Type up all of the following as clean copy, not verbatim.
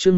Chương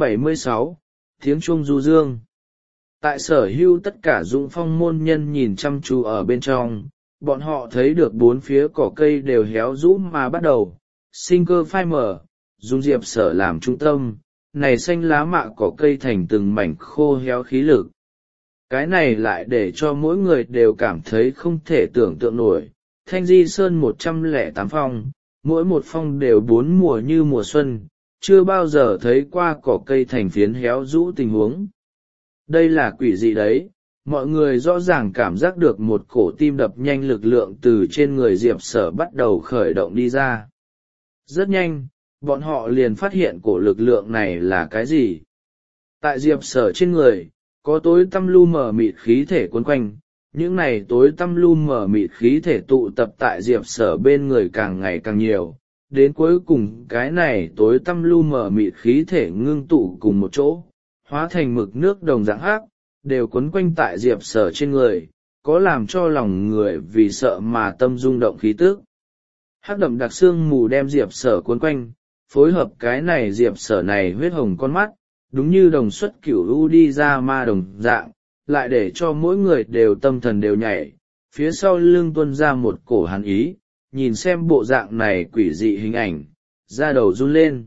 176, tiếng chuông du dương. Tại Sở Hưu, tất cả Dũng Phong môn nhân nhìn chăm chú ở bên trong, bọn họ thấy được bốn phía cỏ cây đều héo rũ mà bắt đầu sinh cơ phai mờ, dùng Diệp Sở làm trung tâm, này xanh lá mạ cỏ cây thành từng mảnh khô héo khí lực. Cái này lại để cho mỗi người đều cảm thấy không thể tưởng tượng nổi. Thanh Di Sơn 108 phong, mỗi một phong đều bốn mùa như mùa xuân, chưa bao giờ thấy qua cỏ cây thành phiến héo rũ tình huống. Đây là quỷ dị đấy, mọi người rõ ràng cảm giác được một cổ tim đập nhanh lực lượng từ trên người Diệp Sở bắt đầu khởi động đi ra. Rất nhanh, bọn họ liền phát hiện cổ lực lượng này là cái gì. Tại Diệp Sở trên người, có tối tăm lu mờ mịt khí thể quấn quanh, những này tối tăm lu mờ mịt khí thể tụ tập tại Diệp Sở bên người càng ngày càng nhiều, đến cuối cùng cái này tối tăm lu mờ mịt khí thể ngưng tụ cùng một chỗ, hóa thành mực nước đồng dạng hắc, đều quấn quanh tại Diệp Sở trên người, có làm cho lòng người vì sợ mà tâm rung động khí tức. Hắc đậm đặc sương mù đem Diệp Sở quấn quanh, phối hợp cái này Diệp Sở này huyết hồng con mắt, đúng như đồng xuất cửu u đi ra ma đồng dạng, lại để cho mỗi người đều tâm thần đều nhảy, phía sau lưng tuôn ra một cổ hàn ý, nhìn xem bộ dạng này quỷ dị hình ảnh, da đầu run lên.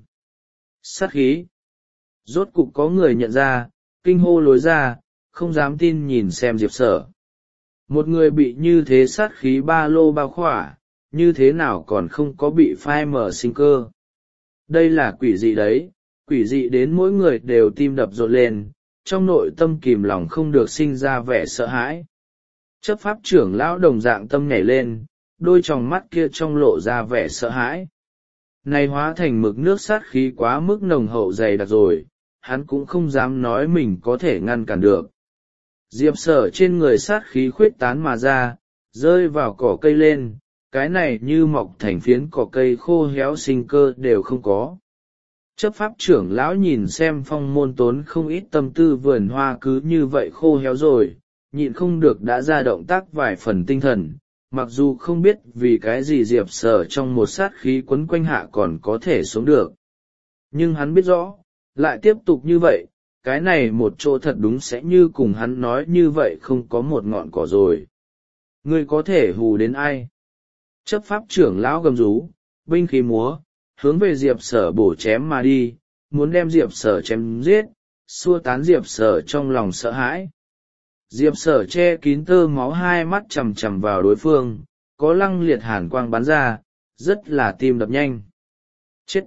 Sát khí. Rốt cục có người nhận ra, kinh hô lối ra, không dám tin nhìn xem Diệp Sở. Một người bị như thế sát khí ba lô bao khỏa, như thế nào còn không có bị phai mở sinh cơ. Đây là quỷ dị đấy, quỷ dị đến mỗi người đều tim đập rộn lên, trong nội tâm kìm lòng không được sinh ra vẻ sợ hãi. Chấp pháp trưởng lão đồng dạng tâm nhảy lên, đôi tròng mắt kia trong lộ ra vẻ sợ hãi. Này hóa thành mực nước sát khí quá mức nồng hậu dày đặc rồi, hắn cũng không dám nói mình có thể ngăn cản được. Diệp Sở trên người sát khí khuếch tán mà ra, rơi vào cỏ cây lên, cái này như mọc thành phiến cỏ cây khô héo sinh cơ đều không có. Chấp pháp trưởng lão nhìn xem phong môn tốn không ít tâm tư vườn hoa cứ như vậy khô héo rồi, nhịn không được đã ra động tác vài phần tinh thần, mặc dù không biết vì cái gì Diệp Sở trong một sát khí quấn quanh hạ còn có thể sống được. Nhưng hắn biết rõ, lại tiếp tục như vậy, cái này một chỗ thật đúng sẽ như cùng hắn nói như vậy không có một ngọn cỏ rồi. Ngươi có thể hù đến ai? Chấp pháp trưởng lão gầm rú, binh khí múa, hướng về Diệp Sở bổ chém mà đi, muốn đem Diệp Sở chém giết, xua tán Diệp Sở trong lòng sợ hãi. Diệp Sở che kín tơ máu, hai mắt chằm chằm vào đối phương, có lăng liệt hàn quang bắn ra, rất là tim đập nhanh. Chết!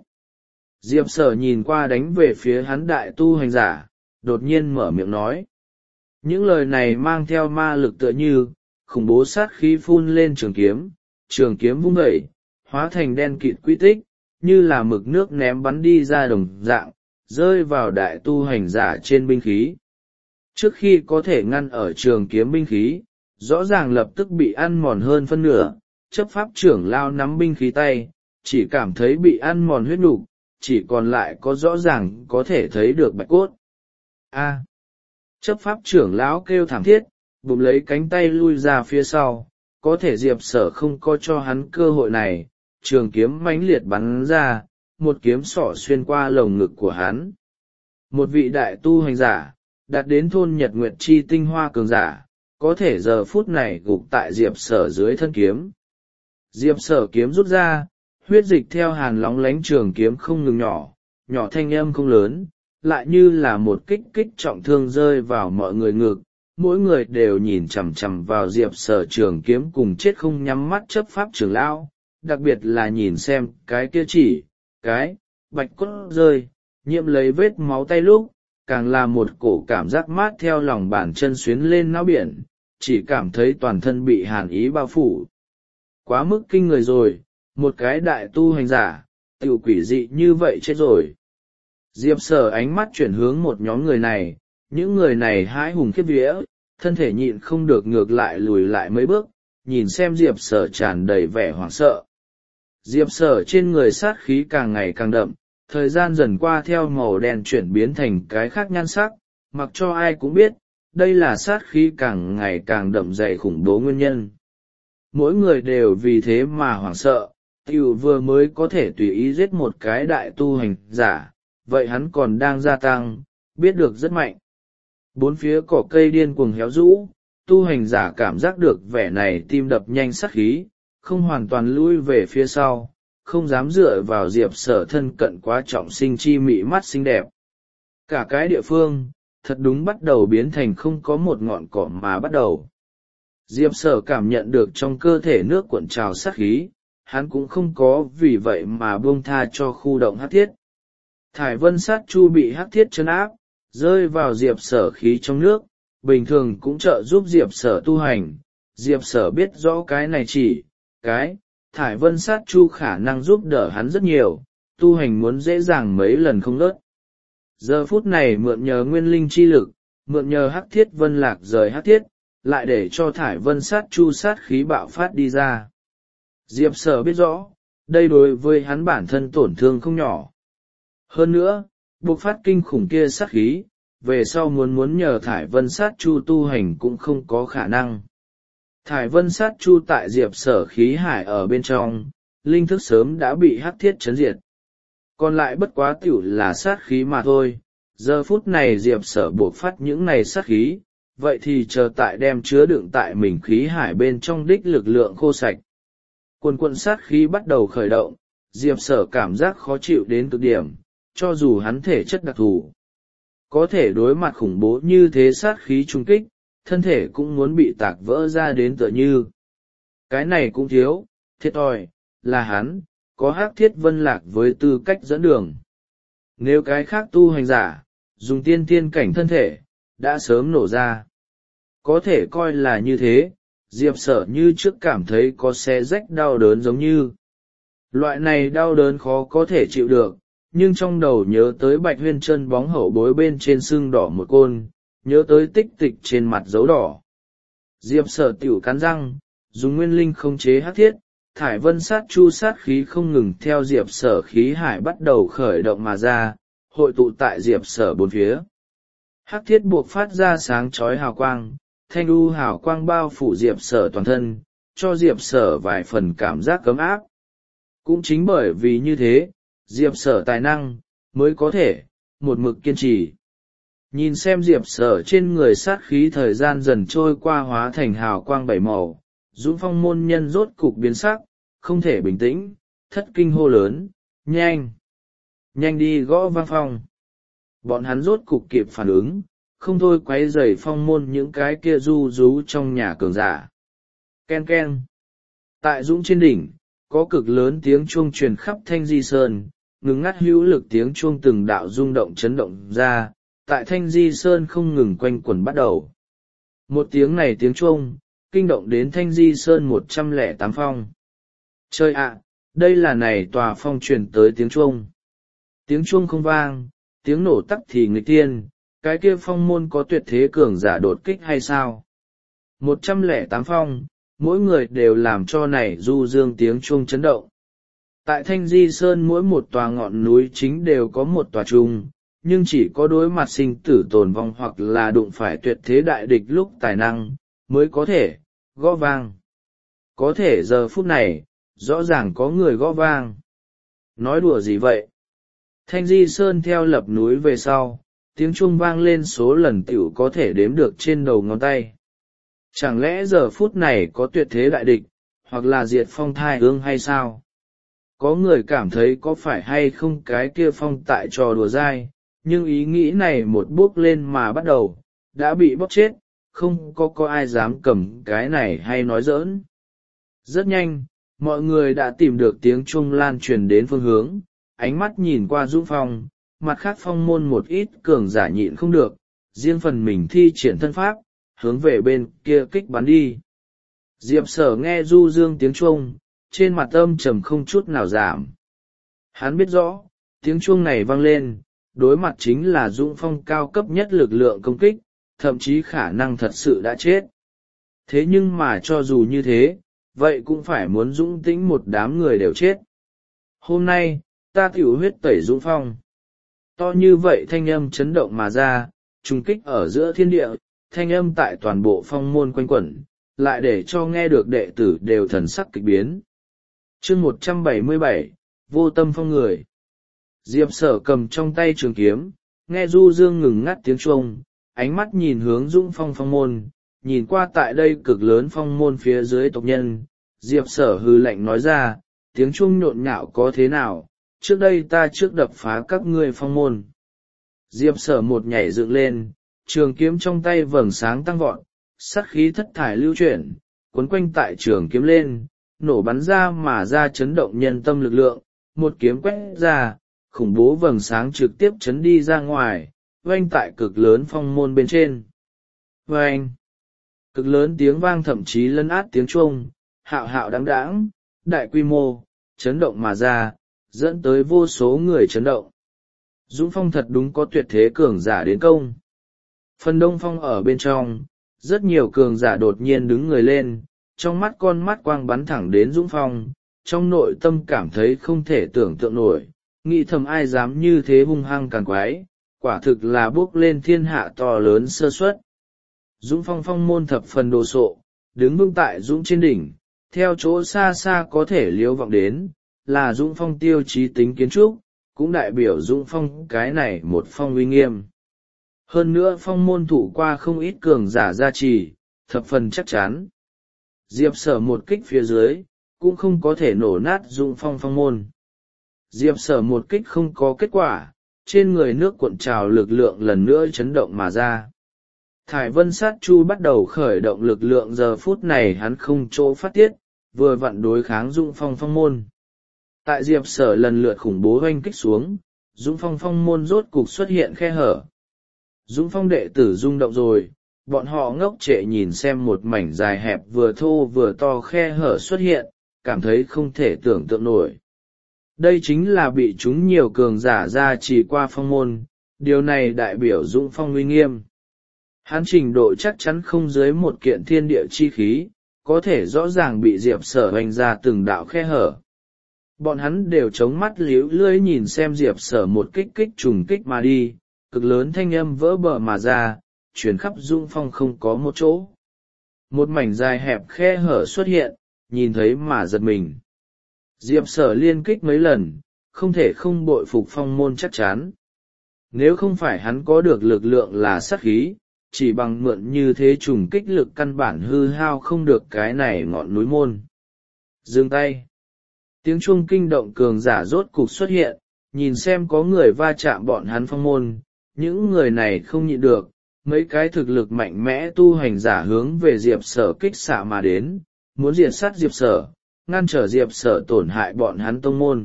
Diệp Sở nhìn qua đánh về phía hắn đại tu hành giả, đột nhiên mở miệng nói. Những lời này mang theo ma lực tựa như, khủng bố sát khí phun lên trường kiếm vung dậy, hóa thành đen kịt quy tích, như là mực nước ném bắn đi ra đồng dạng, rơi vào đại tu hành giả trên binh khí. Trước khi có thể ngăn ở trường kiếm binh khí, rõ ràng lập tức bị ăn mòn hơn phân nửa, chấp pháp trưởng lao nắm binh khí tay, chỉ cảm thấy bị ăn mòn huyết nục, chỉ còn lại có rõ ràng có thể thấy được bạch cốt. A! Chấp pháp trưởng lão kêu thảm thiết, bụm lấy cánh tay lui ra phía sau, có thể Diệp Sở không có cho hắn cơ hội này, trường kiếm mãnh liệt bắn ra, một kiếm xỏ xuyên qua lồng ngực của hắn. Một vị đại tu hành giả, đạt đến thôn Nhật Nguyệt chi tinh hoa cường giả, có thể giờ phút này gục tại Diệp Sở dưới thân kiếm. Diệp Sở kiếm rút ra, huyết dịch theo hàn lóng lánh trường kiếm không ngừng nhỏ thanh âm không lớn, lại như là một kích trọng thương rơi vào mọi người ngực, mỗi người đều nhìn chằm chằm vào Diệp Sở trường kiếm cùng chết không nhắm mắt chấp pháp trưởng lão, đặc biệt là nhìn xem cái kia cái bạch cốt rơi, nhiễm lấy vết máu tay lúc, càng là một cổ cảm giác mát theo lòng bàn chân xuyến lên não biển, chỉ cảm thấy toàn thân bị hàn ý bao phủ. Quá mức kinh người rồi, một cái đại tu hành giả, tiểu quỷ dị như vậy chết rồi. Diệp Sở ánh mắt chuyển hướng một nhóm người này, những người này hãi hùng khiếp vía, thân thể nhịn không được ngược lại lùi lại mấy bước, nhìn xem Diệp Sở tràn đầy vẻ hoảng sợ. Diệp Sở trên người sát khí càng ngày càng đậm, thời gian dần qua theo màu đen chuyển biến thành cái khác nhan sắc, mặc cho ai cũng biết, đây là sát khí càng ngày càng đậm dày khủng bố nguyên nhân. Mỗi người đều vì thế mà hoảng sợ, tiểu vừa mới có thể tùy ý giết một cái đại tu hành giả, vậy hắn còn đang gia tăng, biết được rất mạnh. Bốn phía cỏ cây điên cuồng héo rũ, tu hành giả cảm giác được vẻ này tim đập nhanh sát khí, không hoàn toàn lui về phía sau, không dám dựa vào Diệp Sở thân cận quá trọng sinh chi mị mắt xinh đẹp. Cả cái địa phương, thật đúng bắt đầu biến thành không có một ngọn cỏ mà bắt đầu. Diệp Sở cảm nhận được trong cơ thể nước cuộn trào sát khí, hắn cũng không có vì vậy mà buông tha cho khu động hắc thiết. Thải vân sát chu bị hắc thiết trấn áp, rơi vào Diệp Sở khí trong nước, bình thường cũng trợ giúp Diệp Sở tu hành. Diệp Sở biết rõ cái này chỉ, thải vân sát chu khả năng giúp đỡ hắn rất nhiều, tu hành muốn dễ dàng mấy lần không ngớt. Giờ phút này mượn nhờ nguyên linh chi lực, mượn nhờ hắc thiết vân lạc rời hắc thiết, lại để cho thải vân sát chu sát khí bạo phát đi ra. Diệp Sở biết rõ, đây đối với hắn bản thân tổn thương không nhỏ. Hơn nữa, bộc phát kinh khủng kia sát khí, về sau muốn nhờ thải vân sát chu tu hành cũng không có khả năng. Thải vân sát chu tại Diệp Sở khí hải ở bên trong, linh thức sớm đã bị hắc thiết chấn diệt. Còn lại bất quá tiểu là sát khí mà thôi, giờ phút này Diệp Sở buộc phát những này sát khí, vậy thì chờ tại đem chứa đựng tại mình khí hải bên trong đích lực lượng khô sạch. Quần quận sát khí bắt đầu khởi động, Diệp Sở cảm giác khó chịu đến cực điểm, cho dù hắn thể chất đặc thù. Có thể đối mặt khủng bố như thế sát khí trung kích, thân thể cũng muốn bị tạc vỡ ra đến tựa như. Cái này cũng thiếu, thiệt thòi, là hắn, có hắc thiết vân lạc với tư cách dẫn đường. Nếu cái khác tu hành giả, dùng tiên thiên cảnh thân thể, đã sớm nổ ra. Có thể coi là như thế, Diệp Sở như trước cảm thấy có xé rách đau đớn giống như. Loại này đau đớn khó có thể chịu được, nhưng trong đầu nhớ tới Bạch Huyên chân bóng hậu bối bên trên sưng đỏ một côn, nhớ tới tích tịch trên mặt dấu đỏ. Diệp Sở tiểu cắn răng, dùng nguyên linh khống chế hắc thiết, thải vân sát chu sát khí không ngừng theo Diệp Sở khí hải bắt đầu khởi động mà ra, hội tụ tại Diệp Sở bốn phía. Hắc thiết buộc phát ra sáng chói hào quang, thanh u hào quang bao phủ Diệp Sở toàn thân, cho Diệp Sở vài phần cảm giác cấm áp. Cũng chính bởi vì như thế, Diệp Sở tài năng, mới có thể, một mực kiên trì. Nhìn xem Diệp Sở trên người sát khí thời gian dần trôi qua hóa thành hào quang bảy màu, Dũng Phong môn nhân rốt cục biến sắc, không thể bình tĩnh, thất kinh hô lớn, nhanh, nhanh đi gõ vang phong. Bọn hắn rốt cục kịp phản ứng, không thôi quấy rầy phong môn những cái kia du rú trong nhà cường giả. Ken ken. Tại Dũng trên đỉnh, có cực lớn tiếng chuông truyền khắp Thanh Di Sơn, ngừng ngắt hữu lực tiếng chuông từng đạo rung động chấn động ra, tại Thanh Di Sơn không ngừng quanh quẩn bắt đầu. Một tiếng này tiếng chuông, kinh động đến Thanh Di Sơn 108 phong. Trời ạ, đây là này tòa phong truyền tới tiếng chuông. Tiếng chuông không vang, tiếng nổ tắc thì nghịch tiên, cái kia phong môn có tuyệt thế cường giả đột kích hay sao? 108 phong, mỗi người đều làm cho này du dương tiếng chuông chấn động. Tại Thanh Di Sơn mỗi một tòa ngọn núi chính đều có một tòa chung, nhưng chỉ có đối mặt sinh tử tồn vong hoặc là đụng phải tuyệt thế đại địch lúc tài năng, mới có thể, gõ vang. Có thể giờ phút này, rõ ràng có người gõ vang. Nói đùa gì vậy? Thanh Di Sơn theo lập núi về sau, tiếng chuông vang lên số lần tiểu có thể đếm được trên đầu ngón tay. Chẳng lẽ giờ phút này có tuyệt thế đại địch, hoặc là diệt phong thai ương hay sao? Có người cảm thấy có phải hay không cái kia phong tại trò đùa dai, nhưng ý nghĩ này một bước lên mà bắt đầu, đã bị bóp chết, không có ai dám cầm cái này hay nói giỡn. Rất nhanh, mọi người đã tìm được tiếng chuông lan truyền đến phương hướng, ánh mắt nhìn qua Dũng Phong, mặt khác phong môn một ít cường giả nhịn không được, riêng phần mình thi triển thân pháp, hướng về bên kia kích bắn đi. Diệp Sở nghe du dương tiếng chuông, trên mặt âm trầm không chút nào giảm. Hắn biết rõ, tiếng chuông này vang lên, đối mặt chính là Dũng Phong cao cấp nhất lực lượng công kích, thậm chí khả năng thật sự đã chết. Thế nhưng mà cho dù như thế, vậy cũng phải muốn Dũng tĩnh một đám người đều chết. Hôm nay, ta tiểu huyết tẩy Dũng Phong. To như vậy thanh âm chấn động mà ra, trùng kích ở giữa thiên địa, thanh âm tại toàn bộ phong môn quanh quẩn, lại để cho nghe được đệ tử đều thần sắc kịch biến. Chương 177, vô tâm phong người. Diệp Sở cầm trong tay trường kiếm, nghe du dương ngừng ngắt tiếng chuông, ánh mắt nhìn hướng Dũng Phong phong môn, nhìn qua tại đây cực lớn phong môn phía dưới tộc nhân. Diệp Sở hừ lạnh nói ra, tiếng chuông nhộn nhạo có thế nào, trước đây ta trước đập phá các ngươi phong môn. Diệp Sở một nhảy dựng lên, trường kiếm trong tay vầng sáng tăng vọt, sát khí thất thải lưu chuyển, quấn quanh tại trường kiếm lên, nổ bắn ra mà ra chấn động nhân tâm lực lượng, một kiếm quét ra, khủng bố vầng sáng trực tiếp chấn đi ra ngoài, oanh tại cực lớn phong môn bên trên. Oanh! Cực lớn tiếng vang thậm chí lấn át tiếng chuông, hạo hạo đáng đáng, đại quy mô, chấn động mà ra, dẫn tới vô số người chấn động. Dũng Phong thật đúng có tuyệt thế cường giả đến công. Phần đông phong ở bên trong, rất nhiều cường giả đột nhiên đứng người lên, trong mắt con mắt quang bắn thẳng đến Dũng Phong, trong nội tâm cảm thấy không thể tưởng tượng nổi, nghĩ thầm ai dám như thế hung hăng càn quái, quả thực là bước lên thiên hạ to lớn sơ suất. Dũng Phong phong môn thập phần đồ sộ, đứng vững tại Dũng trên đỉnh, theo chỗ xa xa có thể liếu vọng đến, là Dũng Phong tiêu chí tính kiến trúc, cũng đại biểu Dũng Phong cái này một phong uy nghiêm. Hơn nữa phong môn thủ qua không ít cường giả gia trì, thập phần chắc chắn. Diệp Sở một kích phía dưới, cũng không có thể nổ nát Dũng Phong phong môn. Diệp Sở một kích không có kết quả, trên người nước cuộn trào lực lượng lần nữa chấn động mà ra. Thải Vân Sát Chu bắt đầu khởi động lực lượng, giờ phút này hắn không chỗ phát tiết, vừa vặn đối kháng Dũng Phong phong môn. Tại Diệp Sở lần lượt khủng bố hoanh kích xuống, Dũng Phong phong môn rốt cục xuất hiện khe hở. Dũng Phong đệ tử rung động rồi, bọn họ ngốc trệ nhìn xem một mảnh dài hẹp vừa thô vừa to khe hở xuất hiện, cảm thấy không thể tưởng tượng nổi. Đây chính là bị chúng nhiều cường giả ra trì qua phong môn, điều này đại biểu Dũng Phong uy nghiêm. Hắn trình độ chắc chắn không dưới một kiện thiên địa chi khí, có thể rõ ràng bị Diệp Sở hoành ra từng đạo khe hở. Bọn hắn đều chống mắt líu lưỡi nhìn xem Diệp Sở một kích kích trùng kích mà đi, cực lớn thanh âm vỡ bờ mà ra, chuyển khắp Dũng Phong không có một chỗ. Một mảnh dài hẹp khe hở xuất hiện, nhìn thấy mà giật mình. Diệp Sở liên kích mấy lần, không thể không bội phục phong môn chắc chắn. Nếu không phải hắn có được lực lượng là sát khí, chỉ bằng mượn như thế trùng kích lực căn bản hư hao không được cái này ngọn núi môn. Dừng tay. Tiếng chuông kinh động cường giả rốt cục xuất hiện, nhìn xem có người va chạm bọn hắn phong môn, những người này không nhịn được, mấy cái thực lực mạnh mẽ tu hành giả hướng về Diệp Sở kích xạ mà đến, muốn diệt sát Diệp Sở, ngăn trở Diệp Sở tổn hại bọn hắn tông môn.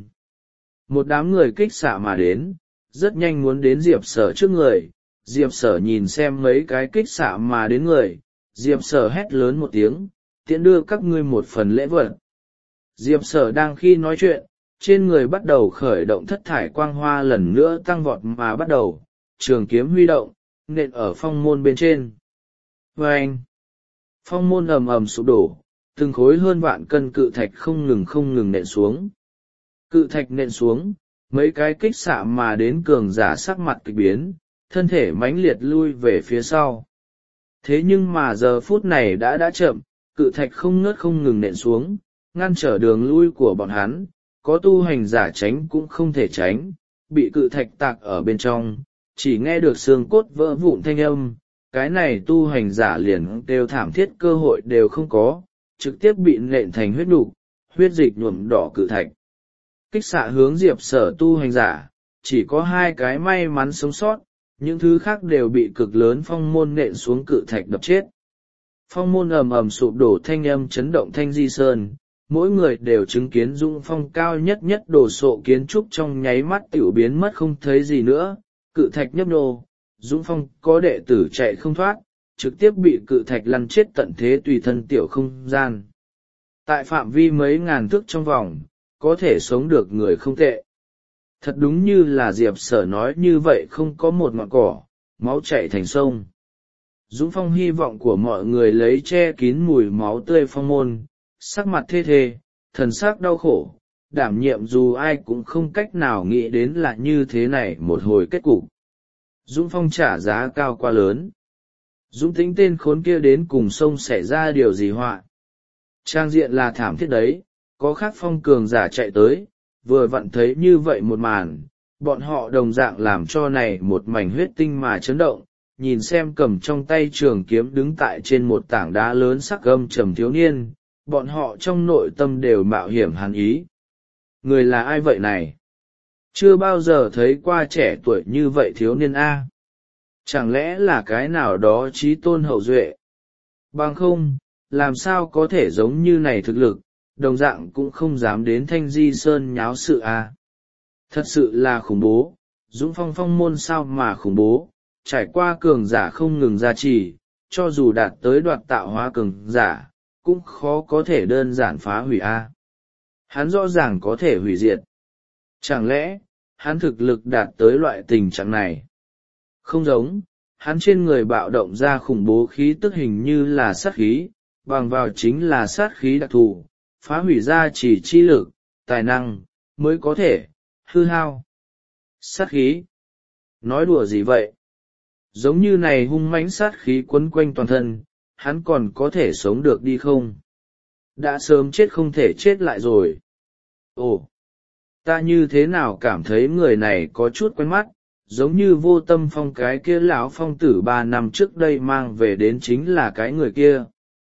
Một đám người kích xạ mà đến, rất nhanh muốn đến Diệp Sở trước người. Diệp Sở nhìn xem mấy cái kích xạ mà đến người, Diệp Sở hét lớn một tiếng, tiễn đưa các ngươi một phần lễ vật. Diệp Sở đang khi nói chuyện, trên người bắt đầu khởi động thất thải quang hoa lần nữa tăng vọt mà bắt đầu, trường kiếm huy động, nện ở phong môn bên trên. Vâng! Phong môn ầm ầm sụp đổ, từng khối hơn vạn cân cự thạch không ngừng nện xuống. Cự thạch nện xuống, mấy cái kích xạ mà đến cường giả sắc mặt kịch biến, thân thể mãnh liệt lui về phía sau. Thế nhưng mà giờ phút này đã chậm, cự thạch không ngớt không ngừng nện xuống, ngăn trở đường lui của bọn hắn, có tu hành giả tránh cũng không thể tránh, bị cự thạch tạc ở bên trong, chỉ nghe được xương cốt vỡ vụn thanh âm, cái này tu hành giả liền đều thảm thiết cơ hội đều không có, trực tiếp bị nện thành huyết nục, huyết dịch nhuộm đỏ cự thạch. Kích xạ hướng Diệp Sở tu hành giả, chỉ có hai cái may mắn sống sót, những thứ khác đều bị cực lớn phong môn nện xuống cự thạch đập chết. Phong môn ầm ầm sụp đổ, thanh âm chấn động thanh di sơn, mỗi người đều chứng kiến Dũng Phong cao nhất đồ sộ kiến trúc trong nháy mắt tiểu biến mất không thấy gì nữa, cự thạch nhấp nhô, Dũng Phong có đệ tử chạy không thoát, trực tiếp bị cự thạch lăn chết tận thế tùy thân tiểu không gian. Tại phạm vi mấy ngàn thước trong vòng, có thể sống được người không tệ. Thật đúng như là Diệp Sở nói như vậy, không có một ngọn cỏ, máu chảy thành sông. Dũng Phong hy vọng của mọi người lấy che kín mùi máu tươi phong môn, sắc mặt thê thê, thần sắc đau khổ, đảm nhiệm dù ai cũng không cách nào nghĩ đến là như thế này một hồi kết cục. Dũng Phong trả giá cao quá lớn. Dũng Tĩnh tên khốn kia đến cùng sông xảy ra điều gì họa. Trang diện là thảm thiết đấy, có khác phong cường giả chạy tới, vừa vặn thấy như vậy một màn, bọn họ đồng dạng làm cho này một mảnh huyết tinh mà chấn động, nhìn xem cầm trong tay trường kiếm đứng tại trên một tảng đá lớn sắc gâm trầm thiếu niên, bọn họ trong nội tâm đều mạo hiểm hàn ý. Người là ai vậy này? Chưa bao giờ thấy qua trẻ tuổi như vậy thiếu niên A. Chẳng lẽ là cái nào đó trí tôn hậu duệ? Bằng không, làm sao có thể giống như này thực lực, đồng dạng cũng không dám đến Thanh Di Sơn nháo sự A. Thật sự là khủng bố, Dũng Phong phong môn sao mà khủng bố, trải qua cường giả không ngừng gia trì, cho dù đạt tới đoạt tạo hóa cường giả, cũng khó có thể đơn giản phá hủy A. Hắn rõ ràng có thể hủy diệt. Chẳng lẽ, hắn thực lực đạt tới loại tình trạng này? Không giống, hắn trên người bạo động ra khủng bố khí tức hình như là sát khí, bằng vào chính là sát khí đặc thù, phá hủy ra chỉ chi lực, tài năng, mới có thể, hư hao. Sát khí? Nói đùa gì vậy? Giống như này hung mãnh sát khí quấn quanh toàn thân, hắn còn có thể sống được đi không? Đã sớm chết không thể chết lại rồi. Ồ! Ta như thế nào cảm thấy người này có chút quen mắt, giống như Vô Tâm Phong cái kia lão phong tử 3 năm trước đây mang về đến chính là cái người kia.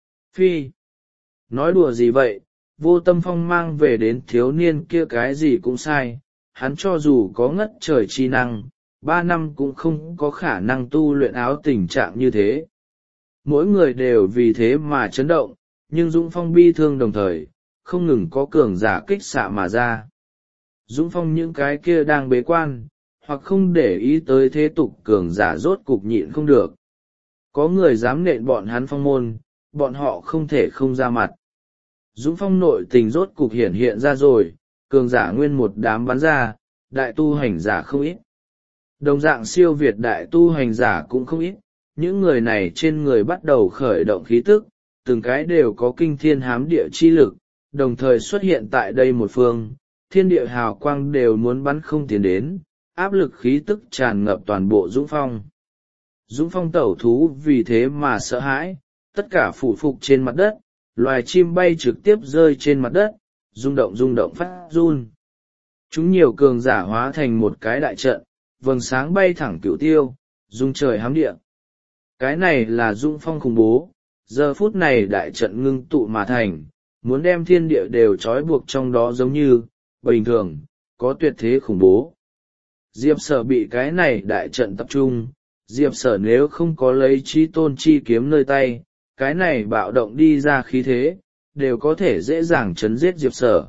Phi! Nói đùa gì vậy, Vô Tâm Phong mang về đến thiếu niên kia cái gì cũng sai, hắn cho dù có ngất trời chi năng, 3 năm cũng không có khả năng tu luyện áo tình trạng như thế. Mỗi người đều vì thế mà chấn động, nhưng Dũng Phong bi thương đồng thời, không ngừng có cường giả kích xạ mà ra. Dũng Phong những cái kia đang bế quan, hoặc không để ý tới thế tục cường giả rốt cục nhịn không được. Có người dám nện bọn hắn phong môn, bọn họ không thể không ra mặt. Dũng Phong nội tình rốt cục hiển hiện ra rồi, cường giả nguyên một đám bắn ra, đại tu hành giả không ít. Đồng dạng siêu việt đại tu hành giả cũng không ít, những người này trên người bắt đầu khởi động khí tức, từng cái đều có kinh thiên hám địa chi lực, đồng thời xuất hiện tại đây một phương, thiên địa hào quang đều muốn bắn không tiến đến, áp lực khí tức tràn ngập toàn bộ Dũng Phong. Dũng Phong tẩu thú vì thế mà sợ hãi, tất cả phủ phục trên mặt đất, loài chim bay trực tiếp rơi trên mặt đất, rung động phát run. Chúng nhiều cường giả hóa thành một cái đại trận, vầng sáng bay thẳng cửu tiêu, rung trời hám địa. Cái này là Dũng Phong khủng bố, giờ phút này đại trận ngưng tụ mà thành, muốn đem thiên địa đều trói buộc trong đó giống như, bình thường, có tuyệt thế khủng bố. Diệp Sở bị cái này đại trận tập trung, Diệp Sở nếu không có lấy chí tôn chi kiếm nơi tay, cái này bạo động đi ra khí thế, đều có thể dễ dàng chấn giết Diệp Sở.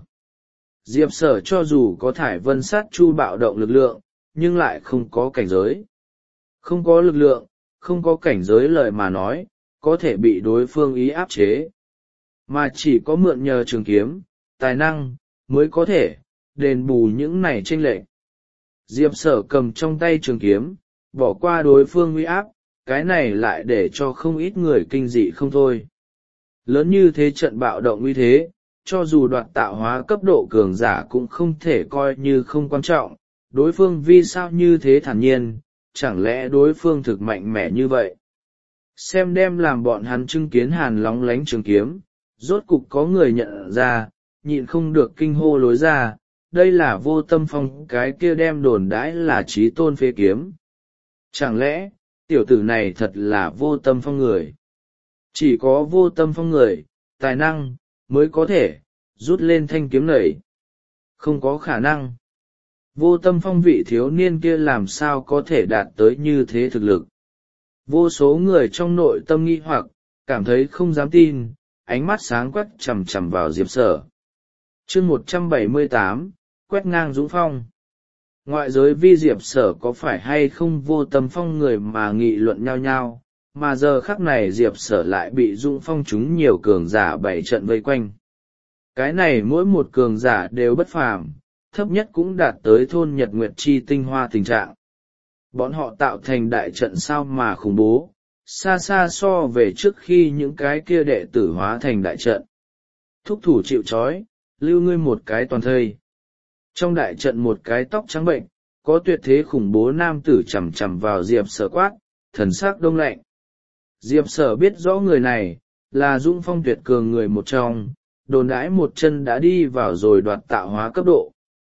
Diệp Sở cho dù có thải vân sát chu bạo động lực lượng, nhưng lại không có cảnh giới. Không có lực lượng, không có cảnh giới lời mà nói, có thể bị đối phương ý áp chế. Mà chỉ có mượn nhờ trường kiếm, tài năng, mới có thể, đền bù những này chênh lệch. Diệp Sở cầm trong tay trường kiếm, bỏ qua đối phương uy áp, cái này lại để cho không ít người kinh dị không thôi. Lớn như thế trận bạo động uy thế, cho dù đoạt tạo hóa cấp độ cường giả cũng không thể coi như không quan trọng, đối phương vì sao như thế thản nhiên, chẳng lẽ đối phương thực mạnh mẽ như vậy. Xem đem làm bọn hắn chứng kiến hàn lóng lánh trường kiếm, rốt cục có người nhận ra, nhịn không được kinh hô lối ra, đây là Vô Tâm Phong cái kia đem đồn đãi là chí tôn phế kiếm. Chẳng lẽ, tiểu tử này thật là Vô Tâm Phong người? Chỉ có Vô Tâm Phong người, tài năng, mới có thể, rút lên thanh kiếm nảy. Không có khả năng. Vô Tâm Phong vị thiếu niên kia làm sao có thể đạt tới như thế thực lực. Vô số người trong nội tâm nghi hoặc, cảm thấy không dám tin, ánh mắt sáng quắc chằm chằm vào Diệp Sở. Chương 178, quét ngang Dũng Phong. Ngoại giới vi Diệp Sở có phải hay không Vô Tâm Phong người mà nghị luận nhau nhau, mà giờ khắc này Diệp Sở lại bị Dũng Phong chúng nhiều cường giả bảy trận vây quanh. Cái này mỗi một cường giả đều bất phàm, thấp nhất cũng đạt tới thôn Nhật Nguyệt Chi tinh hoa tình trạng. Bọn họ tạo thành đại trận sao mà khủng bố, xa xa so về trước khi những cái kia đệ tử hóa thành đại trận. Thúc thủ chịu trói, lưu ngươi một cái toàn thây. Trong đại trận một cái tóc trắng bệnh, có tuyệt thế khủng bố nam tử chằm chằm vào Diệp Sở quát, thần sắc đông lạnh. Diệp Sở biết rõ người này, là Dũng Phong tuyệt cường người một trong, đồn đãi một chân đã đi vào rồi đoạt tạo hóa cấp độ.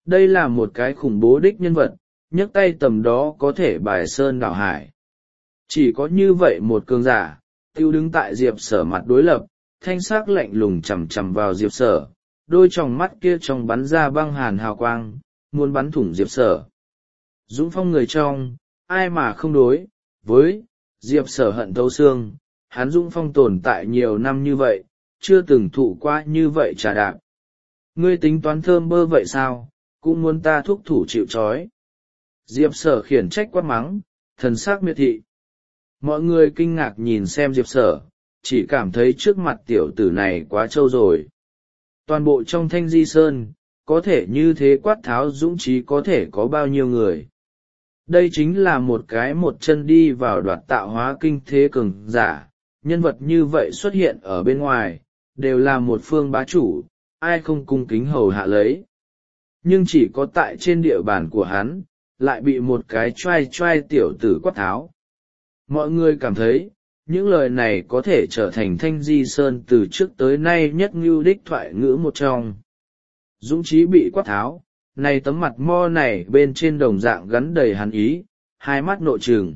đây là một cái khủng bố đích nhân vật, nhấc tay tầm đó có thể bài sơn đảo hải. Chỉ có như vậy một cường giả, tiêu đứng tại Diệp Sở mặt đối lập, thanh sắc lạnh lùng chằm chằm vào Diệp Sở, đôi tròng mắt kia trong bắn ra băng hàn hào quang, muốn bắn thủng Diệp Sở. Dũng Phong người trong, ai mà không đối với Diệp Sở hận thấu xương, hắn Dũng Phong tồn tại nhiều năm như vậy, chưa từng thụ qua như vậy trà đạp. Ngươi tính toán thơm bơ vậy sao, cũng muốn ta thúc thủ chịu trói. Diệp Sở khiển trách quát mắng, thần sắc miệt thị. Mọi người kinh ngạc nhìn xem Diệp Sở, chỉ cảm thấy trước mặt tiểu tử này quá trâu rồi. Toàn bộ trong Thanh Di Sơn, có thể như thế quát tháo dũng trí có thể có bao nhiêu người. Đây chính là một cái một chân đi vào đoạt tạo hóa kinh thế cường giả, nhân vật như vậy xuất hiện ở bên ngoài, đều là một phương bá chủ, ai không cung kính hầu hạ lấy. Nhưng chỉ có tại trên địa bàn của hắn, lại bị một cái choai choai tiểu tử quát tháo. Mọi người cảm thấy, những lời này có thể trở thành Thanh Di Sơn từ trước tới nay nhất ngưu đích thoại ngữ một trong. Dũng trí bị quát tháo, này tấm mặt mo này bên trên đồng dạng gắn đầy hàn ý, hai mắt nội trừng.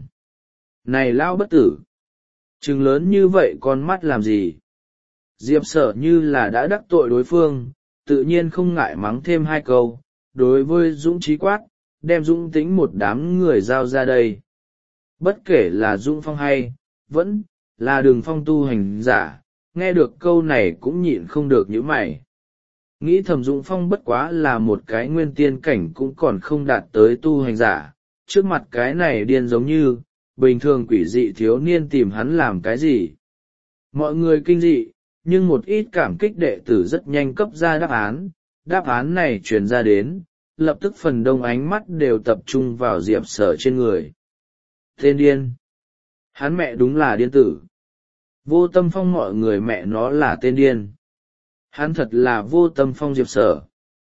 Này lão bất tử! Trừng lớn như vậy con mắt làm gì? Diệp Sở như là đã đắc tội đối phương, tự nhiên không ngại mắng thêm hai câu, đối với Dũng trí quát, đem Dũng Tĩnh một đám người giao ra đây. Bất kể là Dũng Phong hay, vẫn là Đường Phong tu hành giả, nghe được câu này cũng nhịn không được nhíu mày. Nghĩ thầm Dũng Phong bất quá là một cái nguyên tiên cảnh cũng còn không đạt tới tu hành giả, trước mặt cái này điên giống như, bình thường quỷ dị thiếu niên tìm hắn làm cái gì. Mọi người kinh dị, nhưng một ít cảm kích đệ tử rất nhanh cấp ra đáp án này truyền ra đến, lập tức phần đông ánh mắt đều tập trung vào Diệp Sở trên người. Tên điên! Hắn mẹ đúng là điên tử. Vô Tâm Phong mọi người mẹ nó là tên điên. Hắn thật là Vô Tâm Phong Diệp Sở.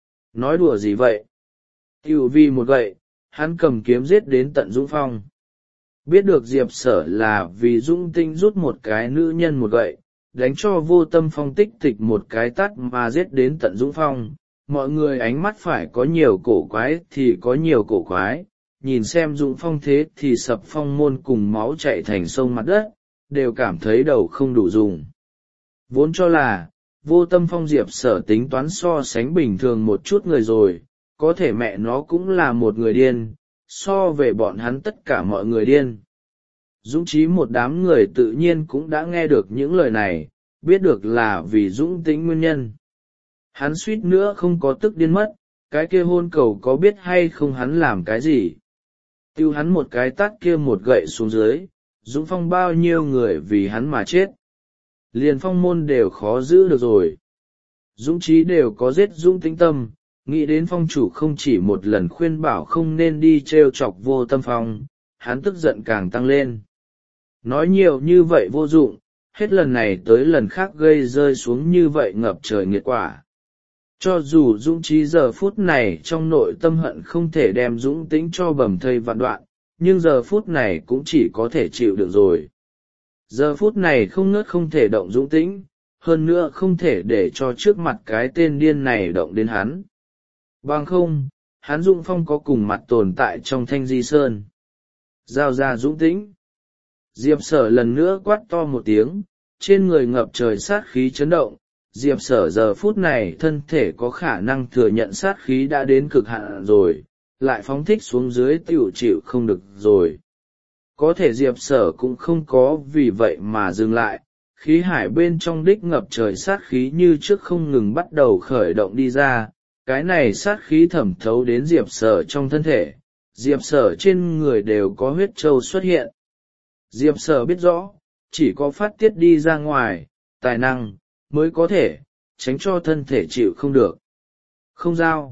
Nói đùa gì vậy? Tiểu vì một gậy, hắn cầm kiếm giết đến tận Dũng Phong. Biết được Diệp Sở là vì Dũng Tinh rút một cái nữ nhân một gậy, đánh cho Vô Tâm Phong tích tịch một cái tát mà giết đến tận Dũng Phong. Mọi người ánh mắt phải có nhiều cổ quái thì có nhiều cổ quái, nhìn xem Dũng Phong thế thì sập phong môn cùng máu chạy thành sông mặt đất, đều cảm thấy đầu không đủ dùng. Vốn cho là, Vô Tâm Phong Diệp Sở tính toán so sánh bình thường một chút người rồi, có thể mẹ nó cũng là một người điên, so về bọn hắn tất cả mọi người điên. Dũng trí một đám người tự nhiên cũng đã nghe được những lời này, biết được là vì Dũng Tĩnh nguyên nhân. Hắn suýt nữa không có tức điên mất, cái kia hôn cầu có biết hay không hắn làm cái gì. Tiêu hắn một cái tát kia một gậy xuống dưới, Dũng Phong bao nhiêu người vì hắn mà chết. Liền phong môn đều khó giữ được rồi. Dũng trí đều có giết Dũng Tĩnh tâm, nghĩ đến phong chủ không chỉ một lần khuyên bảo không nên đi trêu chọc Vô Tâm Phong, hắn tức giận càng tăng lên. Nói nhiều như vậy vô dụng, hết lần này tới lần khác gây rơi xuống như vậy ngập trời nghiệt quả. Cho dù Dũng trí giờ phút này trong nội tâm hận không thể đem Dũng Tĩnh cho bầm thây vạn đoạn, nhưng giờ phút này cũng chỉ có thể chịu được rồi. Giờ phút này không ngớt không thể động Dũng Tĩnh, hơn nữa không thể để cho trước mặt cái tên điên này động đến hắn. Bằng không, hắn Dũng Phong có cùng mặt tồn tại trong Thanh Di Sơn. Giao ra Dũng Tĩnh. Diệp Sở lần nữa quát to một tiếng, trên người ngập trời sát khí chấn động. Diệp Sở giờ phút này thân thể có khả năng thừa nhận sát khí đã đến cực hạn rồi, lại phóng thích xuống dưới tiểu chịu không được rồi. Có thể Diệp Sở cũng không có vì vậy mà dừng lại, khí hải bên trong đích ngập trời sát khí như trước không ngừng bắt đầu khởi động đi ra, cái này sát khí thẩm thấu đến Diệp Sở trong thân thể, Diệp Sở trên người đều có huyết trâu xuất hiện. Diệp Sở biết rõ, chỉ có phát tiết đi ra ngoài, tài năng, mới có thể, tránh cho thân thể chịu không được. Không giao.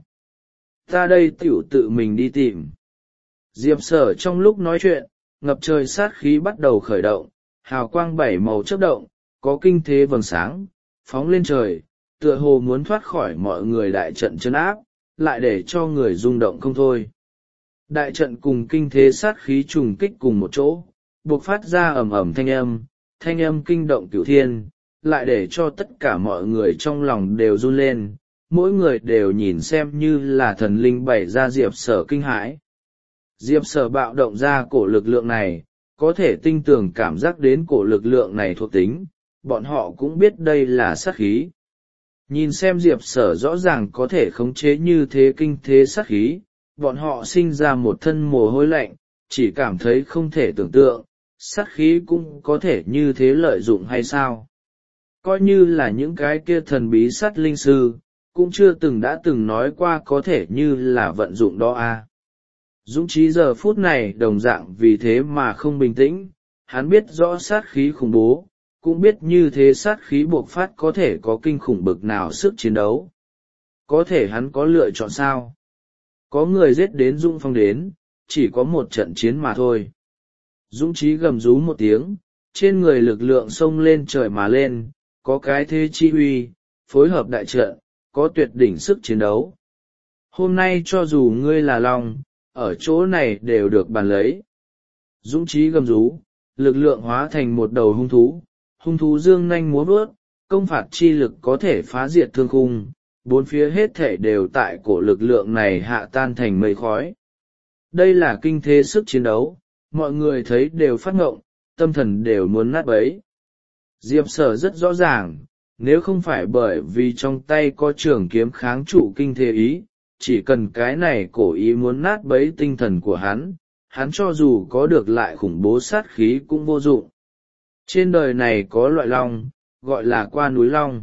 Ta đây tiểu tự mình đi tìm. Diệp Sở trong lúc nói chuyện, ngập trời sát khí bắt đầu khởi động, hào quang bảy màu chớp động, có kinh thế vầng sáng, phóng lên trời, tựa hồ muốn thoát khỏi mọi người đại trận trấn áp, lại để cho người rung động không thôi. Đại trận cùng kinh thế sát khí trùng kích cùng một chỗ, buộc phát ra ầm ầm thanh âm kinh động cửu thiên, lại để cho tất cả mọi người trong lòng đều run lên, mỗi người đều nhìn xem như là thần linh bày ra Diệp Sở kinh hãi. Diệp Sở bạo động ra cổ lực lượng này, có thể tinh tường cảm giác đến cổ lực lượng này thuộc tính, bọn họ cũng biết đây là sát khí. Nhìn xem Diệp Sở rõ ràng có thể khống chế như thế kinh thế sát khí, bọn họ sinh ra một thân mồ hôi lạnh, chỉ cảm thấy không thể tưởng tượng, sát khí cũng có thể như thế lợi dụng hay sao. Coi như là những cái kia thần bí sát linh sư, cũng chưa từng đã từng nói qua có thể như là vận dụng đó à. Dũng Trí giờ phút này đồng dạng vì thế mà không bình tĩnh, hắn biết rõ sát khí khủng bố, cũng biết như thế sát khí bộc phát có thể có kinh khủng bực nào sức chiến đấu. Có thể hắn có lựa chọn sao? Có người giết đến Dũng Phong đến, chỉ có một trận chiến mà thôi. Dũng Trí gầm rú một tiếng, trên người lực lượng xông lên trời mà lên, có cái thế chi huy, phối hợp đại trận, có tuyệt đỉnh sức chiến đấu. Hôm nay cho dù ngươi là Long, ở chỗ này đều được bàn lấy. Dũng Trí gầm rú, lực lượng hóa thành một đầu hung thú dương nanh múa vuốt, công phạt chi lực có thể phá diệt thương khung, bốn phía hết thể đều tại cổ lực lượng này hạ tan thành mây khói. Đây là kinh thế sức chiến đấu, mọi người thấy đều phát ngộng, tâm thần đều muốn nát bấy. Diệp Sở rất rõ ràng, nếu không phải bởi vì trong tay có trường kiếm kháng trụ kinh thế ý, chỉ cần cái này cổ ý muốn nát bấy tinh thần của hắn cho dù có được lại khủng bố sát khí cũng vô dụng. Trên đời này có loại long, gọi là qua núi long.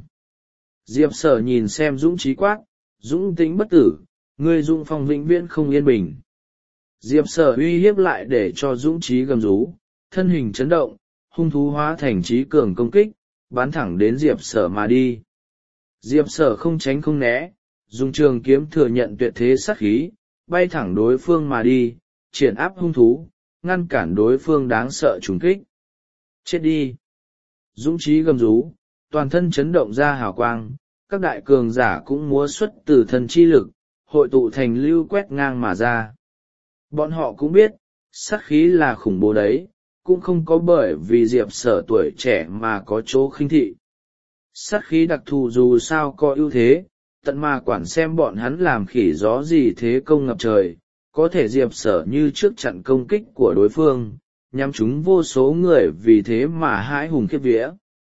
Diệp Sở nhìn xem Dũng Trí quát, Dũng tính bất tử, ngươi Dũng Phong vĩnh viễn không yên bình. Diệp Sở uy hiếp lại để cho Dũng Trí gầm rú, thân hình chấn động, hung thú hóa thành trí cường công kích, bắn thẳng đến Diệp Sở mà đi. Diệp Sở không tránh không né, dùng trường kiếm thừa nhận tuyệt thế sát khí, bay thẳng đối phương mà đi, triển áp hung thú, ngăn cản đối phương đáng sợ trùng kích. Chết đi! Dũng Trí gầm rú, toàn thân chấn động ra hào quang, các đại cường giả cũng múa xuất từ thần chi lực, hội tụ thành lưu quét ngang mà ra. Bọn họ cũng biết, sát khí là khủng bố đấy, cũng không có bởi vì Diệp Sở tuổi trẻ mà có chỗ khinh thị. Sát khí đặc thù dù sao có ưu thế, tận mà quản xem bọn hắn làm khỉ gió gì thế công ngập trời, có thể Diệp Sở như trước chặn công kích của đối phương, nhắm chúng vô số người vì thế mà hãi hùng khiếp vía.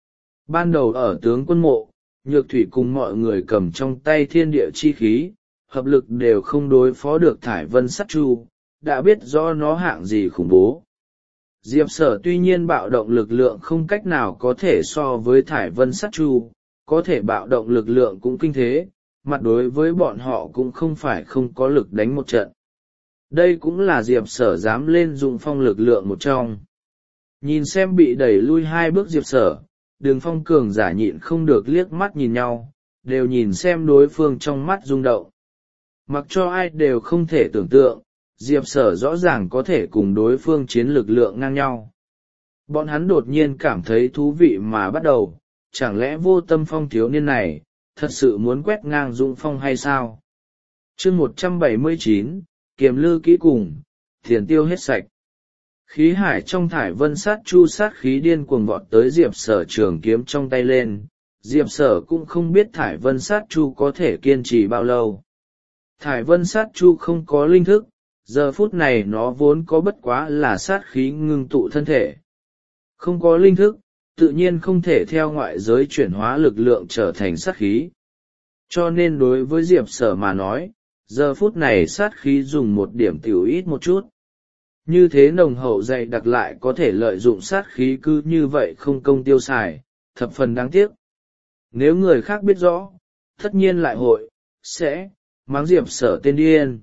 Ban đầu ở tướng quân mộ, Nhược Thủy cùng mọi người cầm trong tay thiên địa chi khí, hợp lực đều không đối phó được Thải Vân Sắt Chu, đã biết rõ nó hạng gì khủng bố. Diệp Sở tuy nhiên bạo động lực lượng không cách nào có thể so với Thải Vân Sắt Chu, có thể bạo động lực lượng cũng kinh thế, mặt đối với bọn họ cũng không phải không có lực đánh một trận. Đây cũng là Diệp Sở dám lên Dũng Phong lực lượng một trong. Nhìn xem bị đẩy lui hai bước Diệp Sở, Đường Phong cường giả nhịn không được liếc mắt nhìn nhau, đều nhìn xem đối phương trong mắt rung động. Mặc cho ai đều không thể tưởng tượng, Diệp Sở rõ ràng có thể cùng đối phương chiến lực lượng ngang nhau. Bọn hắn đột nhiên cảm thấy thú vị mà bắt đầu, chẳng lẽ Vô Tâm Phong thiếu niên này, thật sự muốn quét ngang Dũng Phong hay sao? Chương 179, Kiềm Lư kỹ cùng, tiền tiêu hết sạch. Khí hải trong Thải Vân Sát Chu sát khí điên cuồng vọt tới Diệp Sở trường kiếm trong tay lên, Diệp Sở cũng không biết Thải Vân Sát Chu có thể kiên trì bao lâu. Thải Vân Sát Chu không có linh thức, giờ phút này nó vốn có bất quá là sát khí ngưng tụ thân thể. Không có linh thức, tự nhiên không thể theo ngoại giới chuyển hóa lực lượng trở thành sát khí. Cho nên đối với Diệp Sở mà nói, giờ phút này sát khí dùng một điểm tiểu ít một chút. Như thế nồng hậu dày đặc lại có thể lợi dụng sát khí cứ như vậy không công tiêu xài, thập phần đáng tiếc. Nếu người khác biết rõ, tất nhiên lại sẽ mắng Diệp Sở tên điên.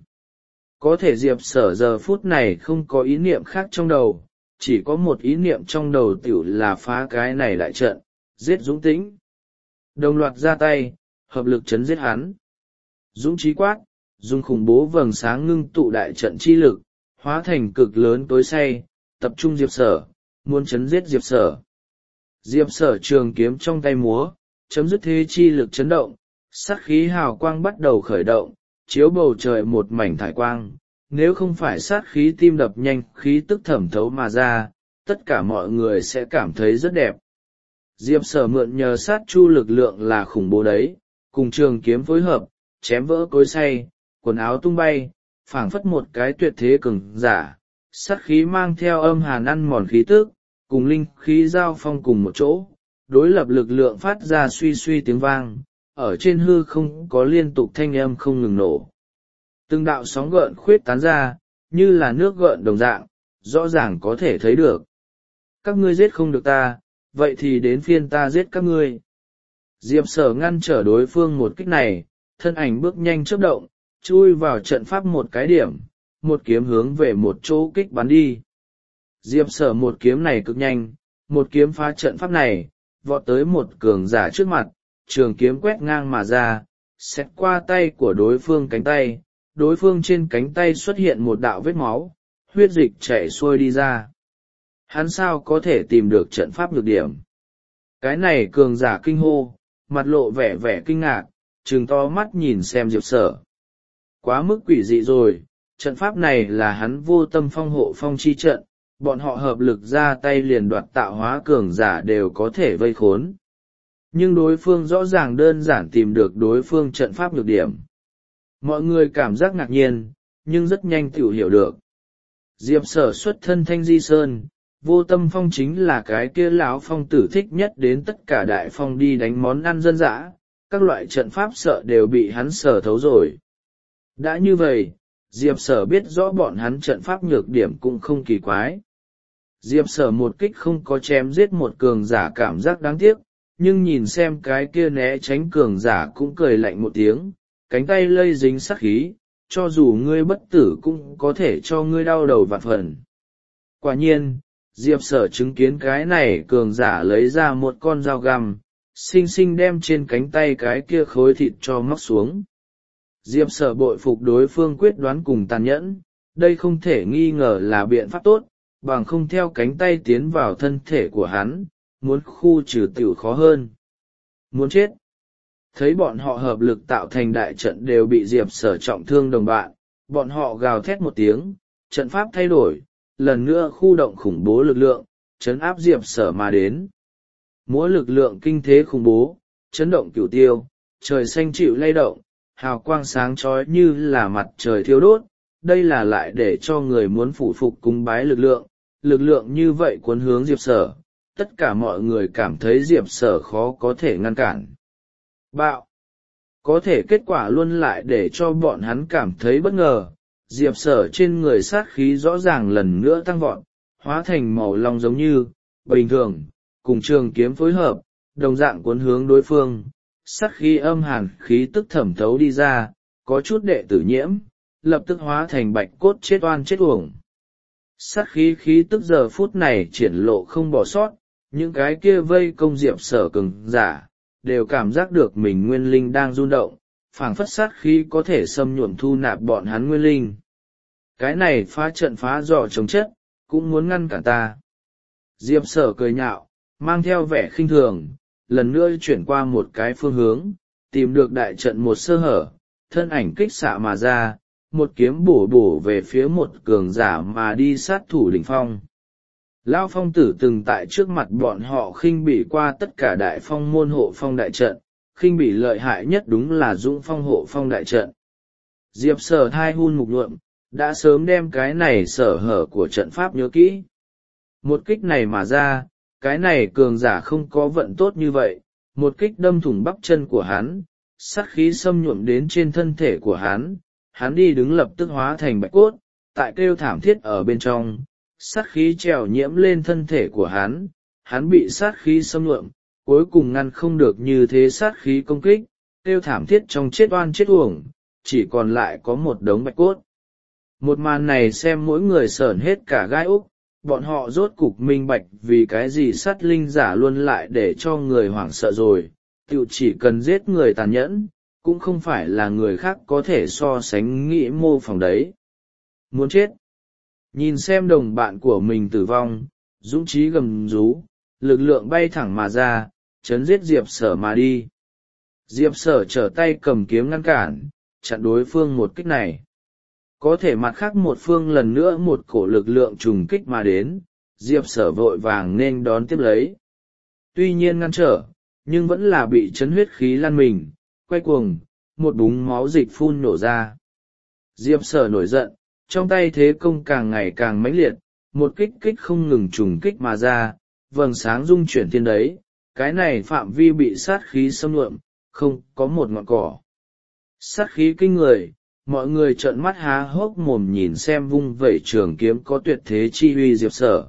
Có thể Diệp Sở giờ phút này không có ý niệm khác trong đầu, chỉ có một ý niệm trong đầu tiểu là phá cái này đại trận, giết Dũng Tĩnh. Đồng loạt ra tay, hợp lực chấn giết hắn. Dũng Trí quát, dùng khủng bố vầng sáng ngưng tụ đại trận chi lực, hóa thành cực lớn tối say, tập trung Diệp Sở, muốn chấn giết Diệp Sở. Diệp Sở trường kiếm trong tay múa, chấm dứt thế chi lực chấn động, sát khí hào quang bắt đầu khởi động, chiếu bầu trời một mảnh thải quang. Nếu không phải sát khí tim đập nhanh, khí tức thẩm thấu mà ra, tất cả mọi người sẽ cảm thấy rất đẹp. Diệp Sở mượn nhờ sát chu lực lượng là khủng bố đấy, cùng trường kiếm phối hợp, chém vỡ cối xay, quần áo tung bay, phảng phất một cái tuyệt thế cường giả, sát khí mang theo âm hàn ăn mòn khí tức, cùng linh khí giao phong cùng một chỗ, đối lập lực lượng phát ra suy suy tiếng vang, ở trên hư không có liên tục thanh âm không ngừng nổ. Từng đạo sóng gợn khuyết tán ra, như là nước gợn đồng dạng, rõ ràng có thể thấy được. Các ngươi giết không được ta, vậy thì đến phiên ta giết các ngươi. Diệp Sở ngăn trở đối phương một kích này, thân ảnh bước nhanh chớp động, chui vào trận pháp một cái điểm, một kiếm hướng về một chỗ kích bắn đi. Diệp Sở một kiếm này cực nhanh, một kiếm phá trận pháp này, vọt tới một cường giả trước mặt, trường kiếm quét ngang mà ra, xẹt qua tay của đối phương cánh tay, đối phương trên cánh tay xuất hiện một đạo vết máu, huyết dịch chảy xuôi đi ra. Hắn sao có thể tìm được trận pháp nhược điểm? Cái này cường giả kinh hô, mặt lộ vẻ vẻ kinh ngạc, trừng to mắt nhìn xem Diệp Sở. Quá mức quỷ dị rồi, trận pháp này là hắn vô tâm phong hộ phong chi trận, bọn họ hợp lực ra tay liền đoạt tạo hóa cường giả đều có thể vây khốn. Nhưng đối phương rõ ràng đơn giản tìm được đối phương trận pháp nhược điểm. Mọi người cảm giác ngạc nhiên, nhưng rất nhanh tự hiểu được. Diệp Sở xuất thân Thanh Di Sơn, vô tâm phong chính là cái kia lão phong tử thích nhất đến tất cả đại phong đi đánh món ăn dân dã, các loại trận pháp sợ đều bị hắn sở thấu rồi. Đã như vậy, Diệp Sở biết rõ bọn hắn trận pháp nhược điểm cũng không kỳ quái. Diệp Sở một kích không có chém giết một cường giả cảm giác đáng tiếc, nhưng nhìn xem cái kia né tránh cường giả cũng cười lạnh một tiếng, cánh tay lây dính sát khí, cho dù ngươi bất tử cũng có thể cho ngươi đau đầu vạn phần. Quả nhiên, Diệp Sở chứng kiến cái này cường giả lấy ra một con dao găm, xinh xinh đem trên cánh tay cái kia khối thịt cho móc xuống. Diệp Sở bội phục đối phương quyết đoán cùng tàn nhẫn, đây không thể nghi ngờ là biện pháp tốt, bằng không theo cánh tay tiến vào thân thể của hắn, muốn khu trừ tiểu khó hơn. Muốn chết. Thấy bọn họ hợp lực tạo thành đại trận đều bị Diệp Sở trọng thương đồng bạn, bọn họ gào thét một tiếng, trận pháp thay đổi, lần nữa khu động khủng bố lực lượng, trấn áp Diệp Sở mà đến. Mỗi lực lượng kinh thế khủng bố, chấn động cửu tiêu, trời xanh chịu lay động, hào quang sáng chói như là mặt trời thiêu đốt, đây là lại để cho người muốn phủ phục cúng bái lực lượng như vậy cuốn hướng Diệp Sở, tất cả mọi người cảm thấy Diệp Sở khó có thể ngăn cản. Bạo! Có thể kết quả luôn lại để cho bọn hắn cảm thấy bất ngờ, Diệp Sở trên người sát khí rõ ràng lần nữa tăng vọt, hóa thành màu long giống như, bình thường, cùng trường kiếm phối hợp, đồng dạng cuốn hướng đối phương, sát khí âm hàn khí tức thẩm thấu đi ra, có chút đệ tử nhiễm, lập tức hóa thành bạch cốt chết oan chết uổng. Sát khí khí tức giờ phút này triển lộ không bỏ sót, những cái kia vây công Diệp Sở cường giả, đều cảm giác được mình nguyên linh đang rung động, phảng phất sát khí có thể xâm nhuộm thu nạp bọn hắn nguyên linh. Cái này phá trận phá giỏ chống chất, cũng muốn ngăn cản ta. Diệp Sở cười nhạo, mang theo vẻ khinh thường, lần nữa chuyển qua một cái phương hướng, tìm được đại trận một sơ hở, thân ảnh kích xạ mà ra, một kiếm bổ về phía một cường giả mà đi sát thủ đỉnh phong. Lão phong tử từng tại trước mặt bọn họ khinh bỉ qua tất cả đại phong môn hộ phong đại trận, khinh bỉ lợi hại nhất đúng là dũng phong hộ phong đại trận. Diệp Sở thai hun mục nhuộm, đã sớm đem cái này sở hở của trận pháp nhớ kỹ. Một kích này mà ra, cái này cường giả không có vận tốt như vậy, một kích đâm thủng bắp chân của hắn, sát khí xâm nhuộm đến trên thân thể của hắn đi đứng lập tức hóa thành bạch cốt, tại kêu thảm thiết ở bên trong, sát khí trèo nhiễm lên thân thể của hắn bị sát khí xâm nhuộm, cuối cùng ngăn không được như thế sát khí công kích, kêu thảm thiết trong chết oan chết uổng, chỉ còn lại có một đống bạch cốt. Một màn này xem mỗi người sởn hết cả gai úc, bọn họ rốt cục minh bạch vì cái gì sát linh giả luôn lại để cho người hoảng sợ rồi, tự chỉ cần giết người tàn nhẫn, cũng không phải là người khác có thể so sánh nghĩ mô phỏng đấy. Muốn chết. Nhìn xem đồng bạn của mình tử vong, dũng trí gầm rú, lực lượng bay thẳng mà ra, chấn giết Diệp Sở mà đi. Diệp Sở trở tay cầm kiếm ngăn cản, chặn đối phương một kích này. Có thể mặt khác một phương lần nữa một cổ lực lượng trùng kích mà đến, Diệp Sở vội vàng nên đón tiếp lấy. Tuy nhiên ngăn trở, nhưng vẫn là bị chấn huyết khí lan mình, quay cuồng, một búng máu dịch phun nổ ra. Diệp Sở nổi giận, trong tay thế công càng ngày càng mãnh liệt, một kích kích không ngừng trùng kích mà ra, vầng sáng rung chuyển thiên đấy, cái này phạm vi bị sát khí xâm lượm, không có một ngọn cỏ. Sát khí kinh người, mọi người trợn mắt há hốc mồm nhìn xem vung vẩy trường kiếm có tuyệt thế chi uy Diệp Sở.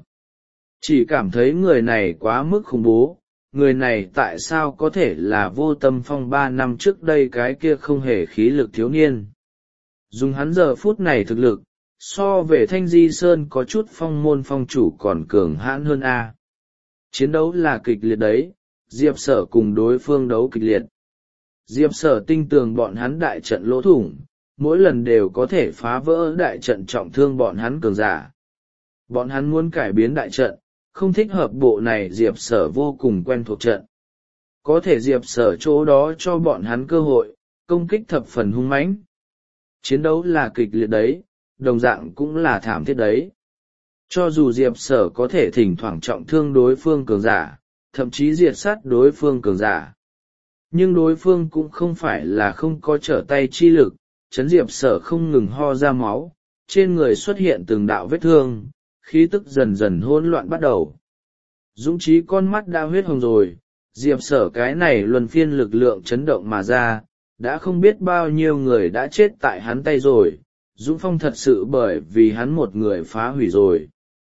Chỉ cảm thấy người này quá mức khủng bố, người này tại sao có thể là Vô Tâm Phong 3 năm trước đây cái kia không hề khí lực thiếu niên. Dùng hắn giờ phút này thực lực, so về Thanh Di Sơn có chút phong môn phong chủ còn cường hãn hơn a. Chiến đấu là kịch liệt đấy, Diệp Sở cùng đối phương đấu kịch liệt. Diệp Sở tin tưởng bọn hắn đại trận lỗ thủng, mỗi lần đều có thể phá vỡ đại trận trọng thương bọn hắn cường giả. Bọn hắn muốn cải biến đại trận, không thích hợp bộ này Diệp Sở vô cùng quen thuộc trận. Có thể Diệp Sở chỗ đó cho bọn hắn cơ hội, công kích thập phần hung mãnh. Chiến đấu là kịch liệt đấy, đồng dạng cũng là thảm thiết đấy. Cho dù Diệp Sở có thể thỉnh thoảng trọng thương đối phương cường giả, thậm chí diệt sát đối phương cường giả, nhưng đối phương cũng không phải là không có trở tay chi lực. Chấn Diệp Sở không ngừng ho ra máu, trên người xuất hiện từng đạo vết thương, khí tức dần dần hỗn loạn bắt đầu. Dũng Chí con mắt đã huyết hồng rồi, Diệp Sở cái này luân phiên lực lượng chấn động mà ra, đã không biết bao nhiêu người đã chết tại hắn tay rồi. Dũng Phong thật sự bởi vì hắn một người phá hủy rồi.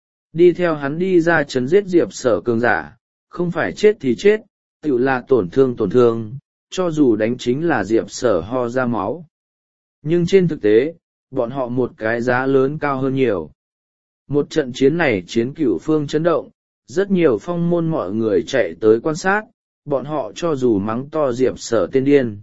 Đi theo hắn đi ra chấn giết Diệp Sở cường giả, không phải chết thì chết, tự là tổn thương, cho dù đánh chính là Diệp Sở ho ra máu. Nhưng trên thực tế, bọn họ một cái giá lớn cao hơn nhiều. Một trận chiến này chiến cửu phương chấn động, rất nhiều phong môn mọi người chạy tới quan sát, bọn họ cho dù mắng to Diệp Sở tên điên.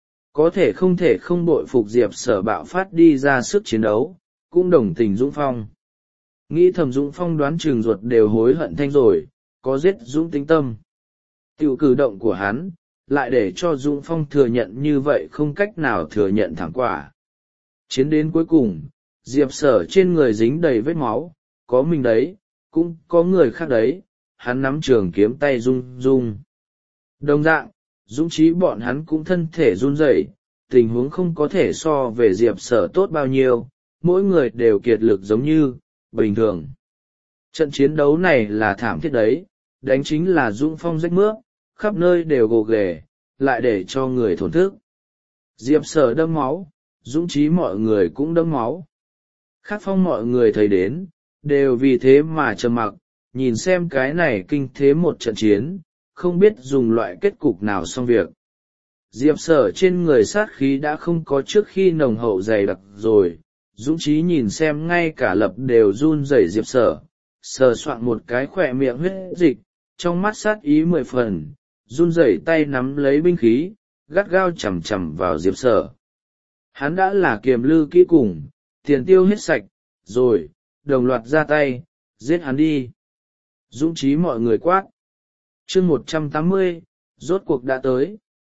Có thể không bội phục Diệp Sở bạo phát đi ra sức chiến đấu, cũng đồng tình Dũng Phong. Nghĩ thầm Dũng Phong đoán chừng ruột đều hối hận thanh rồi, có giết Dũng tính tâm. Tiểu cử động của hắn, lại để cho Dũng Phong thừa nhận như vậy không cách nào thừa nhận thẳng quả. Chiến đến cuối cùng, Diệp Sở trên người dính đầy vết máu, có mình đấy, cũng có người khác đấy, hắn nắm trường kiếm tay rung rung. Đồng dạng, Dũng Chí bọn hắn cũng thân thể run rẩy, tình huống không có thể so về Diệp Sở tốt bao nhiêu, mỗi người đều kiệt lực giống như bình thường. Trận chiến đấu này là thảm thiết đấy, đánh chính là Dũng Phong rách mướp, khắp nơi đều gồ ghề, lại để cho người thổn thức. Diệp Sở đẫm máu, Dũng Chí mọi người cũng đẫm máu. Khác phong mọi người thấy đến, đều vì thế mà trầm mặc, nhìn xem cái này kinh thế một trận chiến, không biết dùng loại kết cục nào xong việc. Diệp Sở trên người sát khí đã không có trước khi nồng hậu dày đặc rồi, Dũng Chí nhìn xem ngay cả lập đều run rẩy Diệp Sở, sờ soạn một cái khỏe miệng huyết dịch, trong mắt sát ý 10 phần, run rẩy tay nắm lấy binh khí, gắt gao chằm chằm vào Diệp Sở. Hắn đã là kiềm lư kỹ cùng, tiền tiêu hết sạch, rồi, đồng loạt ra tay, giết hắn đi. Dũng Chí mọi người quát. Chương 180, rốt cuộc đã tới.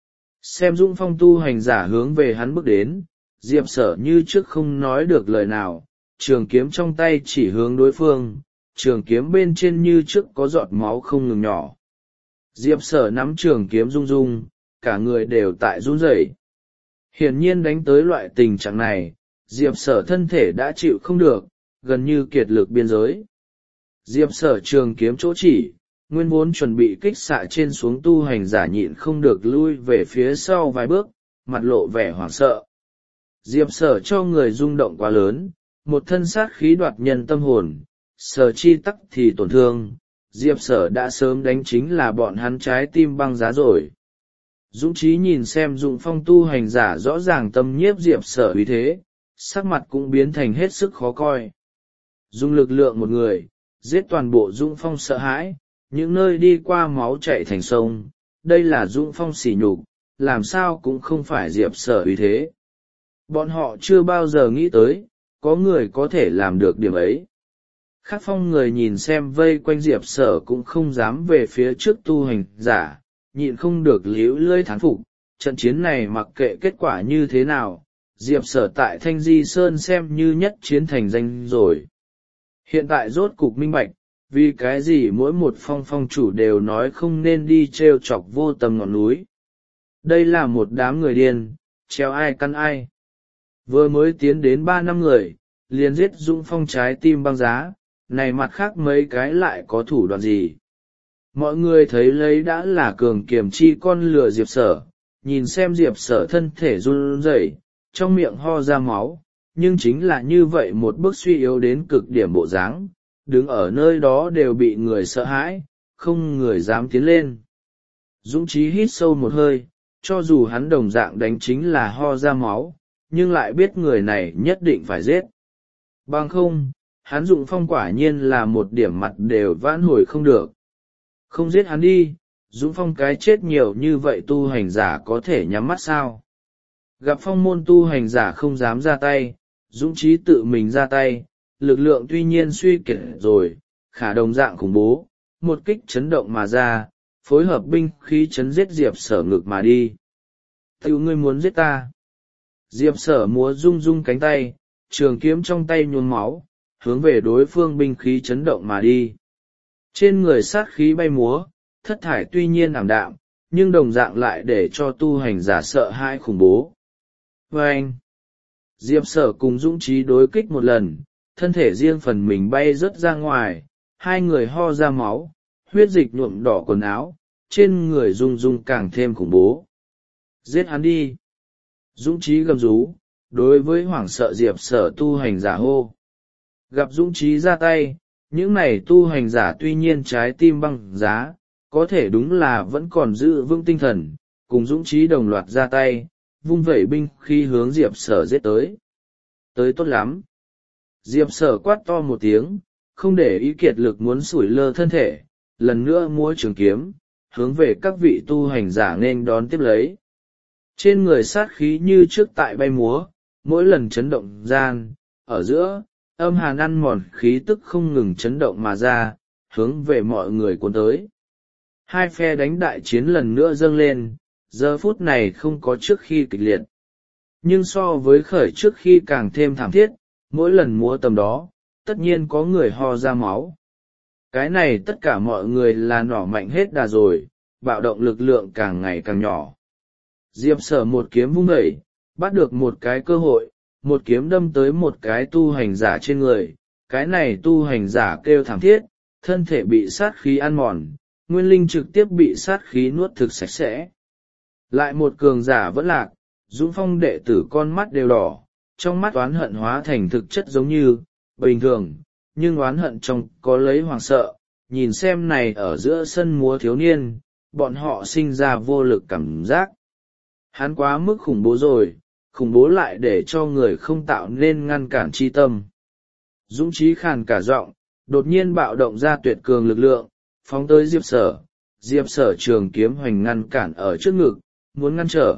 Xem Dũng Phong tu hành giả hướng về hắn bước đến, Diệp Sở như trước không nói được lời nào, trường kiếm trong tay chỉ hướng đối phương, trường kiếm bên trên như trước có giọt máu không ngừng nhỏ. Diệp Sở nắm trường kiếm rung rung, cả người đều tại run rẩy. Hiển nhiên đánh tới loại tình trạng này, Diệp Sở thân thể đã chịu không được, gần như kiệt lực biên giới. Diệp Sở trường kiếm chỗ chỉ, nguyên vốn chuẩn bị kích xạ trên xuống tu hành giả nhịn không được lui về phía sau vài bước, mặt lộ vẻ hoảng sợ. Diệp Sở cho người rung động quá lớn, một thân sát khí đoạt nhân tâm hồn, Sở chi tắc thì tổn thương, Diệp Sở đã sớm đánh chính là bọn hắn trái tim băng giá rồi. Dũng Chí nhìn xem Dũng Phong tu hành giả rõ ràng tâm nhiếp Diệp Sở uy thế, sắc mặt cũng biến thành hết sức khó coi. Dùng lực lượng một người, giết toàn bộ Dũng Phong sợ hãi, những nơi đi qua máu chảy thành sông, đây là Dũng Phong sỉ nhục, làm sao cũng không phải Diệp Sở uy thế. Bọn họ chưa bao giờ nghĩ tới, có người có thể làm được điểm ấy. Khác phong người nhìn xem vây quanh Diệp Sở cũng không dám về phía trước tu hành giả, nhịn không được líu lưỡi thán phục, trận chiến này mặc kệ kết quả như thế nào, Diệp Sở tại Thanh Di Sơn xem như nhất chiến thành danh rồi. Hiện tại rốt cục minh bạch, vì cái gì mỗi một phong chủ đều nói không nên đi trêu chọc Vô Tâm ngọn núi. Đây là một đám người điên, treo ai căn ai. Vừa mới tiến đến 3 năm người, liền giết Dũng Phong trái tim băng giá, này mặt khác mấy cái lại có thủ đoạn gì. Mọi người thấy lấy đã là cường kiềm chi con lừa Diệp Sở, nhìn xem Diệp Sở thân thể run rẩy, trong miệng ho ra máu, nhưng chính là như vậy một bước suy yếu đến cực điểm bộ dáng, đứng ở nơi đó đều bị người sợ hãi, không người dám tiến lên. Dũng Chí hít sâu một hơi, cho dù hắn đồng dạng đánh chính là ho ra máu, nhưng lại biết người này nhất định phải giết. Bằng không, hắn Dụng Phong quả nhiên là một điểm mặt đều vãn hồi không được. Không giết hắn đi, Dũng Phong cái chết nhiều như vậy tu hành giả có thể nhắm mắt sao? Gặp phong môn tu hành giả không dám ra tay, Dũng Chí tự mình ra tay, lực lượng tuy nhiên suy kiệt rồi, khả đồng dạng khủng bố, một kích chấn động mà ra, phối hợp binh khí chấn giết Diệp Sở ngực mà đi. Tiểu ngươi muốn giết ta. Diệp Sở múa rung rung cánh tay, trường kiếm trong tay nhuốm máu, hướng về đối phương binh khí chấn động mà đi. Trên người sát khí bay múa, thất thải tuy nhiên ảm đạm, nhưng đồng dạng lại để cho tu hành giả sợ hãi khủng bố. Và anh, Diệp Sở cùng Dũng Chí đối kích một lần, thân thể riêng phần mình bay rớt ra ngoài, hai người ho ra máu, huyết dịch nhuộm đỏ quần áo, trên người rung rung càng thêm khủng bố. Giết hắn đi! Dũng Chí gầm rú, đối với hoảng sợ Diệp Sở tu hành giả hô. Gặp Dũng Chí ra tay, những này tu hành giả tuy nhiên trái tim băng giá, có thể đúng là vẫn còn giữ vững tinh thần, cùng Dũng Chí đồng loạt ra tay, vung vẩy binh khi hướng Diệp Sở giết tới. Tới tốt lắm! Diệp Sở quát to một tiếng, không để ý kiệt lực muốn sủi lơ thân thể, lần nữa múa trường kiếm, hướng về các vị tu hành giả nên đón tiếp lấy. Trên người sát khí như trước tại bay múa, mỗi lần chấn động gian, ở giữa, âm hàn ăn mòn khí tức không ngừng chấn động mà ra, hướng về mọi người cuốn tới. Hai phe đánh đại chiến lần nữa dâng lên, giờ phút này không có trước khi kịch liệt. Nhưng so với khởi trước khi càng thêm thảm thiết, mỗi lần múa tầm đó, tất nhiên có người ho ra máu. Cái này tất cả mọi người là nỏ mạnh hết đà rồi, bạo động lực lượng càng ngày càng nhỏ. Diệp Sở một kiếm vung đẩy, bắt được một cái cơ hội, một kiếm đâm tới một cái tu hành giả trên người, cái này tu hành giả kêu thảm thiết, thân thể bị sát khí ăn mòn, nguyên linh trực tiếp bị sát khí nuốt thực sạch sẽ. Lại một cường giả vẫn lạc, Dũng Phong đệ tử con mắt đều đỏ, trong mắt oán hận hóa thành thực chất giống như bình thường, nhưng oán hận trong có lấy hoàng sợ, nhìn xem này ở giữa sân múa thiếu niên, bọn họ sinh ra vô lực cảm giác. Hắn quá mức khủng bố rồi, khủng bố lại để cho người không tạo nên ngăn cản chi tâm. Dũng Chí khàn cả giọng, đột nhiên bạo động ra tuyệt cường lực lượng, phóng tới Diệp Sở. Diệp Sở trường kiếm hoành ngăn cản ở trước ngực, muốn ngăn trở.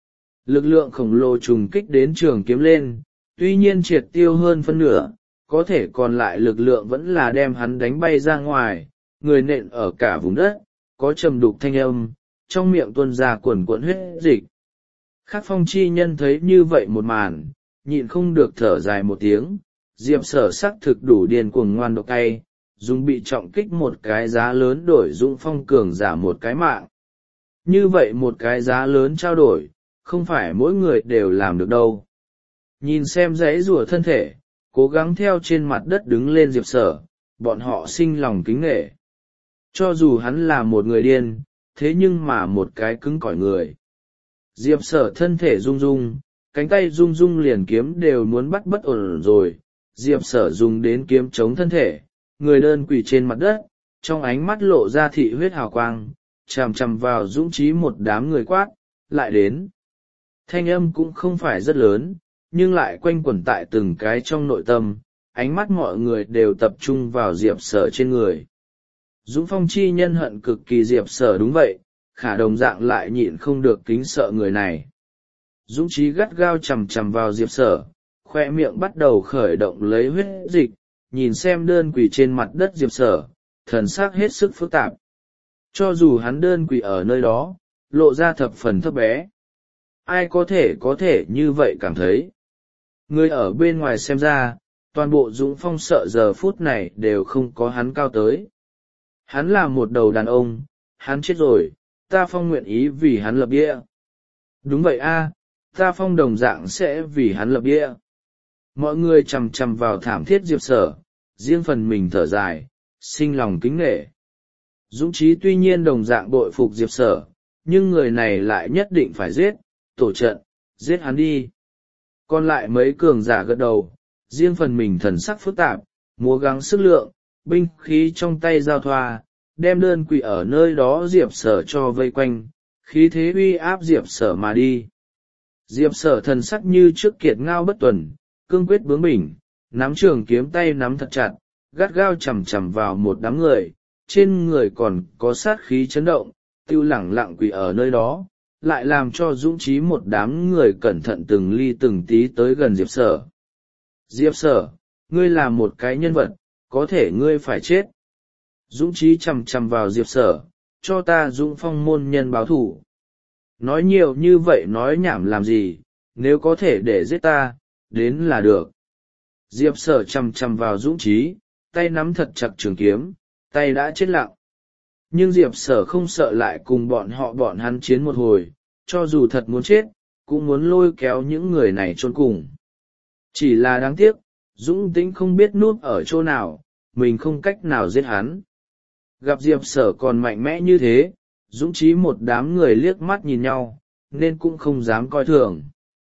Lực lượng khổng lồ trùng kích đến trường kiếm lên, tuy nhiên triệt tiêu hơn phân nửa, có thể còn lại lực lượng vẫn là đem hắn đánh bay ra ngoài, người nện ở cả vùng đất, có trầm đục thanh âm, trong miệng tuôn ra quần cuộn huyết dịch. Khác phong chi nhân thấy như vậy một màn, nhịn không được thở dài một tiếng, Diệp Sở sắc thực đủ điên cuồng ngoan độc cay, dùng bị trọng kích một cái giá lớn đổi Dũng Phong cường giả một cái mạng. Như vậy một cái giá lớn trao đổi, không phải mỗi người đều làm được đâu. Nhìn xem dãy rùa thân thể, cố gắng theo trên mặt đất đứng lên Diệp Sở, bọn họ sinh lòng kính nể. Cho dù hắn là một người điên, thế nhưng mà một cái cứng cỏi người. Diệp Sở thân thể rung rung, cánh tay rung rung liền kiếm đều muốn bắt bất ổn rồi. Diệp Sở dùng đến kiếm chống thân thể, người đơn quỳ trên mặt đất, trong ánh mắt lộ ra thị huyết hào quang, chằm chằm vào Dũng Chí một đám người quát, lại đến. Thanh âm cũng không phải rất lớn, nhưng lại quanh quẩn tại từng cái trong nội tâm, ánh mắt mọi người đều tập trung vào Diệp Sở trên người. Dũng Phong chi nhân hận cực kỳ Diệp Sở đúng vậy, khả đồng dạng lại nhịn không được kính sợ người này. Dũng Chí gắt gao chằm chằm vào Diệp Sở, khoe miệng bắt đầu khởi động lấy huyết dịch, nhìn xem đơn quỳ trên mặt đất Diệp Sở, thần sắc hết sức phức tạp. Cho dù hắn đơn quỳ ở nơi đó, lộ ra thập phần thấp bé. Ai có thể như vậy cảm thấy. Người ở bên ngoài xem ra, toàn bộ Dũng Phong sợ giờ phút này đều không có hắn cao tới. Hắn là một đầu đàn ông, hắn chết rồi, ta Phong nguyện ý vì hắn lập địa. Đúng vậy a, ta phong đồng dạng sẽ vì hắn lập địa. Mọi người chằm chằm vào thảm thiết Diệp Sở, riêng phần mình thở dài, sinh lòng kính nể. Dũng trí tuy nhiên đồng dạng bội phục Diệp Sở, nhưng người này lại nhất định phải giết, tổ trận, giết hắn đi. Còn lại mấy cường giả gật đầu, riêng phần mình thần sắc phức tạp, múa gắng sức lượng, binh khí trong tay giao thoa, đem đơn quỷ ở nơi đó Diệp Sở cho vây quanh, khí thế uy áp Diệp Sở mà đi. Diệp Sở thần sắc như trước kiệt ngao bất tuần, cương quyết bướng bỉnh, nắm trường kiếm tay nắm thật chặt, gắt gao chằm chằm vào một đám người, trên người còn có sát khí chấn động, tiêu lẳng lặng quỳ ở nơi đó, lại làm cho dũng trí một đám người cẩn thận từng ly từng tí tới gần Diệp Sở. Diệp Sở, ngươi là một cái nhân vật, có thể ngươi phải chết. Dũng trí chằm chằm vào Diệp Sở, cho ta Dũng Phong môn nhân báo thù. Nói nhiều như vậy nói nhảm làm gì, nếu có thể để giết ta, đến là được. Diệp Sở chằm chằm vào Dũng trí, tay nắm thật chặt trường kiếm, tay đã chết lặng. Nhưng Diệp Sở không sợ lại cùng bọn hắn chiến một hồi, cho dù thật muốn chết, cũng muốn lôi kéo những người này chôn cùng. Chỉ là đáng tiếc, Dũng Tĩnh không biết núp ở chỗ nào, mình không cách nào giết hắn. Gặp Diệp Sở còn mạnh mẽ như thế, Dũng trí một đám người liếc mắt nhìn nhau, nên cũng không dám coi thường.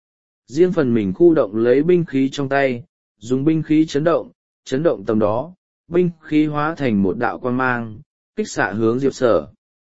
Riêng phần mình khu động lấy binh khí trong tay, dùng binh khí chấn động tầm đó, binh khí hóa thành một đạo quang mang, kích xạ hướng Diệp Sở.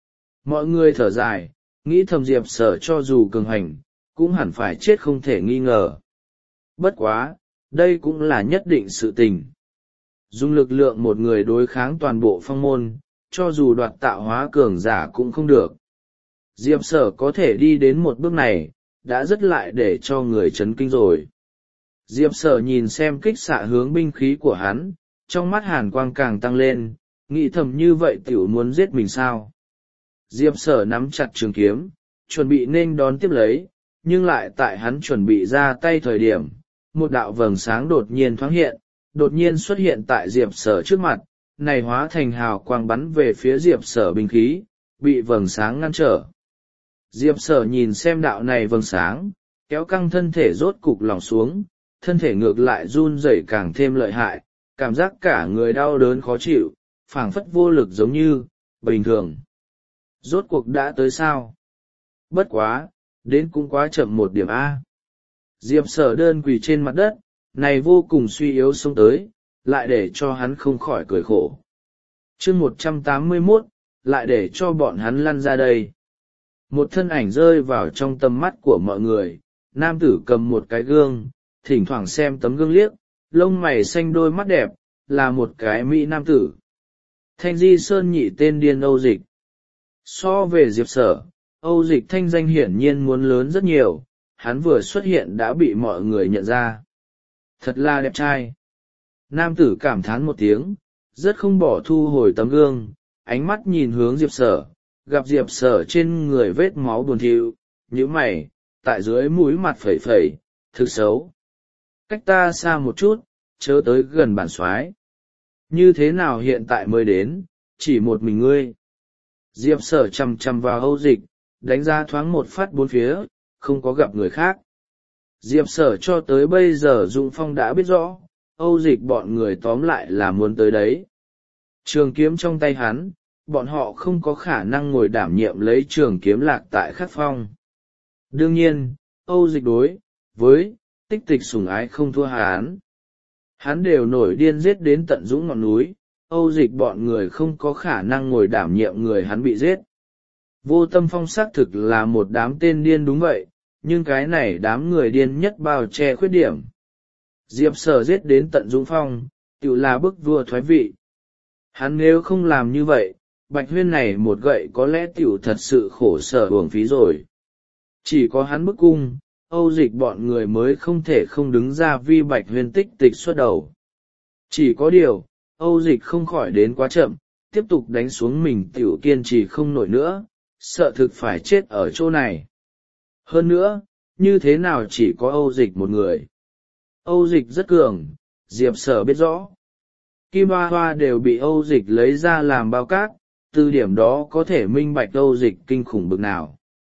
Mọi người thở dài, nghĩ thầm Diệp Sở cho dù cường hành, cũng hẳn phải chết không thể nghi ngờ. Bất quá, đây cũng là nhất định sự tình. Dùng lực lượng một người đối kháng toàn bộ phong môn, cho dù đoạt tạo hóa cường giả cũng không được. Diệp Sở có thể đi đến một bước này, đã rất lại để cho người chấn kinh rồi. Diệp Sở nhìn xem kích xạ hướng binh khí của hắn, trong mắt hàn quang càng tăng lên, nghĩ thầm như vậy tiểu muốn giết mình sao. Diệp Sở nắm chặt trường kiếm, chuẩn bị nên đón tiếp lấy, nhưng lại tại hắn chuẩn bị ra tay thời điểm, một đạo vầng sáng đột nhiên thoáng hiện, đột nhiên xuất hiện tại Diệp Sở trước mặt, này hóa thành hào quang bắn về phía Diệp Sở binh khí, bị vầng sáng ngăn trở. Diệp Sở nhìn xem đạo này vầng sáng, kéo căng thân thể rốt cục lỏng xuống, thân thể ngược lại run rẩy càng thêm lợi hại, cảm giác cả người đau đớn khó chịu, phảng phất vô lực giống như, bình thường. Rốt cuộc đã tới sao? Bất quá, đến cũng quá chậm một điểm A. Diệp Sở đơn quỳ trên mặt đất, này vô cùng suy yếu xông tới, lại để cho hắn không khỏi cười khổ. chương 181, lại để cho bọn hắn lăn ra đây. Một thân ảnh rơi vào trong tầm mắt của mọi người, nam tử cầm một cái gương, thỉnh thoảng xem tấm gương liếc, lông mày xanh đôi mắt đẹp, là một cái mỹ nam tử. Thanh Di Sơn nhị tên điên Âu Dịch. So về Diệp Sở, Âu Dịch thanh danh hiển nhiên muốn lớn rất nhiều, hắn vừa xuất hiện đã bị mọi người nhận ra. Thật là đẹp trai. Nam tử cảm thán một tiếng, rất không bỏ thu hồi tấm gương, ánh mắt nhìn hướng Diệp Sở, gặp Diệp Sở trên người vết máu buồn thiu, nhíu mày, tại dưới mũi mặt phẩy phẩy, thực xấu. Cách ta xa một chút, chớ tới gần bản soái. Như thế nào hiện tại mới đến, chỉ một mình ngươi. Diệp Sở chằm chằm vào Âu Dịch, đánh giá thoáng một phát bốn phía, không có gặp người khác. Diệp Sở cho tới bây giờ Dũng Phong đã biết rõ, Âu Dịch bọn người tóm lại là muốn tới đấy. Trường kiếm trong tay hắn, bọn họ không có khả năng ngồi đảm nhiệm lấy trường kiếm lạc tại khắc phong. Đương nhiên, Âu Dịch đối với Tích Tịch sủng ái không thua hắn. Hắn đều nổi điên giết đến tận Dũng ngọn núi, Âu Dịch bọn người không có khả năng ngồi đảm nhiệm người hắn bị giết. Vô Tâm Phong xác thực là một đám tên điên đúng vậy, nhưng cái này đám người điên nhất bao che khuyết điểm. Diệp Sở giết đến tận Dũng Phong, tự là bức vua thoái vị. Hắn nếu không làm như vậy, Bạch Huyên này một gậy có lẽ tiểu thật sự khổ sở uổng phí rồi. Chỉ có hắn bức cung, Âu Dịch bọn người mới không thể không đứng ra vì Bạch Huyên Tích Tịch xuất đầu. Chỉ có điều, Âu Dịch không khỏi đến quá chậm, tiếp tục đánh xuống mình tiểu kiên trì không nổi nữa, sợ thực phải chết ở chỗ này. Hơn nữa, như thế nào chỉ có Âu Dịch một người. Âu Dịch rất cường, Diệp Sở biết rõ. Kim Hoa Hoa đều bị Âu Dịch lấy ra làm bao cát, từ điểm đó có thể minh bạch Âu Dịch kinh khủng bực nào.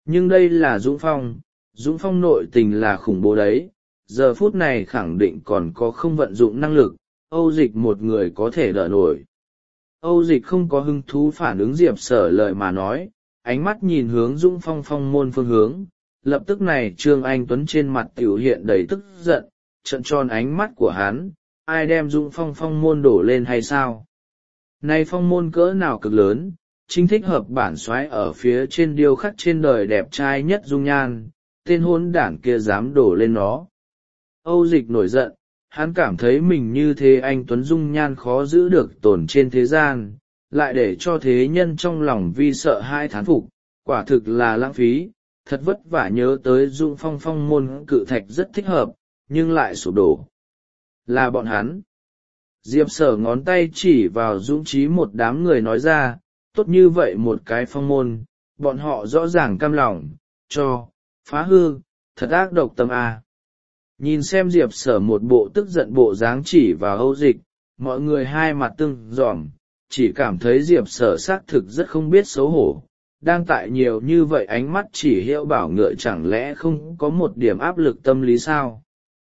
Nhưng đây là Dũng Phong nội tình là khủng bố đấy, giờ phút này khẳng định còn có không vận dụng năng lực, Âu Dịch một người có thể đỡ nổi. Âu Dịch không có hứng thú phản ứng Diệp Sở lời mà nói, ánh mắt nhìn hướng Dũng Phong phong môn phương hướng, lập tức này Trương Anh Tuấn trên mặt tiểu hiện đầy tức giận, trợn tròn ánh mắt của hắn, ai đem Dũng Phong phong môn đổ lên hay sao? Này phong môn cỡ nào cực lớn, chính thích hợp bản soái ở phía trên điêu khắc trên đời đẹp trai nhất dung nhan, tên hôn đảng kia dám đổ lên nó. Âu Dịch nổi giận, hắn cảm thấy mình như thế anh Tuấn dung nhan khó giữ được tồn trên thế gian, lại để cho thế nhân trong lòng vi sợ hai thán phục, quả thực là lãng phí, thật vất vả nhớ tới Dũng Phong phong môn cự thạch rất thích hợp, nhưng lại sụp đổ. Là bọn hắn. Diệp Sở ngón tay chỉ vào dũng trí một đám người nói ra, tốt như vậy một cái phong môn, bọn họ rõ ràng cam lòng, phá hư, thật ác độc tâm a. Nhìn xem Diệp Sở một bộ tức giận bộ dáng chỉ vào Âu Dịch, mọi người hai mặt tương dòm, chỉ cảm thấy Diệp Sở xác thực rất không biết xấu hổ, đang tại nhiều như vậy ánh mắt chỉ hiệu bảo ngựa chẳng lẽ không có một điểm áp lực tâm lý sao.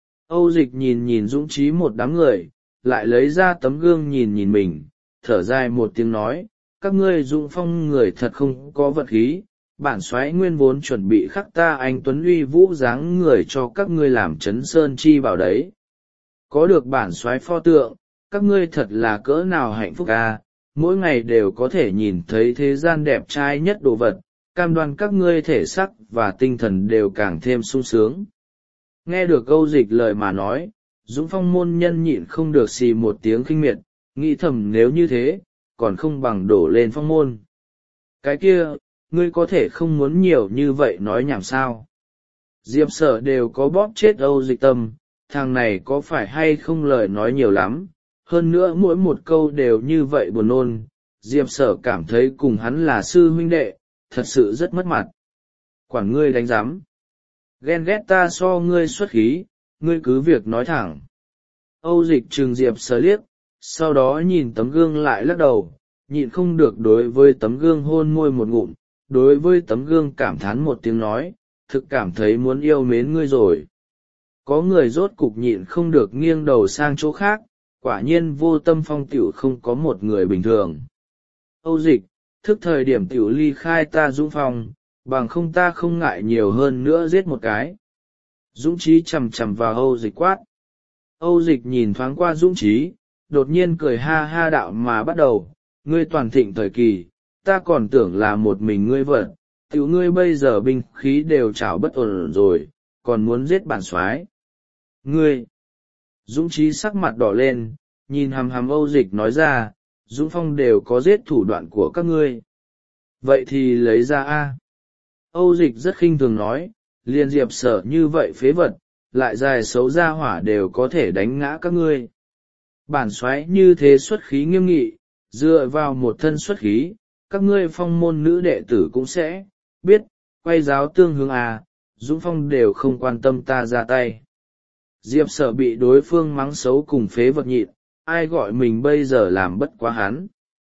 Âu Dịch nhìn dũng trí một đám người, lại lấy ra tấm gương nhìn mình, thở dài một tiếng nói, các ngươi Dũng Phong người thật không có vật khí, bản soái nguyên vốn chuẩn bị khắc ta anh Tuấn uy vũ dáng người cho các ngươi làm chấn sơn chi bảo đấy. Có được bản soái pho tượng, các ngươi thật là cỡ nào hạnh phúc à, mỗi ngày đều có thể nhìn thấy thế gian đẹp trai nhất đồ vật, cam đoan các ngươi thể sắc và tinh thần đều càng thêm sung sướng. Nghe được Âu Dịch lời mà nói, Dũng Phong môn nhân nhịn không được xì một tiếng khinh miệt, nghĩ thầm nếu như thế, còn không bằng đổ lên phong môn. Cái kia, ngươi có thể không muốn nhiều như vậy nói nhảm sao. Diệp Sở đều có bóp chết Âu Dịch tâm, thằng này có phải hay không lời nói nhiều lắm, hơn nữa mỗi một câu đều như vậy buồn nôn, Diệp Sở cảm thấy cùng hắn là sư huynh đệ, thật sự rất mất mặt. Quản ngươi đánh giám. Ghen ghét ta so ngươi xuất khí, ngươi cứ việc nói thẳng. Âu Dịch trừng Diệp Sở liếc, sau đó nhìn tấm gương lại lắc đầu, nhịn không được đối với tấm gương hôn môi một ngụm, đối với tấm gương cảm thán một tiếng nói, thực cảm thấy muốn yêu mến ngươi rồi. Có người rốt cục nhịn không được nghiêng đầu sang chỗ khác, quả nhiên vô tâm phong tiểu không có một người bình thường. Âu Dịch, thức thời điểm tiểu ly khai ta Dũng Phong, bằng không ta không ngại nhiều hơn nữa giết một cái. Dũng Trí chằm chằm vào Âu Dịch quát. Âu Dịch nhìn thoáng qua Dũng Trí, đột nhiên cười ha ha đạo mà bắt đầu, ngươi toàn thịnh thời kỳ, ta còn tưởng là một mình ngươi vật, tiểu ngươi bây giờ binh khí đều chảo bất ổn rồi, còn muốn giết bản soái. Ngươi! Dũng Trí sắc mặt đỏ lên, nhìn hằm hằm Âu Dịch nói ra, Dũng Phong đều có giết thủ đoạn của các ngươi. Vậy thì lấy ra a. Âu Dịch rất khinh thường nói, liền Diệp Sở như vậy phế vật, lại dài xấu ra hỏa đều có thể đánh ngã các ngươi. Bản soái như thế xuất khí nghiêm nghị, dựa vào một thân xuất khí, các ngươi phong môn nữ đệ tử cũng sẽ biết, quay giáo tương hướng à, Dũng Phong đều không quan tâm ta ra tay. Diệp Sở bị đối phương mắng xấu cùng phế vật nhịn, ai gọi mình bây giờ làm bất quá hắn.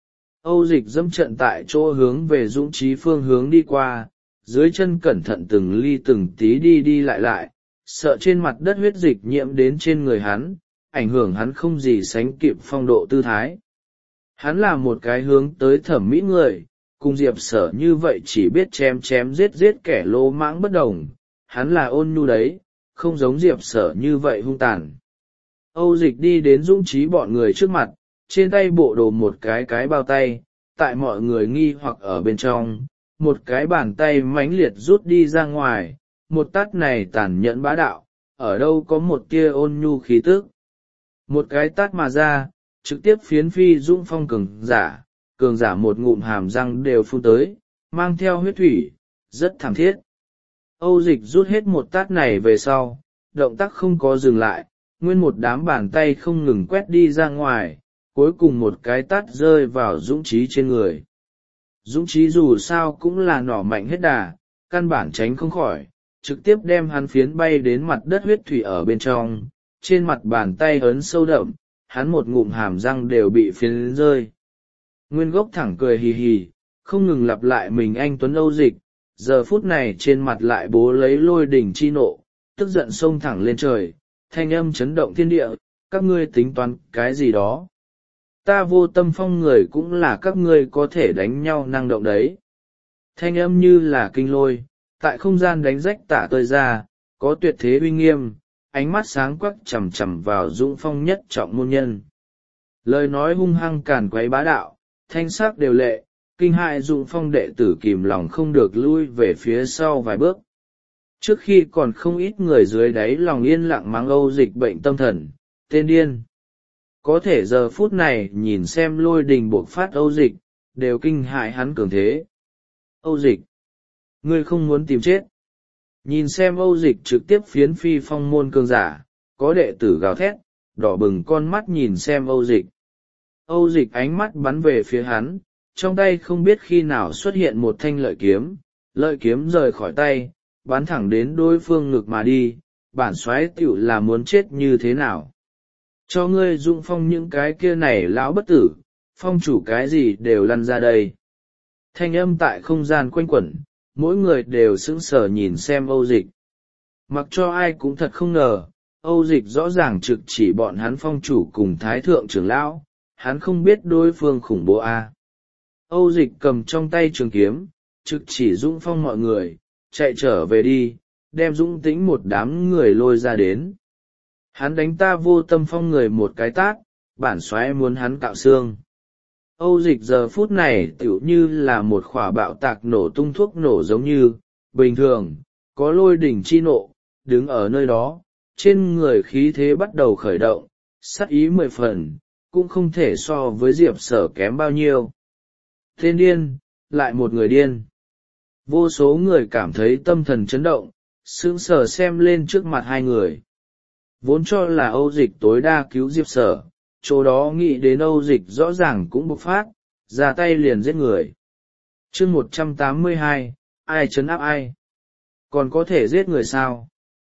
Âu Dịch dẫm trận tại chỗ hướng về Dũng Trí phương hướng đi qua, dưới chân cẩn thận từng ly từng tí đi lại, sợ trên mặt đất huyết dịch nhiễm đến trên người hắn, ảnh hưởng hắn không gì sánh kịp phong độ tư thái. Hắn là một cái hướng tới thẩm mỹ người, cùng Diệp Sở như vậy chỉ biết chém giết kẻ lỗ mãng bất đồng, hắn là ôn nhu đấy, không giống Diệp Sở như vậy hung tàn. Âu Dịch đi đến Dũng Trí bọn người trước mặt, trên tay bộ đồ một cái bao tay, tại mọi người nghi hoặc ở bên trong, một cái bàn tay mãnh liệt rút đi ra ngoài, một tát này tàn nhẫn bá đạo, ở đâu có một tia ôn nhu khí tức. Một cái tát mà ra, trực tiếp phiến phi Dũng Phong cường giả một ngụm hàm răng đều phun tới, mang theo huyết thủy, rất thảm thiết. Âu Dịch rút hết một tát này về sau, động tác không có dừng lại, nguyên một đám bàn tay không ngừng quét đi ra ngoài, cuối cùng một cái tát rơi vào Dũng Trí trên người. Dũng Trí dù sao cũng là nỏ mạnh hết đà, căn bản tránh không khỏi, trực tiếp đem hắn phiến bay đến mặt đất huyết thủy ở bên trong, trên mặt bàn tay ấn sâu đậm, hắn một ngụm hàm răng đều bị phiến rơi. Nguyên Gốc thẳng cười hì hì, không ngừng lặp lại mình anh Tuấn Âu Dịch, giờ phút này trên mặt lại bố lấy lôi đỉnh chi nộ, tức giận xông thẳng lên trời, thanh âm chấn động thiên địa, các ngươi tính toán cái gì đó. Ta Vô Tâm Phong người cũng là các ngươi có thể đánh nhau năng động đấy. Thanh âm như là kinh lôi, tại không gian đánh rách tả tơi ra, có tuyệt thế uy nghiêm, ánh mắt sáng quắc chằm chằm vào Dũng Phong nhất trọng môn nhân. Lời nói hung hăng càn quấy bá đạo, thanh sắc đều lệ, kinh hại Dũng Phong đệ tử kìm lòng không được lui về phía sau vài bước. Trước khi còn không ít người dưới đáy lòng yên lặng mắng Âu Dịch bệnh tâm thần, tên điên. Có thể giờ phút này nhìn xem lôi đình buộc phát Âu Dịch, đều kinh hại hắn cường thế. Âu Dịch, ngươi không muốn tìm chết. Nhìn xem Âu Dịch trực tiếp phiến phi phong môn cường giả, có đệ tử gào thét, đỏ bừng con mắt nhìn xem Âu Dịch. Âu Dịch ánh mắt bắn về phía hắn, trong tay không biết khi nào xuất hiện một thanh lợi kiếm rời khỏi tay, bắn thẳng đến đối phương ngực mà đi, bản soái tựu là muốn chết như thế nào. Cho ngươi Dũng Phong những cái kia này lão bất tử, phong chủ cái gì đều lăn ra đây. Thanh âm tại không gian quanh quẩn, mỗi người đều sững sờ nhìn xem Âu Dịch. Mặc cho ai cũng thật không ngờ, Âu Dịch rõ ràng trực chỉ bọn hắn phong chủ cùng thái thượng trưởng lão, hắn không biết đối phương khủng bố a. Âu Dịch cầm trong tay trường kiếm, trực chỉ Dũng Phong mọi người, chạy trở về đi, đem Dũng Tĩnh một đám người lôi ra đến. Hắn đánh ta Vô Tâm Phong người một cái tát, bản soái muốn hắn cạo xương. Âu Dịch giờ phút này tựu như là một khỏa bạo tạc nổ tung thuốc nổ giống như, bình thường, có lôi đỉnh chi nộ, đứng ở nơi đó, trên người khí thế bắt đầu khởi động, sát ý 10 phần, cũng không thể so với Diệp Sở kém bao nhiêu. Tên điên, lại một người điên. Vô số người cảm thấy tâm thần chấn động, sững sờ xem lên trước mặt hai người. Vốn cho là Âu Dịch tối đa cứu Diệp Sở, chỗ đó nghĩ đến Âu Dịch rõ ràng cũng bộc phát, ra tay liền giết người. Chương 182, ai trấn áp ai? Còn có thể giết người sao?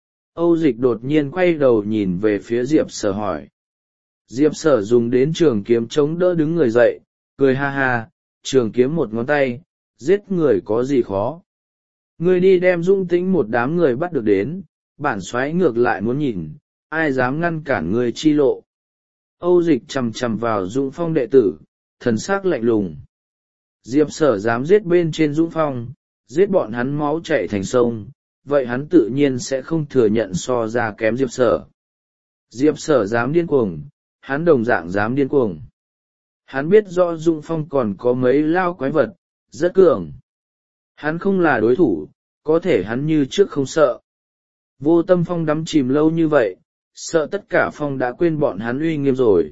Âu Dịch đột nhiên quay đầu nhìn về phía Diệp Sở hỏi. Diệp Sở dùng đến trường kiếm chống đỡ đứng người dậy, cười ha ha, trường kiếm một ngón tay, giết người có gì khó. Ngươi đi đem Dũng Tĩnh một đám người bắt được đến, bản soái ngược lại muốn nhìn, ai dám ngăn cản ngươi chi lộ. Âu Dịch chằm chằm vào Dũng Phong đệ tử, thần sắc lạnh lùng. Diệp Sở dám giết bên trên Dũng Phong, giết bọn hắn máu chảy thành sông, vậy hắn tự nhiên sẽ không thừa nhận so ra kém Diệp Sở. Diệp Sở dám điên cuồng, hắn đồng dạng dám điên cuồng. Hắn biết rõ Dũng Phong còn có mấy lao quái vật, rất cường. Hắn không là đối thủ, có thể hắn như trước không sợ. Vô Tâm Phong đắm chìm lâu như vậy, sợ tất cả phong đã quên bọn hắn uy nghiêm rồi.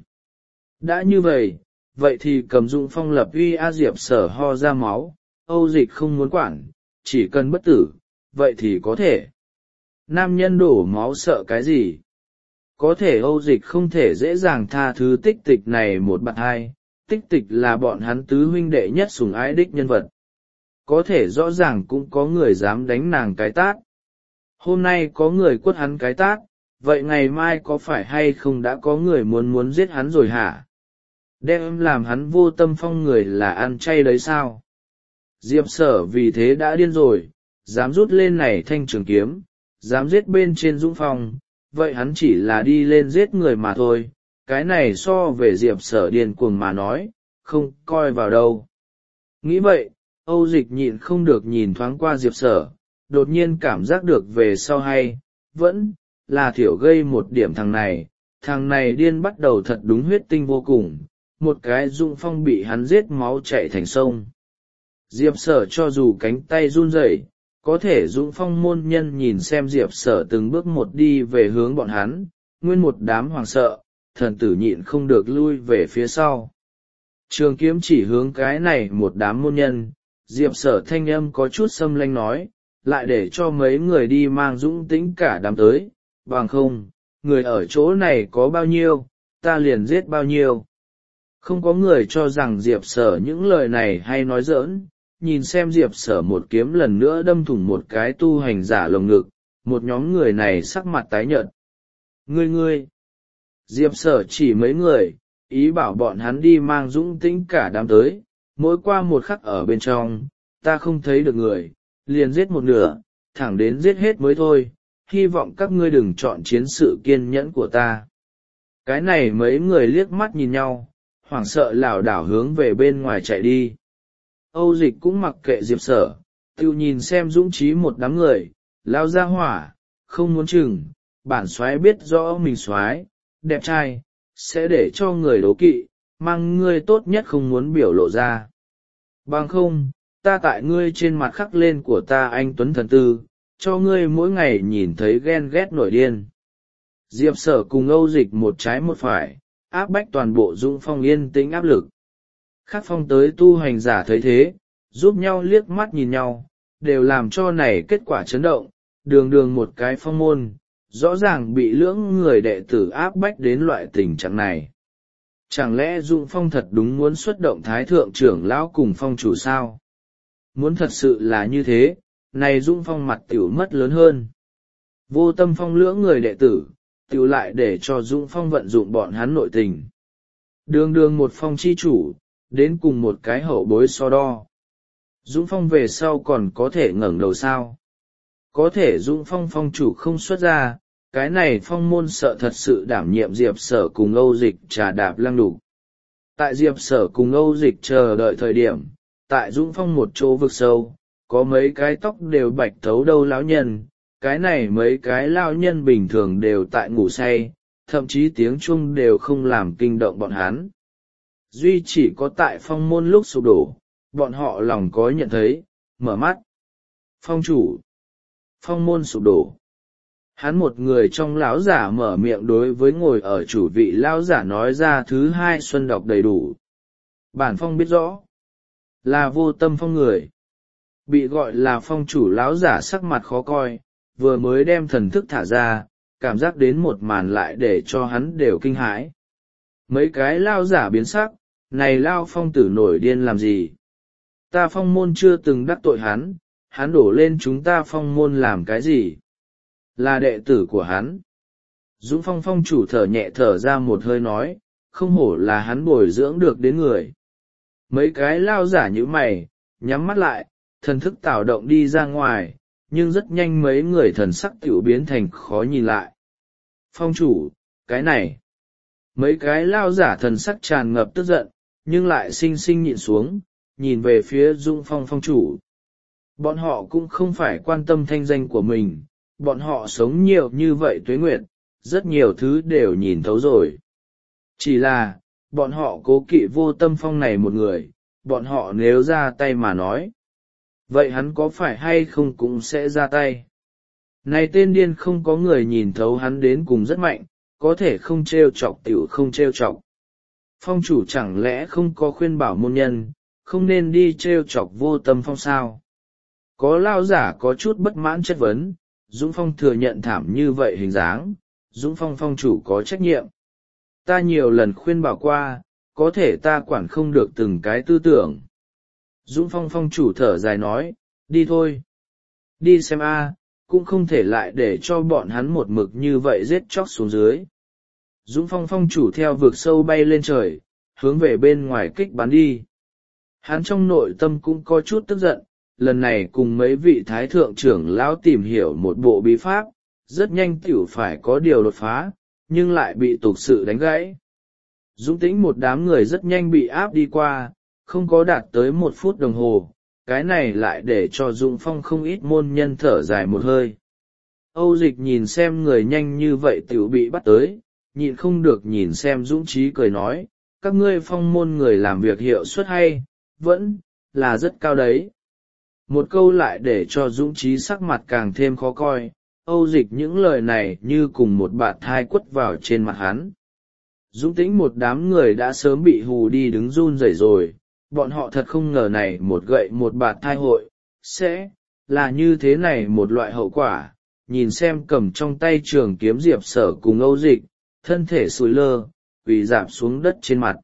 Đã như vậy thì cầm Dũng Phong lập uy. Diệp Sở ho ra máu, Âu Dịch không muốn quản, chỉ cần bất tử, vậy thì có thể. Nam nhân đổ máu sợ cái gì? Có thể Âu Dịch không thể dễ dàng tha thứ Tích Tịch này một bạn hai, Tích Tịch là bọn hắn tứ huynh đệ nhất sủng ái đích nhân vật. Có thể rõ ràng cũng có người dám đánh nàng cái tát. Hôm nay có người quất hắn cái tát, vậy ngày mai có phải hay không đã có người muốn giết hắn rồi hả? Đem làm hắn Vô Tâm Phong người là ăn chay đấy sao? Diệp Sở vì thế đã điên rồi, dám rút lên này thanh trường kiếm, dám giết bên trên Dũng Phong, vậy hắn chỉ là đi lên giết người mà thôi, cái này so về Diệp Sở điên cuồng mà nói, không coi vào đâu. Nghĩ vậy, Âu Dịch nhịn không được nhìn thoáng qua Diệp Sở, đột nhiên cảm giác được về sau hay, vẫn là thiểu gây một điểm thằng này điên bắt đầu thật đúng huyết tinh vô cùng, một cái Dũng Phong bị hắn giết máu chảy thành sông. Diệp Sở cho dù cánh tay run rẩy, có thể Dũng Phong môn nhân nhìn xem Diệp Sở từng bước một đi về hướng bọn hắn, nguyên một đám hoảng sợ, thần tử nhịn không được lui về phía sau. Trường kiếm chỉ hướng cái này một đám môn nhân, Diệp Sở thanh âm có chút xâm lanh nói, lại để cho mấy người đi mang Dũng Tĩnh cả đám tới, bằng không, người ở chỗ này có bao nhiêu, ta liền giết bao nhiêu. Không có người cho rằng Diệp Sở những lời này hay nói giỡn, nhìn xem Diệp Sở một kiếm lần nữa đâm thủng một cái tu hành giả lồng ngực, một nhóm người này sắc mặt tái nhợt. Ngươi! Diệp Sở chỉ mấy người, ý bảo bọn hắn đi mang Dũng Tĩnh cả đám tới, mỗi qua một khắc ở bên trong, ta không thấy được người, liền giết một nửa, thẳng đến giết hết mới thôi, hy vọng các ngươi đừng chọn chiến sự kiên nhẫn của ta. Cái này mấy người liếc mắt nhìn nhau, hoảng sợ lảo đảo hướng về bên ngoài chạy đi. Âu Dịch cũng mặc kệ Diệp Sở, tiêu nhìn xem dũng trí một đám người, lao ra hỏa, không muốn chừng, bản soái biết rõ mình soái đẹp trai, sẽ để cho người đố kỵ, mang ngươi tốt nhất không muốn biểu lộ ra. Bằng không, ta tại ngươi trên mặt khắc lên của ta anh Tuấn Thần Tư, cho ngươi mỗi ngày nhìn thấy ghen ghét nổi điên. Diệp Sở cùng Âu Dịch một trái một phải, áp bách toàn bộ Dũng Phong yên tĩnh áp lực. Khác phong tới tu hành giả thấy thế, giúp nhau liếc mắt nhìn nhau, đều làm cho này kết quả chấn động, đường đường một cái phong môn, rõ ràng bị lưỡng người đệ tử áp bách đến loại tình trạng này. Chẳng lẽ Dũng Phong thật đúng muốn xuất động thái thượng trưởng lão cùng phong chủ sao? Muốn thật sự là như thế, này Dũng Phong mặt tiểu mất lớn hơn. Vô Tâm Phong lưỡng người đệ tử, tiểu lại để cho Dũng Phong vận dụng bọn hắn nội tình. Đường đường một phong chi chủ, đến cùng một cái hậu bối so đo. Dũng Phong về sau còn có thể ngẩng đầu sao? Có thể Dũng Phong phong chủ không xuất ra, cái này phong môn sợ thật sự đảm nhiệm Diệp Sở cùng Âu Dịch trà đạp lăng đục. Tại Diệp Sở cùng Âu Dịch chờ đợi thời điểm, tại Dũng Phong một chỗ vực sâu, có mấy cái tóc đều bạch thấu đâu lão nhân, cái này mấy cái lão nhân bình thường đều tại ngủ say, thậm chí tiếng chuông đều không làm kinh động bọn hắn. Duy chỉ có tại phong môn lúc sụp đổ, bọn họ lòng có nhận thấy, mở mắt. Phong chủ, phong môn sụp đổ. Hắn một người trong lão giả mở miệng đối với ngồi ở chủ vị lão giả nói ra thứ hai xuân đọc đầy đủ. Bản phong biết rõ, là Vô Tâm Phong người. Bị gọi là phong chủ lão giả sắc mặt khó coi, vừa mới đem thần thức thả ra, cảm giác đến một màn lại để cho hắn đều kinh hãi. Mấy cái lão giả biến sắc, này Lao Phong tử nổi điên làm gì? Ta phong môn chưa từng đắc tội hắn đổ lên chúng ta phong môn làm cái gì? Là đệ tử của hắn. Dũng Phong phong chủ thở nhẹ thở ra một hơi nói, không hổ là hắn bồi dưỡng được đến người. Mấy cái lao giả như mày, nhắm mắt lại, thần thức tạo động đi ra ngoài, nhưng rất nhanh mấy người thần sắc tiểu biến thành khó nhìn lại. Phong chủ, cái này. Mấy cái lao giả thần sắc tràn ngập tức giận, nhưng lại xinh xinh nhịn xuống, nhìn về phía Dũng Phong phong chủ. Bọn họ cũng không phải quan tâm thanh danh của mình, bọn họ sống nhiều như vậy tuế nguyệt, rất nhiều thứ đều nhìn thấu rồi. Chỉ là, bọn họ cố kỵ Vô Tâm Phong này một người, bọn họ nếu ra tay mà nói. Vậy hắn có phải hay không cũng sẽ ra tay. Này tên điên không có người nhìn thấu hắn đến cùng rất mạnh, có thể không trêu chọc tiểu không trêu chọc. Phong chủ chẳng lẽ không có khuyên bảo môn nhân, không nên đi trêu chọc Vô Tâm Phong sao? Có lao giả có chút bất mãn chất vấn, Dũng Phong thừa nhận thảm như vậy hình dáng, Dũng Phong phong chủ có trách nhiệm. Ta nhiều lần khuyên bảo qua, có thể ta quản không được từng cái tư tưởng. Dũng Phong phong chủ thở dài nói, đi thôi. Đi xem a, cũng không thể lại để cho bọn hắn một mực như vậy giết chóc xuống dưới. Dũng Phong phong chủ theo vực sâu bay lên trời, hướng về bên ngoài kích bắn đi. Hắn trong nội tâm cũng có chút tức giận, lần này cùng mấy vị thái thượng trưởng lão tìm hiểu một bộ bí pháp, rất nhanh tiểu phải có điều đột phá, nhưng lại bị tục sự đánh gãy. Dũng tĩnh một đám người rất nhanh bị áp đi qua, không có đạt tới 1 phút đồng hồ, cái này lại để cho Dũng Phong không ít môn nhân thở dài một hơi. Âu Dịch nhìn xem người nhanh như vậy tiểu bị bắt tới, nhịn không được nhìn xem Dũng Trí cười nói, các ngươi phong môn người làm việc hiệu suất hay, vẫn là rất cao đấy. Một câu lại để cho Dũng Trí sắc mặt càng thêm khó coi, Âu Dịch những lời này như cùng một bạt thai quất vào trên mặt hắn. Dũng Tĩnh một đám người đã sớm bị hù đi đứng run rẩy rồi, bọn họ thật không ngờ này một gậy một bạt thai hội, sẽ là như thế này một loại hậu quả. Nhìn xem cầm trong tay trường kiếm Diệp Sở cùng Âu Dịch, thân thể sùi lơ, quỳ rạp xuống đất trên mặt.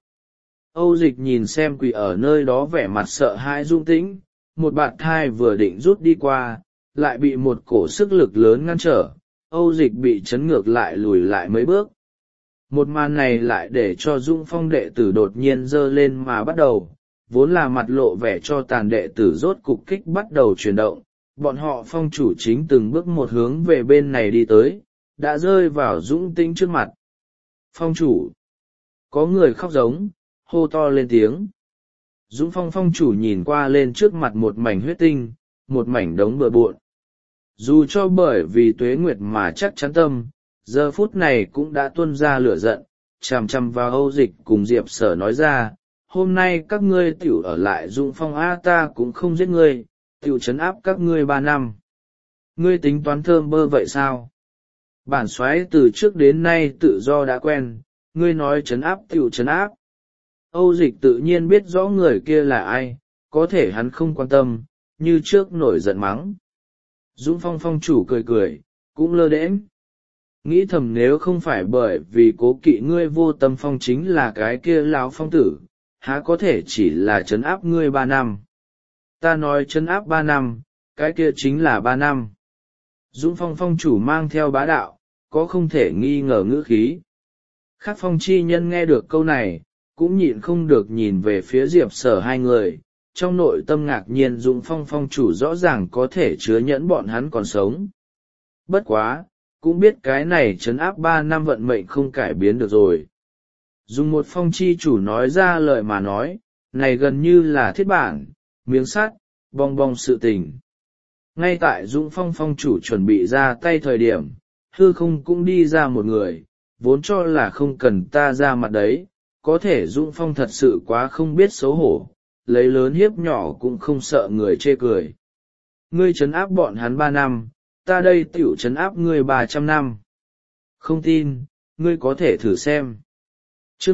Âu Dịch nhìn xem quỳ ở nơi đó vẻ mặt sợ hãi Dũng Tĩnh, một bạt thai vừa định rút đi qua, lại bị một cổ sức lực lớn ngăn trở, Âu Dịch bị chấn ngược lại lùi lại mấy bước. Một màn này lại để cho Dũng Phong đệ tử đột nhiên giơ lên mà bắt đầu, vốn là mặt lộ vẻ cho tàn đệ tử rốt cục kích bắt đầu chuyển động, bọn họ phong chủ chính từng bước một hướng về bên này đi tới, đã rơi vào Dũng Tĩnh trước mặt. Phong chủ! Có người khóc giống, hô to lên tiếng. Dũng Phong phong chủ nhìn qua lên trước mặt một mảnh huyết tinh, một mảnh đống bừa bộn. Dù cho bởi vì tuế nguyệt mà chắc chắn tâm, giờ phút này cũng đã tuôn ra lửa giận, chằm chằm vào Âu Dịch cùng Diệp Sở nói ra, hôm nay các ngươi tiểu ở lại Dũng Phong ta cũng không giết ngươi, tiểu trấn áp các ngươi 3 năm. Ngươi tính toán thơm bơ vậy sao? Bản soái từ trước đến nay tự do đã quen, ngươi nói trấn áp tiểu trấn áp. Âu Dịch tự nhiên biết rõ người kia là ai, có thể hắn không quan tâm, như trước nổi giận mắng. Dũng Phong phong chủ cười cười, cũng lơ đễnh. Nghĩ thầm nếu không phải bởi vì cố kỵ ngươi Vô Tâm Phong chính là cái kia lão phong tử, há có thể chỉ là trấn áp ngươi 3 năm. Ta nói trấn áp 3 năm, cái kia chính là 3 năm. Dũng Phong phong chủ mang theo bá đạo, có không thể nghi ngờ ngữ khí. Khác phong chi nhân nghe được câu này, cũng nhịn không được nhìn về phía Diệp Sở hai người, trong nội tâm ngạc nhiên Dũng Phong phong chủ rõ ràng có thể chứa nhẫn bọn hắn còn sống. Bất quá, cũng biết cái này trấn áp 3 năm vận mệnh không cải biến được rồi. Dùng một phong chi chủ nói ra lời mà nói, này gần như là thiết bản, miếng sắt, bong bong sự tình. Ngay tại Dũng Phong phong chủ chuẩn bị ra tay thời điểm, hư không cũng đi ra một người, vốn cho là không cần ta ra mặt đấy, có thể Dũng Phong thật sự quá không biết xấu hổ, lấy lớn hiếp nhỏ cũng không sợ người chê cười. Ngươi trấn áp bọn hắn 3 năm, ta đây tiểu trấn áp ngươi 300 năm. Không tin, ngươi có thể thử xem. Chương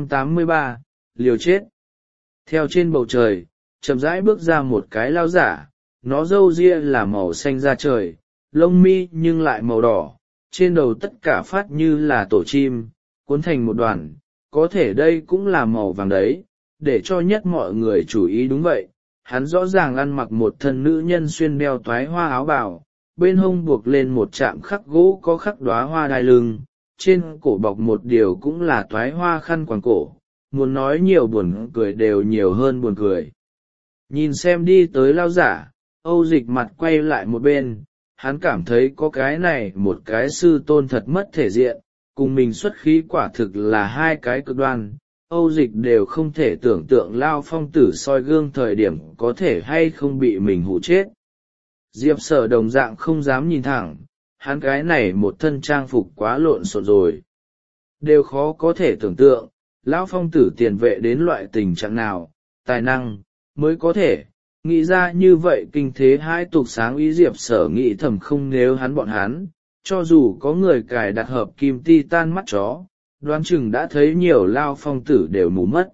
183, liều chết. Theo trên bầu trời, chậm rãi bước ra một cái lao giả, nó râu ria là màu xanh da trời, lông mi nhưng lại màu đỏ, trên đầu tất cả phát như là tổ chim, cuốn thành một đoàn, có thể đây cũng là màu vàng đấy, để cho nhất mọi người chú ý đúng vậy. Hắn rõ ràng ăn mặc một thân nữ nhân xuyên đeo toái hoa áo bào, bên hông buộc lên một chạm khắc gỗ có khắc đóa hoa đai lưng, trên cổ bọc một điều cũng là toái hoa khăn quàng cổ, muốn nói nhiều buồn cười đều nhiều hơn buồn cười. Nhìn xem đi tới lao giả, Âu Dịch mặt quay lại một bên, hắn cảm thấy có cái này một cái sư tôn thật mất thể diện, cùng mình xuất khí quả thực là hai cái cực đoan. Âu Dịch đều không thể tưởng tượng Lao Phong tử soi gương thời điểm có thể hay không bị mình hụ chết. Diệp Sở đồng dạng không dám nhìn thẳng, hắn cái này một thân trang phục quá lộn xộn rồi. Đều khó có thể tưởng tượng, Lão Phong tử tiền vệ đến loại tình trạng nào, tài năng, mới có thể, nghĩ ra như vậy kinh thế hai tục sáng ý. Diệp Sở nghĩ thầm không nếu hắn bọn hắn, cho dù có người cài đặt hợp kim titan mắt chó, đoán chừng đã thấy nhiều Lao Phong tử đều mù mất.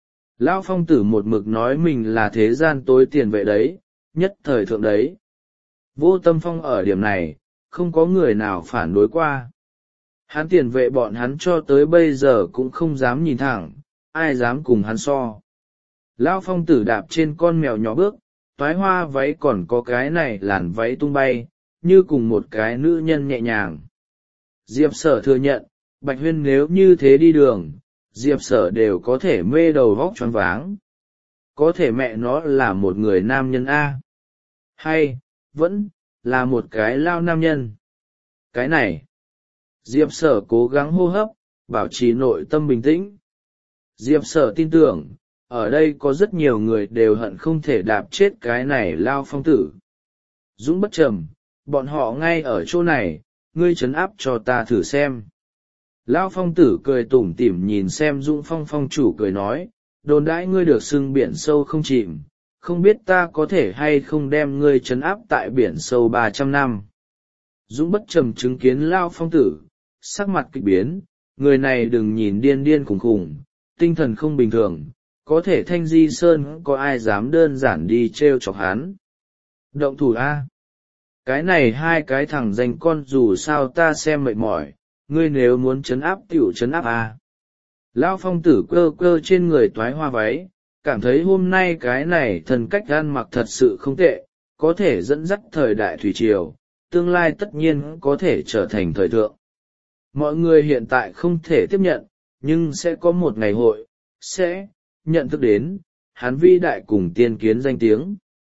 Lao Phong tử một mực nói mình là thế gian tối tiền vệ đấy, nhất thời thượng đấy. Vô Tâm Phong ở điểm này, không có người nào phản đối qua. Hắn tiền vệ bọn hắn cho tới bây giờ cũng không dám nhìn thẳng, ai dám cùng hắn so. Lao Phong tử đạp trên con mèo nhỏ bước, toái hoa váy còn có cái này làn váy tung bay, như cùng một cái nữ nhân nhẹ nhàng. Diệp Sở thừa nhận, Bạch Huyên nếu như thế đi đường, Diệp Sở đều có thể mê đầu vóc choáng váng. Có thể mẹ nó là một người nam nhân A. Hay, vẫn, là một cái lao nam nhân. Cái này, Diệp Sở cố gắng hô hấp, bảo trì nội tâm bình tĩnh. Diệp Sở tin tưởng, ở đây có rất nhiều người đều hận không thể đạp chết cái này Lao Phong tử. Dũng bất trầm, bọn họ ngay ở chỗ này, ngươi trấn áp cho ta thử xem. Lao Phong tử cười tủm tỉm nhìn xem Dũng Phong phong chủ cười nói, đồn đãi ngươi được xưng biển sâu không chìm, không biết ta có thể hay không đem ngươi trấn áp tại biển sâu 300 năm. Dũng bất trầm chứng kiến Lao Phong tử, sắc mặt kịch biến, người này đừng nhìn điên điên khủng khủng, tinh thần không bình thường, có thể Thanh Di Sơn có ai dám đơn giản đi trêu chọc hắn. Động thủ A. Cái này hai cái thằng danh con dù sao ta xem mệt mỏi, ngươi nếu muốn trấn áp tiểu trấn áp A. Lão Phong tử cơ cơ trên người toái hoa váy, cảm thấy hôm nay cái này thần cách ăn mặc thật sự không tệ, có thể dẫn dắt thời đại thủy triều, tương lai tất nhiên có thể trở thành thời thượng. Mọi người hiện tại không thể tiếp nhận, nhưng sẽ có một ngày hội, sẽ nhận thức đến, hắn vĩ đại cùng tiên kiến danh tiếng.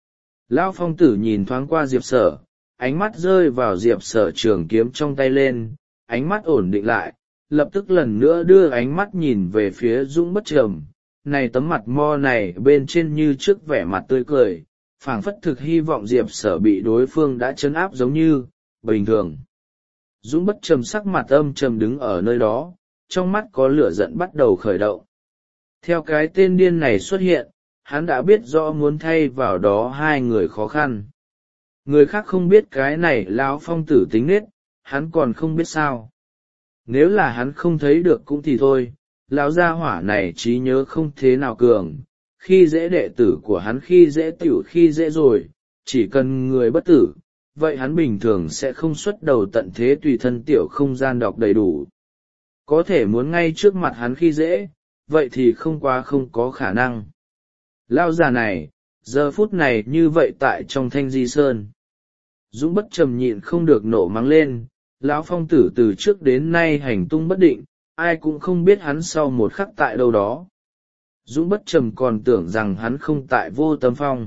Lão phong tử nhìn thoáng qua Diệp Sở, ánh mắt rơi vào Diệp Sở trường kiếm trong tay lên, ánh mắt ổn định lại, lập tức lần nữa đưa ánh mắt nhìn về phía Dũng Bất Trầm. Này tấm mặt mo này bên trên như trước vẻ mặt tươi cười, phảng phất thực hy vọng Diệp Sở bị đối phương đã trấn áp giống như bình thường. Dũng Bất Trầm sắc mặt âm trầm đứng ở nơi đó, trong mắt có lửa giận bắt đầu khởi động. Theo cái tên điên này xuất hiện, hắn đã biết rõ muốn thay vào đó hai người khó khăn. Người khác không biết cái này lão phong tử tính nết, hắn còn không biết sao. Nếu là hắn không thấy được cũng thì thôi, lão gia hỏa này trí nhớ không thế nào cường, khi dễ đệ tử của hắn khi dễ tiểu khi dễ rồi, chỉ cần người bất tử, vậy hắn bình thường sẽ không xuất đầu tận thế tùy thân tiểu không gian đọc đầy đủ. Có thể muốn ngay trước mặt hắn khi dễ, vậy thì không có khả năng. Lão già này, giờ phút này như vậy tại trong Thanh Di Sơn. Dũng Bất Trầm nhịn không được nộ mắng lên, lão phong tử từ trước đến nay hành tung bất định, ai cũng không biết hắn sau một khắc tại đâu đó. Dũng Bất Trầm còn tưởng rằng hắn không tại Vô Tâm Phong.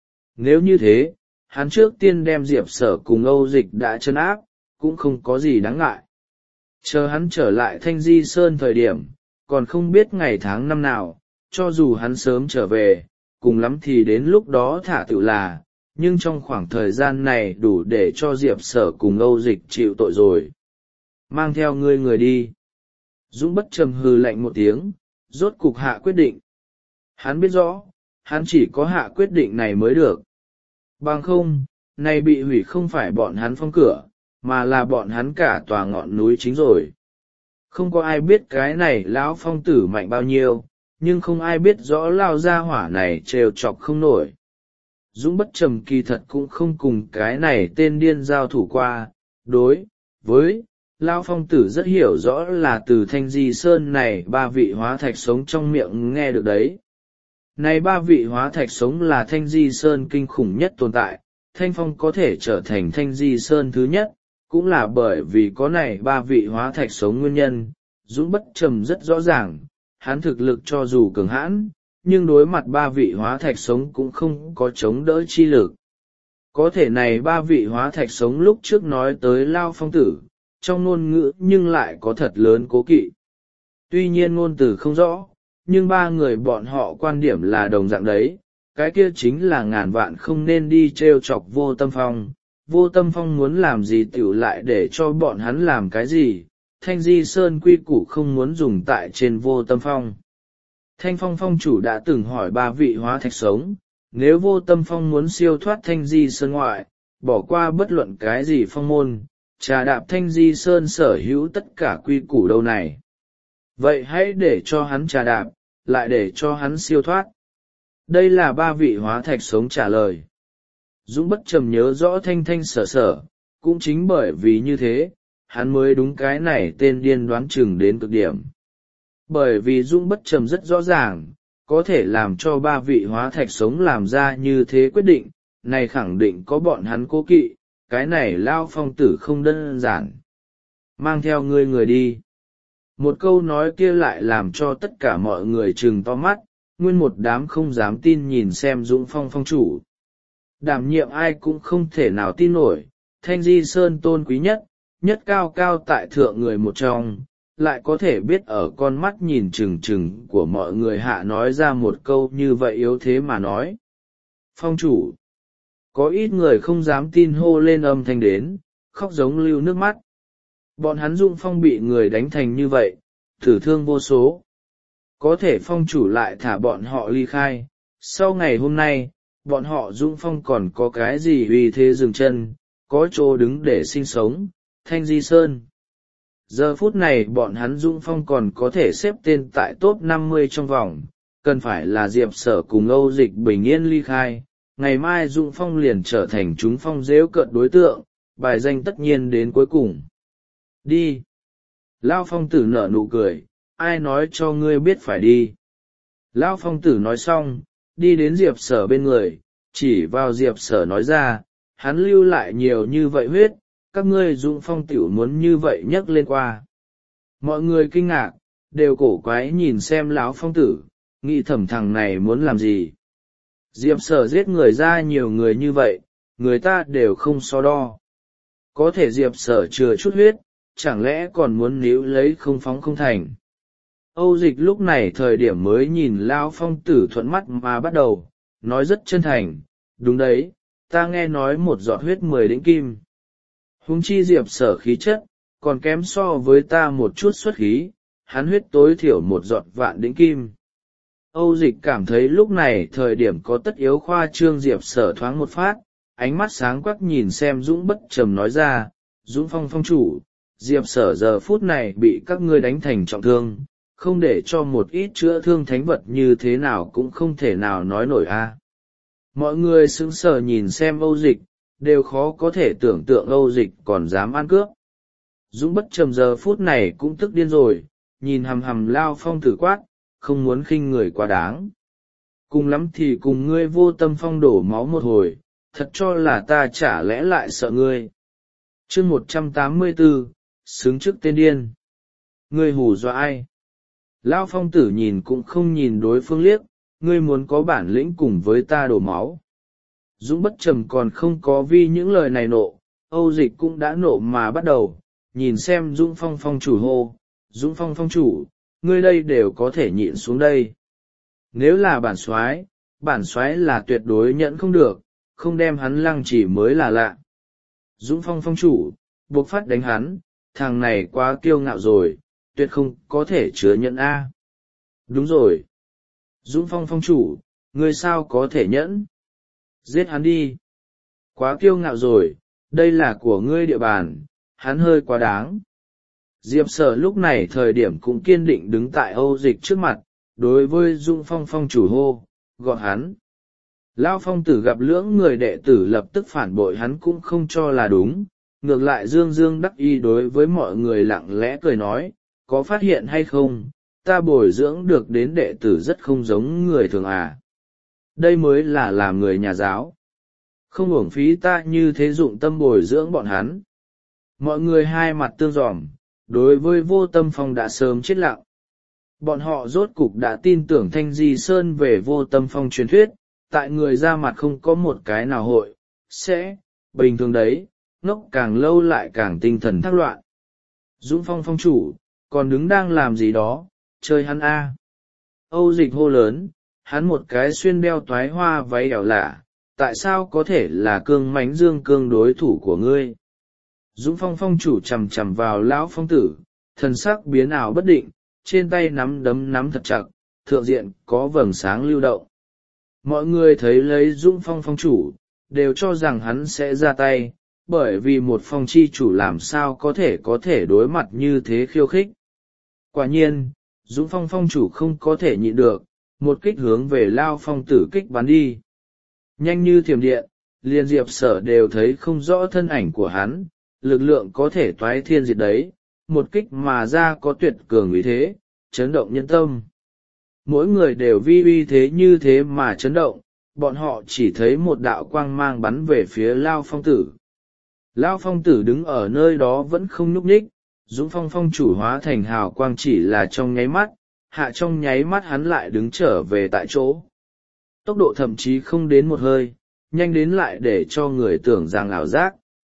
Nếu như thế, hắn trước tiên đem Diệp Sở cùng Âu Dịch đã trấn áp, cũng không có gì đáng ngại. Chờ hắn trở lại Thanh Di Sơn thời điểm, còn không biết ngày tháng năm nào, cho dù hắn sớm trở về, cùng lắm thì đến lúc đó thả tự là, nhưng trong khoảng thời gian này đủ để cho Diệp Sở cùng Âu Dịch chịu tội rồi. Mang theo ngươi người đi. Dũng Bất Trầm hừ lạnh một tiếng, rốt cục hạ quyết định. Hắn biết rõ, hắn chỉ có hạ quyết định này mới được. Bằng không, này bị hủy không phải bọn hắn phong cửa, mà là bọn hắn cả tòa ngọn núi chính rồi. Không có ai biết cái này lão phong tử mạnh bao nhiêu, nhưng không ai biết rõ lao gia hỏa này trêu chọc không nổi. Dũng Bất Trầm kỳ thật cũng không cùng cái này tên điên giao thủ qua, đối với Lão phong tử rất hiểu rõ là từ Thanh Di Sơn này ba vị hóa thạch sống trong miệng nghe được đấy. Này ba vị hóa thạch sống là Thanh Di Sơn kinh khủng nhất tồn tại, Thanh Phong có thể trở thành Thanh Di Sơn thứ nhất, cũng là bởi vì có này ba vị hóa thạch sống nguyên nhân. Dũng Bất Trầm rất rõ ràng, hắn thực lực cho dù cường hãn, nhưng đối mặt ba vị hóa thạch sống cũng không có chống đỡ chi lực. Có thể này ba vị hóa thạch sống lúc trước nói tới Lao phong tử, trong ngôn ngữ nhưng lại có thật lớn cố kỵ. Tuy nhiên ngôn từ không rõ, nhưng ba người bọn họ quan điểm là đồng dạng đấy, cái kia chính là ngàn vạn không nên đi trêu chọc Vô Tâm Phong. Vô Tâm Phong muốn làm gì tiểu lại để cho bọn hắn làm cái gì, Thanh Di Sơn quy củ không muốn dùng tại trên Vô Tâm Phong. Thanh Phong Phong chủ đã từng hỏi ba vị hóa thạch sống, nếu Vô Tâm Phong muốn siêu thoát Thanh Di Sơn ngoại, bỏ qua bất luận cái gì phong môn, trà đạp Thanh Di Sơn sở hữu tất cả quy củ đâu này. Vậy hãy để cho hắn trà đạp, lại để cho hắn siêu thoát. Đây là ba vị hóa thạch sống trả lời. Dũng Bất Trầm nhớ rõ thanh thanh sở sở, cũng chính bởi vì như thế, hắn mới đúng cái này tên điên đoán chừng đến cực điểm. Bởi vì Dũng Bất Trầm rất rõ ràng, có thể làm cho ba vị hóa thạch sống làm ra như thế quyết định, này khẳng định có bọn hắn cố kỵ, cái này Lao phong tử không đơn giản. Mang theo ngươi người đi. Một câu nói kia lại làm cho tất cả mọi người trừng to mắt, nguyên một đám không dám tin nhìn xem Dũng Phong phong chủ. Đảm nhiệm ai cũng không thể nào tin nổi, Thanh Di Sơn tôn quý nhất, nhất cao cao tại thượng người một trong, lại có thể biết ở con mắt nhìn trừng trừng của mọi người hạ nói ra một câu như vậy yếu thế mà nói. Phong chủ. Có ít người không dám tin hô lên âm thanh đến, khóc giống lưu nước mắt. Bọn hắn Dũng Phong bị người đánh thành như vậy, tử thương vô số. Có thể phong chủ lại thả bọn họ ly khai, sau ngày hôm nay, bọn họ Dũng Phong còn có cái gì uy thế dừng chân, có chỗ đứng để sinh sống, Thanh Di Sơn. Giờ phút này bọn hắn Dũng Phong còn có thể xếp tên tại top 50 trong vòng, cần phải là Diệp Sở cùng Âu Dịch bình yên ly khai, ngày mai Dũng Phong liền trở thành chúng phong dễu cợt đối tượng, bài danh tất nhiên đến cuối cùng. Đi! Lao phong tử nở nụ cười, ai nói cho ngươi biết phải đi. Lao phong tử nói xong, đi đến Diệp Sở bên người, chỉ vào Diệp Sở nói ra, hắn lưu lại nhiều như vậy huyết, các ngươi Dũng Phong tiểu muốn như vậy nhấc lên qua. Mọi người kinh ngạc, đều cổ quái nhìn xem lão phong tử, nghĩ thầm thằng này muốn làm gì. Diệp Sở giết người ra nhiều người như vậy, người ta đều không so đo. Có thể Diệp Sở chừa chút huyết, chẳng lẽ còn muốn níu lấy không phóng không thành. Âu Dịch lúc này thời điểm mới nhìn Lao Phong Tử thuận mắt mà bắt đầu, nói rất chân thành, đúng đấy, ta nghe nói một giọt huyết 10 đĩnh kim. Huống chi Diệp Sở khí chất, còn kém so với ta một chút xuất khí, hắn huyết tối thiểu một giọt vạn đĩnh kim. Âu Dịch cảm thấy lúc này thời điểm có tất yếu khoa trương Diệp Sở thoáng một phát, ánh mắt sáng quắc nhìn xem Dũng Bất Trầm nói ra, Dũng Phong phong chủ, Diệp Sở giờ phút này bị các ngươi đánh thành trọng thương, không để cho một ít chữa thương thánh vật như thế nào cũng không thể nào nói nổi a. Mọi người sững sờ nhìn xem Âu Dịch, đều khó có thể tưởng tượng Âu Dịch còn dám ăn cướp. Dũng Bất Trầm giờ phút này cũng tức điên rồi, nhìn hằm hằm Lao Phong Tử quát, không muốn khinh người quá đáng. Cùng lắm thì cùng ngươi Vô Tâm Phong đổ máu một hồi, thật cho là ta chả lẽ lại sợ ngươi. Chương 184, xứng trước tên điên. Ngươi hù dọa ai? Lao Phong Tử nhìn cũng không nhìn đối phương liếc, ngươi muốn có bản lĩnh cùng với ta đổ máu. Dũng Bất Trầm còn không có vì những lời này nộ, Âu Dịch cũng đã nộ mà bắt đầu, nhìn xem Dũng Phong phong chủ hô, Dũng Phong phong chủ, ngươi đây đều có thể nhịn xuống đây. Nếu là bản soái là tuyệt đối nhẫn không được, không đem hắn lăng chỉ mới là lạ. Dũng Phong phong chủ, buộc phát đánh hắn, thằng này quá kiêu ngạo rồi, tuyệt không có thể chứa nhẫn a. Đúng rồi. Dũng Phong phong chủ, ngươi sao có thể nhẫn? Giết hắn đi. Quá kiêu ngạo rồi, đây là của ngươi địa bàn, hắn hơi quá đáng. Diệp Sở lúc này thời điểm cũng kiên định đứng tại Âu Dịch trước mặt, đối với Dũng Phong phong chủ hô, gọi hắn. Lao Phong Tử gặp lưỡng người đệ tử lập tức phản bội hắn cũng không cho là đúng, ngược lại dương dương đắc ý đối với mọi người lặng lẽ cười nói, có phát hiện hay không, ta bồi dưỡng được đến đệ tử rất không giống người thường à. Đây mới là làm người nhà giáo. Không uổng phí ta như thế dụng tâm bồi dưỡng bọn hắn. Mọi người hai mặt tương giòm, đối với Vô Tâm Phong đã sớm chết lặng. Bọn họ rốt cục đã tin tưởng Thanh Di Sơn về Vô Tâm Phong truyền thuyết, tại người ra mặt không có một cái nào hội, sẽ, bình thường đấy, ngốc càng lâu lại càng tinh thần thác loạn. Dũng Phong phong chủ, còn đứng đang làm gì đó, chơi hắn a. Âu Dịch hô lớn, hắn một cái xuyên đeo toái hoa váy ẻo lả, tại sao có thể là cương mãnh dương cương đối thủ của ngươi? Dũng Phong phong chủ chằm chằm vào Lão Phong Tử, thần sắc biến ảo bất định, trên tay nắm đấm nắm thật chặt, thượng diện có vầng sáng lưu động. Mọi người thấy lấy Dũng Phong phong chủ, đều cho rằng hắn sẽ ra tay, bởi vì một phong chi chủ làm sao có thể đối mặt như thế khiêu khích. Quả nhiên, Dũng Phong phong chủ không có thể nhịn được, một kích hướng về Lao Phong Tử kích bắn đi. Nhanh như thiểm điện, liền Diệp Sở đều thấy không rõ thân ảnh của hắn, lực lượng có thể toái thiên diệt đấy, một kích mà ra có tuyệt cường uy thế, chấn động nhân tâm. Mỗi người đều vi uy thế như thế mà chấn động, bọn họ chỉ thấy một đạo quang mang bắn về phía Lao Phong Tử. Lao Phong Tử đứng ở nơi đó vẫn không nhúc nhích, Dũng Phong phong chủ hóa thành hào quang chỉ là trong nháy mắt, hạ trong nháy mắt hắn lại đứng trở về tại chỗ. Tốc độ thậm chí không đến một hơi, nhanh đến lại để cho người tưởng rằng ảo giác.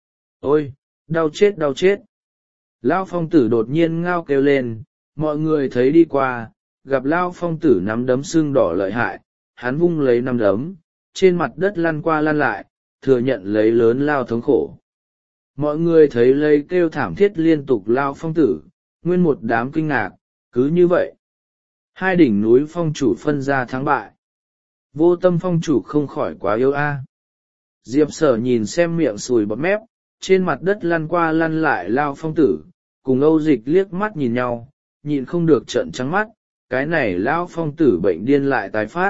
Ôi, đau chết đau chết. Lao Phong Tử đột nhiên ngao kêu lên, mọi người thấy đi qua, gặp Lao Phong Tử nắm đấm sưng đỏ lợi hại, hắn vung lấy nắm đấm, trên mặt đất lăn qua lăn lại, thừa nhận lấy lớn lao thống khổ. Mọi người thấy lấy kêu thảm thiết liên tục Lao Phong Tử, nguyên một đám kinh ngạc, cứ như vậy. Hai đỉnh núi phong chủ phân ra thắng bại. Vô Tâm phong chủ không khỏi quá yếu a. Diệp Sở nhìn xem miệng sùi bọt mép, trên mặt đất lăn qua lăn lại Lao Phong Tử, cùng Âu Dịch liếc mắt nhìn nhau, nhịn không được trợn trắng mắt, cái này Lao Phong Tử bệnh điên lại tái phát.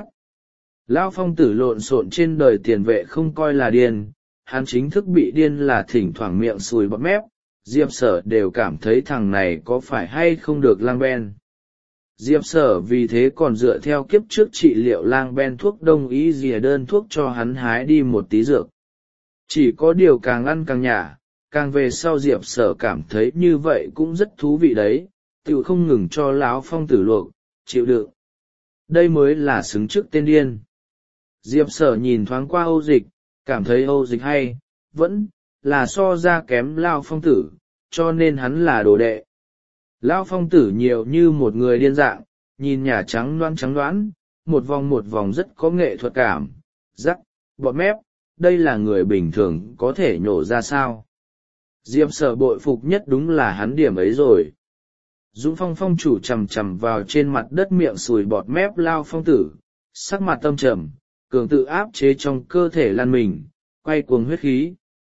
Lao Phong Tử lộn xộn trên đời tiền vệ không coi là điên, hắn chính thức bị điên là thỉnh thoảng miệng sùi bọt mép, Diệp Sở đều cảm thấy thằng này có phải hay không được lang ben. Diệp Sở vì thế còn dựa theo kiếp trước trị liệu lang ben thuốc đông y dìa đơn thuốc cho hắn hái đi một tí dược. Chỉ có điều càng ăn càng nhả, càng về sau Diệp Sở cảm thấy như vậy cũng rất thú vị đấy, tự không ngừng cho Lão Phong Tử luộc, chịu đựng. Đây mới là xứng trước tên điên. Diệp Sở nhìn thoáng qua Âu Dịch, cảm thấy Âu Dịch hay, vẫn là so ra kém Lao Phong Tử, cho nên hắn là đồ đệ. Lao Phong Tử nhiều như một người điên dạng, nhìn nhà trắng đoán, một vòng rất có nghệ thuật cảm, rắc, bọt mép, đây là người bình thường có thể nhổ ra sao. Diệp Sở bội phục nhất đúng là hắn điểm ấy rồi. Dũng Phong phong chủ chầm chầm vào trên mặt đất miệng sùi bọt mép Lao Phong Tử, sắc mặt tâm trầm, cường tự áp chế trong cơ thể lan mình, quay cuồng huyết khí.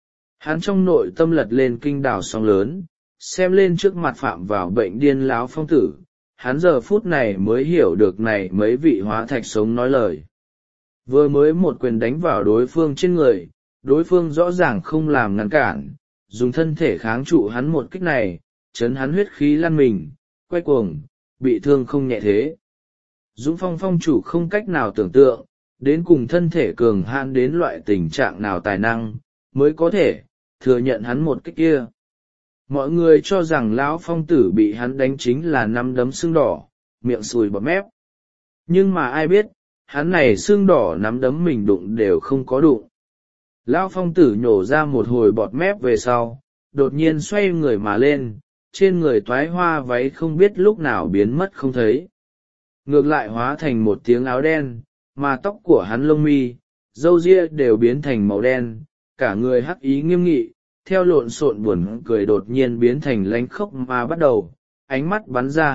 Hắn trong nội tâm lật lên kinh đảo sóng lớn, xem lên trước mặt phạm vào bệnh điên Lão Phong Tử, hắn giờ phút này mới hiểu được này mấy vị hóa thạch sống nói lời. Vừa mới một quyền đánh vào đối phương trên người, đối phương rõ ràng không làm ngăn cản, dùng thân thể kháng trụ hắn một kích này, chấn hắn huyết khí lăn mình, quay cuồng, bị thương không nhẹ thế. Dũng Phong phong chủ không cách nào tưởng tượng, đến cùng thân thể cường hãn đến loại tình trạng nào tài năng, mới có thể thừa nhận hắn một kích kia. Mọi người cho rằng Lão Phong Tử bị hắn đánh chính là nắm đấm xương đỏ, miệng sùi bọt mép. Nhưng mà ai biết, hắn này xương đỏ nắm đấm mình đụng đều không có đụng. Lão Phong Tử nhổ ra một hồi bọt mép về sau, đột nhiên xoay người mà lên, trên người toái hoa váy không biết lúc nào biến mất không thấy. Ngược lại hóa thành một tiếng áo đen, mà tóc của hắn lông mi, râu ria đều biến thành màu đen, cả người hắc ý nghiêm nghị, theo lộn xộn buồn cười đột nhiên biến thành lánh khốc mà bắt đầu, ánh mắt bắn ra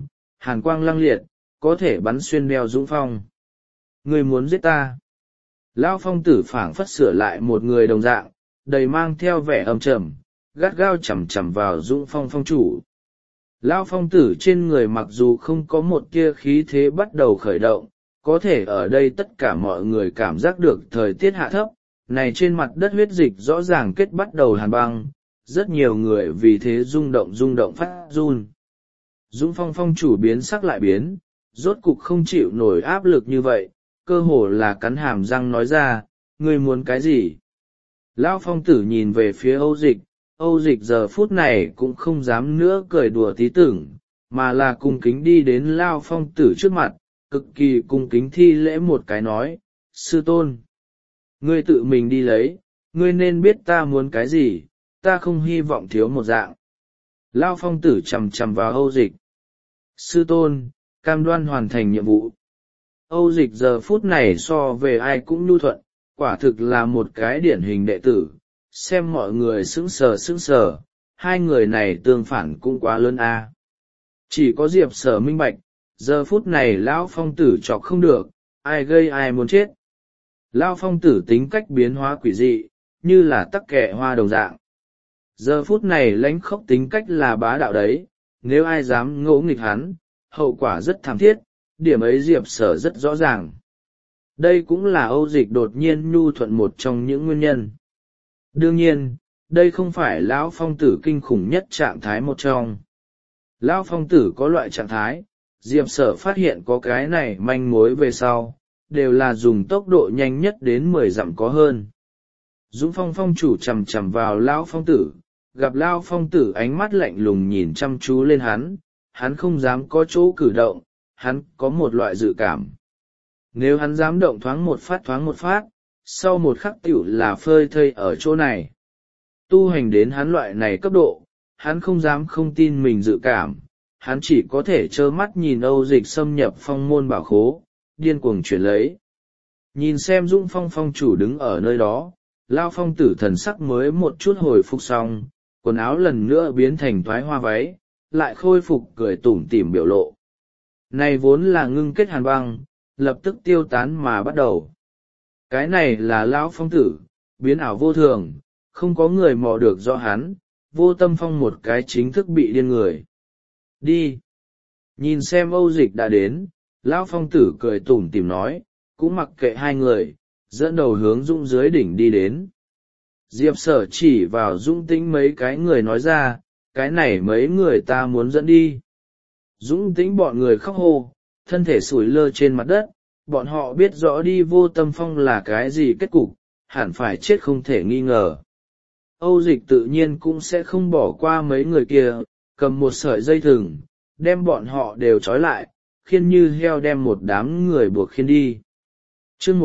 hàn quang lăng liệt, có thể bắn xuyên đeo Dũng Phong. Người muốn giết ta. Lão Phong Tử phảng phất sửa lại một người đồng dạng, đầy mang theo vẻ âm trầm, gắt gao chằm chằm vào Dũng Phong phong chủ. Lão Phong Tử trên người mặc dù không có một tia khí thế bắt đầu khởi động, có thể ở đây tất cả mọi người cảm giác được thời tiết hạ thấp, này trên mặt đất huyết dịch rõ ràng kết bắt đầu hàn băng, rất nhiều người vì thế rung động phát run. Dũng Phong phong chủ biến sắc lại biến, rốt cục không chịu nổi áp lực như vậy, cơ hồ là cắn hàm răng nói ra, ngươi muốn cái gì? Lão Phong Tử nhìn về phía Âu Dịch giờ phút này cũng không dám nữa cười đùa tí tưởng, mà là cung kính đi đến Lão Phong Tử trước mặt, cực kỳ cung kính thi lễ một cái nói, sư tôn. Ngươi tự mình đi lấy, ngươi nên biết ta muốn cái gì, ta không hy vọng thiếu một dạng. Lão Phong Tử chằm chằm vào Âu Dịch. Sư tôn, cam đoan hoàn thành nhiệm vụ. Âu Dịch giờ phút này so về ai cũng nhu thuận, quả thực là một cái điển hình đệ tử, xem mọi người sững sờ, hai người này tương phản cũng quá lớn a. Chỉ có Diệp Sở minh bạch, giờ phút này Lão Phong Tử chọc không được, ai gây ai muốn chết. Lão Phong Tử tính cách biến hóa quỷ dị, như là tắc kẹ hoa đồng dạng. Giờ phút này lãnh khốc tính cách là bá đạo đấy, nếu ai dám ngỗ nghịch hắn, hậu quả rất thảm thiết, điểm ấy Diệp Sở rất rõ ràng. Đây cũng là Âu Dịch đột nhiên nhu thuận một trong những nguyên nhân. Đương nhiên, đây không phải Lão Phong Tử kinh khủng nhất trạng thái một trong. Lão Phong Tử có loại trạng thái, Diệp Sở phát hiện có cái này manh mối về sau, đều là dùng tốc độ nhanh nhất đến 10 dặm có hơn. Dũng Phong phong chủ chằm chằm vào Lão Phong Tử, gặp Lão Phong Tử ánh mắt lạnh lùng nhìn chăm chú lên hắn không dám có chỗ cử động, hắn có một loại dự cảm. Nếu hắn dám động thoáng một phát, sau một khắc tiểu là phơi thây ở chỗ này. Tu hành đến hắn loại này cấp độ, hắn không dám không tin mình dự cảm, hắn chỉ có thể trơ mắt nhìn Âu Dịch xâm nhập phong môn bảo khố, điên cuồng chuyển lấy. Nhìn xem Dũng Phong phong chủ đứng ở nơi đó, Lão Phong Tử thần sắc mới một chút hồi phục xong, quần áo lần nữa biến thành toái hoa váy, lại khôi phục cười tủm tỉm biểu lộ. Này vốn là ngưng kết hàn băng, lập tức tiêu tán mà bắt đầu. Cái này là Lão Phong Tử, biến ảo vô thường, không có người mò được do hắn, Vô Tâm Phong một cái chính thức bị điên người. Đi! Nhìn xem Âu Dịch đã đến, Lão Phong Tử cười tủm tỉm nói, cũng mặc kệ hai người, dẫn đầu hướng Dũng dưới đỉnh đi đến. Diệp Sở chỉ vào Dũng Tĩnh mấy cái người nói ra, cái này mấy người ta muốn dẫn đi. Dũng Tĩnh bọn người khóc hô, thân thể sủi lơ trên mặt đất, bọn họ biết rõ đi Vô Tâm Phong là cái gì kết cục, hẳn phải chết không thể nghi ngờ. Âu Dịch tự nhiên cũng sẽ không bỏ qua mấy người kia, cầm một sợi dây thừng, đem bọn họ đều trói lại, khiêng như heo đem một đám người buộc khiêng đi. chương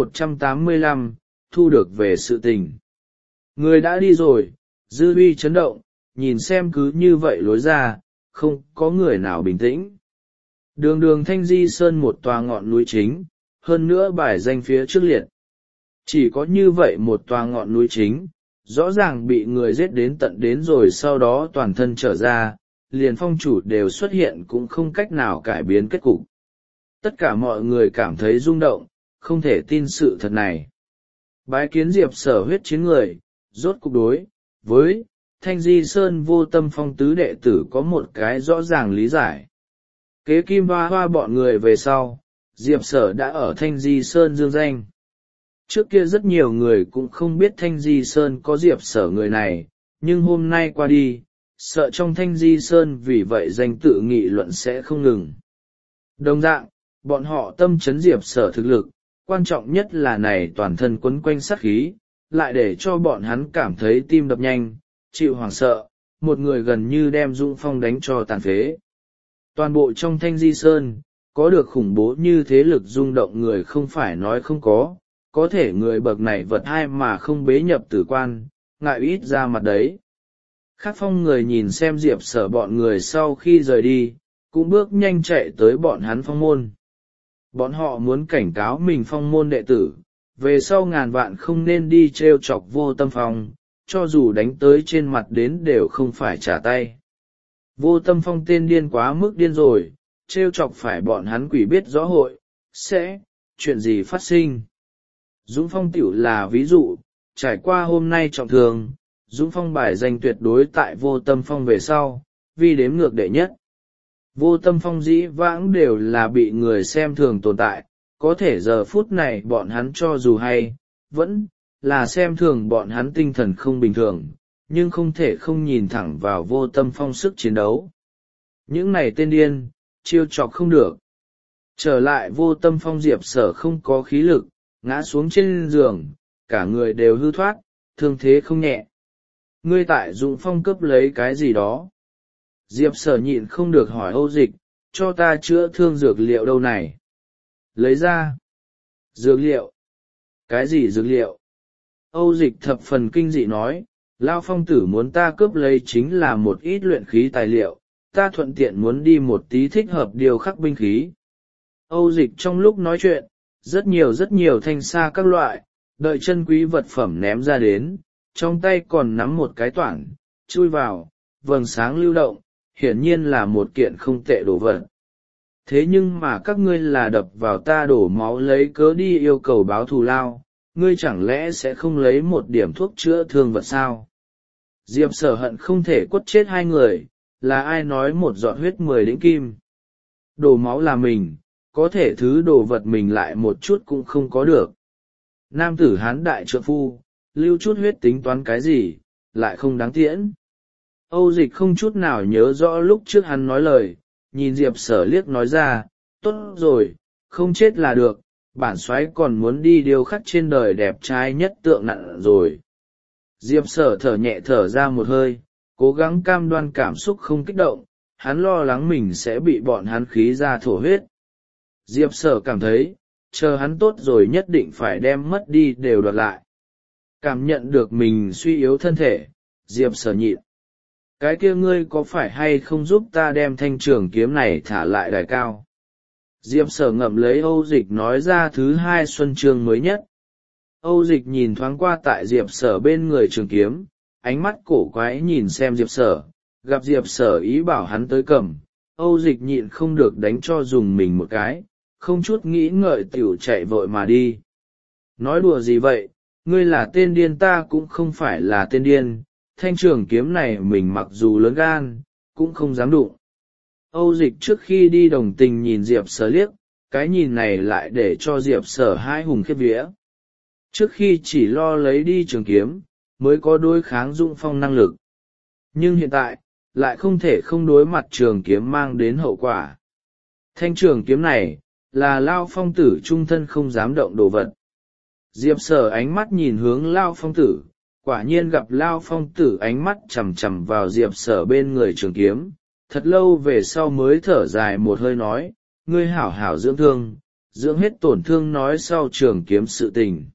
185, thu được về sự tình. Người đã đi rồi, dư uy chấn động, nhìn xem cứ như vậy lối ra, không có người nào bình tĩnh. Đường đường Thanh Di Sơn một tòa ngọn núi chính, hơn nữa bài danh phía trước liệt. Chỉ có như vậy một tòa ngọn núi chính, rõ ràng bị người giết đến tận đến rồi sau đó toàn thân trở ra, liền phong chủ đều xuất hiện cũng không cách nào cải biến kết cục. Tất cả mọi người cảm thấy rung động, không thể tin sự thật này. Bái kiến Diệp Sở huyết chiến người, rốt cục đối với Thanh Di Sơn Vô Tâm Phong tứ đệ tử có một cái rõ ràng lý giải. Kế Kim Hoa Hoa bọn người về sau, Diệp Sở đã ở Thanh Di Sơn dương danh. Trước kia rất nhiều người cũng không biết Thanh Di Sơn có Diệp Sở người này, nhưng hôm nay qua đi, sợ trong Thanh Di Sơn vì vậy danh tự nghị luận sẽ không ngừng. Đồng dạng, bọn họ tâm chấn Diệp Sở thực lực, quan trọng nhất là này toàn thân quấn quanh sát khí, lại để cho bọn hắn cảm thấy tim đập nhanh, chịu hoảng sợ, một người gần như đem Dũng Phong đánh cho tàn phế. Toàn bộ trong Thanh Di Sơn, có được khủng bố như thế lực rung động người không phải nói không có thể người bậc này vật ai mà không bế nhập tử quan, ngại ít ra mặt đấy. Khác phong người nhìn xem Diệp Sở bọn người sau khi rời đi, cũng bước nhanh chạy tới bọn hắn phong môn. Bọn họ muốn cảnh cáo mình phong môn đệ tử, về sau ngàn vạn không nên đi trêu chọc Vô Tâm Phong, cho dù đánh tới trên mặt đến đều không phải trả tay. Vô Tâm Phong tên điên quá mức điên rồi, trêu chọc phải bọn hắn quỷ biết rõ hội, sẽ, chuyện gì phát sinh. Dũng Phong tiểu là ví dụ, trải qua hôm nay trọng thương, Dũng Phong bài danh tuyệt đối tại Vô Tâm Phong về sau, vì đếm ngược đệ nhất. Vô Tâm Phong dĩ vãng đều là bị người xem thường tồn tại, có thể giờ phút này bọn hắn cho dù hay, vẫn là xem thường bọn hắn tinh thần không bình thường, nhưng không thể không nhìn thẳng vào Vô Tâm Phong sức chiến đấu. Những này tên điên, chiêu chọc không được. Trở lại Vô Tâm Phong Diệp Sở không có khí lực, ngã xuống trên giường, cả người đều hư thoát, thương thế không nhẹ. Ngươi tại Dũng Phong cấp lấy cái gì đó? Diệp Sở nhịn không được hỏi Âu Dịch, cho ta chữa thương dược liệu đâu này? Lấy ra. Dược liệu? Cái gì dược liệu? Âu Dịch thập phần kinh dị nói, Lao Phong tử muốn ta cướp lấy chính là một ít luyện khí tài liệu, ta thuận tiện muốn đi một tí thích hợp điều khắc binh khí. Âu Dịch trong lúc nói chuyện, rất nhiều thanh sa các loại, đợi chân quý vật phẩm ném ra đến, trong tay còn nắm một cái toản, chui vào, vầng sáng lưu động, hiển nhiên là một kiện không tệ đồ vật. Thế nhưng mà các ngươi là đập vào ta đổ máu lấy cớ đi yêu cầu báo thù lao, ngươi chẳng lẽ sẽ không lấy một điểm thuốc chữa thương vật sao? Diệp Sở hận không thể quất chết hai người, là ai nói một giọt huyết 10 đĩnh kim. Đổ máu là mình, có thể thứ đồ vật mình lại một chút cũng không có được. Nam tử hán đại trượng phu, lưu chút huyết tính toán cái gì, lại không đáng tiễn. Âu Dịch không chút nào nhớ rõ lúc trước hắn nói lời, nhìn Diệp Sở liếc nói ra, tốt rồi, không chết là được, bản soái còn muốn đi điêu khắc trên đời đẹp trai nhất tượng nặng rồi. Diệp Sở thở nhẹ thở ra một hơi, cố gắng cam đoan cảm xúc không kích động, hắn lo lắng mình sẽ bị bọn hắn khí ra thổ huyết. Diệp Sở cảm thấy, chờ hắn tốt rồi nhất định phải đem mất đi đều đoạt lại. Cảm nhận được mình suy yếu thân thể, Diệp Sở nhịn. Cái kia ngươi có phải hay không giúp ta đem thanh trường kiếm này thả lại đài cao? Diệp Sở ngậm lấy Âu Dịch nói ra thứ hai xuân chương mới nhất. Âu Dịch nhìn thoáng qua tại Diệp Sở bên người trường kiếm, ánh mắt cổ quái nhìn xem Diệp Sở, gặp Diệp Sở ý bảo hắn tới cầm, Âu Dịch nhịn không được đánh cho dùng mình một cái, không chút nghĩ ngợi tiểu chạy vội mà đi. Nói đùa gì vậy, ngươi là tên điên ta cũng không phải là tên điên, thanh trường kiếm này mình mặc dù lớn gan, cũng không dám đụng. Âu Dịch trước khi đi đồng tình nhìn Diệp Sở liếc, cái nhìn này lại để cho Diệp Sở hai hùng khiếp vía. Trước khi chỉ lo lấy đi trường kiếm, mới có đối kháng Dũng Phong năng lực. Nhưng hiện tại, lại không thể không đối mặt trường kiếm mang đến hậu quả. Thanh trường kiếm này, là Lao Phong tử trung thân không dám động đồ vật. Diệp Sở ánh mắt nhìn hướng Lao Phong tử, quả nhiên gặp Lao Phong tử ánh mắt chằm chằm vào Diệp Sở bên người trường kiếm, thật lâu về sau mới thở dài một hơi nói, ngươi hảo hảo dưỡng thương, dưỡng hết tổn thương nói sau trường kiếm sự tình.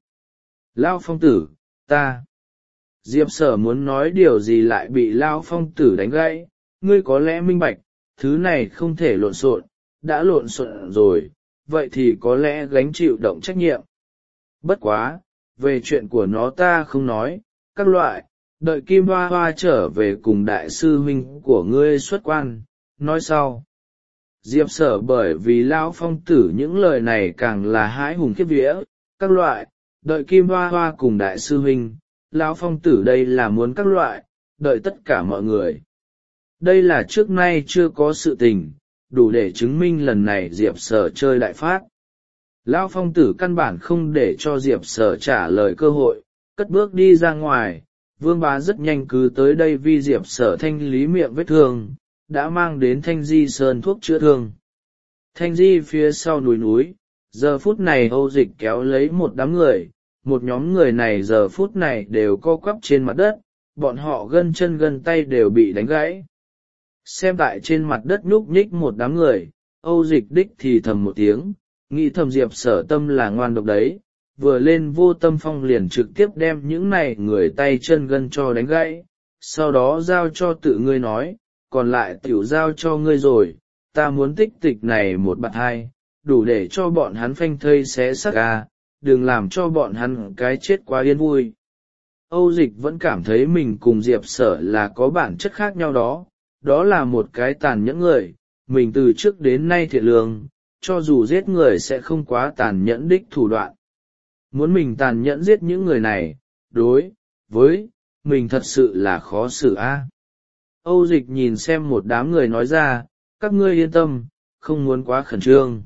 Lao phong tử, ta. Diệp Sở muốn nói điều gì lại bị Lao phong tử đánh gãy. Ngươi có lẽ minh bạch, thứ này không thể lộn xộn, đã lộn xộn rồi, vậy thì có lẽ gánh chịu động trách nhiệm. Bất quá, về chuyện của nó ta không nói, các loại, đợi Kim Hoa Hoa trở về cùng đại sư huynh của ngươi xuất quan, nói sau. Diệp Sở bởi vì Lão phong tử những lời này càng là hãi hùng khiếp vía, các loại, đợi Kim Hoa Hoa cùng đại sư huynh, Lão phong tử đây là muốn các loại, đợi tất cả mọi người. Đây là trước nay chưa có sự tình, đủ để chứng minh lần này Diệp Sở chơi đại phát. Lão phong tử căn bản không để cho Diệp Sở trả lời cơ hội, cất bước đi ra ngoài. Vương Bá rất nhanh cứ tới đây vì Diệp Sở thanh lý miệng vết thương, đã mang đến Thanh Di Sơn thuốc chữa thương. Thanh Di phía sau núi, giờ phút này Âu Dịch kéo lấy một đám người, một nhóm người này giờ phút này đều co quắp trên mặt đất, bọn họ gân chân gân tay đều bị đánh gãy. Xem tại trên mặt đất nhúc nhích một đám người, Âu Dịch đích thì thầm một tiếng, nghĩ thầm Diệp Sở tâm là ngoan độc đấy, vừa lên Vô Tâm Phong liền trực tiếp đem những này người tay chân gân cho đánh gãy, sau đó giao cho tự ngươi nói, còn lại tiểu giao cho ngươi rồi, ta muốn tích tịch này một bạt hai, đủ để cho bọn hắn phanh thây xé xác ga, đừng làm cho bọn hắn cái chết quá yên vui. Âu Dịch vẫn cảm thấy mình cùng Diệp Sở là có bản chất khác nhau đó, đó là một cái tàn nhẫn người, mình từ trước đến nay thiện lương, cho dù giết người sẽ không quá tàn nhẫn đích thủ đoạn. Muốn mình tàn nhẫn giết những người này, đối với mình thật sự là khó xử a. Âu Dịch nhìn xem một đám người nói ra, các ngươi yên tâm, không muốn quá khẩn trương.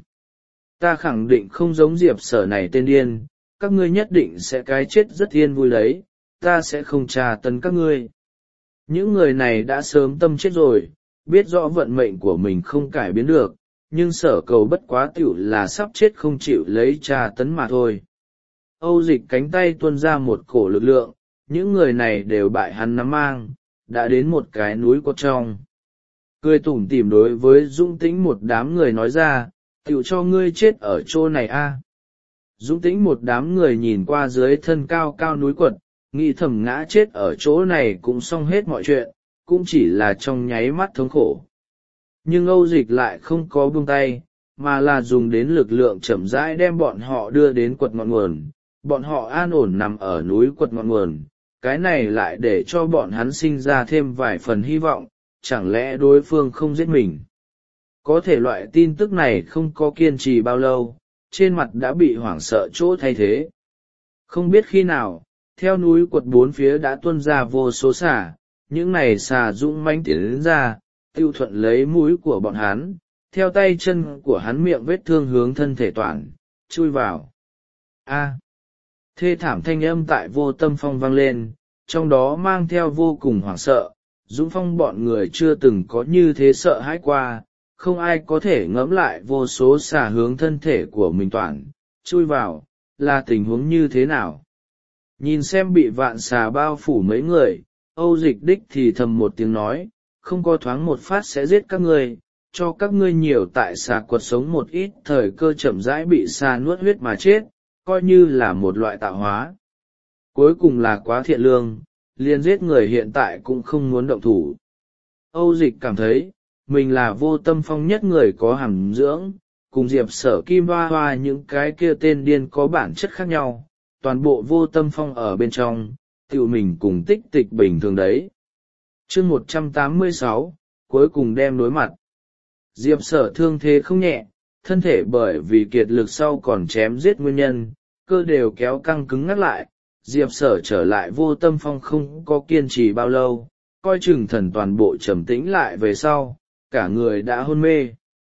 Ta khẳng định không giống Diệp Sở này tên điên, các ngươi nhất định sẽ cái chết rất yên vui đấy, ta sẽ không tra tấn các ngươi. Những người này đã sớm tâm chết rồi, biết rõ vận mệnh của mình không cải biến được, nhưng Sở Cầu bất quá tiểu là sắp chết không chịu lấy tra tấn mà thôi. Âu Dịch cánh tay tuôn ra một cổ lực lượng, những người này đều bại hắn nắm mang, đã đến một cái núi cốt trong. Cười tủm tỉm đối với Dũng Tĩnh một đám người nói ra, tiểu cho ngươi chết ở chỗ này a. Dũng Tĩnh một đám người nhìn qua dưới thân cao cao núi quật, nghĩ thầm ngã chết ở chỗ này cũng xong hết mọi chuyện, cũng chỉ là trong nháy mắt thống khổ. Nhưng Âu Dịch lại không có buông tay, mà là dùng đến lực lượng chậm rãi đem bọn họ đưa đến quật ngọn nguồn. Bọn họ an ổn nằm ở núi quật ngọn nguồn, cái này lại để cho bọn hắn sinh ra thêm vài phần hy vọng, chẳng lẽ đối phương không giết mình. Có thể loại tin tức này không có kiên trì bao lâu, trên mặt đã bị hoảng sợ chỗ thay thế. Không biết khi nào, theo núi quật bốn phía đã tuôn ra vô số xà, những này xà dũng mãnh tiến đến ra, tiêu thuận lấy mũi của bọn hắn, theo tay chân của hắn miệng vết thương hướng thân thể toàn, chui vào. A. Thê thảm thanh âm tại Vô Tâm Phong vang lên, trong đó mang theo vô cùng hoảng sợ, Dũng Phong bọn người chưa từng có như thế sợ hãi qua, không ai có thể ngẫm lại vô số xà hướng thân thể của mình toàn, chui vào, là tình huống như thế nào. Nhìn xem bị vạn xà bao phủ mấy người, Âu Dịch đích thì thầm một tiếng nói, không có thoáng một phát sẽ giết các ngươi, cho các ngươi nhiều tại xà quật sống một ít thời cơ chậm rãi bị xà nuốt huyết mà chết, coi như là một loại tạo hóa. Cuối cùng là quá thiện lương, liền giết người hiện tại cũng không muốn động thủ. Âu Dịch cảm thấy, mình là Vô Tâm Phong nhất người có hàm dưỡng, cùng Diệp Sở Kim Hoa Hoa những cái kia tên điên có bản chất khác nhau, toàn bộ Vô Tâm Phong ở bên trong, tự mình cùng tích tịch bình thường đấy. Chương 186, cuối cùng đem đối mặt. Diệp Sở thương thế không nhẹ, thân thể bởi vì kiệt lực sau còn chém giết nguyên nhân, cơ đều kéo căng cứng ngắt lại. Diệp Sở trở lại Vô Tâm Phong không có kiên trì bao lâu, coi chừng thần toàn bộ trầm tĩnh lại về sau, cả người đã hôn mê.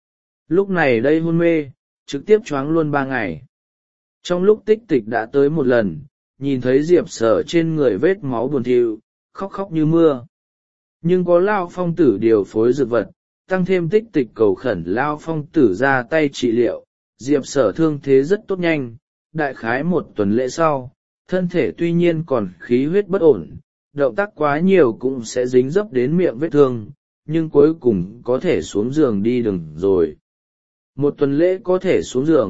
Lúc này đây hôn mê, trực tiếp choáng luôn 3 ngày. Trong lúc tích tịch đã tới một lần, nhìn thấy Diệp Sở trên người vết máu buồn thiu, khóc khóc như mưa. Nhưng có Lao Phong Tử điều phối dược vật, tăng thêm tích tịch cầu khẩn Lao Phong Tử ra tay trị liệu, Diệp Sở thương thế rất tốt nhanh, đại khái 1 tuần lễ sau, thân thể tuy nhiên còn khí huyết bất ổn, động tác quá nhiều cũng sẽ dính dấp đến miệng vết thương, nhưng cuối cùng có thể xuống giường đi đường rồi. 1 tuần lễ có thể xuống giường,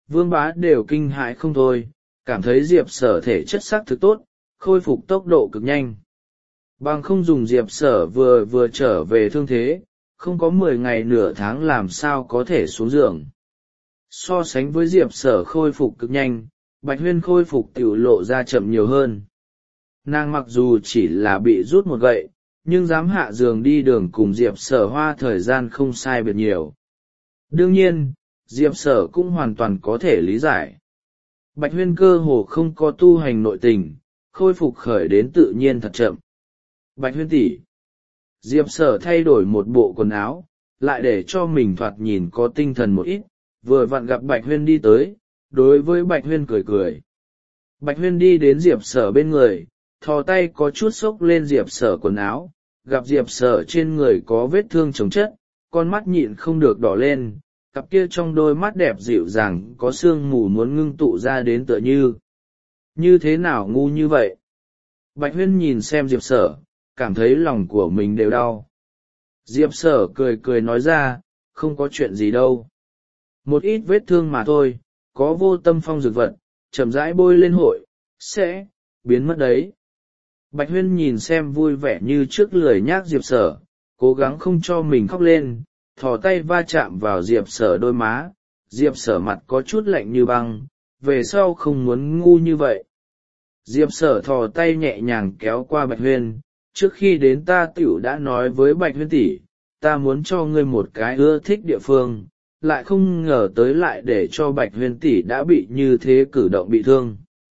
Vương Bá đều kinh hãi không thôi, cảm thấy Diệp Sở thể chất xác thực tốt, khôi phục tốc độ cực nhanh. Bằng không dùng Diệp Sở vừa trở về thương thế, không có 10 ngày nửa tháng làm sao có thể xuống giường. So sánh với Diệp Sở khôi phục cực nhanh, Bạch Huyên khôi phục tiểu lộ ra chậm nhiều hơn. Nàng mặc dù chỉ là bị rút một gậy, nhưng dám hạ giường đi đường cùng Diệp Sở hoa thời gian không sai biệt nhiều. Đương nhiên, Diệp Sở cũng hoàn toàn có thể lý giải. Bạch Huyên cơ hồ không có tu hành nội tình, khôi phục khởi đến tự nhiên thật chậm. Bạch Huyên tỷ, Diệp Sở thay đổi một bộ quần áo, lại để cho mình thoạt nhìn có tinh thần một ít, vừa vặn gặp Bạch Huyên đi tới, đối với Bạch Huyên cười cười. Bạch Huyên đi đến Diệp Sở bên người, thò tay có chút xốc lên Diệp Sở quần áo, gặp Diệp Sở trên người có vết thương chồng chất, con mắt nhịn không được đỏ lên, cặp kia trong đôi mắt đẹp dịu dàng có sương mù muốn ngưng tụ ra đến tựa như. Như thế nào ngu như vậy? Bạch Huyên nhìn xem Diệp Sở, cảm thấy lòng của mình đều đau. Diệp Sở cười cười nói ra, không có chuyện gì đâu. Một ít vết thương mà thôi, có vô tâm phong dược vật, chậm rãi bôi lên hội, sẽ biến mất đấy. Bạch Huyên nhìn xem vui vẻ như trước lười nhác Diệp Sở, cố gắng không cho mình khóc lên, thò tay va chạm vào Diệp Sở đôi má. Diệp Sở mặt có chút lạnh như băng, về sau không muốn ngu như vậy. Diệp Sở thò tay nhẹ nhàng kéo qua Bạch Huyên, trước khi đến ta tiểu đã nói với Bạch Huyên tỷ, ta muốn cho ngươi một cái ưa thích địa phương, lại không ngờ tới lại để cho Bạch Huyên tỷ đã bị như thế cử động bị thương.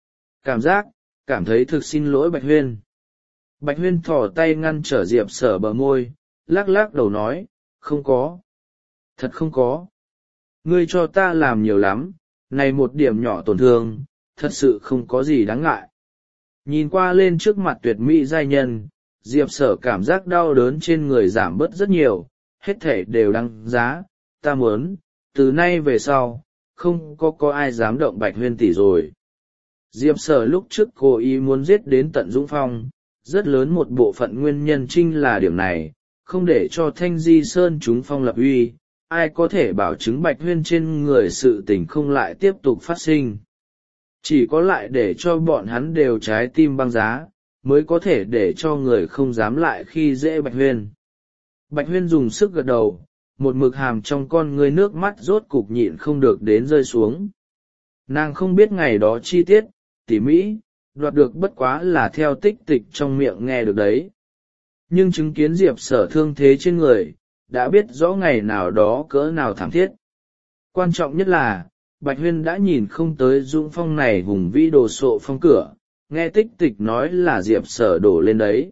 Cảm thấy thực xin lỗi Bạch Huyên. Bạch Huyên thò tay ngăn trở Diệp Sở bờ môi, lắc lắc đầu nói, không có. Thật không có. Ngươi cho ta làm nhiều lắm, này một điểm nhỏ tổn thương, thật sự không có gì đáng ngại. Nhìn qua lên trước mặt tuyệt mỹ giai nhân, Diệp Sở cảm giác đau đớn trên người giảm bớt rất nhiều, hết thể đều đáng giá, ta muốn, từ nay về sau, không có ai dám động Bạch Huyên tỷ rồi. Diệp Sở lúc trước cố ý muốn giết đến tận Dũng Phong, rất lớn một bộ phận nguyên nhân chính là điểm này, không để cho Thanh Di Sơn chúng phong lập uy, ai có thể bảo chứng Bạch Huyên trên người sự tình không lại tiếp tục phát sinh. Chỉ có lại để cho bọn hắn đều trái tim băng giá, mới có thể để cho người không dám lại khi dễ Bạch Huyên. Bạch Huyên dùng sức gật đầu, một mực hàm trong con ngươi nước mắt rốt cục nhịn không được đến rơi xuống. Nàng không biết ngày đó chi tiết, tỉ mỹ, đoạt được bất quá là theo tích tịch trong miệng nghe được đấy. Nhưng chứng kiến Diệp Sở thương thế trên người, đã biết rõ ngày nào đó cỡ nào thảm thiết. Quan trọng nhất là, Bạch Huyên đã nhìn không tới Dũng Phong này hùng vĩ đồ sộ phong cửa, nghe tích tịch nói là Diệp Sở đổ lên đấy.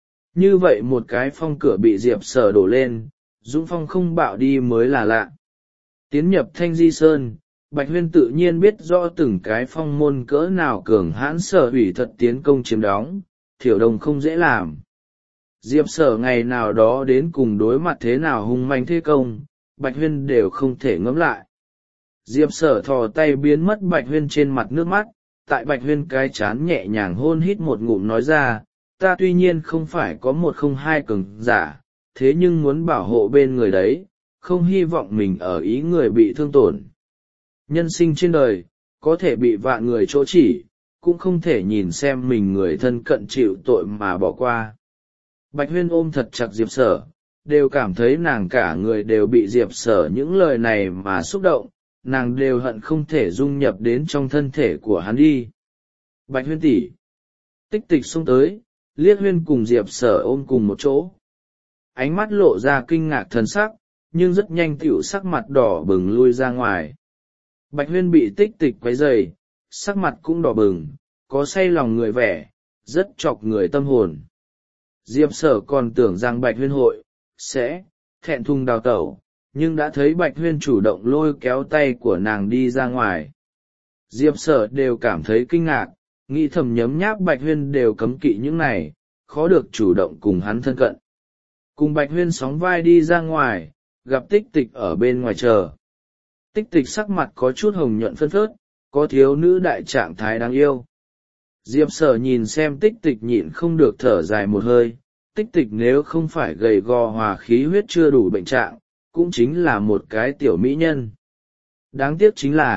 Như vậy một cái phong cửa bị Diệp Sở đổ lên, Dũng Phong không bạo đi mới là lạ. Tiến nhập Thanh Di Sơn, Bạch Huyên tự nhiên biết rõ từng cái phong môn cỡ nào cường hãn Sở hủy thật tiến công chiếm đóng, Thiểu Đồng không dễ làm. Diệp Sở ngày nào đó đến cùng đối mặt thế nào hung manh thế công, Bạch Huyên đều không thể ngẫm lại. Diệp Sở thò tay biến mất Bạch Huyên trên mặt nước mắt, tại Bạch Huyên cái chán nhẹ nhàng hôn hít một ngụm nói ra, ta tuy nhiên không phải có 102 cường giả, thế nhưng muốn bảo hộ bên người đấy, không hy vọng mình ở ý người bị thương tổn. Nhân sinh trên đời, có thể bị vạn người chỗ chỉ, cũng không thể nhìn xem mình người thân cận chịu tội mà bỏ qua. Bạch Huyên ôm thật chặt Diệp Sở, đều cảm thấy nàng cả người đều bị Diệp Sở những lời này mà xúc động, nàng đều hận không thể dung nhập đến trong thân thể của hắn đi. Bạch Huyên tỷ, tích tịch xông tới, liếc Huyên cùng Diệp Sở ôm cùng một chỗ. Ánh mắt lộ ra kinh ngạc thần sắc, nhưng rất nhanh tiểu sắc mặt đỏ bừng lui ra ngoài. Bạch Huyên bị tích tịch quấy rầy, sắc mặt cũng đỏ bừng, có say lòng người vẻ, rất chọc người tâm hồn. Diệp Sở còn tưởng rằng Bạch Huyên hội sẽ thẹn thùng đào tẩu, nhưng đã thấy Bạch Huyên chủ động lôi kéo tay của nàng đi ra ngoài. Diệp Sở đều cảm thấy kinh ngạc, nghĩ thầm nhấm nháp Bạch Huyên đều cấm kỵ những này, khó được chủ động cùng hắn thân cận. Cùng Bạch Huyên sóng vai đi ra ngoài, gặp tích tịch ở bên ngoài chờ. Tích tịch sắc mặt có chút hồng nhuận phân phớt, có thiếu nữ đại trạng thái đáng yêu. Diệp Sở nhìn xem tích tịch nhịn không được thở dài một hơi, tích tịch nếu không phải gầy gò hòa khí huyết chưa đủ bệnh trạng, cũng chính là một cái tiểu mỹ nhân. Đáng tiếc chính là,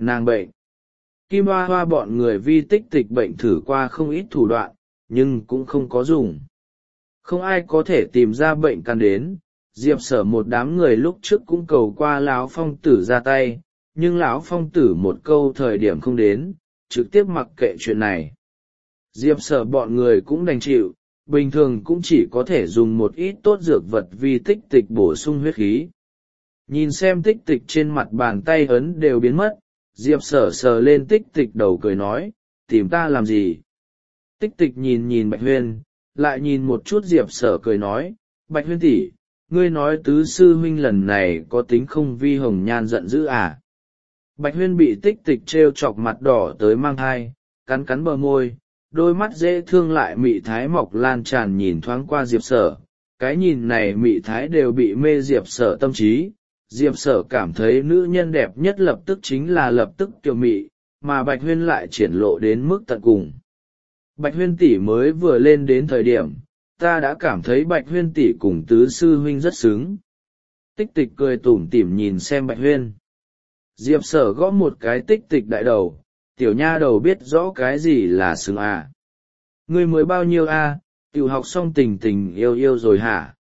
nàng bệnh. Kim Hoa Hoa bọn người vi tích tịch bệnh thử qua không ít thủ đoạn, nhưng cũng không có dùng. Không ai có thể tìm ra bệnh căn đến. Diệp Sở một đám người lúc trước cũng cầu qua lão phong tử ra tay, nhưng lão phong tử một câu thời điểm không đến, trực tiếp mặc kệ chuyện này. Diệp Sở bọn người cũng đành chịu, bình thường cũng chỉ có thể dùng một ít tốt dược vật vi tích tịch bổ sung huyết khí. Nhìn xem tích tịch trên mặt bàn tay ấn đều biến mất, Diệp Sở sờ lên tích tịch đầu cười nói, tìm ta làm gì? Tích tịch nhìn nhìn Bạch Huyên, lại nhìn một chút Diệp Sở cười nói, Bạch Huyên tỷ, ngươi nói tứ sư huynh lần này có tính không vi hồng nhan giận dữ à? Bạch Huyên bị tích tịch trêu chọc mặt đỏ tới mang thai, cắn cắn bờ môi, đôi mắt dễ thương lại mị thái mọc lan tràn nhìn thoáng qua Diệp Sở. Cái nhìn này mị thái đều bị mê Diệp Sở tâm trí. Diệp Sở cảm thấy nữ nhân đẹp nhất lập tức chính là lập tức kiều mị, mà Bạch Huyên lại triển lộ đến mức tận cùng. Bạch Huyên tỷ mới vừa lên đến thời điểm, ta đã cảm thấy Bạch Huyên tỷ cùng tứ sư huynh rất xứng. Tích tịch cười tủm tỉm nhìn xem Bạch Huyên. Diệp Sở gõ một cái tích tịch đại đầu, tiểu nha đầu biết rõ cái gì là xứng à. Ngươi mới bao nhiêu a? Tiểu học xong tình tình yêu yêu rồi hả?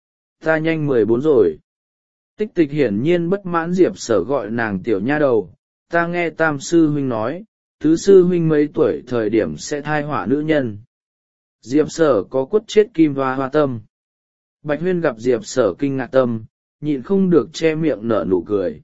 Ta nhanh 14 rồi. Tích tịch hiển nhiên bất mãn Diệp Sở gọi nàng tiểu nha đầu, ta nghe tam sư huynh nói, tứ sư huynh mấy tuổi thời điểm sẽ thai họa nữ nhân. Diệp Sở có quất chết Kim Hoa Hoa tâm. Bạch Huyên gặp Diệp Sở kinh ngạc tâm, nhịn không được che miệng nở nụ cười.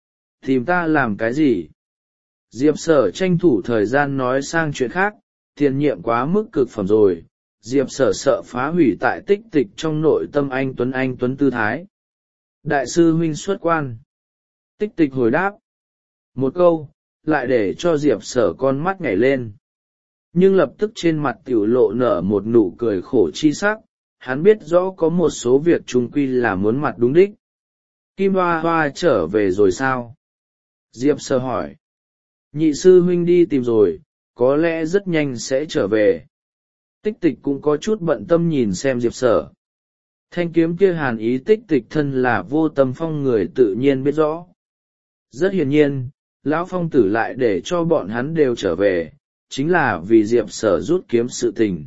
Tìm ta làm cái gì? Diệp Sở tranh thủ thời gian nói sang chuyện khác, tiền nhiệm quá mức cực phẩm rồi. Diệp Sở sợ phá hủy tại tích tịch trong nội tâm anh Tuấn tư thái. Đại sư huynh xuất quan. Tích tịch hồi đáp. Một câu, lại để cho Diệp Sở con mắt nhảy lên. Nhưng lập tức trên mặt tiểu lộ nở một nụ cười khổ chi sắc, hắn biết rõ có một số việc chung quy là muốn mặt đúng đích. Kim Hoa Hoa trở về rồi sao? Diệp Sở hỏi. Nhị sư huynh đi tìm rồi, có lẽ rất nhanh sẽ trở về. Tích tịch cũng có chút bận tâm nhìn xem Diệp Sở. Thanh kiếm kia hàn ý tích tịch thân là vô tâm phong người tự nhiên biết rõ. Rất hiển nhiên, lão phong tử lại để cho bọn hắn đều trở về, chính là vì Diệp Sở rút kiếm sự tình.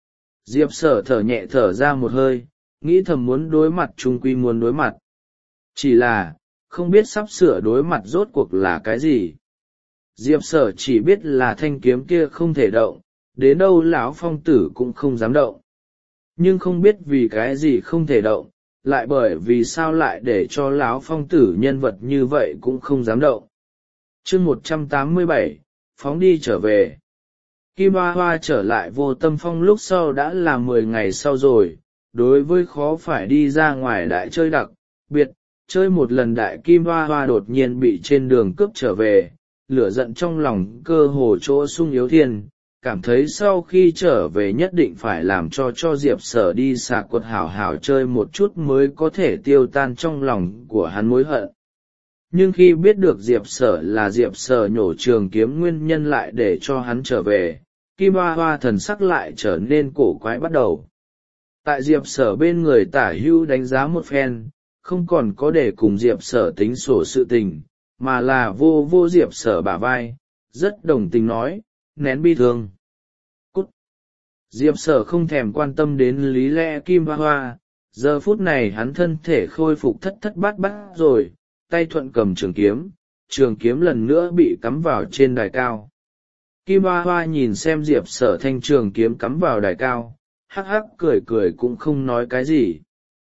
Diệp Sở thở nhẹ thở ra một hơi, nghĩ thầm muốn đối mặt chung quy muốn đối mặt. Chỉ là, không biết sắp sửa đối mặt rốt cuộc là cái gì. Diệp Sở chỉ biết là thanh kiếm kia không thể động, đến đâu lão phong tử cũng không dám động. Nhưng không biết vì cái gì không thể động, lại bởi vì sao lại để cho lão phong tử nhân vật như vậy cũng không dám động. Chương 187, phóng đi trở về. Kim Hoa Hoa trở lại vô tâm phong lúc sau đã là 10 ngày sau rồi, đối với khó phải đi ra ngoài đại chơi đặc biệt, chơi một lần đại Kim Hoa Hoa đột nhiên bị trên đường cướp trở về, lửa giận trong lòng cơ hồ chỗ sung yếu thiên, cảm thấy sau khi trở về nhất định phải làm cho Diệp Sở đi xà quật hảo hảo chơi một chút mới có thể tiêu tan trong lòng của hắn mối hận. Nhưng khi biết được Diệp Sở là Diệp Sở nhổ trường kiếm nguyên nhân lại để cho hắn trở về, Kim Hoa Hoa thần sắc lại trở nên cổ quái bắt đầu. Tại Diệp Sở bên người tả hữu đánh giá một phen, không còn có để cùng Diệp Sở tính sổ sự tình, mà là vô Diệp Sở bả vai, rất đồng tình nói, nén bi thương. Cút! Diệp Sở không thèm quan tâm đến lý lẽ Kim Hoa Hoa, giờ phút này hắn thân thể khôi phục thất bát rồi, tay thuận cầm trường kiếm lần nữa bị cắm vào trên đài cao. Kim Hoa Hoa nhìn xem Diệp Sở thanh trường kiếm cắm vào đài cao, hắc hắc cười cũng không nói cái gì.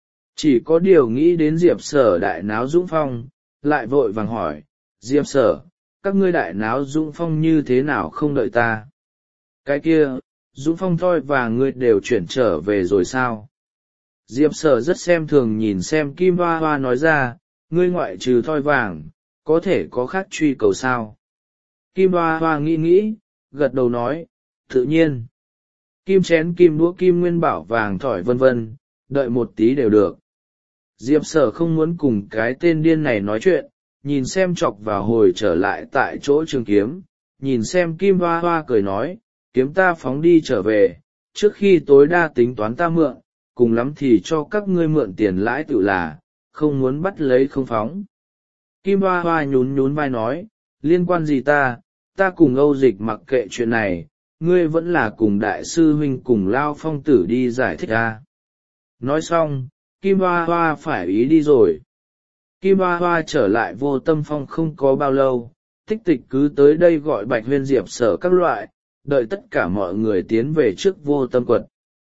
Chỉ có điều nghĩ đến Diệp Sở đại náo dũng phong, lại vội vàng hỏi, Diệp Sở, các ngươi đại náo dũng phong như thế nào không đợi ta? Cái kia, dũng phong thôi và ngươi đều chuyển trở về rồi sao? Diệp Sở rất xem thường nhìn xem Kim Hoa Hoa nói ra, ngươi ngoại trừ thoi vàng, có thể có khác truy cầu sao? Kim Hoa Hoa nghĩ, gật đầu nói, tự nhiên. Kim chén kim đũa kim nguyên bảo vàng thỏi vân vân, đợi một tí đều được. Diệp Sở không muốn cùng cái tên điên này nói chuyện, nhìn xem chọc vào hồi trở lại tại chỗ trường kiếm, nhìn xem Kim Hoa Hoa cười nói, kiếm ta phóng đi trở về, trước khi tối đa tính toán ta mượn, cùng lắm thì cho các ngươi mượn tiền lãi tự là, không muốn bắt lấy không phóng. Kim Hoa Hoa nhún vai nói, Liên quan gì ta cùng Âu Dịch mặc kệ chuyện này, ngươi vẫn là cùng đại sư huynh cùng Lao Phong tử đi giải thích a. Nói xong, Kim Hoa Hoa phải ý đi rồi. Kim Hoa Hoa trở lại Vô Tâm Phong không có bao lâu, Tích Tịch cứ tới đây gọi Bạch Huyên, Diệp Sở các loại, đợi tất cả mọi người tiến về trước Vô Tâm Quật.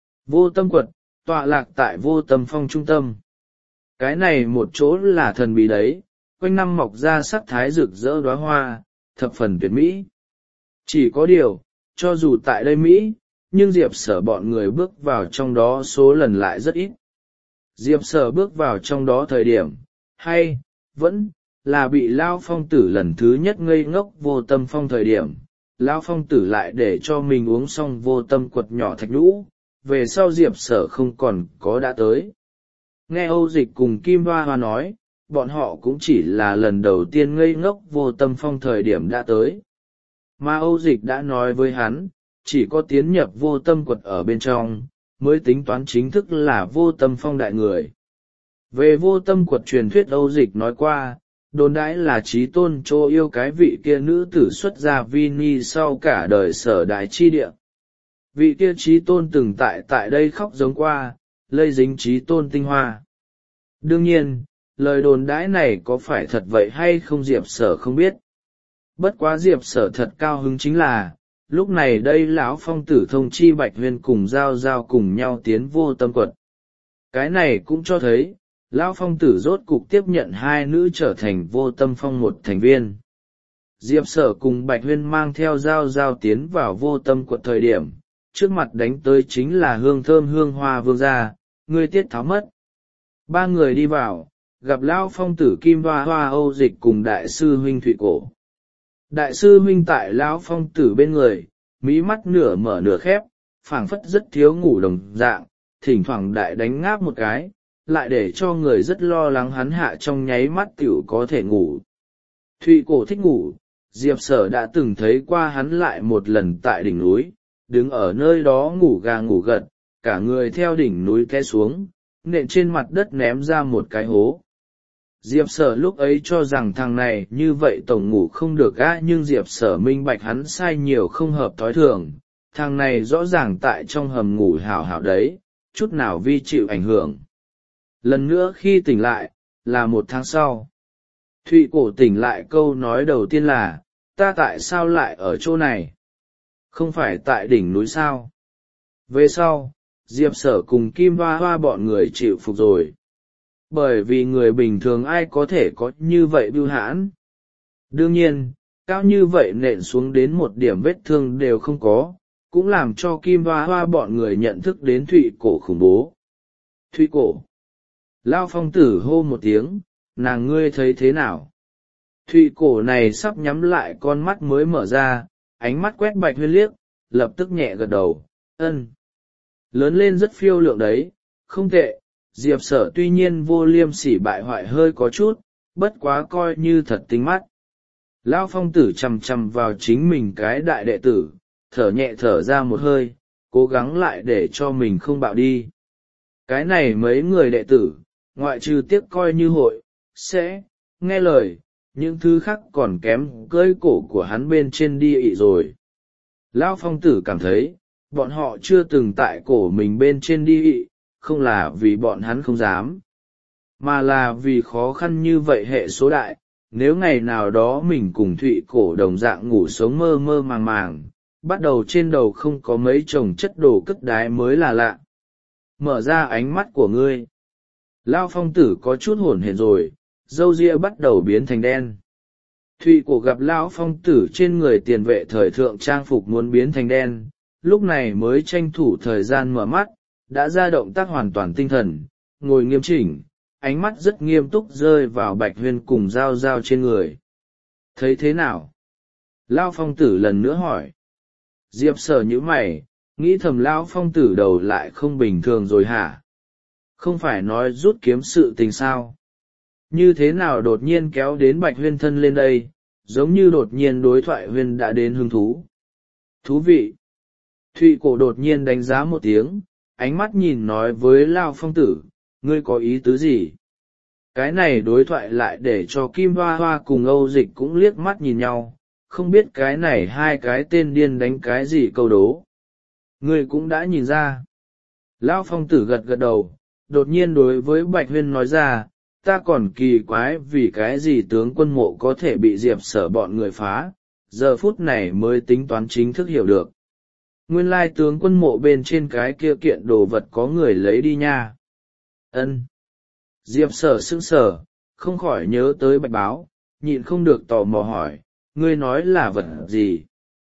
Vô Tâm Quật, tọa lạc tại Vô Tâm Phong trung tâm. Cái này một chỗ là thần bí đấy, quanh năm mọc ra sắc thái rực rỡ đóa hoa, thập phần tuyệt mỹ. Chỉ có điều, cho dù tại đây Mỹ, nhưng Diệp Sở bọn người bước vào trong đó số lần lại rất ít. Diệp Sở bước vào trong đó thời điểm, hay, vẫn, là bị Lao Phong tử lần thứ nhất ngây ngốc Vô Tâm Phong thời điểm, Lao Phong tử lại để cho mình uống xong Vô Tâm Quật nhỏ thạch nhũ, về sau Diệp Sở không còn có đã tới. Nghe Âu Dịch cùng Kim Hoa Hoa nói, bọn họ cũng chỉ là lần đầu tiên ngây ngốc Vô Tâm Phong thời điểm đã tới. Mà Âu Dịch đã nói với hắn, chỉ có tiến nhập Vô Tâm Quật ở bên trong, mới tính toán chính thức là Vô Tâm Phong đại người. Về Vô Tâm Quật truyền thuyết Âu Dịch nói qua, đồn đãi là Chí Tôn Chỗ yêu cái vị kia nữ tử xuất gia vi ni sau cả đời sở đại chi địa. Vị kia Chí Tôn từng tại đây khóc giống qua, lây dính Chí Tôn tinh hoa. Đương nhiên, lời đồn đãi này có phải thật vậy hay không Diệp Sở không biết. Bất quá Diệp Sở thật cao hứng chính là, lúc này đây lão Phong tử thông chi Bạch Huyên cùng Giao Giao cùng nhau tiến Vô Tâm Quật. Cái này cũng cho thấy, lão Phong tử rốt cục tiếp nhận hai nữ trở thành Vô Tâm Phong một thành viên. Diệp Sở cùng Bạch Huyên mang theo Giao Giao tiến vào Vô Tâm Quật thời điểm, trước mặt đánh tới chính là hương thơm hương hoa vương gia, ngươi tiết tháo mất. Ba người đi vào, gặp lão Phong tử Kim Hoa Hoa Âu Dịch cùng đại sư huynh Thụy Cổ. Đại sư huynh tại lão Phong tử bên người, mí mắt nửa mở nửa khép, phảng phất rất thiếu ngủ đồng dạng, thỉnh thoảng đại đánh ngáp một cái, lại để cho người rất lo lắng hắn hạ trong nháy mắt tiểu có thể ngủ. Thụy Cổ thích ngủ, Diệp Sở đã từng thấy qua hắn lại một lần tại đỉnh núi, đứng ở nơi đó ngủ gà ngủ gật, cả người theo đỉnh núi té xuống, nện trên mặt đất ném ra một cái hố. Diệp Sở lúc ấy cho rằng thằng này như vậy tổng ngủ không được gã, nhưng Diệp Sở minh bạch hắn sai nhiều không hợp thói thường, thằng này rõ ràng tại trong hầm ngủ hảo hảo đấy, chút nào vi chịu ảnh hưởng. Lần nữa khi tỉnh lại, là 1 tháng sau. Thụy Cổ tỉnh lại câu nói đầu tiên là, ta tại sao lại ở chỗ này? Không phải tại đỉnh núi sao? Về sau, Diệp Sở cùng Kim Hoa Hoa bọn người chịu phục rồi. Bởi vì người bình thường ai có thể có như vậy bưu hãn. Đương nhiên, cao như vậy nện xuống đến một điểm vết thương đều không có, cũng làm cho Kim Hoa Hoa bọn người nhận thức đến Thụy Cổ khủng bố. Thụy Cổ. Lao Phong tử hô một tiếng, nàng ngươi thấy thế nào? Thụy Cổ này sắp nhắm lại con mắt mới mở ra, ánh mắt quét Bạch Huyên liếc, lập tức nhẹ gật đầu, ân. Lớn lên rất phiêu lượng đấy, không tệ. Diệp Sở tuy nhiên vô liêm sỉ bại hoại hơi có chút, bất quá coi như thật tinh mắt. Lão Phong tử chằm chằm vào chính mình cái đại đệ tử, thở nhẹ thở ra một hơi, cố gắng lại để cho mình không bạo đi. Cái này mấy người đệ tử, ngoại trừ tiếc coi như hội, sẽ, nghe lời, những thứ khác còn kém cưỡi cổ của hắn bên trên đi ị rồi. Lão Phong tử cảm thấy, bọn họ chưa từng tại cổ mình bên trên đi ị, không là vì bọn hắn không dám, mà là vì khó khăn như vậy hệ số đại, nếu ngày nào đó mình cùng Thụy Cổ đồng dạng ngủ sống mơ mơ màng màng, bắt đầu trên đầu không có mấy chồng chất đồ cất đái mới là lạ. Mở ra ánh mắt của ngươi. Lao Phong tử có chút hổn hển rồi, râu ria bắt đầu biến thành đen. Thụy Cổ gặp Lão Phong tử trên người tiền vệ thời thượng trang phục muốn biến thành đen, lúc này mới tranh thủ thời gian mở mắt, đã ra động tác hoàn toàn tinh thần, ngồi nghiêm chỉnh, ánh mắt rất nghiêm túc rơi vào Bạch Huyên cùng Giao Giao trên người. Thấy thế nào? Lao Phong tử lần nữa hỏi. Diệp Sở nhíu mày, nghĩ thầm Lão Phong tử đầu lại không bình thường rồi hả? Không phải nói rút kiếm sự tình sao? Như thế nào đột nhiên kéo đến Bạch Huyên thân lên đây, giống như đột nhiên đối thoại Huyên đã đến hứng thú. Thú vị! Thụy Cổ đột nhiên đánh giá một tiếng, ánh mắt nhìn nói với Lao Phong tử, ngươi có ý tứ gì? Cái này đối thoại lại để cho Kim Hoa Hoa cùng Âu Dịch cũng liếc mắt nhìn nhau, không biết cái này hai cái tên điên đánh cái gì câu đố. Ngươi cũng đã nhìn ra. Lão Phong Tử gật gật đầu, đột nhiên đối với Bạch Huyên nói ra, ta còn kỳ quái vì cái gì tướng quân mộ có thể bị Diệp Sở bọn người phá, giờ phút này mới tính toán chính thức hiểu được. Nguyên lai tướng quân mộ bên trên cái kia kiện đồ vật có người lấy đi nha. Ân. Diệp Sở sững sờ, không khỏi nhớ tới Bạch Báo, nhịn không được tò mò hỏi, ngươi nói là vật gì?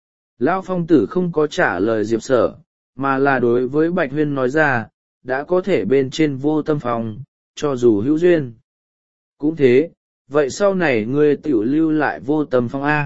Lão Phong Tử không có trả lời Diệp Sở, mà là đối với Bạch Huyên nói ra, đã có thể bên trên Vô Tâm Phong, cho dù hữu duyên. Cũng thế, vậy sau này ngươi tiểu lưu lại Vô Tâm Phong A.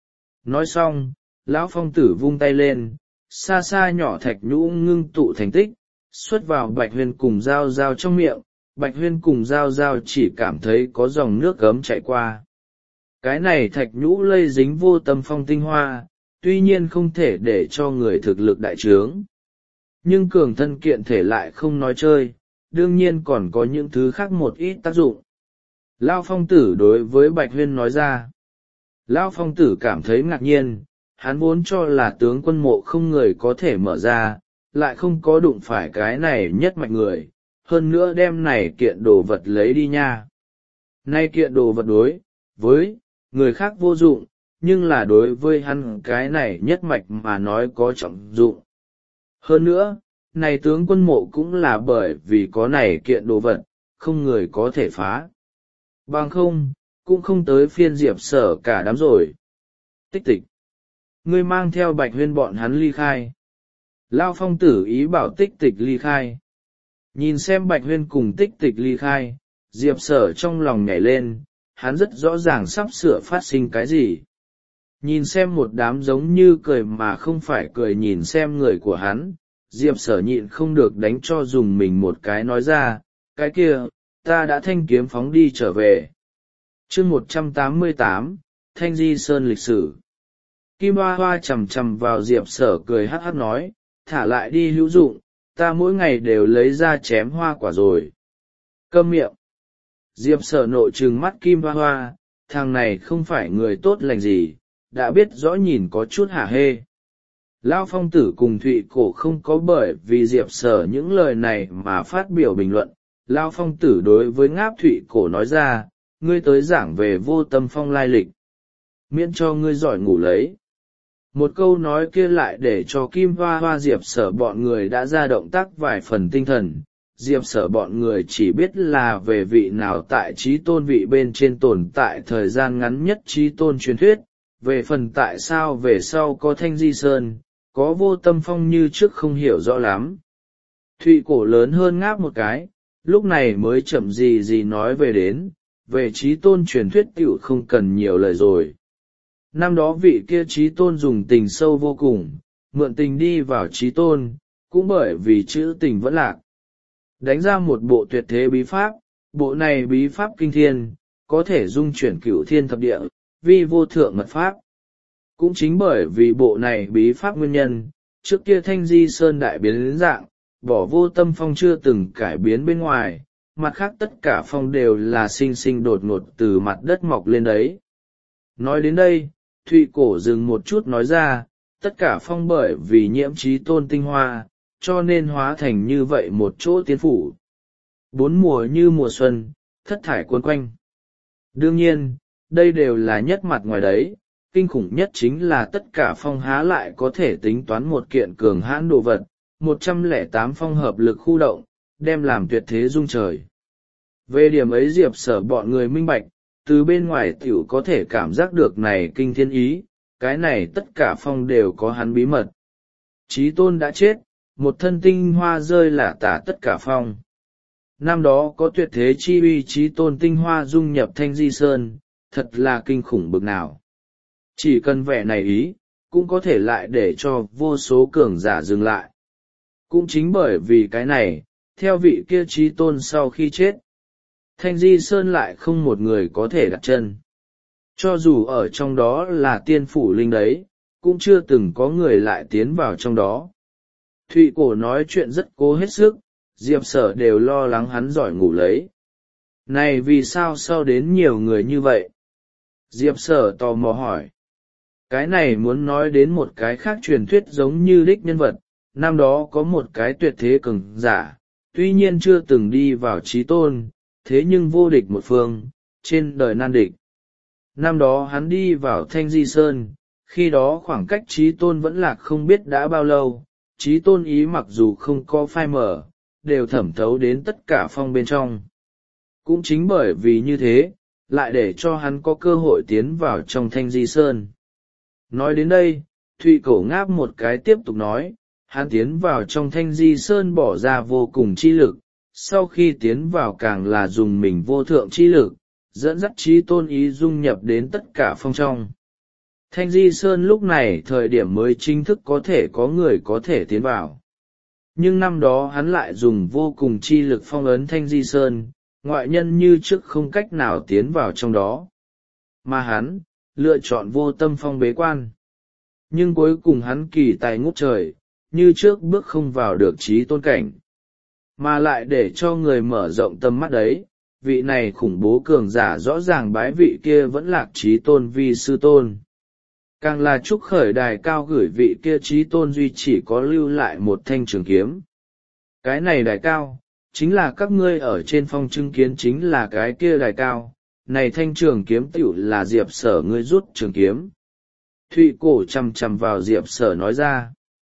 Nói xong, Lão Phong Tử vung tay lên, xa xa nhỏ thạch nhũ ngưng tụ thành tích, xuất vào Bạch Huyên cùng Giao Giao trong miệng, Bạch Huyên cùng Giao Giao chỉ cảm thấy có dòng nước gấm chạy qua. Cái này thạch nhũ lây dính Vô Tâm Phong tinh hoa, tuy nhiên không thể để cho người thực lực đại trướng. Nhưng cường thân kiện thể lại không nói chơi, đương nhiên còn có những thứ khác một ít tác dụng. Lao Phong Tử đối với Bạch Huyên nói ra. Lao Phong Tử cảm thấy ngạc nhiên, hắn vốn cho là tướng quân mộ không người có thể mở ra, lại không có đụng phải cái này nhất mạch người, hơn nữa đem này kiện đồ vật lấy đi nha. Nay kiện đồ vật đối với người khác vô dụng, nhưng là đối với hắn cái này nhất mạch mà nói có trọng dụng. Hơn nữa, này tướng quân mộ cũng là bởi vì có này kiện đồ vật, không người có thể phá. Bằng không, cũng không tới phiên Diệp Sở cả đám rồi. Tích Tịch. Ngươi mang theo Bạch Huyên bọn hắn ly khai. Lao Phong Tử ý bảo Tích Tịch ly khai. Nhìn xem Bạch Huyên cùng Tích Tịch ly khai, Diệp Sở trong lòng nhảy lên, hắn rất rõ ràng sắp sửa phát sinh cái gì. Nhìn xem một đám giống như cười mà không phải cười nhìn xem người của hắn, Diệp Sở nhịn không được đánh cho dùng mình một cái nói ra, cái kia, ta đã thanh kiếm phóng đi trở về. Chương 188, Thanh Di Sơn lịch sử. Kim Hoa Hoa chầm chầm vào Diệp Sở cười hắc hắc nói, thả lại đi hữu dụng, ta mỗi ngày đều lấy ra chém hoa quả rồi. Câm miệng. Diệp Sở nội trừng mắt Kim Hoa Hoa, thằng này không phải người tốt lành gì, đã biết rõ nhìn có chút hả hê. Lão Phong Tử cùng Thụy Cổ không có bởi vì Diệp Sở những lời này mà phát biểu bình luận. Lão Phong Tử đối với Ngáp Thụy Cổ nói ra, ngươi tới giảng về Vô Tâm Phong lai lịch. Miễn cho ngươi giỏi ngủ lấy. Một câu nói kia lại để cho Kim Hoa Hoa Diệp Sở bọn người đã ra động tác vài phần tinh thần. Diệp Sở bọn người chỉ biết là về vị nào tại trí tôn vị bên trên tồn tại thời gian ngắn nhất trí tôn truyền thuyết, về phần tại sao về sau có Thanh Di Sơn, có Vô Tâm Phong như trước không hiểu rõ lắm. Thụy Cổ lớn hơn Ngáp một cái, lúc này mới chậm gì nói về trí tôn truyền thuyết tiểu không cần nhiều lời rồi. Năm đó vị kia trí tôn dùng tình sâu vô cùng, mượn tình đi vào trí tôn, cũng bởi vì chữ tình vẫn lạc. Đánh ra một bộ tuyệt thế bí pháp, bộ này bí pháp kinh thiên, có thể dung chuyển cửu thiên thập địa, vi vô thượng mật pháp. Cũng chính bởi vì bộ này bí pháp nguyên nhân, trước kia Thanh Di Sơn đại biến dạng, bỏ Vô Tâm Phong chưa từng cải biến bên ngoài, mặt khác tất cả phong đều là sinh sinh đột ngột từ mặt đất mọc lên đấy. Nói đến đây, Thụy Cổ dừng một chút nói ra, tất cả phong bởi vì nhiễm trí tôn tinh hoa, cho nên hóa thành như vậy một chỗ tiên phủ. Bốn mùa như mùa xuân, thất thải cuốn quanh. Đương nhiên, đây đều là nhất mặt ngoài đấy, kinh khủng nhất chính là tất cả phong há lại có thể tính toán một kiện cường hãn đồ vật, 108 phong hợp lực khu động, đem làm tuyệt thế dung trời. Về điểm ấy Diệp Sở bọn người minh bạch, từ bên ngoài tiểu có thể cảm giác được này kinh thiên ý, cái này tất cả phong đều có hắn bí mật. Chí tôn đã chết, một thân tinh hoa rơi lả tả tất cả phong. Năm đó có tuyệt thế chi uy chí tôn tinh hoa dung nhập Thanh Di Sơn, thật là kinh khủng bực nào. Chỉ cần vẻ này ý, cũng có thể lại để cho vô số cường giả dừng lại. Cũng chính bởi vì cái này, theo vị kia chí tôn sau khi chết, Thanh Di Sơn lại không một người có thể đặt chân. Cho dù ở trong đó là tiên phủ linh đấy, cũng chưa từng có người lại tiến vào trong đó. Thụy Cổ nói chuyện rất cố hết sức, Diệp Sở đều lo lắng hắn giỏi ngủ lấy. Này vì sao sau đến nhiều người như vậy? Diệp Sở tò mò hỏi. Cái này muốn nói đến một cái khác truyền thuyết giống như đích nhân vật, năm đó có một cái tuyệt thế cường giả, tuy nhiên chưa từng đi vào chí tôn, thế nhưng vô địch một phương, trên đời nan địch. Năm đó hắn đi vào Thanh Di Sơn, khi đó khoảng cách chí tôn vẫn lạc không biết đã bao lâu, chí tôn ý mặc dù không có phai mở, đều thẩm thấu đến tất cả phong bên trong. Cũng chính bởi vì như thế, lại để cho hắn có cơ hội tiến vào trong Thanh Di Sơn. Nói đến đây, Thụy Cổ ngáp một cái tiếp tục nói, hắn tiến vào trong Thanh Di Sơn bỏ ra vô cùng chi lực, sau khi tiến vào càng là dùng mình vô thượng chi lực, dẫn dắt chí tôn ý dung nhập đến tất cả phong trong. Thanh Di Sơn lúc này thời điểm mới chính thức có thể có người có thể tiến vào. Nhưng năm đó hắn lại dùng vô cùng chi lực phong ấn Thanh Di Sơn, ngoại nhân như trước không cách nào tiến vào trong đó. Mà hắn, lựa chọn vô tâm phong bế quan. Nhưng cuối cùng hắn kỳ tài ngút trời, như trước bước không vào được chí tôn cảnh. Mà lại để cho người mở rộng tầm mắt đấy, vị này khủng bố cường giả rõ ràng bái vị kia vẫn lạc chí tôn vi sư tôn. Càng là chúc khởi đài cao gửi vị kia chí tôn duy chỉ có lưu lại một thanh trường kiếm. Cái này đài cao, chính là các ngươi ở trên phong chứng kiến chính là cái kia đài cao, này thanh trường kiếm tiểu là Diệp Sở ngươi rút trường kiếm. Thụy Cổ chằm chằm vào Diệp Sở nói ra.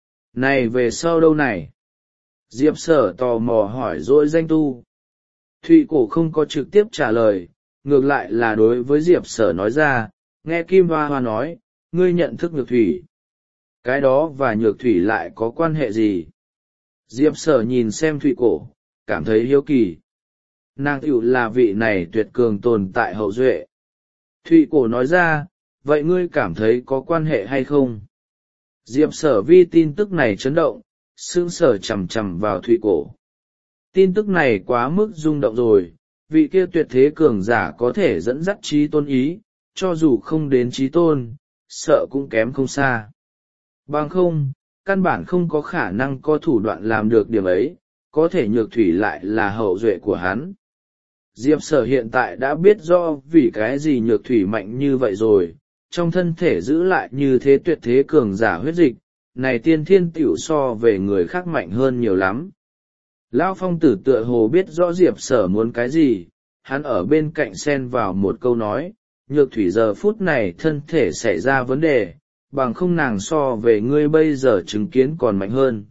Này về sau đâu này? Diệp Sở tò mò hỏi dỗi danh tu. Thụy Cổ không có trực tiếp trả lời, ngược lại là đối với Diệp Sở nói ra, nghe Kim Hoa Hoa nói, ngươi nhận thức Nhược Thủy. Cái đó và Nhược Thủy lại có quan hệ gì? Diệp Sở nhìn xem Thụy Cổ, cảm thấy hiếu kỳ. Nàng tiểu là vị này tuyệt cường tồn tại hậu duệ. Thụy Cổ nói ra, vậy ngươi cảm thấy có quan hệ hay không? Diệp Sở vi tin tức này chấn động, sững sờ chằm chằm vào Thụy Cổ. Tin tức này quá mức rung động rồi, vị kia tuyệt thế cường giả có thể dẫn dắt chí tôn ý, cho dù không đến chí tôn, sợ cũng kém không xa. Bằng không, căn bản không có khả năng có thủ đoạn làm được điểm ấy, có thể Nhược Thủy lại là hậu duệ của hắn. Diệp Sở hiện tại đã biết rõ vì cái gì Nhược Thủy mạnh như vậy rồi, trong thân thể giữ lại như thế tuyệt thế cường giả huyết dịch, này tiên thiên tiểu so về người khác mạnh hơn nhiều lắm. Lão Phong Tử tựa hồ biết rõ Diệp Sở muốn cái gì, hắn ở bên cạnh xen vào một câu nói, Nhược Thủy giờ phút này thân thể xảy ra vấn đề, bằng không nàng so về ngươi bây giờ chứng kiến còn mạnh hơn.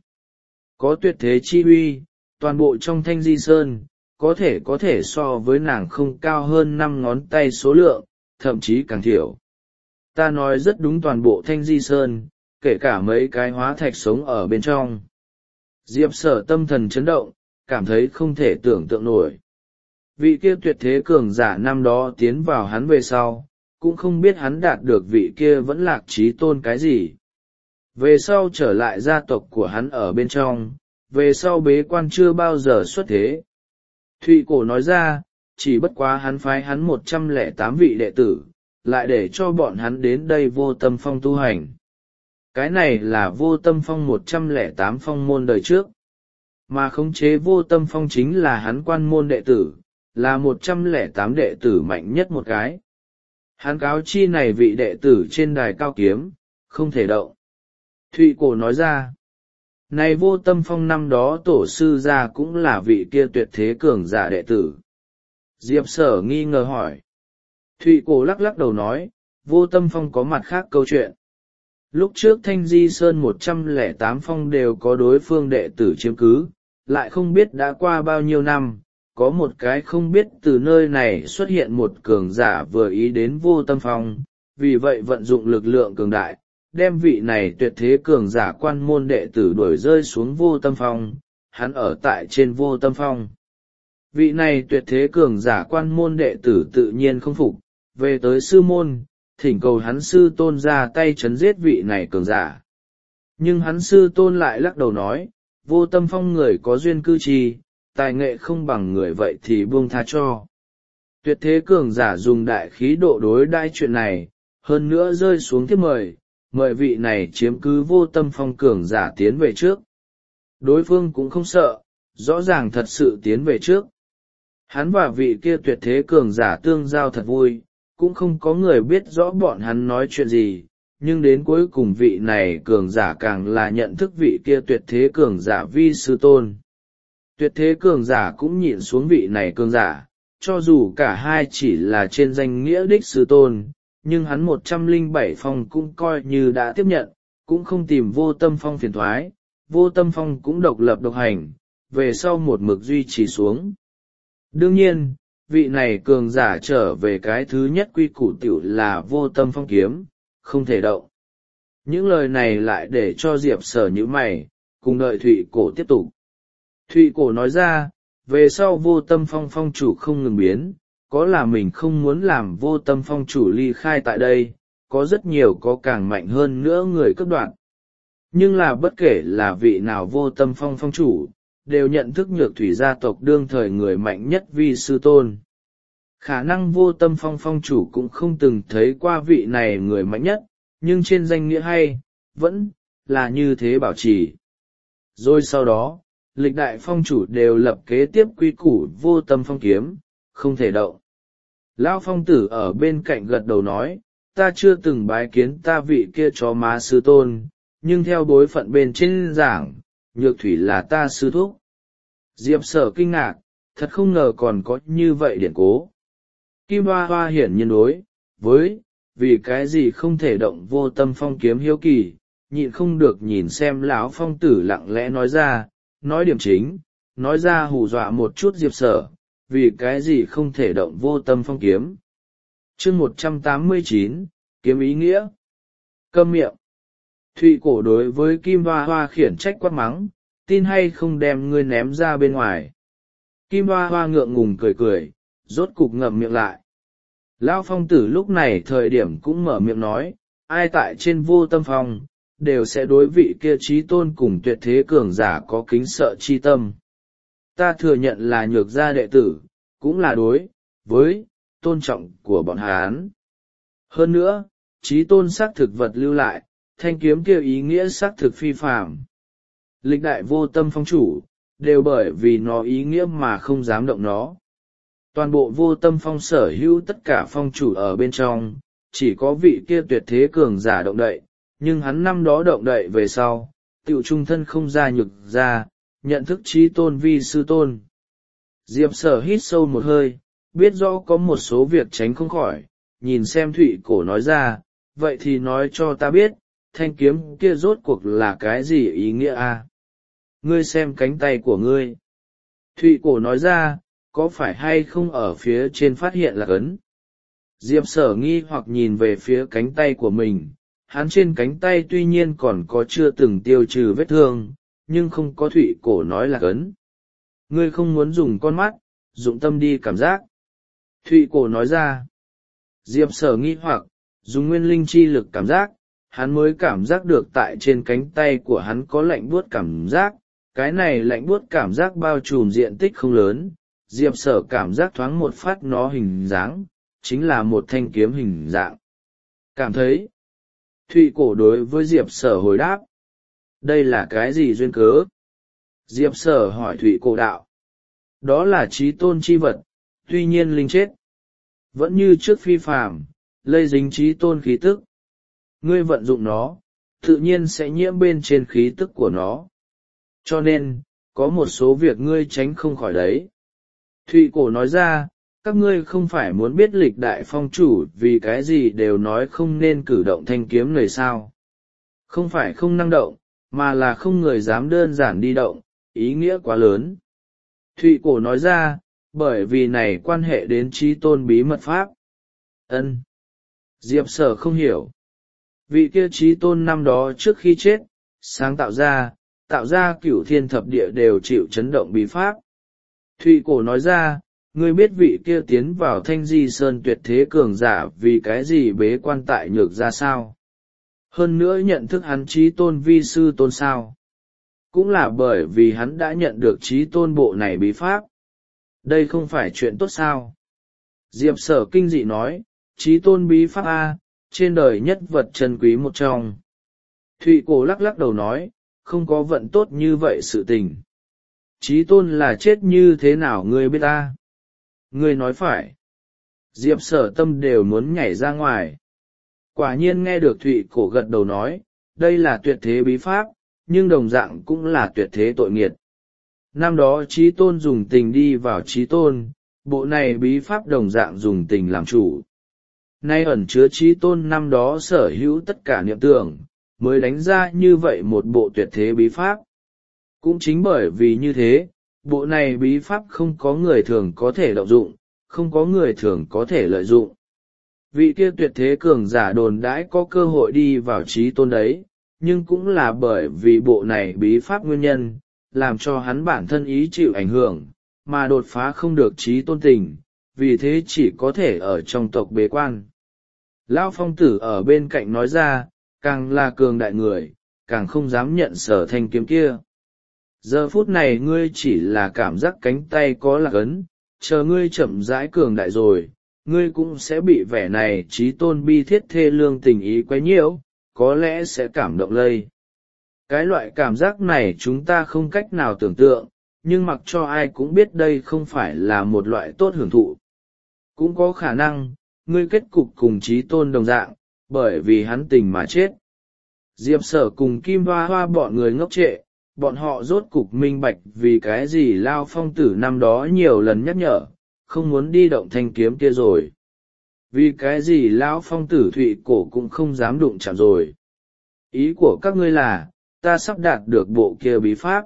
Có tuyệt thế chi uy, toàn bộ trong Thanh Di Sơn, có thể so với nàng không cao hơn 5 ngón tay số lượng, thậm chí càng thiểu. Ta nói rất đúng, toàn bộ Thanh Di Sơn, kể cả mấy cái hóa thạch sống ở bên trong. Diệp Sở tâm thần chấn động, cảm thấy không thể tưởng tượng nổi. Vị kia tuyệt thế cường giả năm đó tiến vào hắn về sau, cũng không biết hắn đạt được vị kia vẫn lạc chí tôn cái gì. Về sau trở lại gia tộc của hắn ở bên trong, về sau bế quan chưa bao giờ xuất thế. Thụy Cổ nói ra, chỉ bất quá hắn phái hắn 108 vị đệ tử, lại để cho bọn hắn đến đây vô tâm phong tu hành. Cái này là vô tâm phong 108 phong môn đời trước. Mà khống chế vô tâm phong chính là hắn quan môn đệ tử, là 108 đệ tử mạnh nhất một cái. Hắn cáo chi này vị đệ tử trên đài cao kiếm, không thể động. Thụy Cổ nói ra, này vô tâm phong năm đó tổ sư gia cũng là vị kia tuyệt thế cường giả đệ tử. Diệp Sở nghi ngờ hỏi. Thụy Cổ lắc lắc đầu nói, vô tâm phong có mặt khác câu chuyện. Lúc trước Thanh Di Sơn 108 phong đều có đối phương đệ tử chiếm cứ, lại không biết đã qua bao nhiêu năm, có một cái không biết từ nơi này xuất hiện một cường giả vừa ý đến vô tâm phong, vì vậy vận dụng lực lượng cường đại, đem vị này tuyệt thế cường giả quan môn đệ tử đuổi rơi xuống vô tâm phong, hắn ở tại trên vô tâm phong. Vị này tuyệt thế cường giả quan môn đệ tử tự nhiên không phục, về tới sư môn, thỉnh cầu hắn sư tôn ra tay chấn giết vị này cường giả. Nhưng hắn sư tôn lại lắc đầu nói, vô tâm phong người có duyên cư trì, tài nghệ không bằng người vậy thì buông tha cho. Tuyệt thế cường giả dùng đại khí độ đối đãi chuyện này, hơn nữa rơi xuống thiếp mời vị này chiếm cứ vô tâm phong cường giả tiến về trước. Đối phương cũng không sợ, rõ ràng thật sự tiến về trước. Hắn và vị kia tuyệt thế cường giả tương giao thật vui, cũng không có người biết rõ bọn hắn nói chuyện gì, nhưng đến cuối cùng vị này cường giả càng là nhận thức vị kia tuyệt thế cường giả vi sư tôn. Tuyệt thế cường giả cũng nhịn xuống vị này cường giả, cho dù cả hai chỉ là trên danh nghĩa đích sư tôn, nhưng hắn 107 phong cũng coi như đã tiếp nhận, cũng không tìm Vô Tâm Phong phiền thoái, Vô Tâm Phong cũng độc lập độc hành, về sau một mực duy trì xuống. Đương nhiên, vị này cường giả trở về cái thứ nhất quy củ tiểu là Vô Tâm Phong kiếm, không thể động. Những lời này lại để cho Diệp Sở nhíu mày, cùng đợi Thụy Cổ tiếp tục. Thụy Cổ nói ra, về sau Vô Tâm Phong phong chủ không ngừng biến, có là mình không muốn làm Vô Tâm Phong chủ ly khai tại đây, có rất nhiều có càng mạnh hơn nữa người cấp đoạn. Nhưng là bất kể là vị nào Vô Tâm Phong phong chủ, đều nhận thức Nhược Thủy gia tộc đương thời người mạnh nhất vi sư tôn. Khả năng Vô Tâm Phong phong chủ cũng không từng thấy qua vị này người mạnh nhất, nhưng trên danh nghĩa hay, vẫn là như thế bảo trì. Rồi sau đó, lịch đại phong chủ đều lập kế tiếp quy củ Vô Tâm Phong kiếm, không thể động. Lão phong tử ở bên cạnh gật đầu nói, ta chưa từng bái kiến ta vị kia chó má sư tôn, nhưng theo bối phận bên trên giảng, Nhược Thủy là ta sư thúc. Diệp Sở kinh ngạc, thật không ngờ còn có như vậy điển cố. Kim Hoa Hoa hiển nhiên đối với vì cái gì không thể động Vô Tâm Phong kiếm hiếu kỳ, nhịn không được nhìn xem lão phong tử lặng lẽ nói ra, nói điểm chính, nói ra hù dọa một chút Diệp Sở, vì cái gì không thể động Vô Tâm Phong kiếm. Chương 189, kiếm ý nghĩa. Câm miệng. Thụy Cổ đối với Kim Hoa Hoa khiển trách quát mắng, tin hay không đem ngươi ném ra bên ngoài. Kim Hoa Hoa ngượng ngùng cười cười, rốt cục ngậm miệng lại. Lão phong tử lúc này thời điểm cũng mở miệng nói, ai tại trên Vô Tâm Phong, đều sẽ đối vị kia trí tôn cùng tuyệt thế cường giả có kính sợ chi tâm. Ta thừa nhận là Nhược gia đệ tử, cũng là đối với tôn trọng của bọn Hán. Hơn nữa, trí tôn xác thực vật lưu lại, thanh kiếm kia ý nghĩa xác thực phi phàm. Lịch đại Vô Tâm Phong chủ, đều bởi vì nó ý nghĩa mà không dám động nó. Toàn bộ Vô Tâm Phong sở hữu tất cả phong chủ ở bên trong, chỉ có vị kia tuyệt thế cường giả động đậy, nhưng hắn năm đó động đậy về sau, tiểu trung thân không ra Nhược ra, nhận thức trí tôn vi sư tôn. Diệp Sở hít sâu một hơi, biết rõ có một số việc tránh không khỏi, nhìn xem Thụy Cổ nói ra, vậy thì nói cho ta biết, thanh kiếm kia rốt cuộc là cái gì ý nghĩa a? Ngươi xem cánh tay của ngươi. Thụy Cổ nói ra, có phải hay không ở phía trên phát hiện là ấn? Diệp Sở nghi hoặc nhìn về phía cánh tay của mình, hắn trên cánh tay tuy nhiên còn có chưa từng tiêu trừ vết thương, nhưng không có Thụy Cổ nói là ấn. Ngươi không muốn dùng con mắt, dụng tâm đi cảm giác. Thụy Cổ nói ra. Diệp Sở nghi hoặc, dùng nguyên linh chi lực cảm giác, hắn mới cảm giác được tại trên cánh tay của hắn có lạnh buốt cảm giác, cái này lạnh buốt cảm giác bao trùm diện tích không lớn, Diệp Sở cảm giác thoáng một phát nó hình dáng, chính là một thanh kiếm hình dạng. Cảm thấy, Thụy Cổ đối với Diệp Sở hồi đáp, đây là cái gì duyên cớ? Diệp Sở hỏi Thụy Cổ đạo, đó là trí tôn chi vật, tuy nhiên linh chết, vẫn như trước phi phàm, lây dính trí tôn khí tức. Ngươi vận dụng nó, tự nhiên sẽ nhiễm bên trên khí tức của nó. Cho nên, có một số việc ngươi tránh không khỏi đấy. Thụy Cổ nói ra, các ngươi không phải muốn biết lịch đại phong chủ vì cái gì đều nói không nên cử động thanh kiếm này sao. Không phải không năng động, mà là không người dám đơn giản đi động, ý nghĩa quá lớn. Thụy Cổ nói ra, bởi vì này quan hệ đến trí tôn bí mật pháp. Ân. Diệp Sở không hiểu. Vị kia trí tôn năm đó trước khi chết, sáng tạo ra cửu thiên thập địa đều chịu chấn động bí pháp. Thụy Cổ nói ra, ngươi biết vị kia tiến vào Thanh Di Sơn tuyệt thế cường giả vì cái gì bế quan tại Nhược ra sao? Hơn nữa nhận thức hắn trí tôn vi sư tôn sao? Cũng là bởi vì hắn đã nhận được trí tôn bộ này bí pháp. Đây không phải chuyện tốt sao? Diệp Sở kinh dị nói, trí tôn bí pháp A, trên đời nhất vật chân quý một trong. Thụy Cổ lắc lắc đầu nói, không có vận tốt như vậy sự tình. Trí tôn là chết như thế nào ngươi biết ta? Ngươi nói phải. Diệp Sở Tâm đều muốn nhảy ra ngoài. Quả nhiên nghe được Thụy Cổ gật đầu nói, đây là tuyệt thế bí pháp, nhưng đồng dạng cũng là tuyệt thế tội nghiệt. Năm đó Chí Tôn dùng tình đi vào Chí Tôn, bộ này bí pháp đồng dạng dùng tình làm chủ. Nay ẩn chứa Chí Tôn năm đó sở hữu tất cả niệm tưởng, mới đánh ra như vậy một bộ tuyệt thế bí pháp. Cũng chính bởi vì như thế, bộ này bí pháp không có người thường có thể động dụng, không có người thường có thể lợi dụng. Vị kia tuyệt thế cường giả đồn đãi có cơ hội đi vào Chí Tôn đấy, nhưng cũng là bởi vì bộ này bí pháp nguyên nhân, làm cho hắn bản thân ý chịu ảnh hưởng, mà đột phá không được Chí Tôn tình, vì thế chỉ có thể ở trong tộc bế quan. Lão Phong Tử ở bên cạnh nói ra, càng là cường đại người, càng không dám nhận Sở thanh kiếm kia. Giờ phút này ngươi chỉ là cảm giác cánh tay có lạc ấn, chờ ngươi chậm rãi cường đại rồi, ngươi cũng sẽ bị vẻ này Chí Tôn bi thiết thê lương tình ý quấy nhiễu, có lẽ sẽ cảm động lây. Cái loại cảm giác này chúng ta không cách nào tưởng tượng, nhưng mặc cho ai cũng biết đây không phải là một loại tốt hưởng thụ. Cũng có khả năng, ngươi kết cục cùng Chí Tôn đồng dạng, bởi vì hắn tình mà chết. Diệp Sở cùng Kim Hoa Hoa bọn người ngốc trệ, bọn họ rốt cục minh bạch vì cái gì Lao Phong Tử năm đó nhiều lần nhắc nhở, không muốn đi động thanh kiếm kia rồi. Vì cái gì Lão Phong Tử Thụy Cổ cũng không dám đụng chạm rồi. Ý của các ngươi là, ta sắp đạt được bộ kia bí pháp.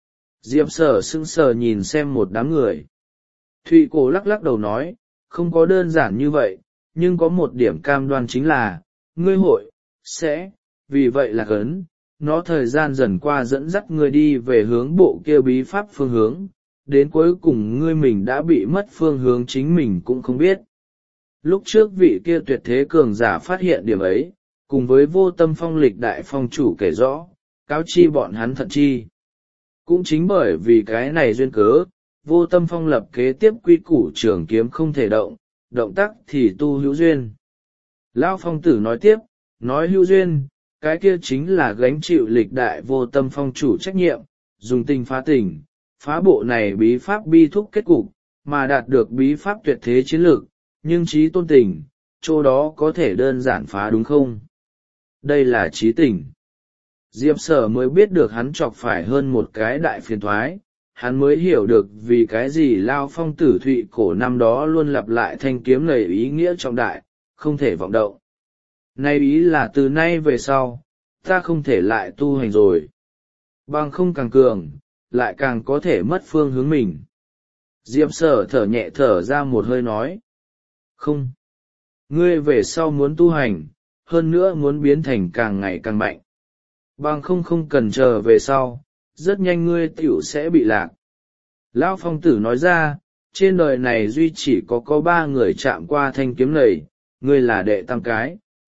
Diệp Sở sững sờ nhìn xem một đám người. Thụy Cổ lắc lắc đầu nói, không có đơn giản như vậy, nhưng có một điểm cam đoan chính là, ngươi hội, sẽ, vì vậy là cấn, nó thời gian dần qua dẫn dắt ngươi đi về hướng bộ kia bí pháp phương hướng, đến cuối cùng ngươi mình đã bị mất phương hướng chính mình cũng không biết. Lúc trước vị kia tuyệt thế cường giả phát hiện điểm ấy, cùng với Vô Tâm Phong lịch đại phong chủ kể rõ, cáo chi bọn hắn thận chi. Cũng chính bởi vì cái này duyên cớ, Vô Tâm Phong lập kế tiếp quy củ trường kiếm không thể động, động tác thì tu hữu duyên. Lão Phong Tử nói tiếp, nói hữu duyên, cái kia chính là gánh chịu lịch đại Vô Tâm Phong chủ trách nhiệm, dùng tình, phá bộ này bí pháp bi thúc kết cục, mà đạt được bí pháp tuyệt thế chiến lược, nhưng Chí Tôn tình, chỗ đó có thể đơn giản phá đúng không? Đây là trí tình. Diệp Sở mới biết được hắn chọc phải hơn một cái đại phiền thoái, hắn mới hiểu được vì cái gì Lao Phong Tử Thụy Cổ năm đó luôn lặp lại thanh kiếm này ý nghĩa trọng đại, không thể vọng động. Nay ý là từ nay về sau, ta không thể lại tu hành rồi. Bằng không càng cường, lại càng có thể mất phương hướng mình. Diệp Sở thở nhẹ thở ra một hơi nói. Không. Ngươi về sau muốn tu hành, hơn nữa muốn biến thành càng ngày càng mạnh. Bằng không cần chờ về sau, rất nhanh ngươi tiểu sẽ bị lạc. Lão Phong Tử nói ra, trên đời này duy chỉ có 3 người chạm qua thanh kiếm này, ngươi là đệ tam cái.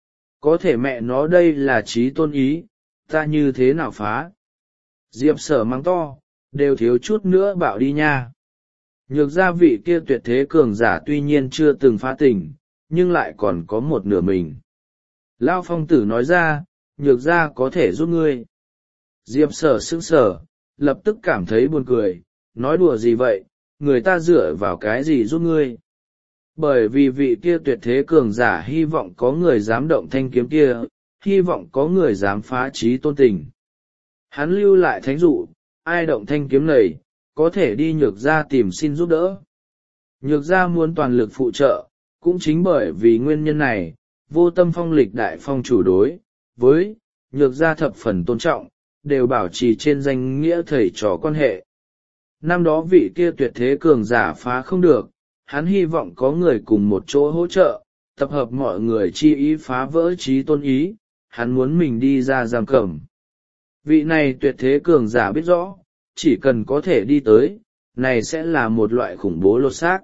Có thể mẹ nó đây là Chí Tôn ý, ta như thế nào phá? Diệp Sở mắng to, đều thiếu chút nữa bảo đi nha. Nhược ra vị kia tuyệt thế cường giả tuy nhiên chưa từng phá tình, nhưng lại còn có một nửa mình. Lão Phong Tử nói ra, nhược ra có thể giúp ngươi. Diệp Sở sững sờ, lập tức cảm thấy buồn cười, nói đùa gì vậy, người ta dựa vào cái gì giúp ngươi. Bởi vì vị kia tuyệt thế cường giả hy vọng có người dám động thanh kiếm kia, hy vọng có người dám phá Chí Tôn tình. Hắn lưu lại thánh dụ, ai động thanh kiếm này, có thể đi nhược ra tìm xin giúp đỡ. Nhược ra muốn toàn lực phụ trợ, cũng chính bởi vì nguyên nhân này, Vô Tâm Phong lịch đại phong chủ đối với nhược ra thập phần tôn trọng, đều bảo trì trên danh nghĩa thầy trò quan hệ. Năm đó vị kia tuyệt thế cường giả phá không được, hắn hy vọng có người cùng một chỗ hỗ trợ, tập hợp mọi người chi ý phá vỡ Chí Tôn ý, hắn muốn mình đi ra giam cầm. Vị này tuyệt thế cường giả biết rõ, chỉ cần có thể đi tới, này sẽ là một loại khủng bố lột xác.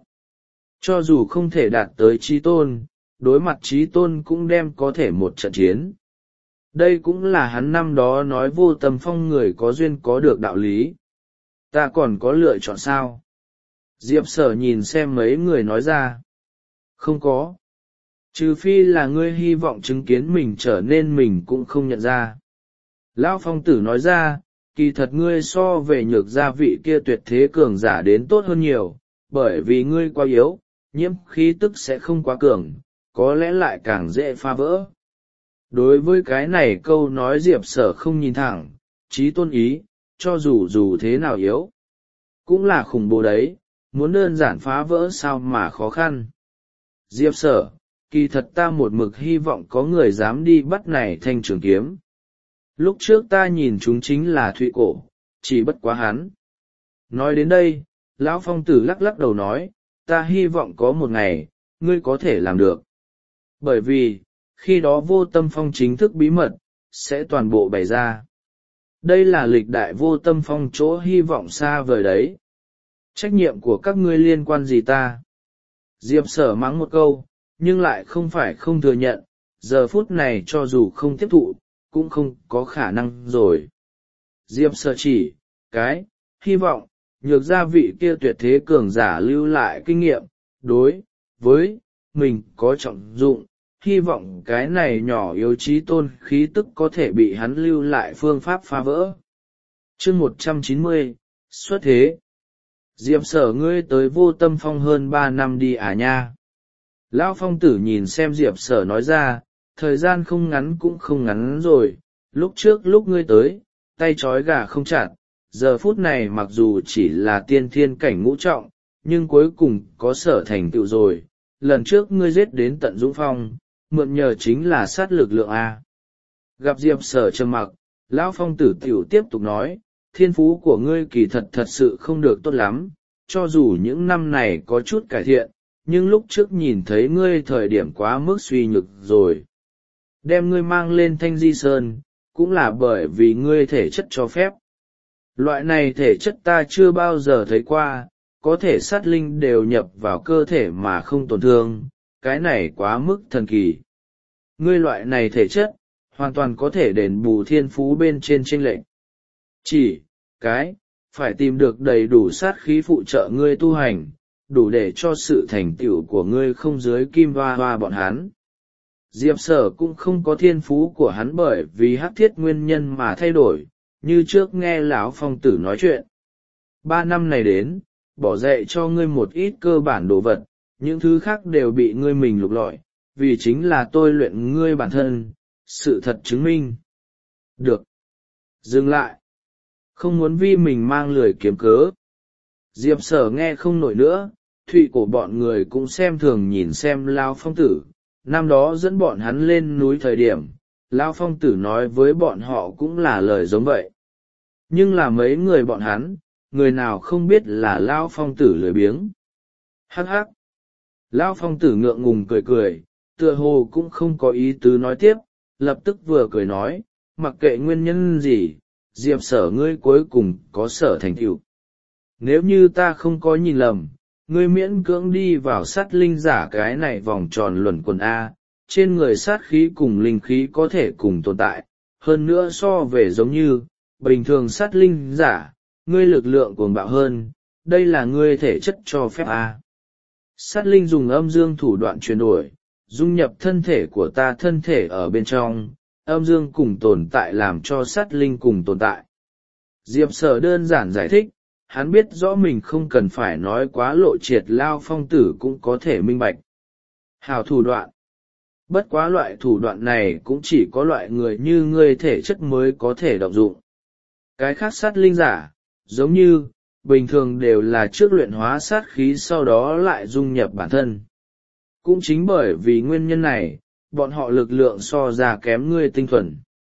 Cho dù không thể đạt tới Chí Tôn, đối mặt Chí Tôn cũng đem có thể một trận chiến. Đây cũng là hắn năm đó nói Vô Tâm Phong người có duyên có được đạo lý. Ta còn có lựa chọn sao? Diệp Sở nhìn xem mấy người nói ra. Không có. Trừ phi là ngươi hy vọng chứng kiến mình trở nên mình cũng không nhận ra. Lão Phong Tử nói ra, kỳ thật ngươi so về nhược gia vị kia tuyệt thế cường giả đến tốt hơn nhiều, bởi vì ngươi quá yếu, nhiễm khí tức sẽ không quá cường, có lẽ lại càng dễ phá vỡ. Đối với cái này câu nói Diệp Sở không nhìn thẳng, chí tôn ý, cho dù thế nào yếu, cũng là khủng bố đấy, muốn đơn giản phá vỡ sao mà khó khăn. Diệp Sở, kỳ thật ta một mực hy vọng có người dám đi bắt này thanh trường kiếm. Lúc trước ta nhìn chúng chính là Thụy Cổ, chỉ bất quá hắn. Nói đến đây, lão phong tử lắc lắc đầu nói, ta hy vọng có một ngày, ngươi có thể làm được. Bởi vì, khi đó vô tâm phong chính thức bí mật, sẽ toàn bộ bày ra. Đây là lịch đại vô tâm phong chỗ hy vọng xa vời đấy. Trách nhiệm của các ngươi liên quan gì ta? Diệp Sở mắng một câu, nhưng lại không phải không thừa nhận, giờ phút này cho dù không tiếp thụ, cũng không có khả năng rồi. Diệp Sở chỉ, hy vọng, nhược gia vị kia tuyệt thế cường giả lưu lại kinh nghiệm, đối với mình có trọng dụng, hy vọng cái này nhỏ yếu chí tôn khí tức có thể bị hắn lưu lại phương pháp phá vỡ. Chương 190, xuất thế. Diệp Sở ngươi tới vô tâm phong hơn 3 năm đi à nha. Lão phong tử nhìn xem Diệp Sở nói ra, thời gian không ngắn cũng không ngắn rồi, lúc trước lúc ngươi tới, tay trói gà không chặt, giờ phút này mặc dù chỉ là tiên thiên cảnh ngũ trọng, nhưng cuối cùng có sở thành tựu rồi, lần trước ngươi giết đến tận Dũng Phong, mượn nhờ chính là sát lực lượng A. Gặp Diệp Sở trầm mặc, lão phong tử tiểu tiếp tục nói, thiên phú của ngươi kỳ thật sự không được tốt lắm, cho dù những năm này có chút cải thiện, nhưng lúc trước nhìn thấy ngươi thời điểm quá mức suy nhược rồi. Đem ngươi mang lên Thanh Di Sơn, cũng là bởi vì ngươi thể chất cho phép. Loại này thể chất ta chưa bao giờ thấy qua, có thể sát linh đều nhập vào cơ thể mà không tổn thương, cái này quá mức thần kỳ. Ngươi loại này thể chất, hoàn toàn có thể đền bù thiên phú bên trên chênh lệch. Chỉ, phải tìm được đầy đủ sát khí phụ trợ ngươi tu hành, đủ để cho sự thành tựu của ngươi không dưới kim hoa hoa bọn hắn. Diệp Sở cũng không có thiên phú của hắn bởi vì hắc thiết nguyên nhân mà thay đổi, như trước nghe lão phong tử nói chuyện. 3 năm này đến, bỏ dạy cho ngươi một ít cơ bản đồ vật, những thứ khác đều bị ngươi mình lục lọi, vì chính là tôi luyện ngươi bản thân, sự thật chứng minh. Được. Dừng lại. Không muốn vì mình mang lười kiếm cớ. Diệp Sở nghe không nổi nữa, Thụy Cổ bọn người cũng xem thường nhìn xem lão phong tử. Năm đó dẫn bọn hắn lên núi thời điểm, lão phong tử nói với bọn họ cũng là lời giống vậy. Nhưng là mấy người bọn hắn, người nào không biết là lão phong tử lười biếng. Hắc hắc. Lão phong tử ngượng ngùng cười cười, tựa hồ cũng không có ý tứ nói tiếp, lập tức vừa cười nói, mặc kệ nguyên nhân gì, Diệp Sở ngươi cuối cùng có sở thành tựu. Nếu như ta không có nhìn lầm, ngươi miễn cưỡng đi vào sát linh giả cái này vòng tròn luẩn quẩn A, trên người sát khí cùng linh khí có thể cùng tồn tại, hơn nữa so về giống như, bình thường sát linh giả, ngươi lực lượng cuồng bạo hơn, đây là ngươi thể chất cho phép A. Sát linh dùng âm dương thủ đoạn chuyển đổi, dung nhập thân thể của ta thân thể ở bên trong, âm dương cùng tồn tại làm cho sát linh cùng tồn tại. Diệp Sở đơn giản giải thích, hắn biết rõ mình không cần phải nói quá lộ triệt lao phong tử cũng có thể minh bạch. Hào thủ đoạn. Bất quá loại thủ đoạn này cũng chỉ có loại người như ngươi thể chất mới có thể động dụng. Cái khác sát linh giả, giống như, bình thường đều là trước luyện hóa sát khí sau đó lại dung nhập bản thân. Cũng chính bởi vì nguyên nhân này, bọn họ lực lượng so ra kém ngươi tinh thuần.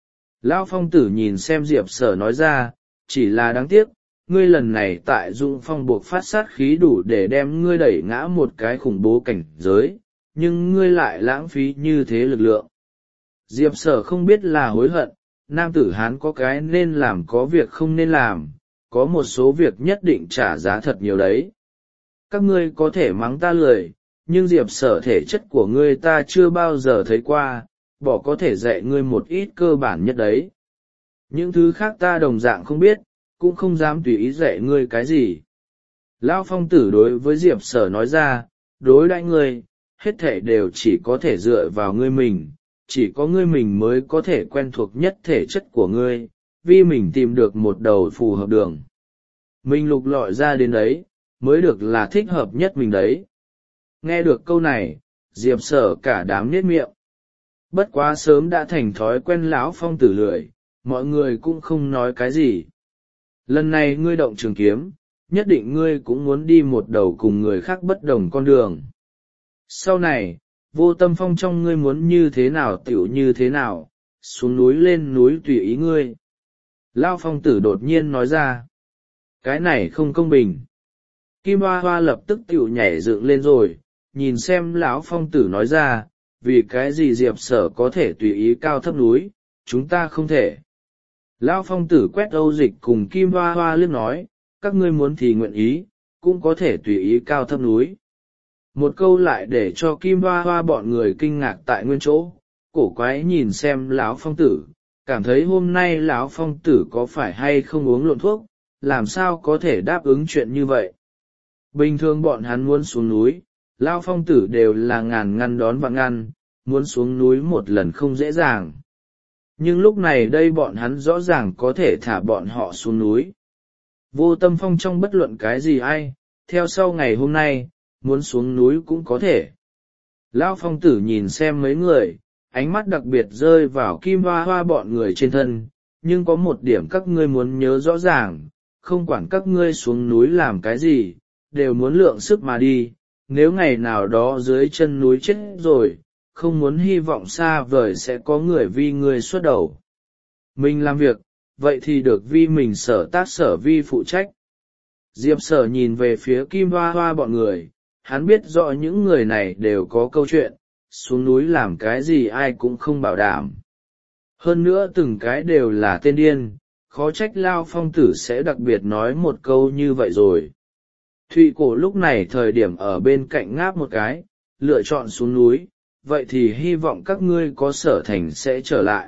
Lão phong tử nhìn xem Diệp Sở nói ra, chỉ là đáng tiếc, ngươi lần này tại Dung Phong buộc phát sát khí đủ để đem ngươi đẩy ngã một cái khủng bố cảnh giới, nhưng ngươi lại lãng phí như thế lực lượng. Diệp Sở không biết là hối hận, nam tử Hán có cái nên làm có việc không nên làm, có một số việc nhất định trả giá thật nhiều đấy. Các ngươi có thể mắng ta lười, nhưng Diệp Sở thể chất của ngươi ta chưa bao giờ thấy qua, bỏ có thể dạy ngươi một ít cơ bản nhất đấy. Những thứ khác ta đồng dạng không biết, cũng không dám tùy ý dạy ngươi cái gì. Lão phong tử đối với Diệp Sở nói ra, đối đãi ngươi, hết thể đều chỉ có thể dựa vào ngươi mình, chỉ có ngươi mình mới có thể quen thuộc nhất thể chất của ngươi, vì mình tìm được một đầu phù hợp đường. Mình lục lọi ra đến đấy, mới được là thích hợp nhất mình đấy. Nghe được câu này, Diệp Sở cả đám nhếch miệng. Bất quá sớm đã thành thói quen lão phong tử lười, mọi người cũng không nói cái gì. Lần này ngươi động trường kiếm, nhất định ngươi cũng muốn đi một đầu cùng người khác bất đồng con đường. Sau này, Vô Tâm Phong trong ngươi muốn như thế nào tiểu như thế nào, xuống núi lên núi tùy ý ngươi. Lão phong tử đột nhiên nói ra. Cái này không công bình. Kim Hoa Hoa lập tức tiểu nhảy dựng lên rồi, nhìn xem lão phong tử nói ra, vì cái gì Diệp Sở có thể tùy ý cao thấp núi, chúng ta không thể. Lão phong tử quét Âu Dịch cùng Kim Hoa Hoa liếc nói, các ngươi muốn thì nguyện ý, cũng có thể tùy ý cao thấp núi. Một câu lại để cho Kim Hoa Hoa bọn người kinh ngạc tại nguyên chỗ, cổ quái nhìn xem lão phong tử, cảm thấy hôm nay lão phong tử có phải hay không uống lộn thuốc, làm sao có thể đáp ứng chuyện như vậy. Bình thường bọn hắn muốn xuống núi, lão phong tử đều là ngàn ngăn đón vạn ngăn, muốn xuống núi một lần không dễ dàng. Nhưng lúc này đây bọn hắn rõ ràng có thể thả bọn họ xuống núi. Vô Tâm Phong trong bất luận cái gì ai, theo sau ngày hôm nay, muốn xuống núi cũng có thể. Lão phong tử nhìn xem mấy người, ánh mắt đặc biệt rơi vào Kim Hoa Hoa bọn người trên thân, nhưng có một điểm các ngươi muốn nhớ rõ ràng, không quản các ngươi xuống núi làm cái gì, đều muốn lượng sức mà đi, nếu ngày nào đó dưới chân núi chết rồi, không muốn hy vọng xa vời sẽ có người vì ngươi xuất đầu. Mình làm việc, vậy thì được vì mình sở tác sở vi phụ trách. Diệp Sở nhìn về phía Kim Hoa Hoa bọn người, hắn biết rõ những người này đều có câu chuyện, xuống núi làm cái gì ai cũng không bảo đảm. Hơn nữa từng cái đều là tên điên, khó trách Lao Phong tử sẽ đặc biệt nói một câu như vậy rồi. Thụy Cổ lúc này thời điểm ở bên cạnh ngáp một cái, lựa chọn xuống núi, vậy thì hy vọng các ngươi có sở thành sẽ trở lại.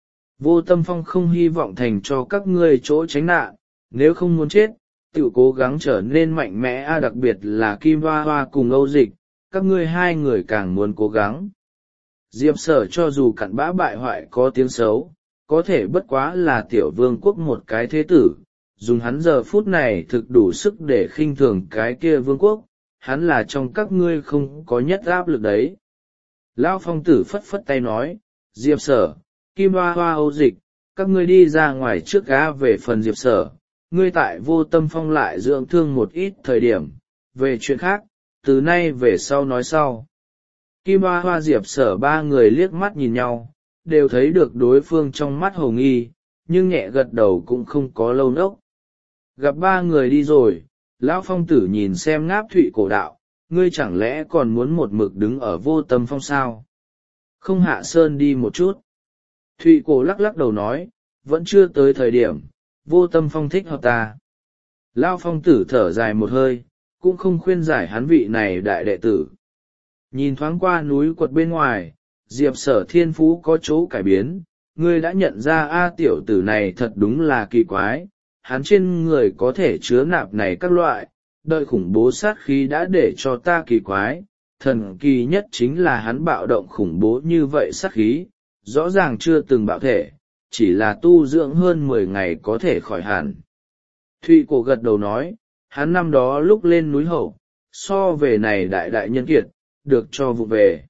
Vô Tâm Phong không hy vọng thành cho các ngươi chỗ tránh nạn, nếu không muốn chết, tự cố gắng trở nên mạnh mẽ đặc biệt là Kim Hoa Hoa cùng Âu Dịch, các ngươi hai người càng muốn cố gắng. Diệp Sở cho dù cặn bã bại hoại có tiếng xấu, có thể bất quá là tiểu vương quốc một cái thế tử, dùng hắn giờ phút này thực đủ sức để khinh thường cái kia vương quốc, hắn là trong các ngươi không có nhất áp lực đấy. Lão phong tử phất phất tay nói, Diệp Sở, Kim Hoa Hoa Âu Dịch, các ngươi đi ra ngoài trước gã về phần Diệp Sở, ngươi tại Vô Tâm Phong lại dưỡng thương một ít thời điểm, về chuyện khác, từ nay về sau nói sau. Kim Hoa Hoa Diệp Sở ba người liếc mắt nhìn nhau, đều thấy được đối phương trong mắt hồ nghi, nhưng nhẹ gật đầu cũng không có lâu nốc. Gặp ba người đi rồi, Lão phong tử nhìn xem Ngáp Thụy Cổ đạo, ngươi chẳng lẽ còn muốn một mực đứng ở Vô Tâm Phong sao? Không hạ sơn đi một chút. Thụy Cổ lắc lắc đầu nói, vẫn chưa tới thời điểm, Vô Tâm Phong thích hợp ta. Lão phong tử thở dài một hơi, cũng không khuyên giải hắn vị này đại đệ tử. Nhìn thoáng qua núi quật bên ngoài, Diệp Sở thiên phú có chỗ cải biến, ngươi đã nhận ra tiểu tử này thật đúng là kỳ quái, hắn trên người có thể chứa nạp này các loại, đợi khủng bố sát khí đã để cho ta kỳ quái, thần kỳ nhất chính là hắn bạo động khủng bố như vậy sát khí, rõ ràng chưa từng bạo thể, chỉ là tu dưỡng hơn 10 ngày có thể khỏi hẳn. Thụy Cổ gật đầu nói, hắn năm đó lúc lên núi hậu, so về này đại nhân kiệt, được cho vụ về.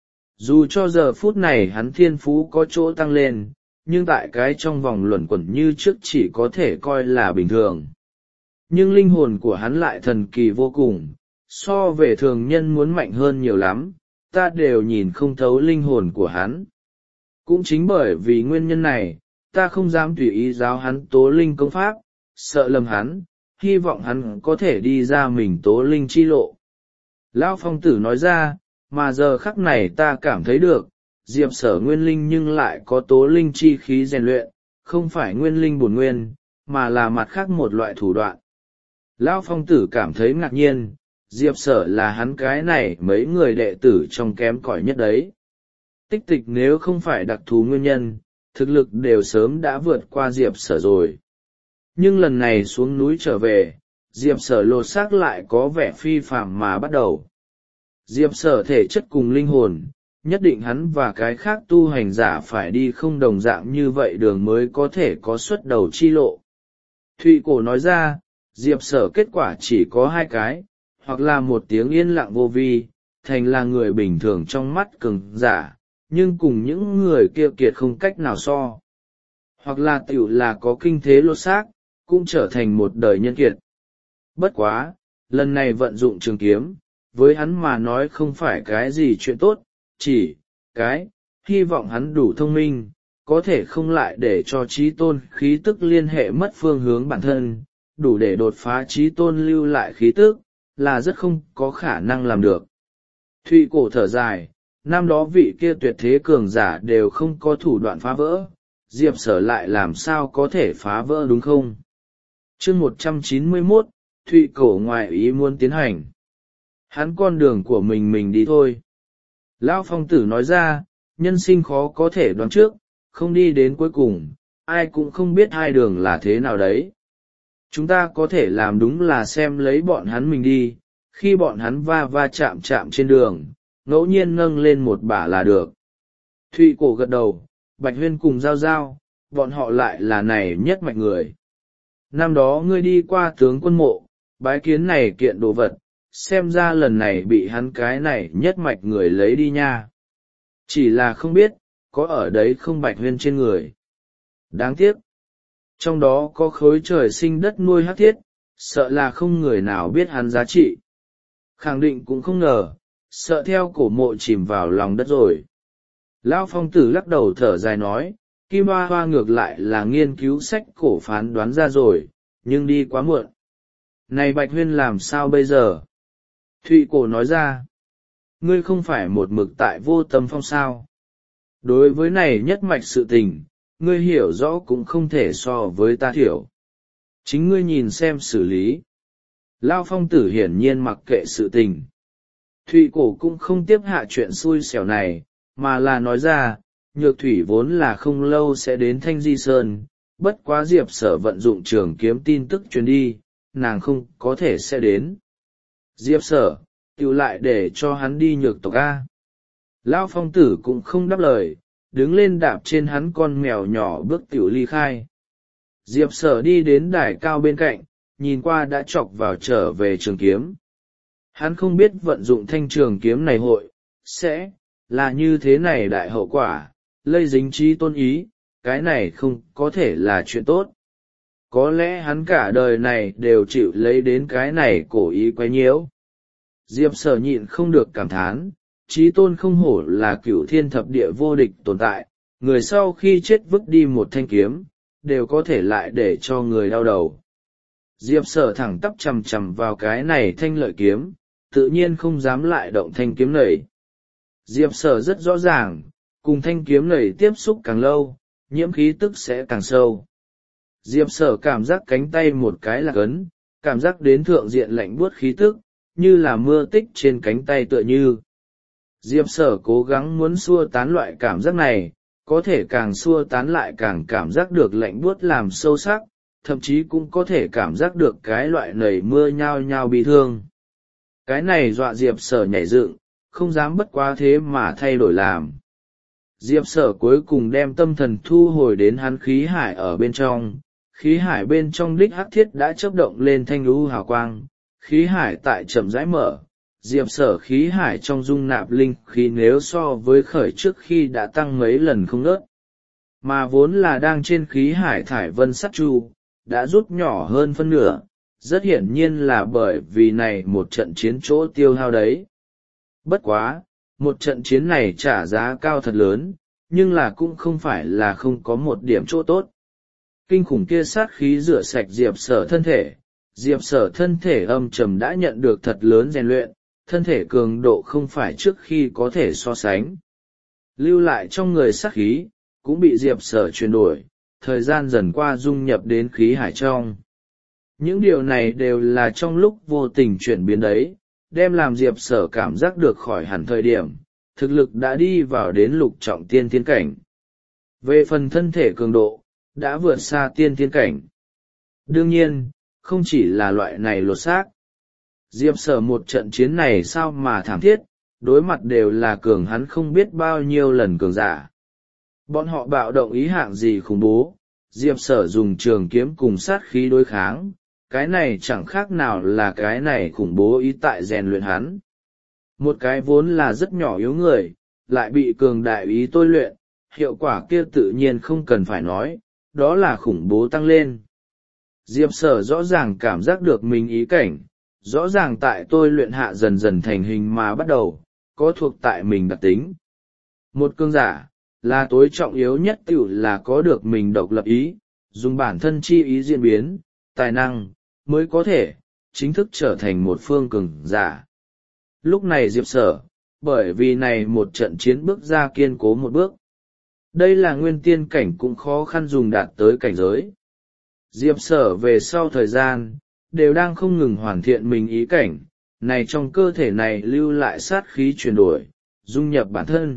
Dù cho giờ phút này hắn thiên phú có chỗ tăng lên, nhưng tại cái trong vòng luẩn quẩn như trước chỉ có thể coi là bình thường. Nhưng linh hồn của hắn lại thần kỳ vô cùng, so về thường nhân muốn mạnh hơn nhiều lắm, ta đều nhìn không thấu linh hồn của hắn. Cũng chính bởi vì nguyên nhân này, ta không dám tùy ý giáo hắn tố linh công pháp, sợ lầm hắn, hy vọng hắn có thể đi ra mình tố linh chi lộ. Lão phong tử nói ra, mà giờ khắc này ta cảm thấy được, Diệp Sở nguyên linh nhưng lại có tố linh chi khí rèn luyện, không phải nguyên linh bổn nguyên, mà là mặt khác một loại thủ đoạn. Lão phong tử cảm thấy ngạc nhiên, Diệp Sở là hắn cái này mấy người đệ tử trong kém cỏi nhất đấy. Tích tịch nếu không phải đặc thù nguyên nhân, thực lực đều sớm đã vượt qua Diệp Sở rồi. Nhưng lần này xuống núi trở về, Diệp Sở lột xác lại có vẻ phi phàm mà bắt đầu. Diệp Sở thể chất cùng linh hồn, nhất định hắn và cái khác tu hành giả phải đi không đồng dạng như vậy đường mới có thể có xuất đầu chi lộ. Thụy Cổ nói ra, Diệp Sở kết quả chỉ có hai cái, hoặc là một tiếng yên lặng vô vi, thành là người bình thường trong mắt cường giả, nhưng cùng những người kia kiệt không cách nào so. Hoặc là tiểu là có kinh thế lột xác, cũng trở thành một đời nhân kiệt. Bất quá, lần này vận dụng trường kiếm, với hắn mà nói không phải cái gì chuyện tốt, chỉ cái hy vọng hắn đủ thông minh, có thể không lại để cho trí tôn khí tức liên hệ mất phương hướng bản thân, đủ để đột phá trí tôn lưu lại khí tức, là rất không có khả năng làm được. Thụy cổ thở dài, năm đó vị kia tuyệt thế cường giả đều không có thủ đoạn phá vỡ, Diệp Sở lại làm sao có thể phá vỡ đúng không? Chương 191, Thụy cổ ngoài ý muốn tiến hành. Hắn con đường của mình đi thôi. Lão Phong Tử nói ra, nhân sinh khó có thể đoán trước, không đi đến cuối cùng, ai cũng không biết hai đường là thế nào đấy. Chúng ta có thể làm đúng là xem lấy bọn hắn mình đi, khi bọn hắn va chạm trên đường, ngẫu nhiên nâng lên một bả là được. Thụy cổ gật đầu, Bạch Huyên cùng Giao Giao, bọn họ lại là này nhất mạch người. Năm đó ngươi đi qua tướng quân mộ, bái kiến này kiện đồ vật, xem ra lần này bị hắn cái này nhất mạch người lấy đi nha. Chỉ là không biết, có ở đấy không Bạch Huyên trên người. Đáng tiếc. Trong đó có khối trời sinh đất nuôi hắc thiết, sợ là không người nào biết hắn giá trị. Khẳng định cũng không ngờ, sợ theo cổ mộ chìm vào lòng đất rồi. Lão Phong Tử lắc đầu thở dài nói, Kim Hoa Hoa ngược lại là nghiên cứu sách cổ phán đoán ra rồi, nhưng đi quá muộn. Này Bạch Huyên làm sao bây giờ? Thụy cổ nói ra, ngươi không phải một mực tại Vô Tâm Phong sao? Đối với này nhất mạch sự tình, ngươi hiểu rõ cũng không thể so với ta thiểu. Chính ngươi nhìn xem xử lý. Lao Phong Tử hiển nhiên mặc kệ sự tình. Thụy cổ cũng không tiếp hạ chuyện xui xẻo này, mà là nói ra, Nhược Thủy vốn là không lâu sẽ đến Thanh Di Sơn, bất quá Diệp Sở vận dụng trường kiếm tin tức truyền đi, nàng không có thể sẽ đến. Diệp Sở, tiểu lại để cho hắn đi Nhược tộc A. Lão Phong Tử cũng không đáp lời, đứng lên đạp trên hắn con mèo nhỏ bước tiểu ly khai. Diệp Sở đi đến đài cao bên cạnh, nhìn qua đã chọc vào trở về trường kiếm. Hắn không biết vận dụng thanh trường kiếm này hội, sẽ là như thế này đại hậu quả, lây dính trí tôn ý, cái này không có thể là chuyện tốt. Có lẽ hắn cả đời này đều chịu lấy đến cái này cổ ý quấy nhiễu. Diệp Sở nhịn không được cảm thán, trí tôn không hổ là cửu thiên thập địa vô địch tồn tại, người sau khi chết vứt đi một thanh kiếm, đều có thể lại để cho người đau đầu. Diệp Sở thẳng tắp chằm chằm vào cái này thanh lợi kiếm, tự nhiên không dám lại động thanh kiếm này. Diệp Sở rất rõ ràng, cùng thanh kiếm này tiếp xúc càng lâu, nhiễm khí tức sẽ càng sâu. Diệp Sở cảm giác cánh tay một cái là cấn, cảm giác đến thượng diện lạnh buốt khí tức, như là mưa tích trên cánh tay tựa như. Diệp Sở cố gắng muốn xua tán loại cảm giác này, có thể càng xua tán lại càng cảm giác được lạnh buốt làm sâu sắc, thậm chí cũng có thể cảm giác được cái loại nảy mưa nhao nhao bị thương. Cái này dọa Diệp Sở nhảy dựng, không dám bất quá thế mà thay đổi làm. Diệp Sở cuối cùng đem tâm thần thu hồi đến hắn khí hải ở bên trong, khí hải bên trong đích hắc thiết đã chớp động lên thanh lưu hào quang, khí hải tại chậm rãi mở. Diệp Sở khí hải trong dung nạp linh khí nếu so với khởi trước khi đã tăng mấy lần không ngớt, mà vốn là đang trên khí hải thải vân sắt chu, đã rút nhỏ hơn phân nửa, rất hiển nhiên là bởi vì này một trận chiến chỗ tiêu hao đấy. Bất quá, một trận chiến này trả giá cao thật lớn, nhưng là cũng không phải là không có một điểm chỗ tốt. Kinh khủng kia sát khí rửa sạch Diệp Sở thân thể, Diệp Sở thân thể âm trầm đã nhận được thật lớn rèn luyện, thân thể cường độ không phải trước khi có thể so sánh. Lưu lại trong người sát khí, cũng bị Diệp Sở chuyển đổi, thời gian dần qua dung nhập đến khí hải trong. Những điều này đều là trong lúc vô tình chuyển biến đấy, đem làm Diệp Sở cảm giác được khỏi hẳn thời điểm, thực lực đã đi vào đến lục trọng tiên thiên cảnh. Về phần thân thể cường độ, đã vượt xa tiên thiên cảnh. Đương nhiên, không chỉ là loại này lột xác. Diệp Sở một trận chiến này sao mà thảm thiết, đối mặt đều là cường hắn không biết bao nhiêu lần cường giả. Bọn họ bạo động ý hạng gì khủng bố, Diệp Sở dùng trường kiếm cùng sát khí đối kháng, cái này chẳng khác nào là cái này khủng bố ý tại rèn luyện hắn. Một cái vốn là rất nhỏ yếu người, lại bị cường đại ý tôi luyện, hiệu quả kia tự nhiên không cần phải nói, đó là khủng bố tăng lên. Diệp Sở rõ ràng cảm giác được mình ý cảnh, rõ ràng tại tôi luyện hạ dần dần thành hình mà bắt đầu, có thuộc tại mình đặc tính. Một cường giả, là tối trọng yếu nhất tiểu là có được mình độc lập ý, dùng bản thân chi ý diễn biến, tài năng, mới có thể, chính thức trở thành một phương cường giả. Lúc này Diệp Sở, bởi vì này một trận chiến bước ra kiên cố một bước. Đây là nguyên tiên cảnh cũng khó khăn dùng đạt tới cảnh giới. Diệp Sở về sau thời gian, đều đang không ngừng hoàn thiện mình ý cảnh, này trong cơ thể này lưu lại sát khí chuyển đổi, dung nhập bản thân.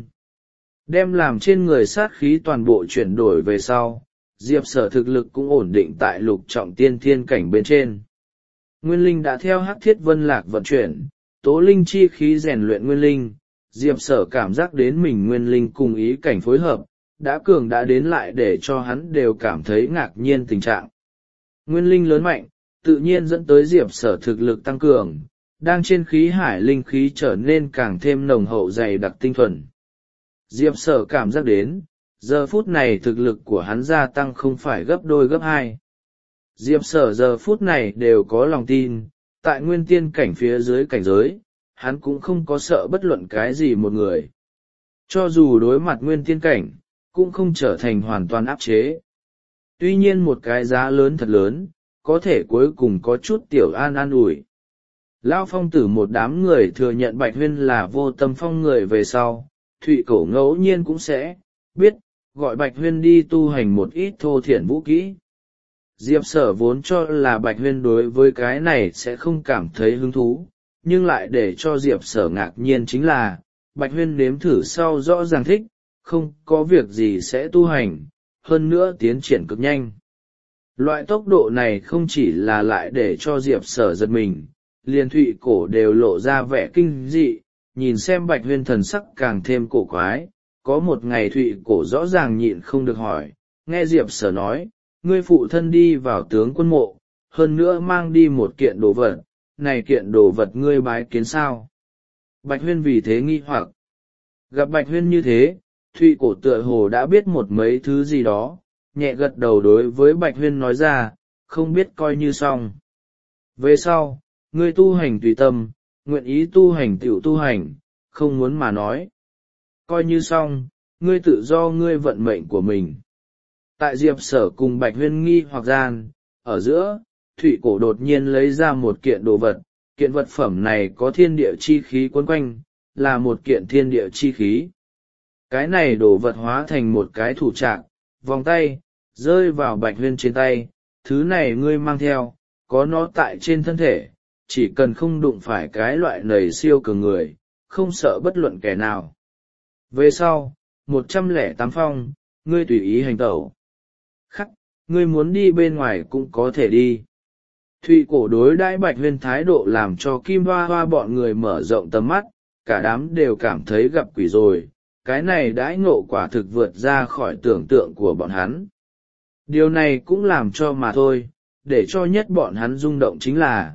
Đem làm trên người sát khí toàn bộ chuyển đổi về sau, Diệp Sở thực lực cũng ổn định tại lục trọng tiên thiên cảnh bên trên. Nguyên linh đã theo Hắc Thiết Vân Lạc vận chuyển, tố linh chi khí rèn luyện nguyên linh, Diệp Sở cảm giác đến mình nguyên linh cùng ý cảnh phối hợp, đã cường đã đến lại để cho hắn đều cảm thấy ngạc nhiên tình trạng. Nguyên linh lớn mạnh, tự nhiên dẫn tới Diệp Sở thực lực tăng cường, đang trên khí hải linh khí trở nên càng thêm nồng hậu dày đặc tinh thuần. Diệp Sở cảm giác đến, giờ phút này thực lực của hắn gia tăng không phải gấp đôi gấp hai. Diệp Sở giờ phút này đều có lòng tin, tại nguyên tiên cảnh phía dưới cảnh giới, hắn cũng không có sợ bất luận cái gì một người. Cho dù đối mặt nguyên tiên cảnh, cũng không trở thành hoàn toàn áp chế. Tuy nhiên một cái giá lớn thật lớn, có thể cuối cùng có chút tiểu an ủi. Lão Phong Tử một đám người thừa nhận Bạch Huyên là Vô Tâm Phong người về sau, Thụy Cổ ngẫu nhiên cũng sẽ biết, gọi Bạch Huyên đi tu hành một ít thô thiển vũ kỹ. Diệp Sở vốn cho là Bạch Huyên đối với cái này sẽ không cảm thấy hứng thú, nhưng lại để cho Diệp Sở ngạc nhiên chính là, Bạch Huyên nếm thử sau rõ ràng thích, không có việc gì sẽ tu hành, hơn nữa tiến triển cực nhanh. Loại tốc độ này không chỉ là lại để cho Diệp Sở giật mình, liền Thụy Cổ đều lộ ra vẻ kinh dị, nhìn xem Bạch Huyên thần sắc càng thêm cổ quái. Có một ngày Thụy Cổ rõ ràng nhịn không được hỏi, nghe Diệp Sở nói, ngươi phụ thân đi vào tướng quân mộ, hơn nữa mang đi một kiện đồ vật, này kiện đồ vật ngươi bái kiến sao? Bạch Huyên vì thế nghi hoặc. Gặp Bạch Huyên như thế, Thụy Cổ tựa hồ đã biết một mấy thứ gì đó, nhẹ gật đầu đối với Bạch Huyên nói ra, không biết coi như xong. Về sau, ngươi tu hành tùy tâm, nguyện ý tu hành tiểu tu hành, không muốn mà nói. Coi như xong, ngươi tự do ngươi vận mệnh của mình. Tại Diệp Sở cùng Bạch Huyên nghi hoặc gian, ở giữa, Thụy Cổ đột nhiên lấy ra một kiện đồ vật, kiện vật phẩm này có thiên địa chi khí quấn quanh, là một kiện thiên địa chi khí. Cái này đồ vật hóa thành một cái thủ trạc, vòng tay, rơi vào Bạch Huyên trên tay, thứ này ngươi mang theo, có nó tại trên thân thể, chỉ cần không đụng phải cái loại nầy siêu cường người, không sợ bất luận kẻ nào. Về sau, 108 phong, ngươi tùy ý hành tẩu. Khắc, ngươi muốn đi bên ngoài cũng có thể đi. Thụy Cổ đối đãi Bạch Huyên thái độ làm cho Kim Hoa Hoa bọn người mở rộng tầm mắt, cả đám đều cảm thấy gặp quỷ rồi, cái này đãi ngộ quả thực vượt ra khỏi tưởng tượng của bọn hắn. Điều này cũng làm cho mà thôi, để cho nhất bọn hắn rung động chính là,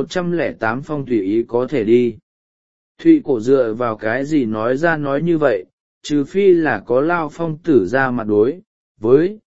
108 phong tùy ý có thể đi. Thụy Cổ dựa vào cái gì nói ra nói như vậy, trừ phi là có Lao Phong Tử ra mặt đối, với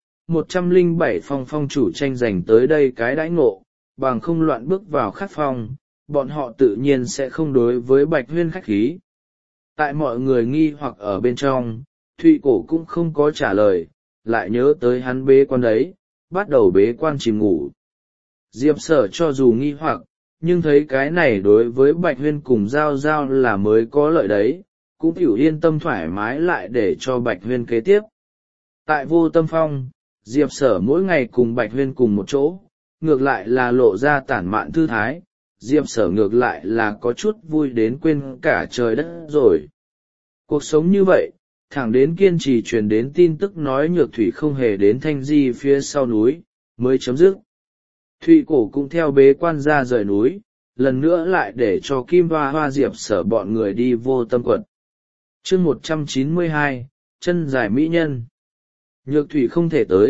107 phong phong chủ tranh giành tới đây cái đãi ngộ, bằng không loạn bước vào khắc phong, bọn họ tự nhiên sẽ không đối với Bạch Huyên khách khí. Tại mọi người nghi hoặc ở bên trong, Thụy Cổ cũng không có trả lời, lại nhớ tới hắn bế quan đấy, bắt đầu bế quan chìm ngủ. Diệp Sở cho dù nghi hoặc, nhưng thấy cái này đối với Bạch Huyên cùng Giao Giao là mới có lợi đấy, cũng hiểu yên tâm thoải mái lại để cho Bạch Huyên kế tiếp. Tại Vô Tâm Phong, Diệp Sở mỗi ngày cùng Bạch Huyên cùng một chỗ, ngược lại là lộ ra tản mạn thư thái, Diệp Sở ngược lại là có chút vui đến quên cả trời đất rồi. Cuộc sống như vậy, thẳng đến kiên trì truyền đến tin tức nói Nhược Thủy không hề đến Thanh Di phía sau núi, mới chấm dứt. Thụy Cổ cũng theo bế quan ra rời núi, lần nữa lại để cho Kim Hoa Hoa Diệp Sở bọn người đi Vô Tâm quật. Chương 192, chân dài mỹ nhân. Nhược Thủy không thể tới,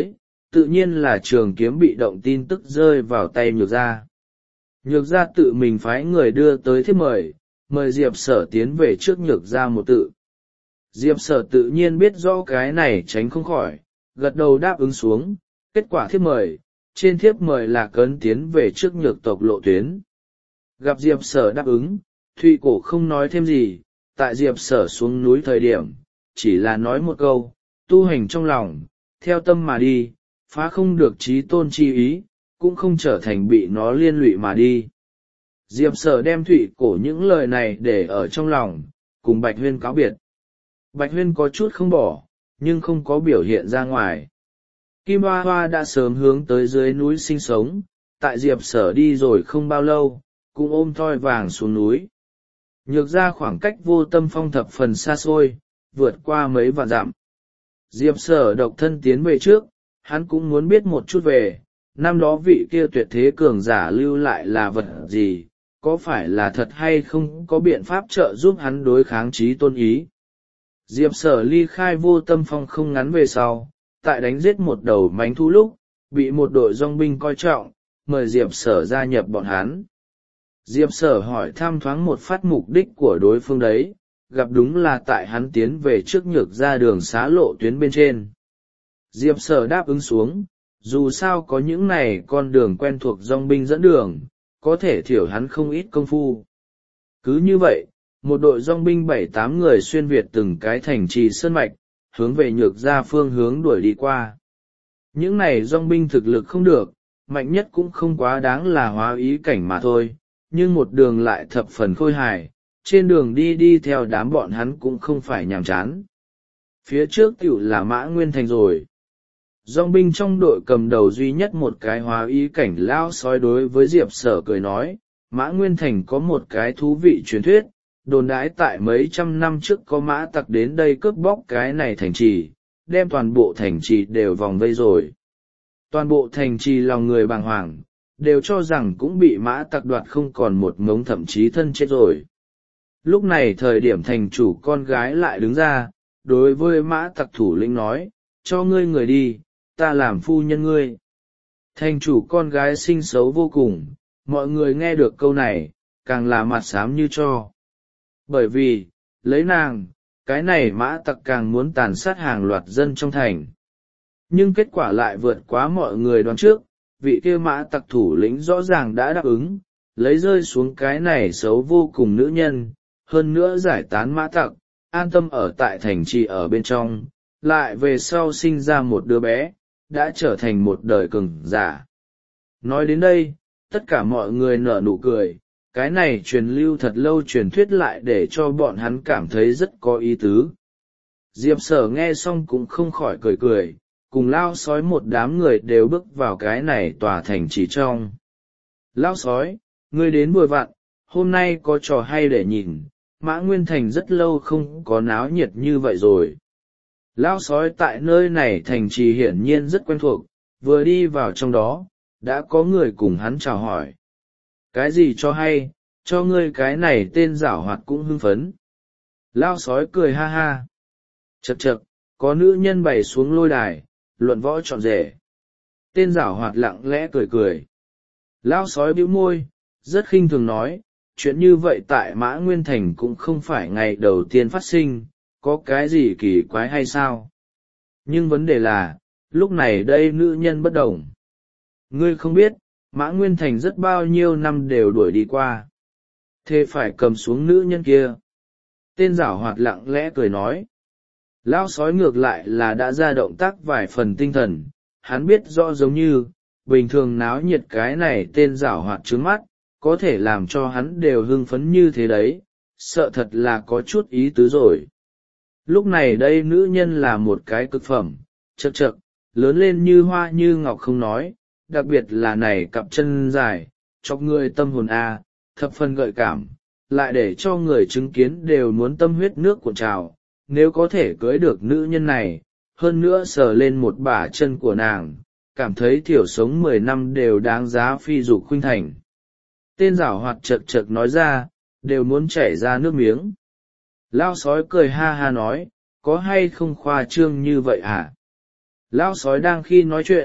tự nhiên là trường kiếm bị động tin tức rơi vào tay nhược gia. Nhược gia tự mình phái người đưa tới thiếp mời Diệp Sở tiến về trước nhược gia một tự. Diệp Sở tự nhiên biết rõ cái này tránh không khỏi, gật đầu đáp ứng xuống. Kết quả thiếp mời, trên thiếp mời là cấn tiến về trước nhược tộc lộ tuyến. Gặp Diệp Sở đáp ứng, Thụy Cổ không nói thêm gì, tại Diệp Sở xuống núi thời điểm, chỉ là nói một câu, tu hành trong lòng, theo tâm mà đi, phá không được chí tôn chi ý, cũng không trở thành bị nó liên lụy mà đi. Diệp Sở đem Thụy Cổ những lời này để ở trong lòng, cùng Bạch Huyên cáo biệt. Bạch Huyên có chút không bỏ, nhưng không có biểu hiện ra ngoài. Kim Hoa Hoa đã sớm hướng tới dưới núi sinh sống, tại Diệp Sở đi rồi không bao lâu, cũng ôm thoi vàng xuống núi. Nhược ra khoảng cách Vô Tâm Phong thập phần xa xôi, vượt qua mấy vạn dặm. Diệp Sở độc thân tiến về trước, hắn cũng muốn biết một chút về, năm đó vị kia tuyệt thế cường giả lưu lại là vật gì, có phải là thật hay không có biện pháp trợ giúp hắn đối kháng chí tôn ý. Diệp Sở ly khai Vô Tâm Phong không ngắn về sau, tại đánh giết một đầu mánh thú lúc, bị một đội dòng binh coi trọng, mời Diệp Sở gia nhập bọn hắn. Diệp Sở hỏi thăm thoáng một phát mục đích của đối phương đấy, gặp đúng là tại hắn tiến về trước nhược ra đường xá lộ tuyến bên trên. Diệp Sở đáp ứng xuống, dù sao có những này con đường quen thuộc dòng binh dẫn đường, có thể thiểu hắn không ít công phu. Cứ như vậy, một đội dòng binh 7-8 người xuyên việt từng cái thành trì sơn mạch, hướng về nhược ra phương hướng đuổi đi qua. Những này dòng binh thực lực không được, mạnh nhất cũng không quá đáng là hóa ý cảnh mà thôi, nhưng một đường lại thập phần khôi hài, trên đường đi theo đám bọn hắn cũng không phải nhàm chán. Phía trước tiểu là Mã Nguyên Thành rồi. Dòng binh trong đội cầm đầu duy nhất một cái hóa ý cảnh lao sói đối với Diệp Sở cười nói, Mã Nguyên Thành có một cái thú vị truyền thuyết, đồn đãi tại mấy trăm năm trước có mã tặc đến đây cướp bóc cái này thành trì, đem toàn bộ thành trì đều vòng vây rồi. Toàn bộ thành trì lòng người bàng hoàng, đều cho rằng cũng bị mã tặc đoạt không còn một ngống thậm chí thân chết rồi. Lúc này thời điểm thành chủ con gái lại đứng ra, đối với mã tặc thủ lĩnh nói, cho ngươi người đi, ta làm phu nhân ngươi. Thành chủ con gái xinh xấu vô cùng, mọi người nghe được câu này, càng là mặt xám như cho. Bởi vì, lấy nàng, cái này mã tặc càng muốn tàn sát hàng loạt dân trong thành. Nhưng kết quả lại vượt quá mọi người đoán trước, vị kia mã tặc thủ lĩnh rõ ràng đã đáp ứng, lấy rơi xuống cái này xấu vô cùng nữ nhân, hơn nữa giải tán mã tặc, an tâm ở tại thành trì ở bên trong, lại về sau sinh ra một đứa bé, đã trở thành một đời cường giả. Nói đến đây, tất cả mọi người nở nụ cười, cái này truyền lưu thật lâu truyền thuyết lại để cho bọn hắn cảm thấy rất có ý tứ. Diệp Sở nghe xong cũng không khỏi cười cười, cùng lao sói một đám người đều bước vào cái này tòa thành trì trong. Lao sói, ngươi đến vừa vặn, hôm nay có trò hay để nhìn, Mã Nguyên Thành rất lâu không có náo nhiệt như vậy rồi. Lao sói tại nơi này thành trì hiển nhiên rất quen thuộc, vừa đi vào trong đó, đã có người cùng hắn chào hỏi. Cái gì cho hay, cho ngươi cái này tên giảo hoạt cũng hưng phấn. Lao sói cười ha ha. Chậc chậc, có nữ nhân bày xuống lôi đài, luận võ trọn rể. Tên giảo hoạt lặng lẽ cười cười. Lao sói bĩu môi, rất khinh thường nói, chuyện như vậy tại Mã Nguyên Thành cũng không phải ngày đầu tiên phát sinh, có cái gì kỳ quái hay sao? Nhưng vấn đề là, lúc này đây nữ nhân bất đồng. Ngươi không biết, Mã Nguyên Thành rất bao nhiêu năm đều đuổi đi qua. Thế phải cầm xuống nữ nhân kia. Tên giảo hoạt lặng lẽ cười nói. Lão sói ngược lại là đã ra động tác vài phần tinh thần, hắn biết rõ giống như, bình thường náo nhiệt cái này tên giảo hoạt trướng mắt, có thể làm cho hắn đều hưng phấn như thế đấy, sợ thật là có chút ý tứ rồi. Lúc này đây nữ nhân là một cái cực phẩm, chậc chậc, lớn lên như hoa như ngọc không nói, đặc biệt là này cặp chân dài, chọc người tâm hồn thập phần gợi cảm, lại để cho người chứng kiến đều muốn tâm huyết nước cuộn trào. Nếu có thể cưới được nữ nhân này, hơn nữa sờ lên một bả chân của nàng, cảm thấy thiểu sống 10 năm đều đáng giá phi dục khuynh thành. Tên giảo hoạt chật chật nói ra, đều muốn chảy ra nước miếng. Lao sói cười ha ha nói, có hay không khoa trương như vậy hả? Lao sói đang khi nói chuyện,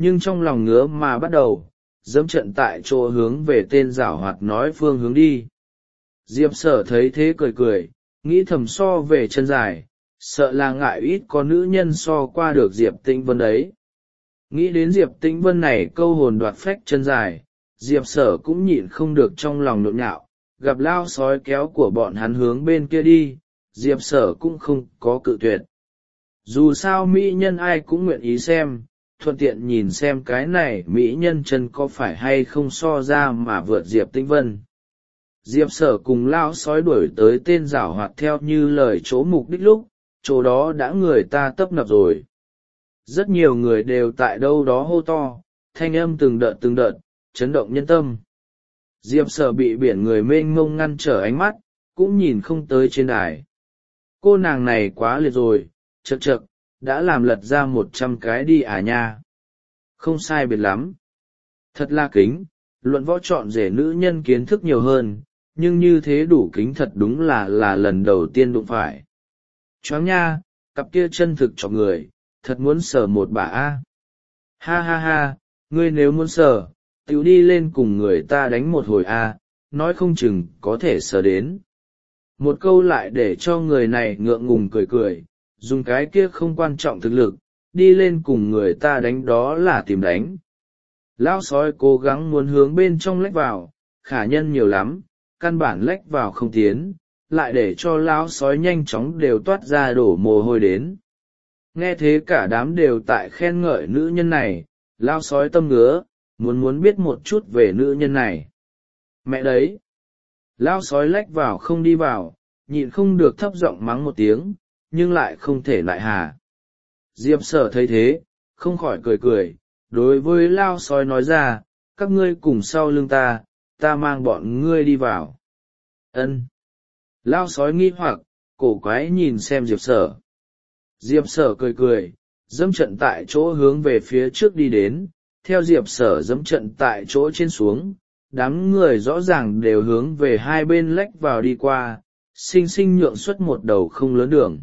nhưng trong lòng ngứa mà bắt đầu dẫm trận tại chỗ hướng về tên giảo hoạt nói phương hướng đi. Diệp Sở thấy thế cười cười, nghĩ thầm so về chân dài, sợ là ngại ít có nữ nhân so qua được Diệp Tĩnh Vân đấy. Nghĩ đến Diệp Tĩnh Vân này câu hồn đoạt phách chân dài, Diệp Sở cũng nhịn không được trong lòng nhộn nhạo, gặp lao sói kéo của bọn hắn hướng bên kia đi, Diệp Sở cũng không có cự tuyệt. Dù sao mỹ nhân ai cũng nguyện ý xem, thuận tiện nhìn xem cái này mỹ nhân chân có phải hay không so ra mà vượt Diệp Tĩnh Vân. Diệp Sở cùng lao sói đuổi tới tên giảo hoạt theo như lời chỗ mục đích lúc, chỗ đó đã người ta tấp nập rồi. Rất nhiều người đều tại đâu đó hô to, thanh âm từng đợt, chấn động nhân tâm. Diệp Sở bị biển người mênh mông ngăn trở ánh mắt, cũng nhìn không tới trên đài. Cô nàng này quá liệt rồi, chậc, đã làm lật ra 100 cái đi à nha. Không sai biệt lắm. Thật là kính, luận võ chọn rể nữ nhân kiến thức nhiều hơn, nhưng như thế đủ kính thật đúng là lần đầu tiên đụng phải. Choáng nha, cặp kia chân thực cho người, thật muốn sờ một bà a. Ha ha ha, ngươi nếu muốn sờ, tiểu đi lên cùng người ta đánh một hồi a, nói không chừng có thể sờ đến. Một câu lại để cho người này ngượng ngùng cười cười, dùng cái kia không quan trọng thực lực, đi lên cùng người ta đánh đó là tìm đánh. Lão sói cố gắng muốn hướng bên trong lách vào, khả nhân nhiều lắm, căn bản lách vào không tiến, lại để cho lão sói nhanh chóng đều toát ra đổ mồ hôi đến. Nghe thế cả đám đều tại khen ngợi nữ nhân này, lão sói tâm ngứa, muốn biết một chút về nữ nhân này. Mẹ đấy! Lão sói lách vào không đi vào, nhịn không được thấp giọng mắng một tiếng, nhưng lại không thể lại hà. Diệp Sở thấy thế, không khỏi cười cười, đối với lao sói nói ra, các ngươi cùng sau lưng ta mang bọn ngươi đi vào. Ân. Lao sói nghi hoặc, cổ quái nhìn xem Diệp Sở. Diệp Sở cười cười, dẫm trận tại chỗ hướng về phía trước đi đến, theo Diệp Sở dẫm trận tại chỗ trên xuống, đám người rõ ràng đều hướng về hai bên lách vào đi qua, xinh xinh nhượng xuất một đầu không lớn đường.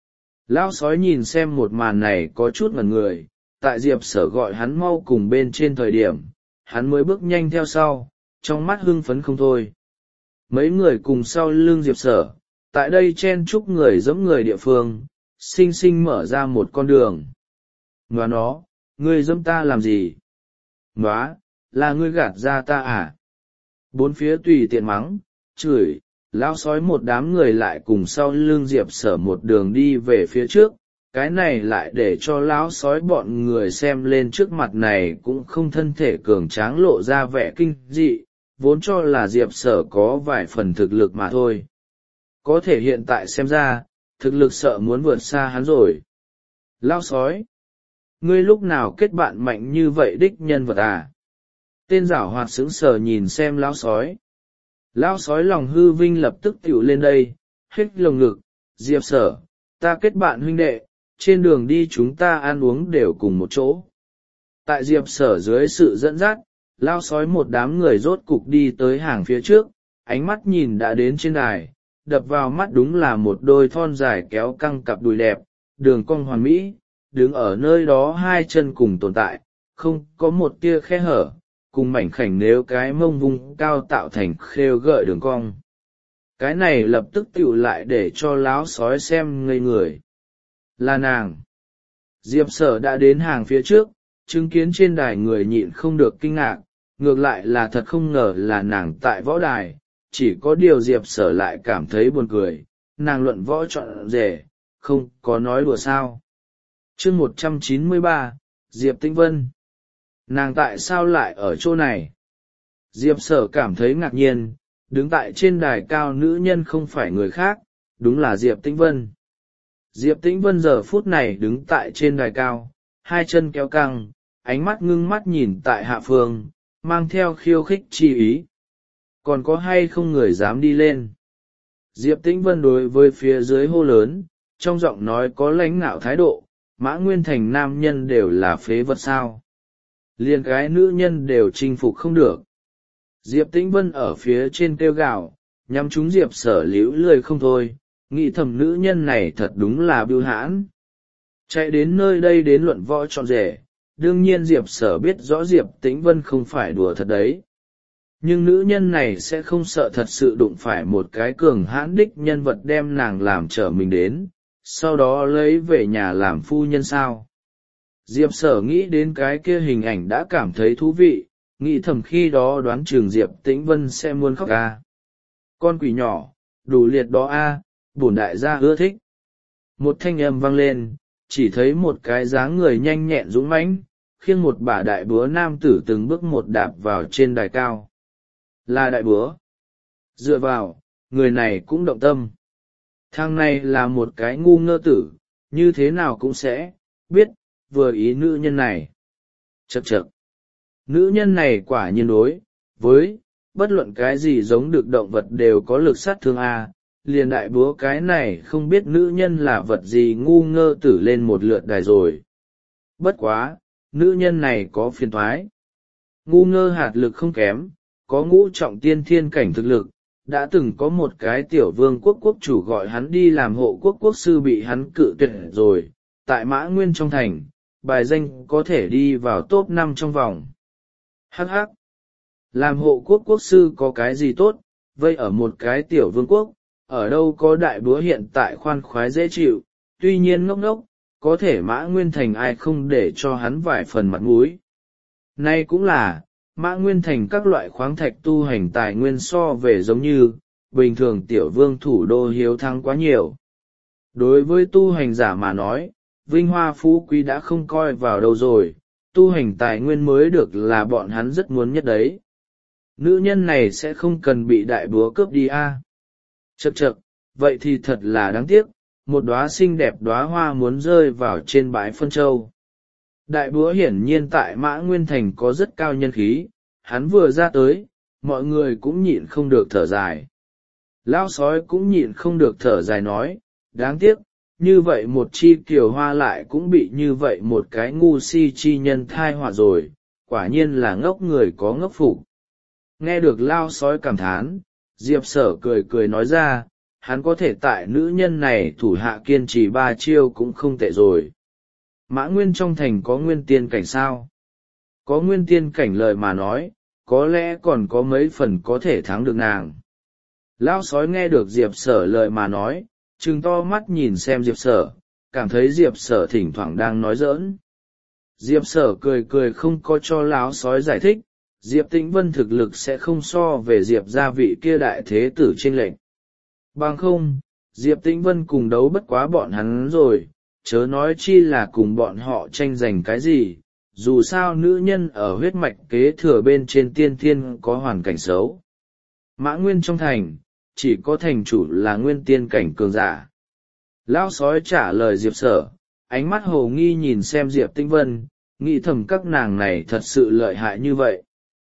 Lão sói nhìn xem một màn này có chút ngẩn người, tại Diệp Sở gọi hắn mau cùng bên trên thời điểm, hắn mới bước nhanh theo sau, trong mắt hưng phấn không thôi. Mấy người cùng sau lưng Diệp Sở, tại đây chen chúc người giống người địa phương, xinh xinh mở ra một con đường. Ngoà nó, ngươi dẫm ta làm gì? Ngoà, là ngươi gạt ra ta à? Bốn phía tùy tiện mắng, chửi. Lão sói một đám người lại cùng sau lưng Diệp Sở một đường đi về phía trước, cái này lại để cho lão sói bọn người xem lên trước mặt này cũng không thân thể cường tráng lộ ra vẻ kinh dị, vốn cho là Diệp Sở có vài phần thực lực mà thôi. Có thể hiện tại xem ra, thực lực sợ muốn vượt xa hắn rồi. Lão sói! Ngươi lúc nào kết bạn mạnh như vậy đích nhân vật à? Tên giảo hoạt sững sờ nhìn xem lão sói. Lão sói lòng hư vinh lập tức tiểu lên đây, hết lồng ngực, Diệp Sở, ta kết bạn huynh đệ, trên đường đi chúng ta ăn uống đều cùng một chỗ. Tại Diệp Sở dưới sự dẫn dắt, lão sói một đám người rốt cục đi tới hàng phía trước, ánh mắt nhìn đã đến trên đài, đập vào mắt đúng là một đôi thon dài kéo căng cặp đùi đẹp, đường cong hoàn mỹ, đứng ở nơi đó hai chân cùng tồn tại, không có một tia khe hở. Cùng mảnh khảnh nếu cái mông vung cao tạo thành khêu gợi đường cong. Cái này lập tức tựu lại để cho láo sói xem ngây người. Là nàng. Diệp Sở đã đến hàng phía trước, chứng kiến trên đài người nhịn không được kinh ngạc, ngược lại là thật không ngờ là nàng tại võ đài, chỉ có điều Diệp Sở lại cảm thấy buồn cười, nàng luận võ chọn rể, không có nói đùa sao. Chương 193, Diệp Tĩnh Vân. Nàng tại sao lại ở chỗ này? Diệp Sở cảm thấy ngạc nhiên, đứng tại trên đài cao nữ nhân không phải người khác, đúng là Diệp Tĩnh Vân. Diệp Tĩnh Vân giờ phút này đứng tại trên đài cao, hai chân kéo căng, ánh mắt ngưng mắt nhìn tại hạ phương, mang theo khiêu khích chi ý. Còn có hay không người dám đi lên? Diệp Tĩnh Vân đối với phía dưới hô lớn, trong giọng nói có lãnh ngạo thái độ, Mã Nguyên Thành nam nhân đều là phế vật sao? Liền cái nữ nhân đều chinh phục không được. Diệp Tĩnh Vân ở phía trên kêu gào, nhắm chúng Diệp Sở liễu lười không thôi, nghĩ thầm nữ nhân này thật đúng là bưu hãn. Chạy đến nơi đây đến luận võ trọn rể, đương nhiên Diệp Sở biết rõ Diệp Tĩnh Vân không phải đùa thật đấy. Nhưng nữ nhân này sẽ không sợ thật sự đụng phải một cái cường hãn đích nhân vật đem nàng làm trở mình đến, sau đó lấy về nhà làm phu nhân sao. Diệp Sở nghĩ đến cái kia hình ảnh đã cảm thấy thú vị, nghĩ thầm khi đó đoán chừng Diệp Tĩnh Vân sẽ muốn khóc à. Con quỷ nhỏ, đủ liệt đó a, bổn đại gia ưa thích. Một thanh âm vang lên, chỉ thấy một cái dáng người nhanh nhẹn dũng mãnh, khiêng một bả đại búa nam tử từng bước một đạp vào trên đài cao. Là đại búa. Dựa vào, người này cũng động tâm. Thằng này là một cái ngu ngơ tử, như thế nào cũng sẽ biết vừa ý nữ nhân này. Chậc chậc. Nữ nhân này quả nhiên đối với bất luận cái gì giống được động vật đều có lực sát thương a. Liền đại búa cái này không biết nữ nhân là vật gì ngu ngơ tử lên một lượt đài rồi. Bất quá, nữ nhân này có phiền toái. Ngu ngơ hạt lực không kém, có ngũ trọng tiên thiên cảnh thực lực, đã từng có một cái tiểu vương quốc quốc chủ gọi hắn đi làm hộ quốc quốc sư bị hắn cự tuyệt rồi, tại Mã Nguyên trong thành, bài danh có thể đi vào top 5 trong vòng. Hắc hắc. Làm hộ quốc quốc sư có cái gì tốt, vây ở một cái tiểu vương quốc, ở đâu có đại búa hiện tại khoan khoái dễ chịu, tuy nhiên ngốc ngốc, có thể Mã Nguyên thành ai không để cho hắn vài phần mặt mũi. Nay cũng là, Mã Nguyên thành các loại khoáng thạch tu hành tài nguyên so về giống như, bình thường tiểu vương thủ đô hiếu thắng quá nhiều. Đối với tu hành giả mà nói, vinh hoa phú quý đã không coi vào đâu rồi, tu hành tài nguyên mới được là bọn hắn rất muốn nhất đấy. Nữ nhân này sẽ không cần bị đại búa cướp đi a. Chậc chậc, vậy thì thật là đáng tiếc, một đóa xinh đẹp đóa hoa muốn rơi vào trên bãi phân châu. Đại búa hiển nhiên tại Mã Nguyên Thành có rất cao nhân khí, hắn vừa ra tới, mọi người cũng nhịn không được thở dài. Lão sói cũng nhịn không được thở dài nói, đáng tiếc, như vậy một chi kiều hoa lại cũng bị như vậy một cái ngu si chi nhân thai họa rồi, quả nhiên là ngốc người có ngốc phục. Nghe được Lao sói cảm thán, Diệp Sở cười cười nói ra, hắn có thể tại nữ nhân này thủ hạ kiên trì 3 chiêu cũng không tệ rồi. Mã Nguyên trong thành có nguyên tiên cảnh sao? Có nguyên tiên cảnh lời mà nói, có lẽ còn có mấy phần có thể thắng được nàng. Lão sói nghe được Diệp Sở lời mà nói, trừng to mắt nhìn xem Diệp Sở, cảm thấy Diệp Sở thỉnh thoảng đang nói giỡn. Diệp Sở cười cười không có cho lão sói giải thích, Diệp Tĩnh Vân thực lực sẽ không so về Diệp gia vị kia đại thế tử trên lệnh. Bằng không, Diệp Tĩnh Vân cùng đấu bất quá bọn hắn rồi, chớ nói chi là cùng bọn họ tranh giành cái gì, dù sao nữ nhân ở huyết mạch kế thừa bên trên tiên thiên có hoàn cảnh xấu. Mã Nguyên trong thành, chỉ có thành chủ là nguyên tiên cảnh cường giả. Lão sói trả lời Diệp Sở, ánh mắt hồ nghi nhìn xem Diệp Tĩnh Vân, nghĩ thầm các nàng này thật sự lợi hại như vậy.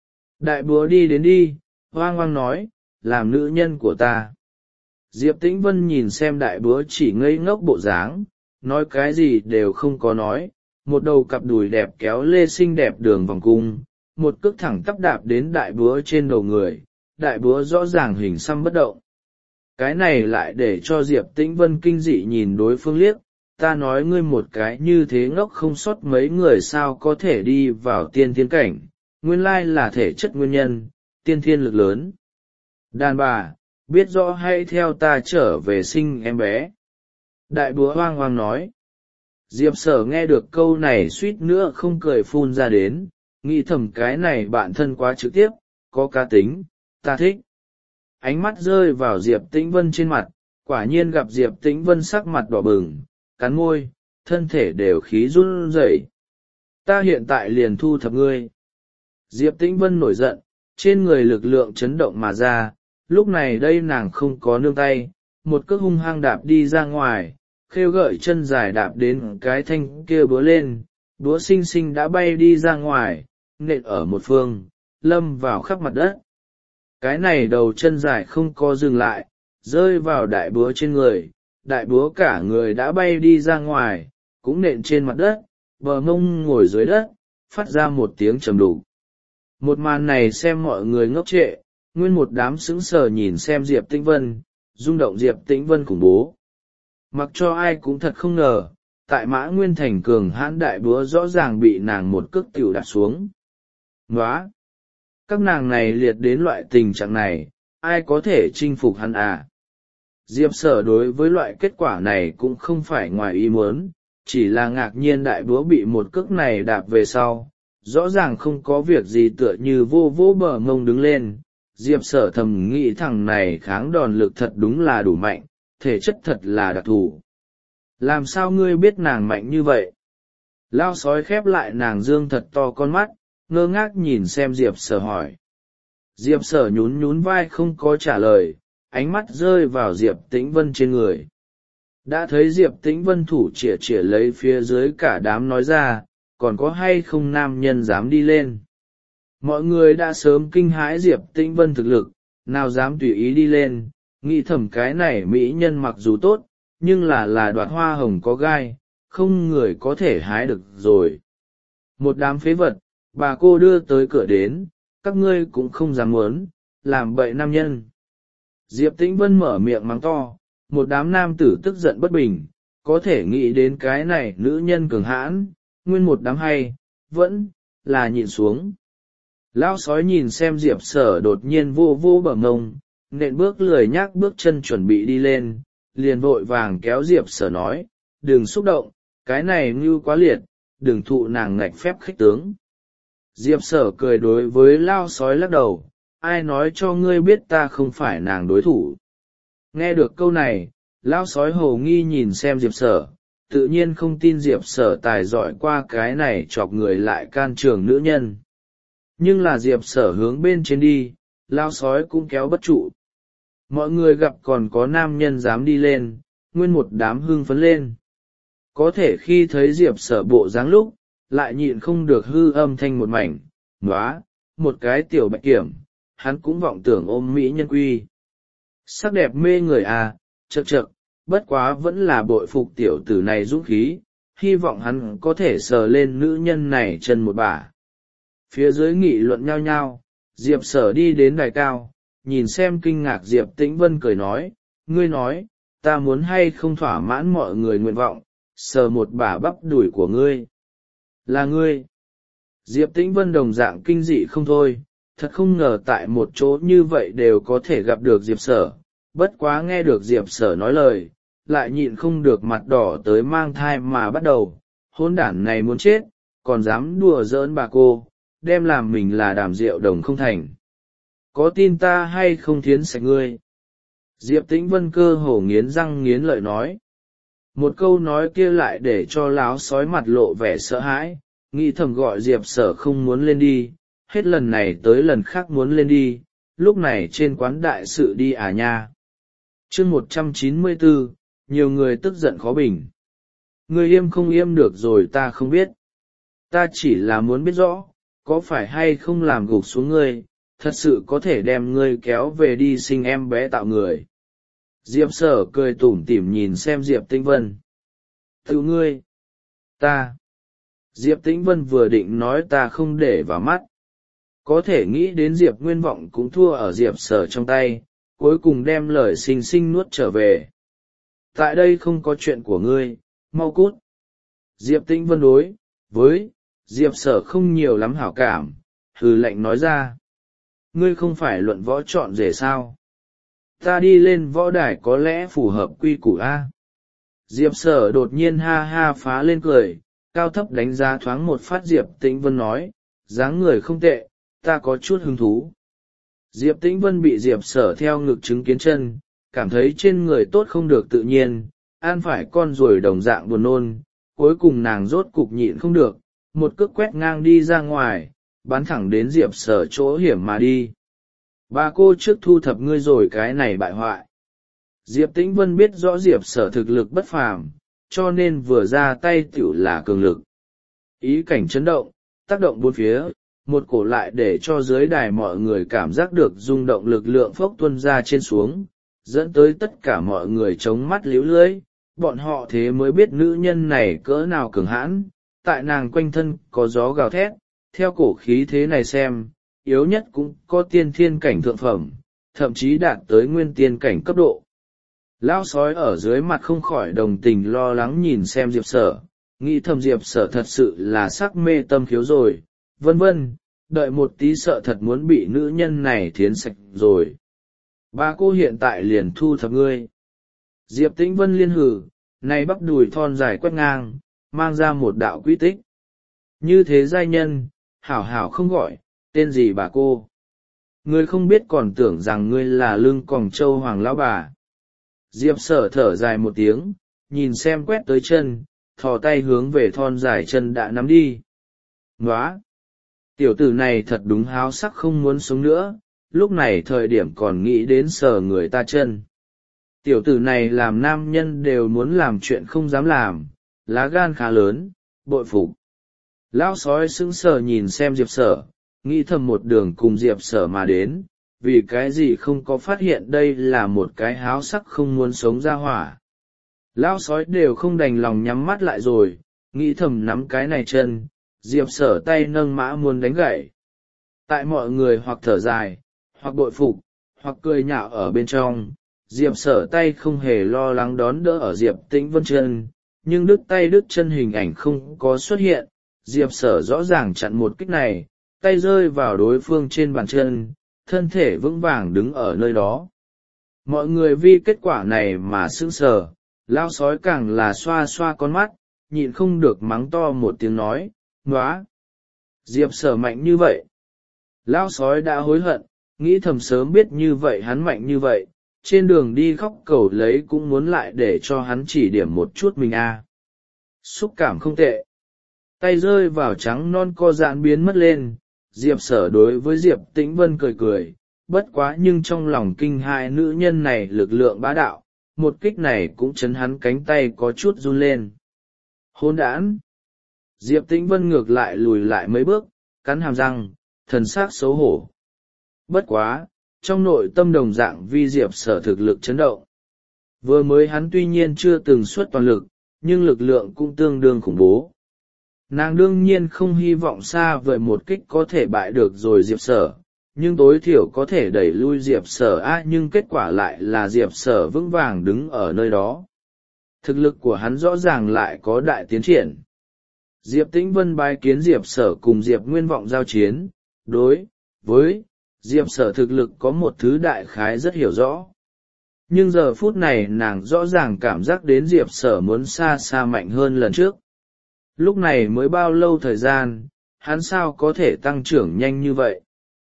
Đại búa đi đến đi, hoang hoang nói, làm nữ nhân của ta. Diệp Tĩnh Vân nhìn xem đại búa chỉ ngây ngốc bộ dáng, nói cái gì đều không có nói, một đầu cặp đùi đẹp kéo lê xinh đẹp đường vòng cung, một cước thẳng tắp đạp đến đại búa trên đầu người, đại búa rõ ràng hình xăm bất động. Cái này lại để cho Diệp Tĩnh Vân kinh dị nhìn đối phương liếc, ta nói ngươi một cái như thế ngốc không sót mấy người sao có thể đi vào tiên thiên cảnh, nguyên lai là thể chất nguyên nhân, tiên thiên lực lớn. Đàn bà, biết rõ hãy theo ta trở về sinh em bé. Đại búa hoang hoang nói. Diệp Sở nghe được câu này suýt nữa không cười phun ra đến, nghĩ thầm cái này bạn thân quá trực tiếp, có cá tính, ta thích. Ánh mắt rơi vào Diệp Tĩnh Vân trên mặt, quả nhiên gặp Diệp Tĩnh Vân sắc mặt đỏ bừng, cắn môi, thân thể đều khí run rẩy. Ta hiện tại liền thu thập ngươi. Diệp Tĩnh Vân nổi giận, trên người lực lượng chấn động mà ra, lúc này đây nàng không có nương tay, một cước hung hăng đạp đi ra ngoài, khêu gợi chân dài đạp đến cái thanh kia búa lên, búa xinh xinh đã bay đi ra ngoài, nện ở một phương, lâm vào khắp mặt đất. Cái này đầu chân dài không có dừng lại, rơi vào đại búa trên người, đại búa cả người đã bay đi ra ngoài, cũng nện trên mặt đất, bờ mông ngồi dưới đất, phát ra một tiếng trầm đục. Một màn này xem mọi người ngốc trệ, nguyên một đám sững sờ nhìn xem Diệp Tĩnh Vân, rung động Diệp Tĩnh Vân khủng bố. Mặc cho ai cũng thật không ngờ, tại Mã Nguyên Thành cường hãn đại búa rõ ràng bị nàng một cước tiểu đạp xuống. Nóa! Các nàng này liệt đến loại tình trạng này, ai có thể chinh phục hắn à? Diệp Sở đối với loại kết quả này cũng không phải ngoài ý muốn, chỉ là ngạc nhiên đại búa bị một cước này đạp về sau, rõ ràng không có việc gì, tựa như vô vô bờ ngông đứng lên. Diệp Sở thầm nghĩ thằng này kháng đòn lực thật đúng là đủ mạnh, thể chất thật là đặc thù. Làm sao ngươi biết nàng mạnh như vậy? Lao sói khép lại nàng dương thật to con mắt, ngơ ngác nhìn xem Diệp Sở hỏi. Diệp Sở nhún nhún vai không có trả lời, ánh mắt rơi vào Diệp Tĩnh Vân trên người. Đã thấy Diệp Tĩnh Vân thủ chĩa chĩa lấy phía dưới cả đám nói ra, còn có hay không nam nhân dám đi lên? Mọi người đã sớm kinh hãi Diệp Tĩnh Vân thực lực, nào dám tùy ý đi lên, nghĩ thầm cái này mỹ nhân mặc dù tốt, nhưng là đoạt hoa hồng có gai, không người có thể hái được rồi. Một đám phế vật, bà cô đưa tới cửa đến, các ngươi cũng không dám muốn, làm bậy nam nhân. Diệp Tĩnh Vân mở miệng mắng to, một đám nam tử tức giận bất bình, có thể nghĩ đến cái này nữ nhân cường hãn, nguyên một đám hay, vẫn là nhịn xuống. Lão sói nhìn xem Diệp Sở đột nhiên vô vô bờ ngông, nện bước lười nhác bước chân chuẩn bị đi lên, liền vội vàng kéo Diệp Sở nói, đừng xúc động, cái này ngưu quá liệt, đừng thụ nàng ngạch phép khích tướng. Diệp Sở cười đối với lao sói lắc đầu, ai nói cho ngươi biết ta không phải nàng đối thủ. Nghe được câu này, lao sói hồ nghi nhìn xem Diệp Sở, tự nhiên không tin Diệp Sở tài giỏi qua cái này chọc người lại can trường nữ nhân. Nhưng là Diệp Sở hướng bên trên đi, lao sói cũng kéo bất trụ. Mọi người gặp còn có nam nhân dám đi lên, nguyên một đám hưng phấn lên. Có thể khi thấy Diệp Sở bộ dáng lúc, lại nhịn không được hư âm thanh một mảnh, nóa, một cái tiểu bạch kiểm, hắn cũng vọng tưởng ôm mỹ nhân quy. Sắc đẹp mê người à, chậc chậc, bất quá vẫn là bội phục tiểu tử này dũng khí, hy vọng hắn có thể sờ lên nữ nhân này chân một bả. Phía dưới nghị luận nhao nhao, Diệp Sở đi đến đài cao, nhìn xem kinh ngạc Diệp Tĩnh Vân cười nói, ngươi nói, ta muốn hay không thỏa mãn mọi người nguyện vọng, sờ một bả bắp đùi của ngươi. Là ngươi. Diệp Tĩnh Vân đồng dạng kinh dị không thôi, thật không ngờ tại một chỗ như vậy đều có thể gặp được Diệp Sở, bất quá nghe được Diệp Sở nói lời, lại nhịn không được mặt đỏ tới mang thai mà bắt đầu, hỗn đản này muốn chết, còn dám đùa giỡn bà cô, đem làm mình là Đàm Diệu Đồng không thành. Có tin ta hay không thiến sạch ngươi? Diệp Tĩnh Vân cơ hồ nghiến răng nghiến lợi nói. Một câu nói kia lại để cho láo sói mặt lộ vẻ sợ hãi, nghĩ thầm gọi Diệp Sở không muốn lên đi, hết lần này tới lần khác muốn lên đi, lúc này trên quán đại sự đi à nha. Chương 194, nhiều người tức giận khó bình. Ngươi im không im được rồi ta không biết. Ta chỉ là muốn biết rõ, có phải hay không làm gục xuống ngươi, thật sự có thể đem ngươi kéo về đi sinh em bé tạo người. Diệp Sở cười tủm tỉm nhìn xem Diệp Tĩnh Vân. Tự ngươi, ta. Diệp Tĩnh Vân vừa định nói ta không để vào mắt. Có thể nghĩ đến Diệp Nguyên Vọng cũng thua ở Diệp Sở trong tay, cuối cùng đem lời xinh xinh nuốt trở về. Tại đây không có chuyện của ngươi, mau cút. Diệp Tĩnh Vân đối với Diệp Sở không nhiều lắm hảo cảm, hừ lạnh nói ra. Ngươi không phải luận võ chọn rể sao? Ta đi lên võ đài có lẽ phù hợp quy củ a. Diệp Sở đột nhiên ha ha phá lên cười, cao thấp đánh giá thoáng một phát Diệp Tĩnh Vân nói, dáng người không tệ, ta có chút hứng thú. Diệp Tĩnh Vân bị Diệp Sở theo ngực chứng kiến chân, cảm thấy trên người tốt không được tự nhiên, ăn phải con ruồi đồng dạng buồn nôn, cuối cùng nàng rốt cục nhịn không được, một cước quét ngang đi ra ngoài, bắn thẳng đến Diệp Sở chỗ hiểm mà đi. Bà cô trước thu thập ngươi rồi cái này bại hoại. Diệp Tĩnh Vân biết rõ Diệp Sở thực lực bất phàm, cho nên vừa ra tay tiểu là cường lực. Ý cảnh chấn động, tác động bốn phía, một cổ lại để cho dưới đài mọi người cảm giác được rung động lực lượng phốc tuôn ra trên xuống, dẫn tới tất cả mọi người chống mắt líu lưỡi, bọn họ thế mới biết nữ nhân này cỡ nào cường hãn, tại nàng quanh thân có gió gào thét, theo cổ khí thế này xem, yếu nhất cũng có tiên thiên cảnh thượng phẩm, thậm chí đạt tới nguyên tiên cảnh cấp độ. Lão sói ở dưới mặt không khỏi đồng tình lo lắng nhìn xem Diệp Sở, nghĩ thầm Diệp Sở thật sự là sắc mê tâm khiếu rồi, vân vân, đợi một tí sợ thật muốn bị nữ nhân này thiến sạch rồi. Bà cô hiện tại liền thu thập ngươi. Diệp Tĩnh Vân liên hử, này bắp đùi thon dài quét ngang, mang ra một đạo quy tích. Như thế giai nhân, hảo hảo không gọi, tên gì bà cô? Ngươi không biết còn tưởng rằng ngươi là lưng còng châu hoàng lão bà. Diệp Sở thở dài một tiếng, nhìn xem quét tới chân, thò tay hướng về thon dài chân đã nắm đi. Nóa! Tiểu tử này thật đúng háo sắc không muốn sống nữa, lúc này thời điểm còn nghĩ đến sờ người ta chân. Tiểu tử này làm nam nhân đều muốn làm chuyện không dám làm, lá gan khá lớn, bội phục. Lão sói sững sờ nhìn xem Diệp Sở, nghĩ thầm một đường cùng Diệp Sở mà đến, vì cái gì không có phát hiện đây là một cái háo sắc không muốn sống ra hỏa. Lão sói đều không đành lòng nhắm mắt lại rồi, nghĩ thầm nắm cái này chân, Diệp Sở tay nâng mã muốn đánh gãy. Tại mọi người hoặc thở dài, hoặc bội phục, hoặc cười nhạo ở bên trong, Diệp Sở tay không hề lo lắng đón đỡ ở Diệp Tĩnh Vân chân, nhưng đứt tay đứt chân hình ảnh không có xuất hiện, Diệp Sở rõ ràng chặn một kích này, tay rơi vào đối phương trên bàn chân, thân thể vững vàng đứng ở nơi đó. Mọi người vì kết quả này mà sững sờ, lao sói càng là xoa xoa con mắt, nhịn không được mắng to một tiếng nói, nóa! Diệp Sở mạnh như vậy. Lao sói đã hối hận, nghĩ thầm sớm biết như vậy hắn mạnh như vậy, trên đường đi khóc cầu lấy cũng muốn lại để cho hắn chỉ điểm một chút mình a. Xúc cảm không tệ. Tay rơi vào trắng non co giãn biến mất lên, Diệp Sở đối với Diệp Tĩnh Vân cười cười, bất quá nhưng trong lòng kinh hai nữ nhân này lực lượng bá đạo, một kích này cũng chấn hắn cánh tay có chút run lên. Hỗn đản! Diệp Tĩnh Vân ngược lại lùi lại mấy bước, cắn hàm răng, thần sắc xấu hổ. Bất quá, trong nội tâm đồng dạng vi Diệp Sở thực lực chấn động. Vừa mới hắn tuy nhiên chưa từng xuất toàn lực, nhưng lực lượng cũng tương đương khủng bố. Nàng đương nhiên không hy vọng xa vời một kích có thể bại được rồi Diệp Sở, nhưng tối thiểu có thể đẩy lui Diệp Sở nhưng kết quả lại là Diệp Sở vững vàng đứng ở nơi đó. Thực lực của hắn rõ ràng lại có đại tiến triển. Diệp Tĩnh Vân bái kiến Diệp Sở cùng Diệp Nguyên Vọng giao chiến, đối với Diệp Sở thực lực có một thứ đại khái rất hiểu rõ. Nhưng giờ phút này nàng rõ ràng cảm giác đến Diệp Sở muốn xa xa mạnh hơn lần trước. Lúc này mới bao lâu thời gian, hắn sao có thể tăng trưởng nhanh như vậy?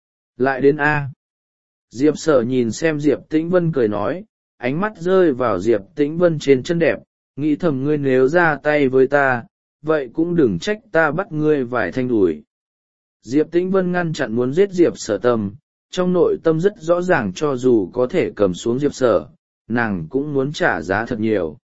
Lại đến A. Diệp Sở nhìn xem Diệp Tĩnh Vân cười nói, ánh mắt rơi vào Diệp Tĩnh Vân trên chân đẹp, nghĩ thầm ngươi nếu ra tay với ta, vậy cũng đừng trách ta bắt ngươi vài thanh đùi. Diệp Tĩnh Vân ngăn chặn muốn giết Diệp Sở tâm, trong nội tâm rất rõ ràng cho dù có thể cầm xuống Diệp Sở, nàng cũng muốn trả giá thật nhiều.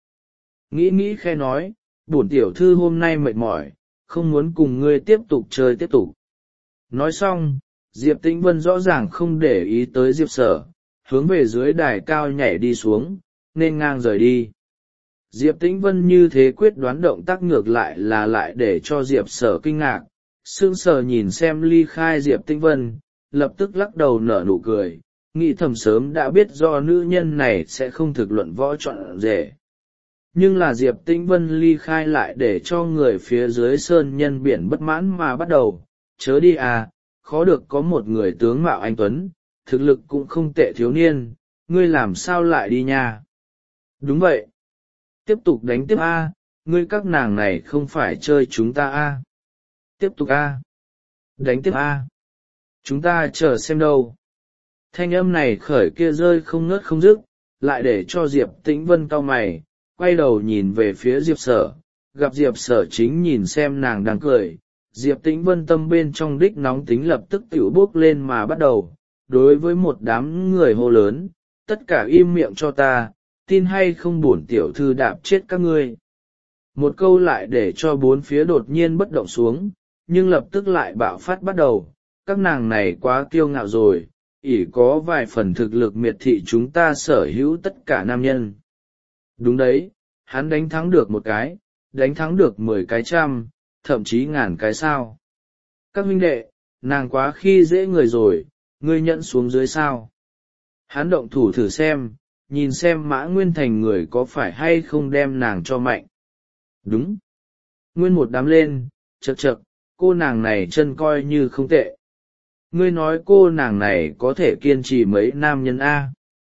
Nghĩ khe nói, bổn tiểu thư hôm nay mệt mỏi, không muốn cùng ngươi tiếp tục chơi tiếp tục. Nói xong, Diệp Tĩnh Vân rõ ràng không để ý tới Diệp Sở, hướng về dưới đài cao nhảy đi xuống, nên ngang rời đi. Diệp Tĩnh Vân như thế quyết đoán động tác ngược lại là lại để cho Diệp Sở kinh ngạc, sững sờ nhìn xem ly khai Diệp Tĩnh Vân, lập tức lắc đầu nở nụ cười, nghĩ thầm sớm đã biết do nữ nhân này sẽ không thực luận võ chọn rể. Nhưng là Diệp Tĩnh Vân ly khai lại để cho người phía dưới sơn nhân biển bất mãn mà bắt đầu, chớ đi à, khó được có một người tướng mạo anh tuấn, thực lực cũng không tệ thiếu niên, ngươi làm sao lại đi nha? Đúng vậy. Tiếp tục đánh tiếp a, ngươi các nàng này không phải chơi chúng ta a. Tiếp tục a. Đánh tiếp a. Chúng ta chờ xem đâu. Thanh âm này khởi kia rơi không ngớt không dứt, lại để cho Diệp Tĩnh Vân cau mày, quay đầu nhìn về phía Diệp Sở, gặp Diệp Sở chính nhìn xem nàng đang cười. Diệp Tĩnh Vân tâm bên trong đích nóng tính lập tức tiểu bốc lên mà bắt đầu, đối với một đám người hô lớn, tất cả im miệng cho ta, tin hay không bổn tiểu thư đạp chết các ngươi. Một câu lại để cho bốn phía đột nhiên bất động xuống, nhưng lập tức lại bạo phát bắt đầu, các nàng này quá kiêu ngạo rồi, ỷ có vài phần thực lực miệt thị chúng ta sở hữu tất cả nam nhân. Đúng đấy, hắn đánh thắng được một cái, đánh thắng được 10 cái trăm, thậm chí ngàn cái sao. Các huynh đệ, nàng quá khi dễ người rồi, ngươi nhận xuống dưới sao. Hắn động thủ thử xem, nhìn xem Mã Nguyên thành người có phải hay không đem nàng cho mạnh. Đúng. Nguyên một đám lên, chậc chậc, cô nàng này chân coi như không tệ. Ngươi nói cô nàng này có thể kiên trì mấy nam nhân A.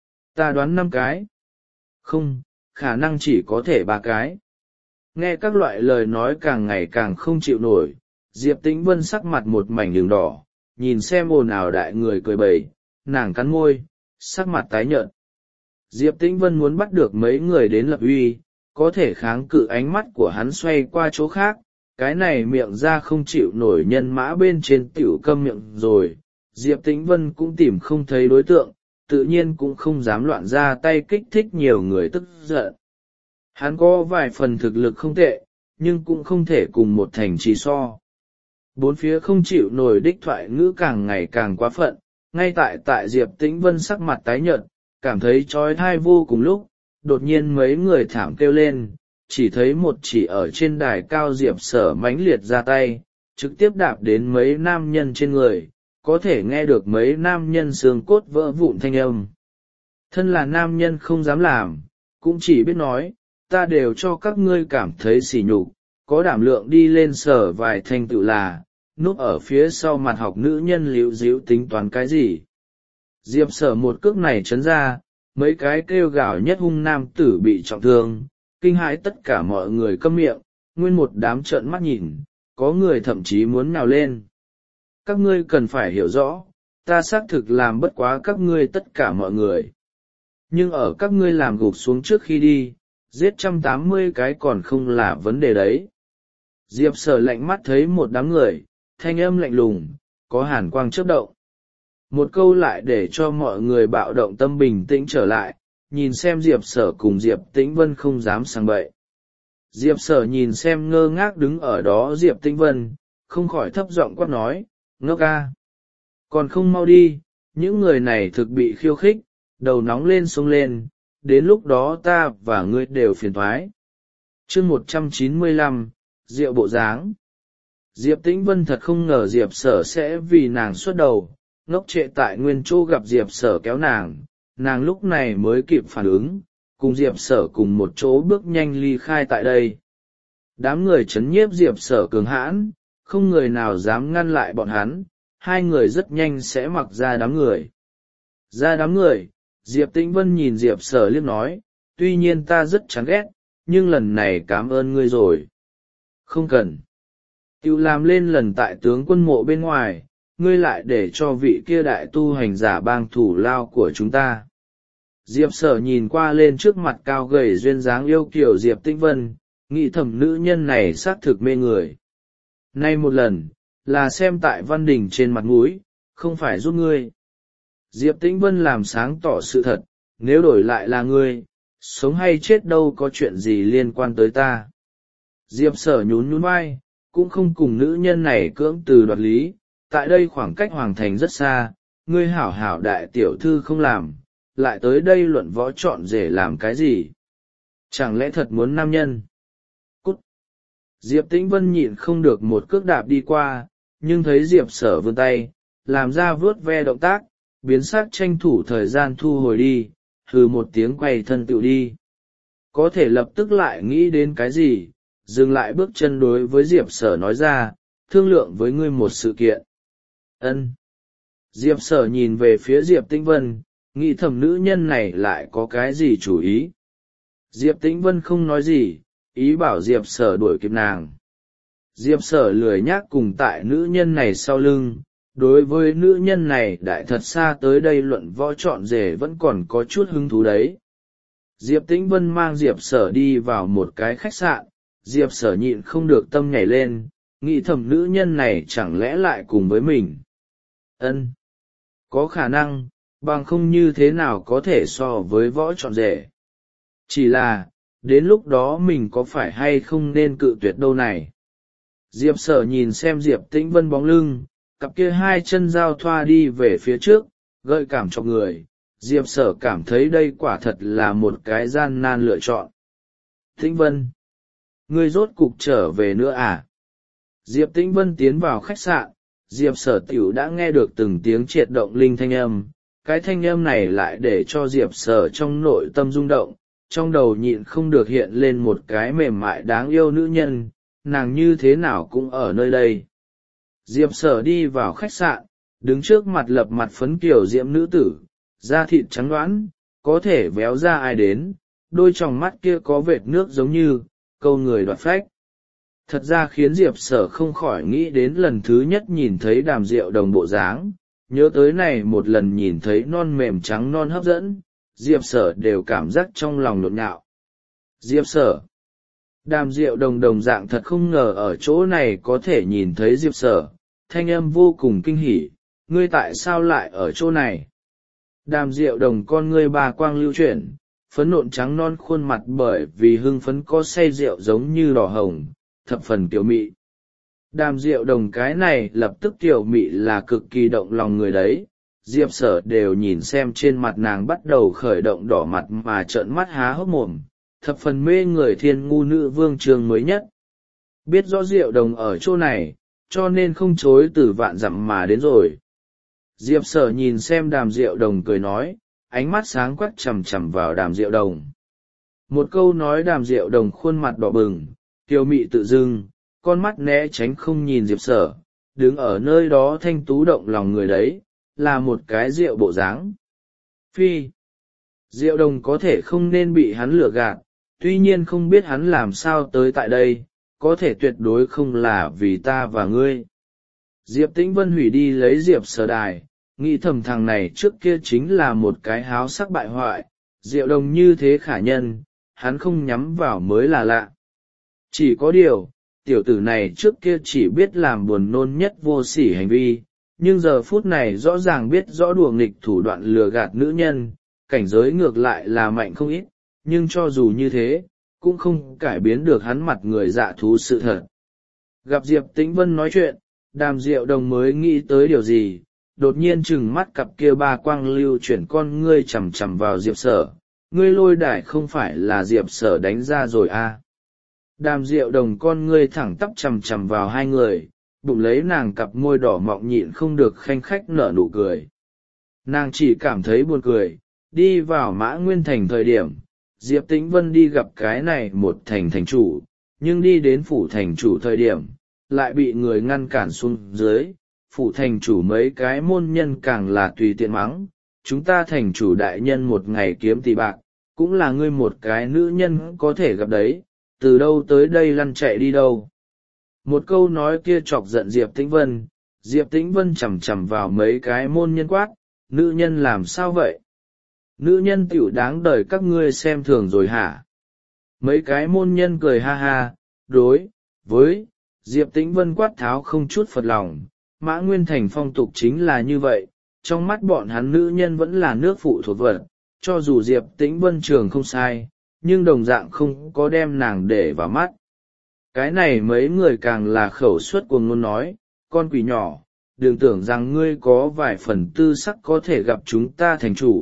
Ta đoán 5 cái. Không, khả năng chỉ có thể 3 cái. Nghe các loại lời nói càng ngày càng không chịu nổi, Diệp Tĩnh Vân sắc mặt một mảnh đường đỏ, nhìn xem ồn ào đại người cười bẩy, nàng cắn môi, sắc mặt tái nhợt. Diệp Tĩnh Vân muốn bắt được mấy người đến lập uy, có thể kháng cự ánh mắt của hắn xoay qua chỗ khác, cái này miệng ra không chịu nổi nhân mã bên trên tiểu câm miệng rồi. Diệp Tĩnh Vân cũng tìm không thấy đối tượng, tự nhiên cũng không dám loạn ra tay kích thích nhiều người tức giận. Hắn có vài phần thực lực không tệ, nhưng cũng không thể cùng một thành trì so. Bốn phía không chịu nổi đích thoại ngữ càng ngày càng quá phận, ngay tại Diệp Tĩnh Vân sắc mặt tái nhợt, cảm thấy trói thai vô cùng lúc, đột nhiên mấy người thảm kêu lên, chỉ thấy một chỉ ở trên đài cao Diệp Sở mãnh liệt ra tay, trực tiếp đạp đến mấy nam nhân trên người, có thể nghe được mấy nam nhân xương cốt vỡ vụn thanh âm. Thân là nam nhân không dám làm, cũng chỉ biết nói, ta đều cho các ngươi cảm thấy sỉ nhục, có đảm lượng đi lên Sở vài thanh tựu là, núp ở phía sau mặt học nữ nhân liễu díu tính toán cái gì. Diệp Sở một cước này chấn ra, mấy cái kêu gào nhất hung nam tử bị trọng thương, kinh hãi tất cả mọi người câm miệng, nguyên một đám trợn mắt nhìn, có người thậm chí muốn nhào lên. Các ngươi cần phải hiểu rõ, ta xác thực làm bất quá các ngươi tất cả mọi người. Nhưng ở các ngươi làm gục xuống trước khi đi, giết 180 cái còn không là vấn đề đấy. Diệp Sở lạnh mắt thấy một đám người, thanh âm lạnh lùng, có hàn quang chớp động. Một câu lại để cho mọi người bạo động tâm bình tĩnh trở lại, nhìn xem Diệp Sở cùng Diệp Tĩnh Vân không dám sang bậy. Diệp Sở nhìn xem ngơ ngác đứng ở đó Diệp Tĩnh Vân, không khỏi thấp giọng quát nói, ngốc ca. Còn không mau đi, những người này thực bị khiêu khích, đầu nóng lên sông lên, đến lúc đó ta và ngươi đều phiền thoái. Chương 195, Diệu bộ dáng. Diệp Tĩnh Vân thật không ngờ Diệp Sở sẽ vì nàng xuất đầu, ngốc trệ tại nguyên chỗ gặp Diệp Sở kéo nàng lúc này mới kịp phản ứng, cùng Diệp Sở cùng một chỗ bước nhanh ly khai tại đây. Đám người chấn nhiếp Diệp Sở cường hãn, không người nào dám ngăn lại bọn hắn, hai người rất nhanh sẽ mặc ra đám người. Ra đám người, Diệp Tĩnh Vân nhìn Diệp Sở liếc nói, tuy nhiên ta rất chán ghét, nhưng lần này cảm ơn ngươi rồi. Không cần. Tiểu làm lên lần tại tướng quân mộ bên ngoài, ngươi lại để cho vị kia đại tu hành giả bang thủ lao của chúng ta. Diệp Sở nhìn qua lên trước mặt cao gầy duyên dáng yêu kiều Diệp Tĩnh Vân, nghĩ thầm nữ nhân này xác thực mê người. Nay một lần, là xem tại Văn Đình trên mặt mũi, không phải giúp ngươi. Diệp Tĩnh Vân làm sáng tỏ sự thật, nếu đổi lại là ngươi, sống hay chết đâu có chuyện gì liên quan tới ta. Diệp Sở nhún vai, cũng không cùng nữ nhân này cưỡng từ đoạt lý, tại đây khoảng cách hoàng thành rất xa, ngươi hảo hảo đại tiểu thư không làm, lại tới đây luận võ chọn rể làm cái gì? Chẳng lẽ thật muốn nam nhân? Cút! Diệp Tĩnh Vân nhịn không được một cước đạp đi qua, nhưng thấy Diệp Sở vươn tay, làm ra vướt ve động tác, biến sắc tranh thủ thời gian thu hồi đi, hừ một tiếng quay thân tựu đi. Có thể lập tức lại nghĩ đến cái gì, dừng lại bước chân đối với Diệp Sở nói ra, thương lượng với ngươi một sự kiện. Ân. Diệp Sở nhìn về phía Diệp Tĩnh Vân, nghĩ thầm nữ nhân này lại có cái gì chủ ý. Diệp Tĩnh Vân không nói gì, ý bảo Diệp Sở đuổi kịp nàng. Diệp Sở lười nhác cùng tại nữ nhân này sau lưng, đối với nữ nhân này đại thật xa tới đây luận võ chọn rể vẫn còn có chút hứng thú đấy. Diệp Tĩnh Vân mang Diệp Sở đi vào một cái khách sạn, Diệp Sở nhịn không được tâm nhảy lên, nghĩ thầm nữ nhân này chẳng lẽ lại cùng với mình. Ân, có khả năng, bằng không như thế nào có thể so với võ trọn rể. Chỉ là, đến lúc đó mình có phải hay không nên cự tuyệt đâu này. Diệp Sở nhìn xem Diệp Tĩnh Vân bóng lưng, cặp kia hai chân giao thoa đi về phía trước, gợi cảm cho người. Diệp Sở cảm thấy đây quả thật là một cái gian nan lựa chọn. Tĩnh Vân, ngươi rốt cục trở về nữa à? Diệp Tĩnh Vân tiến vào khách sạn, Diệp Sở tiểu đã nghe được từng tiếng triệt động linh thanh âm, cái thanh âm này lại để cho Diệp Sở trong nội tâm rung động, trong đầu nhịn không được hiện lên một cái mềm mại đáng yêu nữ nhân, nàng như thế nào cũng ở nơi đây. Diệp Sở đi vào khách sạn, đứng trước mặt lập mặt phấn kiểu diễm nữ tử, da thịt trắng đoán, có thể véo ra ai đến, đôi tròng mắt kia có vệt nước giống như câu người đoạt phách. Thật ra khiến Diệp Sở không khỏi nghĩ đến lần thứ nhất nhìn thấy Đàm Diệu Đồng bộ dáng, nhớ tới này một lần nhìn thấy non mềm trắng non hấp dẫn, Diệp Sở đều cảm giác trong lòng nhộn nhạo. Diệp Sở. Đàm Diệu Đồng đồng dạng thật không ngờ ở chỗ này có thể nhìn thấy Diệp Sở, thanh âm vô cùng kinh hỉ, ngươi tại sao lại ở chỗ này? Đàm Diệu Đồng con ngươi ba quang lưu chuyển, phấn nộn trắng non khuôn mặt bởi vì hưng phấn có say rượu giống như đỏ hồng, thập phần tiểu mị. Đàm Diệu Đồng cái này lập tức tiểu mị là cực kỳ động lòng người đấy, Diệp Sở đều nhìn xem trên mặt nàng bắt đầu khởi động đỏ mặt mà trợn mắt há hốc mồm, thập phần mê người thiên ngu nữ vương trường mới nhất. Biết rõ Diệu Đồng ở chỗ này, cho nên không chối từ vạn dặm mà đến rồi. Diệp Sở nhìn xem Đàm Diệu Đồng cười nói, ánh mắt sáng quắc chằm chằm vào Đàm Diệu Đồng. Một câu nói Đàm Diệu Đồng khuôn mặt đỏ bừng, kiều mị tự dưng, con mắt né tránh không nhìn Diệp Sở, đứng ở nơi đó thanh tú động lòng người đấy, là một cái rượu bộ dáng. Phi! Diệu Đồng có thể không nên bị hắn lừa gạt, tuy nhiên không biết hắn làm sao tới tại đây, có thể tuyệt đối không là vì ta và ngươi. Diệp Tĩnh Vân hủy đi lấy Diệp Sở đài, nghĩ thầm thằng này trước kia chính là một cái háo sắc bại hoại, Diệu Đồng như thế khả nhân, hắn không nhắm vào mới là lạ. Chỉ có điều, tiểu tử này trước kia chỉ biết làm buồn nôn nhất vô sỉ hành vi, nhưng giờ phút này rõ ràng biết rõ đùa nghịch thủ đoạn lừa gạt nữ nhân, cảnh giới ngược lại là mạnh không ít, nhưng cho dù như thế, cũng không cải biến được hắn mặt người dạ thú sự thật. Gặp Diệp Tĩnh Vân nói chuyện, Đàm Diệu Đồng mới nghĩ tới điều gì, đột nhiên trừng mắt cặp kia ba quang lưu chuyển con ngươi chằm chằm vào Diệp Sở, ngươi lôi đài không phải là Diệp Sở đánh ra rồi à. Đàm Diệu Đồng con ngươi thẳng tắp chằm chằm vào hai người, bụng lấy nàng cặp môi đỏ mọng nhịn không được khanh khách nở nụ cười. Nàng chỉ cảm thấy buồn cười, đi vào Mã Nguyên Thành thời điểm, Diệp Tĩnh Vân đi gặp cái này một thành chủ, nhưng đi đến phủ thành chủ thời điểm, lại bị người ngăn cản xuống dưới, phủ thành chủ mấy cái môn nhân càng là tùy tiện mắng, chúng ta thành chủ đại nhân một ngày kiếm tỷ bạc, cũng là ngươi một cái nữ nhân có thể gặp đấy, từ đâu tới đây lăn chạy đi đâu. Một câu nói kia chọc giận Diệp Tĩnh Vân, Diệp Tĩnh Vân chằm chằm vào mấy cái môn nhân quát, nữ nhân làm sao vậy? Nữ nhân tiểu đáng đời các ngươi xem thường rồi hả? Mấy cái môn nhân cười ha ha, đối với Diệp Tĩnh Vân quát tháo không chút phật lòng, Mã Nguyên Thành phong tục chính là như vậy, trong mắt bọn hắn nữ nhân vẫn là nước phụ thuộc vật, cho dù Diệp Tĩnh Vân trường không sai, nhưng đồng dạng không có đem nàng để vào mắt. Cái này mấy người càng là khẩu suất của ngôn nói, con quỷ nhỏ, đừng tưởng rằng ngươi có vài phần tư sắc có thể gặp chúng ta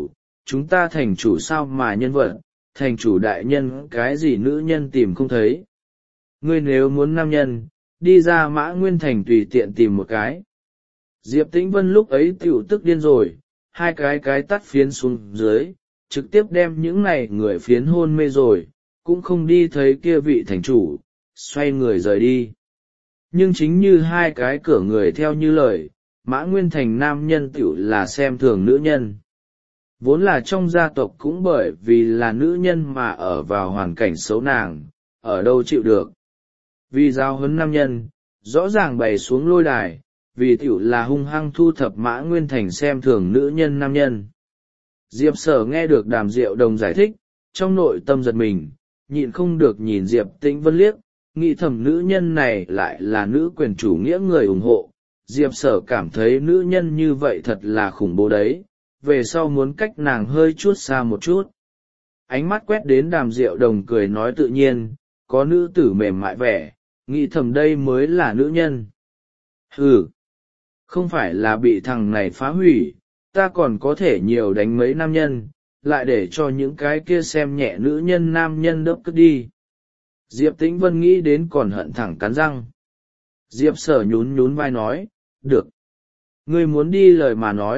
thành chủ sao mà nhân vật, thành chủ đại nhân cái gì nữ nhân tìm không thấy. Ngươi nếu muốn nam nhân, đi ra Mã Nguyên Thành tùy tiện tìm một cái. Diệp Tĩnh Vân lúc ấy tiểu tức điên rồi, hai cái tắt phiến xuống dưới, trực tiếp đem những này người phiến hôn mê rồi, cũng không đi thấy kia vị thành chủ, xoay người rời đi. Nhưng chính như hai cái cửa người theo như lời, Mã Nguyên Thành nam nhân tiểu là xem thường nữ nhân. Vốn là trong gia tộc cũng bởi vì là nữ nhân mà ở vào hoàn cảnh xấu nàng, ở đâu chịu được. Vì giao huấn nam nhân, rõ ràng bày xuống lôi đài, vì tiểu là hung hăng thu thập Mã Nguyên Thành xem thường nữ nhân nam nhân. Diệp Sở nghe được Đàm Diệu Đồng giải thích, trong nội tâm giật mình, nhịn không được nhìn Diệp Tĩnh Vân liếc, nghĩ thầm nữ nhân này lại là nữ quyền chủ nghĩa người ủng hộ. Diệp Sở cảm thấy nữ nhân như vậy thật là khủng bố đấy, về sau muốn cách nàng hơi chút xa một chút. Ánh mắt quét đến Đàm Diệu Đồng cười nói tự nhiên, có nữ tử mềm mại vẻ, nghĩ thầm đây mới là nữ nhân. Hừ, không phải là bị thằng này phá hủy, ta còn có thể nhiều đánh mấy nam nhân, lại để cho những cái kia xem nhẹ nữ nhân nam nhân đớp cất đi. Diệp Tĩnh Vân nghĩ đến còn hận thẳng cắn răng. Diệp Sở nhún nhún vai nói, được. Ngươi muốn đi lời mà nói,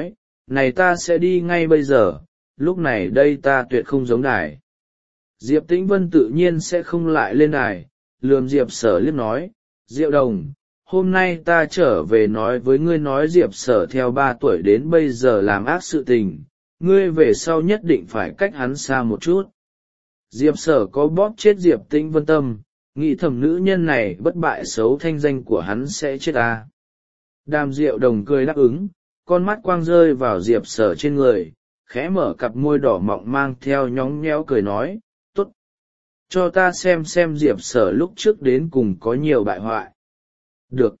này ta sẽ đi ngay bây giờ, lúc này đây ta tuyệt không giống đài. Diệp Tĩnh Vân tự nhiên sẽ không lại lên đài, lườm Diệp Sở liếc nói, Diệu Đồng, hôm nay ta trở về nói với ngươi nói Diệp Sở theo 3 tuổi đến bây giờ làm ác sự tình, ngươi về sau nhất định phải cách hắn xa một chút. Diệp Sở có bóp chết Diệp Tĩnh Vân tâm, nghĩ thầm nữ nhân này bất bại xấu thanh danh của hắn sẽ chết à. Đàm Diệu Đồng cười đáp ứng, con mắt quang rơi vào Diệp Sở trên người, khẽ mở cặp môi đỏ mọng mang theo nhóng nhẽo cười nói, tốt, cho ta xem Diệp Sở lúc trước đến cùng có nhiều bại hoại. Được,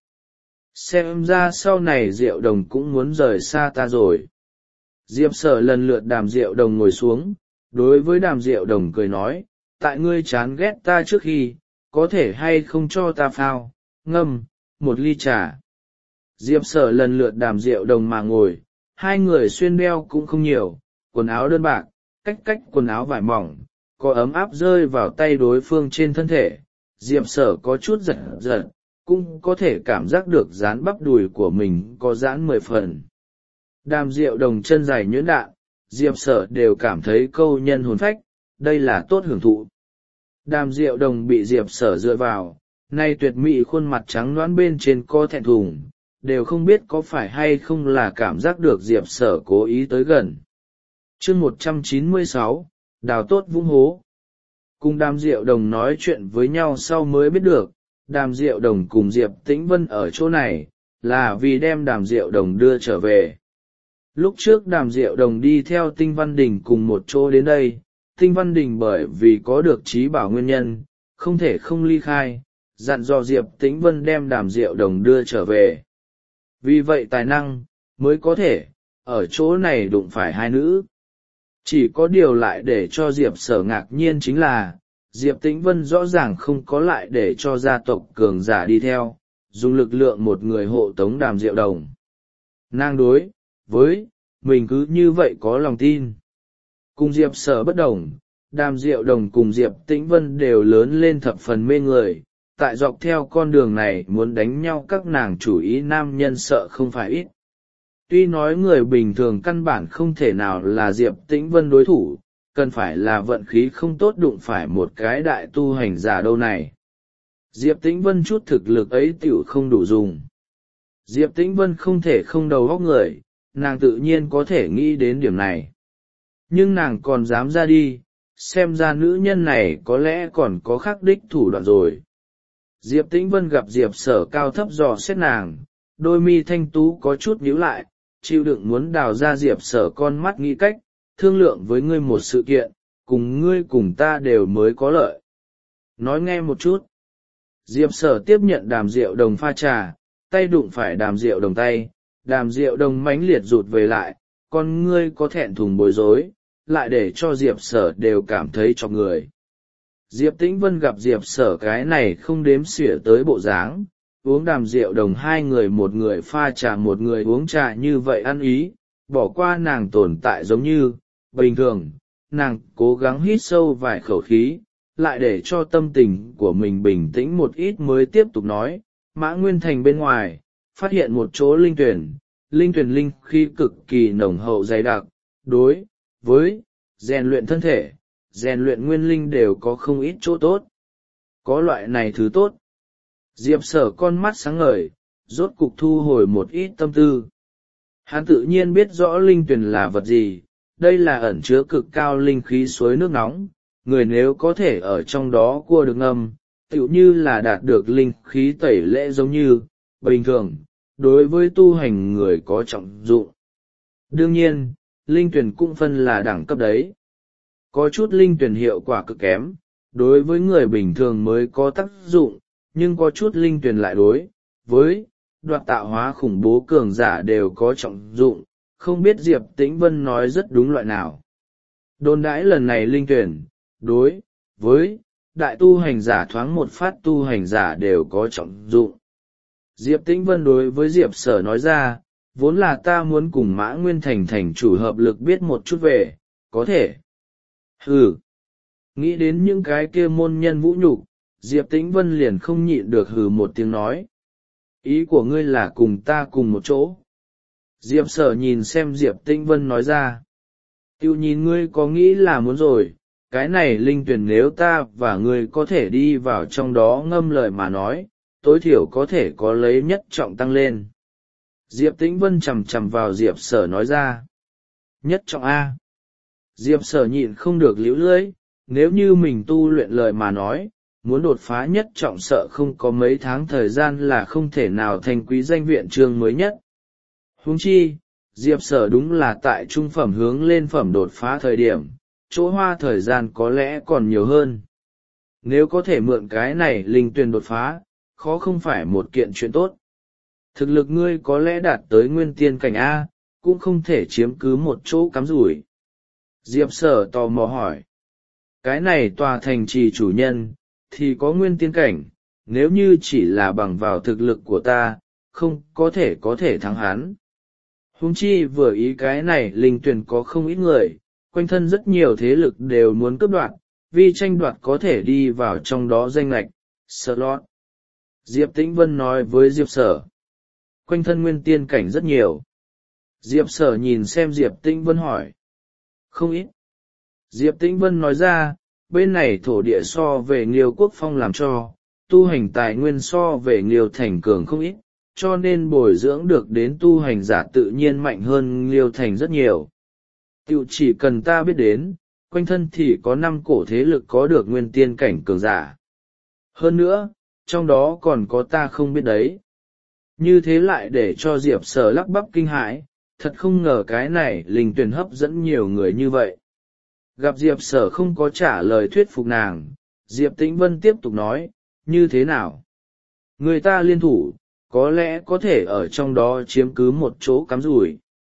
xem ra sau này Diệu Đồng cũng muốn rời xa ta rồi. Diệp Sở lần lượt Đàm Diệu Đồng ngồi xuống, đối với Đàm Diệu Đồng cười nói, tại ngươi chán ghét ta trước khi, có thể hay không cho ta phao, ngâm, một ly trà. Diệp Sở lần lượt Đàm Diệu Đồng mà ngồi, hai người xuyên đeo cũng không nhiều, quần áo đơn bạc, cách quần áo vải mỏng, có ấm áp rơi vào tay đối phương trên thân thể. Diệp Sở có chút giật giật, cũng có thể cảm giác được dán bắp đùi của mình có giãn 10 phần. Đàm Diệu Đồng chân dài nhuyễn đạn, Diệp Sở đều cảm thấy câu nhân hồn phách, đây là tốt hưởng thụ. Đàm Diệu Đồng bị Diệp Sở dựa vào, nay tuyệt mỹ khuôn mặt trắng nõn bên trên co thẹn thùng, đều không biết có phải hay không là cảm giác được Diệp Sở cố ý tới gần. Chương 196, đào tốt vũng hố. Cùng Đàm Diệu Đồng nói chuyện với nhau sau mới biết được, Đàm Diệu Đồng cùng Diệp Tĩnh Vân ở chỗ này, là vì đem Đàm Diệu Đồng đưa trở về. Lúc trước Đàm Diệu Đồng đi theo Tinh Văn Đình cùng một chỗ đến đây, Tinh Văn Đình bởi vì có được trí bảo nguyên nhân, không thể không ly khai, dặn dò Diệp Tĩnh Vân đem Đàm Diệu Đồng đưa trở về. Vì vậy tài năng, mới có thể, ở chỗ này đụng phải hai nữ. Chỉ có điều lại để cho Diệp Sở ngạc nhiên chính là, Diệp Tĩnh Vân rõ ràng không có lại để cho gia tộc cường giả đi theo, dùng lực lượng một người hộ tống Đàm Diệu Đồng. Nàng đối với mình cứ như vậy có lòng tin. Cùng Diệp Sở bất đồng, Đàm Diệu Đồng cùng Diệp Tĩnh Vân đều lớn lên thập phần mê người, tại dọc theo con đường này muốn đánh nhau các nàng chủ ý nam nhân sợ không phải ít. Tuy nói người bình thường căn bản không thể nào là Diệp Tĩnh Vân đối thủ, cần phải là vận khí không tốt đụng phải một cái đại tu hành giả đâu này. Diệp Tĩnh Vân chút thực lực ấy tiểu không đủ dùng. Diệp Tĩnh Vân không thể không đầu óc người, nàng tự nhiên có thể nghĩ đến điểm này. Nhưng nàng còn dám ra đi, xem ra nữ nhân này có lẽ còn có khắc đích thủ đoạn rồi. Diệp Tĩnh Vân gặp Diệp Sở cao thấp dò xét nàng, đôi mi thanh tú có chút nhíu lại, chịu đựng muốn đào ra Diệp Sở con mắt nghĩ cách, thương lượng với ngươi một sự kiện, cùng ngươi cùng ta đều mới có lợi. Nói nghe một chút. Diệp Sở tiếp nhận Đàm Diệu Đồng pha trà, tay đụng phải Đàm Diệu Đồng tay, Đàm Diệu Đồng mãnh liệt rụt về lại, con ngươi có thẹn thùng bối rối, lại để cho Diệp Sở đều cảm thấy cho người. Diệp Tĩnh Vân gặp Diệp Sở cái này không đếm xỉa tới bộ dáng, uống Đàm Diệu Đồng hai người một người pha trà một người uống trà như vậy ăn ý, bỏ qua nàng tồn tại giống như, bình thường, nàng cố gắng hít sâu vài khẩu khí, lại để cho tâm tình của mình bình tĩnh một ít mới tiếp tục nói, Mã Nguyên Thành bên ngoài, phát hiện một chỗ linh tuyển linh khí cực kỳ nồng hậu dày đặc, đối với rèn luyện thân thể, rèn luyện nguyên linh đều có không ít chỗ tốt. Có loại này thứ tốt. Diệp Sở con mắt sáng ngời, rốt cục thu hồi một ít tâm tư. Hắn tự nhiên biết rõ linh tuyển là vật gì, đây là ẩn chứa cực cao linh khí suối nước nóng, người nếu có thể ở trong đó cua được ngâm, tựu như là đạt được linh khí tẩy lễ giống như, bình thường, đối với tu hành người có trọng dụng. Đương nhiên, linh tuyển cũng phân là đẳng cấp đấy. Có chút linh tuyển hiệu quả cực kém, đối với người bình thường mới có tác dụng, nhưng có chút linh tuyển lại đối với đoạt tạo hóa khủng bố cường giả đều có trọng dụng, không biết Diệp Tĩnh Vân nói rất đúng loại nào. Đồn đãi lần này linh tuyển, đối với đại tu hành giả thoáng một phát tu hành giả đều có trọng dụng. Diệp Tĩnh Vân đối với Diệp Sở nói ra, vốn là ta muốn cùng Mã Nguyên Thành thành chủ hợp lực biết một chút về, có thể. Hừ. Nghĩ đến những cái kia môn nhân vũ nhục, Diệp Tĩnh Vân liền không nhịn được hừ một tiếng nói. Ý của ngươi là cùng ta cùng một chỗ. Diệp Sở nhìn xem Diệp Tĩnh Vân nói ra. Tiêu nhìn ngươi có nghĩ là muốn rồi, cái này linh tuyển nếu ta và ngươi có thể đi vào trong đó ngâm lời mà nói, tối thiểu có thể có lấy nhất trọng tăng lên. Diệp Tĩnh Vân chằm chằm vào Diệp Sở nói ra. Nhất trọng A. Diệp Sở nhịn không được liễu lưỡi, nếu như mình tu luyện lời mà nói, muốn đột phá nhất trọng sợ không có mấy tháng thời gian là không thể nào thành quý danh viện trường mới nhất. Huống chi, Diệp Sở đúng là tại trung phẩm hướng lên phẩm đột phá thời điểm, chỗ hoa thời gian có lẽ còn nhiều hơn. Nếu có thể mượn cái này linh tuyền đột phá, khó không phải một kiện chuyện tốt. Thực lực ngươi có lẽ đạt tới nguyên tiên cảnh A, cũng không thể chiếm cứ một chỗ cắm rủi. Diệp Sở tò mò hỏi. Cái này tòa thành trì chủ nhân, thì có nguyên tiên cảnh, nếu như chỉ là bằng vào thực lực của ta, không có thể thắng hắn. Huống chi vừa ý cái này linh tuyển có không ít người, quanh thân rất nhiều thế lực đều muốn cướp đoạt, vì tranh đoạt có thể đi vào trong đó danh lệch, slot. Diệp Tĩnh Vân nói với Diệp Sở. Quanh thân nguyên tiên cảnh rất nhiều. Diệp Sở nhìn xem Diệp Tĩnh Vân hỏi. Không ít. Diệp Tĩnh Vân nói ra, bên này thổ địa so về Nghiêu Quốc Phong làm cho, tu hành tài nguyên so về Nghiêu Thành cường không ít, cho nên bồi dưỡng được đến tu hành giả tự nhiên mạnh hơn Nghiêu Thành rất nhiều. Tiểu chỉ cần ta biết đến, quanh thân thì có 5 cổ thế lực có được nguyên tiên cảnh cường giả. Hơn nữa, trong đó còn có ta không biết đấy. Như thế lại để cho Diệp Sở lắp bắp kinh hãi, thật không ngờ cái này linh tuyển hấp dẫn nhiều người như vậy. Gặp Diệp Sở không có trả lời thuyết phục nàng, Diệp Tĩnh Vân tiếp tục nói, như thế nào? Người ta liên thủ, có lẽ có thể ở trong đó chiếm cứ một chỗ cắm rủi.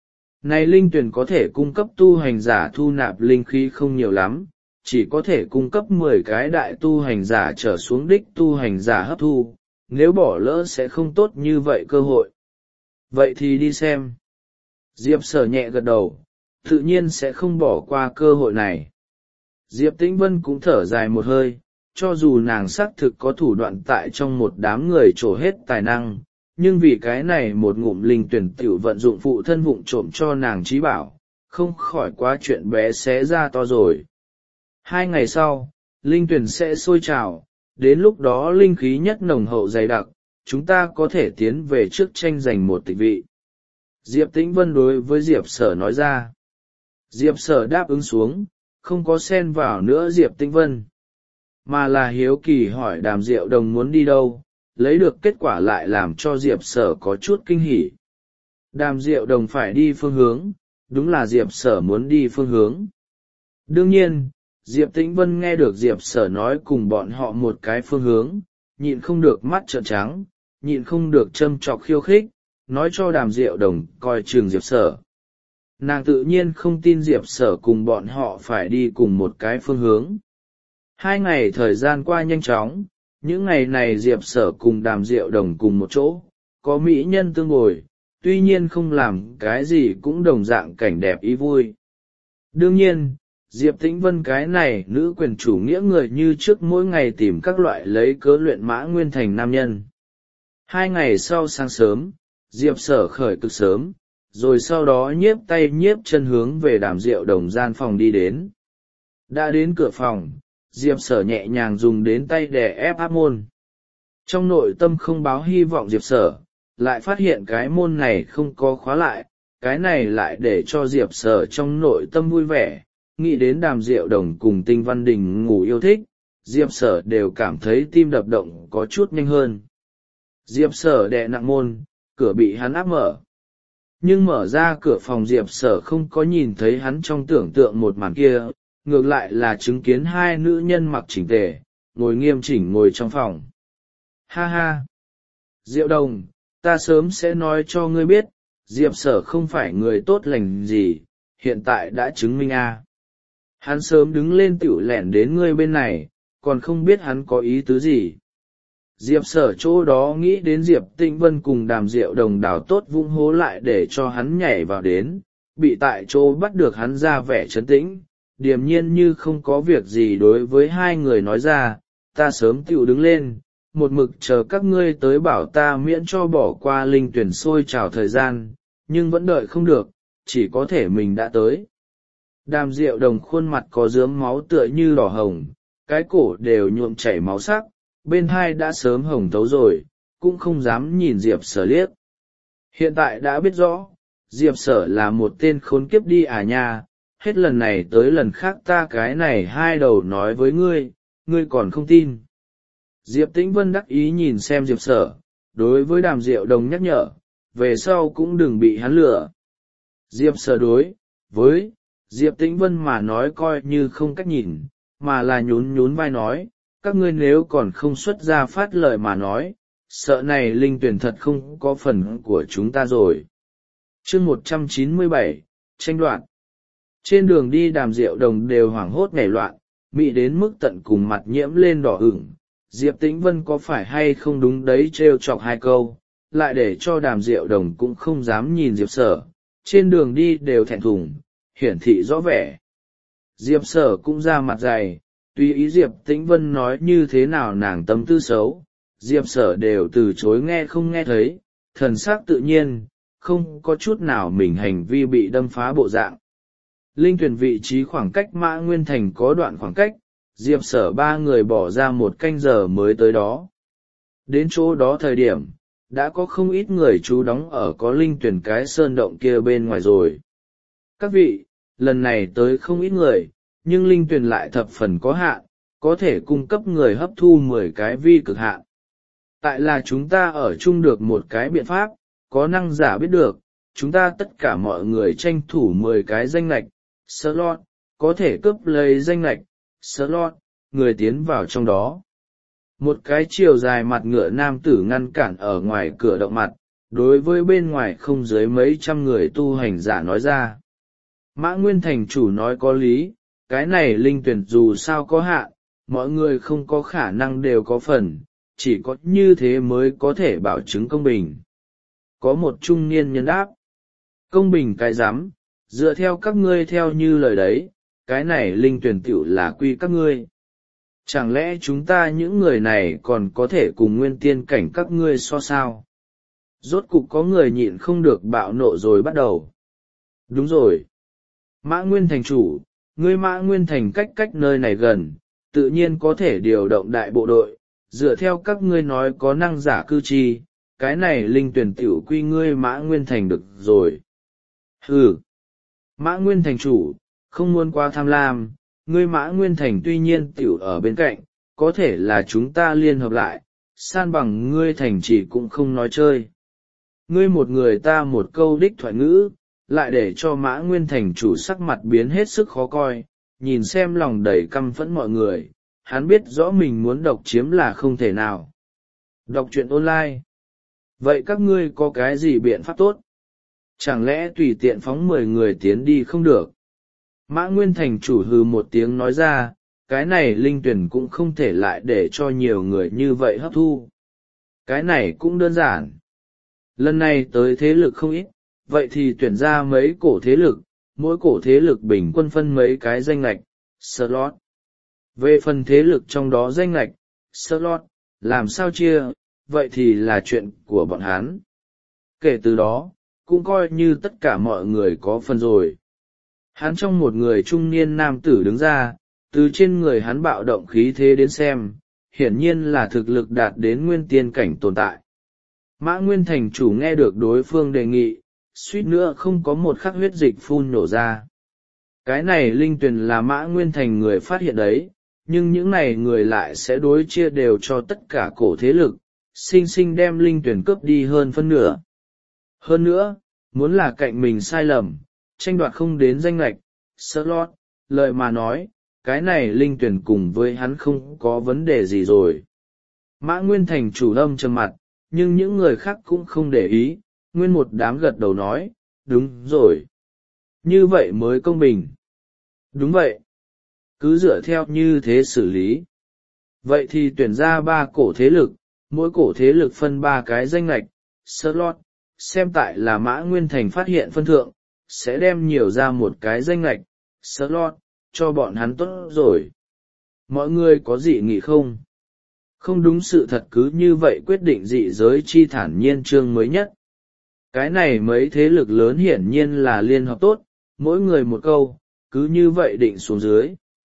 Này linh tuyển có thể cung cấp tu hành giả thu nạp linh khí không nhiều lắm, chỉ có thể cung cấp 10 cái đại tu hành giả trở xuống đích tu hành giả hấp thu, nếu bỏ lỡ sẽ không tốt như vậy cơ hội. Vậy thì đi xem. Diệp Sở nhẹ gật đầu, tự nhiên sẽ không bỏ qua cơ hội này. Diệp Tĩnh Vân cũng thở dài một hơi, cho dù nàng xác thực có thủ đoạn tại trong một đám người trổ hết tài năng, nhưng vì cái này một ngụm linh tuyển tiểu vận dụng phụ thân vụng trộm cho nàng trí bảo, không khỏi quá chuyện bé xé ra to rồi. 2 ngày sau, linh tuyển sẽ sôi trào, đến lúc đó linh khí nhất nồng hậu dày đặc, chúng ta có thể tiến về trước tranh giành một tịch vị. Diệp Tĩnh Vân đối với Diệp Sở nói ra. Diệp Sở đáp ứng xuống, không có xen vào nữa Diệp Tĩnh Vân, mà là hiếu kỳ hỏi Đàm Diệu Đồng muốn đi đâu, lấy được kết quả lại làm cho Diệp Sở có chút kinh hỉ. Đàm Diệu Đồng phải đi phương hướng, đúng là Diệp Sở muốn đi phương hướng. Đương nhiên, Diệp Tĩnh Vân nghe được Diệp Sở nói cùng bọn họ một cái phương hướng, nhịn không được mắt trợn trắng, nhịn không được châm chọc khiêu khích, nói cho Đàm Diệu Đồng coi chừng Diệp Sở. Nàng tự nhiên không tin Diệp Sở cùng bọn họ phải đi cùng một cái phương hướng. 2 ngày thời gian qua nhanh chóng, những ngày này Diệp Sở cùng Đàm Diệu Đồng cùng một chỗ, có mỹ nhân tương bồi, tuy nhiên không làm cái gì cũng đồng dạng cảnh đẹp ý vui. Đương nhiên, Diệp Tĩnh Vân cái này nữ quyền chủ nghĩa người như trước mỗi ngày tìm các loại lấy cớ luyện Mã Nguyên thành nam nhân. 2 ngày sau sáng sớm, Diệp Sở khởi cực sớm, rồi sau đó nhiếp tay nhiếp chân hướng về Đàm Diệu Đồng gian phòng đi đến. Đã đến cửa phòng, Diệp Sở nhẹ nhàng dùng đến tay đè ép áp môn. Trong nội tâm không báo hy vọng Diệp Sở, lại phát hiện cái môn này không có khóa lại, cái này lại để cho Diệp Sở trong nội tâm vui vẻ, nghĩ đến Đàm Diệu Đồng cùng Tinh Văn Đình ngủ yêu thích, Diệp Sở đều cảm thấy tim đập động có chút nhanh hơn. Diệp Sở đè nặng môn, cửa bị hắn áp mở. Nhưng mở ra cửa phòng Diệp Sở không có nhìn thấy hắn trong tưởng tượng một màn kia, ngược lại là chứng kiến 2 nữ nhân mặc chỉnh tề, ngồi nghiêm chỉnh ngồi trong phòng. Ha ha! Diệu Đồng, ta sớm sẽ nói cho ngươi biết, Diệp Sở không phải người tốt lành gì, hiện tại đã chứng minh a. Hắn sớm đứng lên tiểu lẻn đến ngươi bên này, còn không biết hắn có ý tứ gì. Diệp Sở chỗ đó nghĩ đến Diệp Tĩnh Vân cùng Đàm Diệu Đồng đào tốt vung hố lại để cho hắn nhảy vào đến, bị tại chỗ bắt được hắn ra vẻ trấn tĩnh, điềm nhiên như không có việc gì đối với 2 người nói ra, ta sớm tiểu đứng lên, một mực chờ các ngươi tới bảo ta miễn cho bỏ qua linh tuyển sôi trào thời gian, nhưng vẫn đợi không được, chỉ có thể mình đã tới. Đàm Diệu Đồng khuôn mặt có rớm máu tựa như đỏ hồng, cái cổ đều nhuộm chảy máu sắc, bên hai đã sớm hồng thấu rồi, cũng không dám nhìn Diệp Sở liếc. Hiện tại đã biết rõ, Diệp Sở là một tên khốn kiếp đi à nha, hết lần này tới lần khác ta cái này hai đầu nói với ngươi, ngươi còn không tin. Diệp Tĩnh Vân đắc ý nhìn xem Diệp Sở, đối với Đàm Diệu Đồng nhắc nhở, về sau cũng đừng bị hắn lừa. Diệp Sở đối với Diệp Tĩnh Vân mà nói coi như không cách nhìn, mà là nhún nhún vai nói, các ngươi nếu còn không xuất ra phát lời mà nói, sợ này linh tuyển thật không có phần của chúng ta rồi. Chương 197, tranh đoạt. Trên đường đi Đàm Diệu Đồng đều hoảng hốt nhảy loạn, mị đến mức tận cùng mặt nhiễm lên đỏ ửng. Diệp Tĩnh Vân có phải hay không đúng đấy trêu chọc hai câu, lại để cho Đàm Diệu Đồng cũng không dám nhìn Diệp Sở, trên đường đi đều thẹn thùng, hiển thị rõ vẻ. Diệp Sở cũng ra mặt dày, tùy ý Diệp Tĩnh Vân nói như thế nào nàng tâm tư xấu, Diệp Sở đều từ chối nghe không nghe thấy, thần sắc tự nhiên, không có chút nào mình hành vi bị đâm phá bộ dạng. Linh tuyển vị trí khoảng cách Mã Nguyên Thành có đoạn khoảng cách, Diệp Sở ba người bỏ ra 1 canh giờ mới tới đó. Đến chỗ đó thời điểm, đã có không ít người trú đóng ở có linh tuyển cái sơn động kia bên ngoài rồi. Các vị, lần này tới không ít người, nhưng linh tuyển lại thập phần có hạn, có thể cung cấp người hấp thu 10 cái vi cực hạn. Tại là chúng ta ở chung được một cái biện pháp, có năng giả biết được, chúng ta tất cả mọi người tranh thủ 10 cái danh lệch, slot, có thể cướp lấy danh lệch, slot, người tiến vào trong đó. Một cái chiều dài mặt ngựa nam tử ngăn cản ở ngoài cửa động mặt, đối với bên ngoài không dưới mấy trăm người tu hành giả nói ra. Mã Nguyên Thành chủ nói có lý, cái này linh tuyển dù sao có hạn, mọi người không có khả năng đều có phần, chỉ có như thế mới có thể bảo chứng công bình. Có một trung niên nhân đáp, công bình cái rắm, dựa theo các ngươi theo như lời đấy, cái này linh tuyển tiểu là quy các ngươi. Chẳng lẽ chúng ta những người này còn có thể cùng nguyên tiên cảnh các ngươi so sao? Rốt cục có người nhịn không được bạo nộ rồi bắt đầu. Đúng rồi. Mã Nguyên Thành chủ, ngươi Mã Nguyên Thành cách nơi này gần, tự nhiên có thể điều động đại bộ đội, dựa theo các ngươi nói có năng giả cư chi, cái này linh tuyển tiểu quy ngươi Mã Nguyên Thành được rồi. Hừ. Mã Nguyên Thành chủ, không muốn quá tham lam, ngươi Mã Nguyên Thành tuy nhiên tiểu ở bên cạnh, có thể là chúng ta liên hợp lại, san bằng ngươi thành chỉ cũng không nói chơi. Ngươi một người ta một câu đích thoại ngữ, lại để cho Mã Nguyên Thành chủ sắc mặt biến hết sức khó coi, nhìn xem lòng đầy căm phẫn mọi người, hắn biết rõ mình muốn độc chiếm là không thể nào. Đọc truyện online. Vậy các ngươi có cái gì biện pháp tốt? Chẳng lẽ tùy tiện phóng 10 người tiến đi không được? Mã Nguyên Thành chủ hừ một tiếng nói ra, cái này linh tuyển cũng không thể lại để cho nhiều người như vậy hấp thu. Cái này cũng đơn giản. Lần này tới thế lực không ít, vậy thì tuyển ra mấy cổ thế lực, mỗi cổ thế lực bình quân phân mấy cái danh lệch, slot. Về phần thế lực trong đó danh lệch, slot, làm sao chia, vậy thì là chuyện của bọn hắn. Kể từ đó, cũng coi như tất cả mọi người có phần rồi. Hắn trong một người trung niên nam tử đứng ra, từ trên người hắn bạo động khí thế đến xem, hiển nhiên là thực lực đạt đến nguyên tiên cảnh tồn tại. Mã Nguyên Thành chủ nghe được đối phương đề nghị, suýt nữa không có một khắc huyết dịch phun nổ ra. Cái này linh tuyển là Mã Nguyên Thành người phát hiện đấy, nhưng những này người lại sẽ đối chia đều cho tất cả cổ thế lực, sinh sinh đem linh tuyển cướp đi hơn phân nửa. Hơn nữa, muốn là cạnh mình sai lầm, tranh đoạt không đến danh lệch, slot, lợi mà nói, cái này linh tuyển cùng với hắn không có vấn đề gì rồi. Mã Nguyên Thành chủ âm trầm mặt, nhưng những người khác cũng không để ý, nguyên một đám gật đầu nói, đúng rồi. Như vậy mới công bình. Đúng vậy. Cứ dựa theo như thế xử lý. Vậy thì tuyển ra 3 cổ thế lực, mỗi cổ thế lực phân 3 cái danh lệch, slot, xem tại là Mã Nguyên Thành phát hiện phân thượng, sẽ đem nhiều ra một cái danh lệch, slot, cho bọn hắn tốt rồi. Mọi người có dị nghị không? Không đúng sự thật cứ như vậy quyết định dị giới chi thản nhiên chương mới nhất. Cái này mấy thế lực lớn hiển nhiên là liên hợp tốt, mỗi người một câu, cứ như vậy định xuống dưới.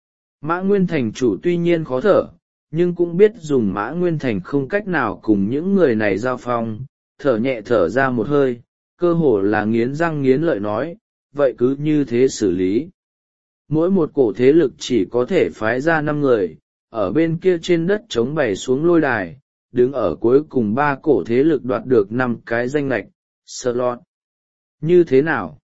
Mã Nguyên Thành chủ tuy nhiên khó thở, nhưng cũng biết dùng Mã Nguyên Thành không cách nào cùng những người này giao phong, thở nhẹ thở ra một hơi, cơ hồ là nghiến răng nghiến lợi nói, vậy cứ như thế xử lý. Mỗi một cổ thế lực chỉ có thể phái ra 5 người, ở bên kia trên đất trống bày xuống lôi đài, đứng ở cuối cùng 3 cổ thế lực đoạt được 5 cái danh lệch, slot. Như thế nào?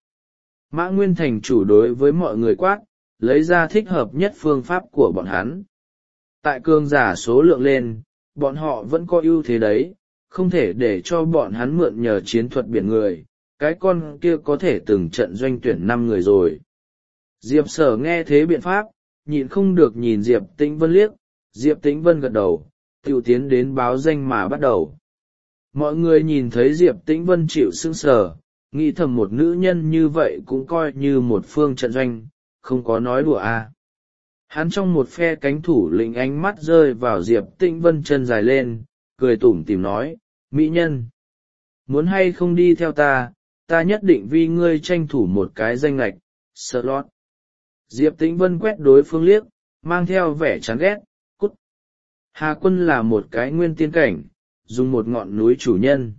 Mã Nguyên Thành chủ đối với mọi người quát, lấy ra thích hợp nhất phương pháp của bọn hắn. Tại cường giả số lượng lên, bọn họ vẫn có ưu thế đấy, không thể để cho bọn hắn mượn nhờ chiến thuật biển người, cái con kia có thể từng trận doanh tuyển 5 người rồi. Diệp Sở nghe thế biện pháp, nhịn không được nhìn Diệp Tĩnh Vân liếc, Diệp Tĩnh Vân gật đầu, tiểu tiến đến báo danh mà bắt đầu. Mọi người nhìn thấy Diệp Tĩnh Vân chịu sững sờ, nghĩ thầm một nữ nhân như vậy cũng coi như một phương trận doanh, không có nói đùa à. Hắn trong một phe cánh thủ lĩnh ánh mắt rơi vào Diệp Tĩnh Vân chân dài lên, cười tủm tỉm nói, mỹ nhân, muốn hay không đi theo ta, ta nhất định vì ngươi tranh thủ một cái danh lệch, slot. Diệp Tĩnh Vân quét đối phương liếc, mang theo vẻ chán ghét, cút. Hà Quân là một cái nguyên tiên cảnh, dùng một ngọn núi chủ nhân.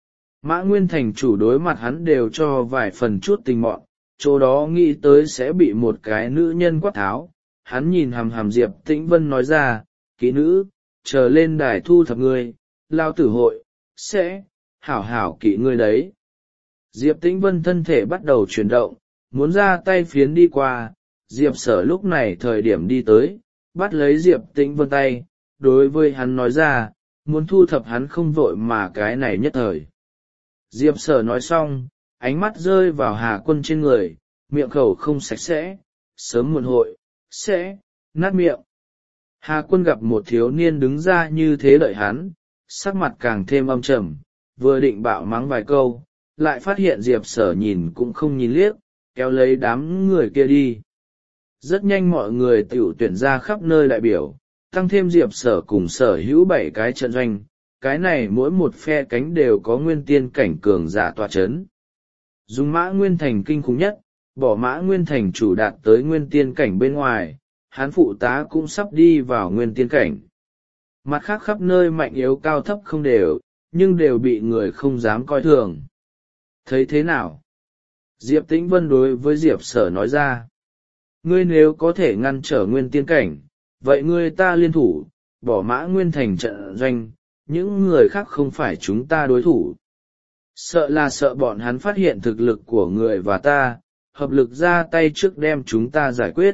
Mã Nguyên Thành chủ đối mặt hắn đều cho vài phần chút tình mọn, chỗ đó nghĩ tới sẽ bị một cái nữ nhân quát tháo. Hắn nhìn hằm hằm Diệp Tĩnh Vân nói ra, kỹ nữ, chờ lên đài thu thập ngươi, lao tử hội, sẽ, hảo hảo kỹ ngươi đấy. Diệp Tĩnh Vân thân thể bắt đầu chuyển động, muốn ra tay phiến đi qua, Diệp Sở lúc này thời điểm đi tới, bắt lấy Diệp Tĩnh Vân tay, đối với hắn nói ra, muốn thu thập hắn không vội mà cái này nhất thời. Diệp Sở nói xong, ánh mắt rơi vào Hà Quân trên người, miệng khẩu không sạch sẽ, sớm muộn hội, sẽ, nát miệng. Hà Quân gặp một thiếu niên đứng ra như thế đợi hắn, sắc mặt càng thêm âm trầm, vừa định bạo mắng vài câu, lại phát hiện Diệp Sở nhìn cũng không nhìn liếc, kéo lấy đám người kia đi. Rất nhanh mọi người tiểu tuyển ra khắp nơi đại biểu, tăng thêm Diệp Sở cùng sở hữu 7 cái trận doanh, cái này mỗi một phe cánh đều có nguyên tiên cảnh cường giả tọa chấn. Dùng Mã Nguyên Thành kinh khủng nhất, bỏ Mã Nguyên Thành chủ đạt tới nguyên tiên cảnh bên ngoài, hắn phụ tá cũng sắp đi vào nguyên tiên cảnh. Mặt khác khắp nơi mạnh yếu cao thấp không đều, nhưng đều bị người không dám coi thường. Thấy thế nào? Diệp Tĩnh Vân đối với Diệp Sở nói ra. Ngươi nếu có thể ngăn trở nguyên tiên cảnh, vậy ngươi ta liên thủ, bỏ Mã Nguyên Thành trận doanh, những người khác không phải chúng ta đối thủ. Sợ là sợ bọn hắn phát hiện thực lực của người và ta, hợp lực ra tay trước đem chúng ta giải quyết.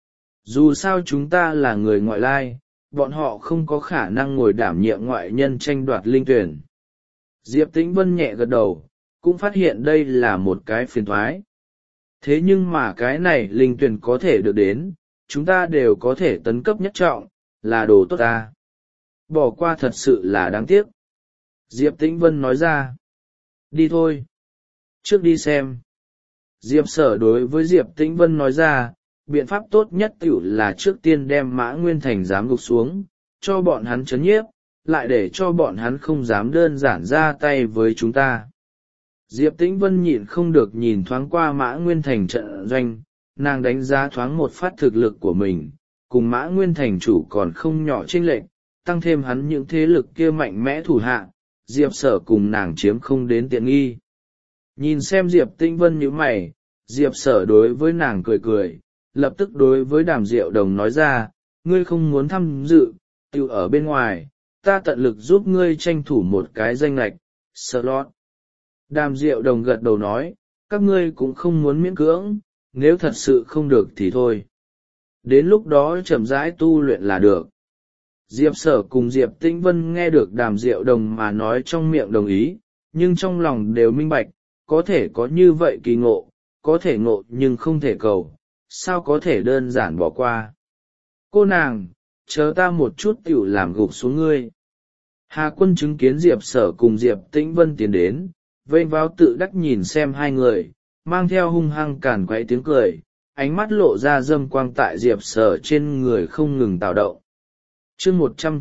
Dù sao chúng ta là người ngoại lai, bọn họ không có khả năng ngồi đảm nhiệm ngoại nhân tranh đoạt linh tuyển. Diệp Tĩnh Vân nhẹ gật đầu, cũng phát hiện đây là một cái phiền toái. Thế nhưng mà cái này linh tuyển có thể được đến, chúng ta đều có thể tấn cấp nhất trọng, là đồ tốt ta. Bỏ qua thật sự là đáng tiếc. Diệp Tĩnh Vân nói ra. Đi thôi. Trước đi xem. Diệp Sở đối với Diệp Tĩnh Vân nói ra, biện pháp tốt nhất tiểu là trước tiên đem Mã Nguyên Thành giám gục xuống, cho bọn hắn chấn nhiếp, lại để cho bọn hắn không dám đơn giản ra tay với chúng ta. Diệp Tĩnh Vân nhịn không được nhìn thoáng qua Mã Nguyên Thành trận doanh, nàng đánh giá thoáng một phát thực lực của mình, cùng Mã Nguyên Thành chủ còn không nhỏ chênh lệch, tăng thêm hắn những thế lực kia mạnh mẽ thủ hạ, Diệp Sở cùng nàng chiếm không đến tiện nghi. Nhìn xem Diệp Tĩnh Vân nhíu mày, Diệp Sở đối với nàng cười cười, lập tức đối với Đàm Diệu Đồng nói ra, ngươi không muốn tham dự, tự ở bên ngoài, ta tận lực giúp ngươi tranh thủ một cái danh lệch, slot. Đàm Diệu Đồng gật đầu nói, các ngươi cũng không muốn miễn cưỡng, nếu thật sự không được thì thôi. Đến lúc đó chậm rãi tu luyện là được. Diệp Sở cùng Diệp Tĩnh Vân nghe được Đàm Diệu Đồng mà nói trong miệng đồng ý, nhưng trong lòng đều minh bạch, có thể có như vậy kỳ ngộ, có thể ngộ nhưng không thể cầu, sao có thể đơn giản bỏ qua. Cô nàng, chờ ta một chút tiểu làm gục xuống ngươi. Hà Quân chứng kiến Diệp Sở cùng Diệp Tĩnh Vân tiến đến, vênh váo tự đắc nhìn xem hai người, mang theo hung hăng càn quấy tiếng cười, ánh mắt lộ ra dâm quang tại Diệp Sở trên người không ngừng tạo động. Chương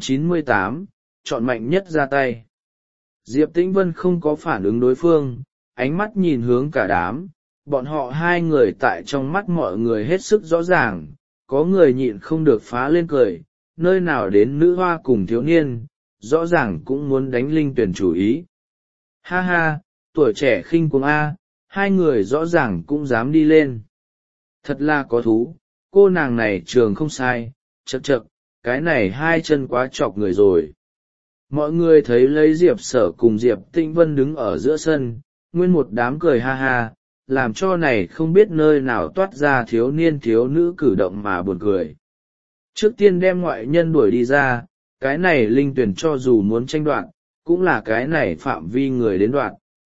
198, chọn mạnh nhất ra tay. Diệp Tĩnh Vân không có phản ứng đối phương, ánh mắt nhìn hướng cả đám. Bọn họ hai người tại trong mắt mọi người hết sức rõ ràng, có người nhịn không được phá lên cười, nơi nào đến nữ hoa cùng thiếu niên, rõ ràng cũng muốn đánh Linh Tuyền chủ ý. Ha ha, tuổi trẻ khinh cuồng A, hai người rõ ràng cũng dám đi lên. Thật là có thú, cô nàng này trường không sai, chậc chậc, cái này hai chân quá chọc người rồi. Mọi người thấy lấy Diệp Sở cùng Diệp Tĩnh Vân đứng ở giữa sân, nguyên một đám cười ha ha, làm cho này không biết nơi nào toát ra thiếu niên thiếu nữ cử động mà buồn cười. Trước tiên đem ngoại nhân đuổi đi ra, cái này Linh Tuyền cho dù muốn tranh đoạt, cũng là cái này phạm vi người đến đoạt.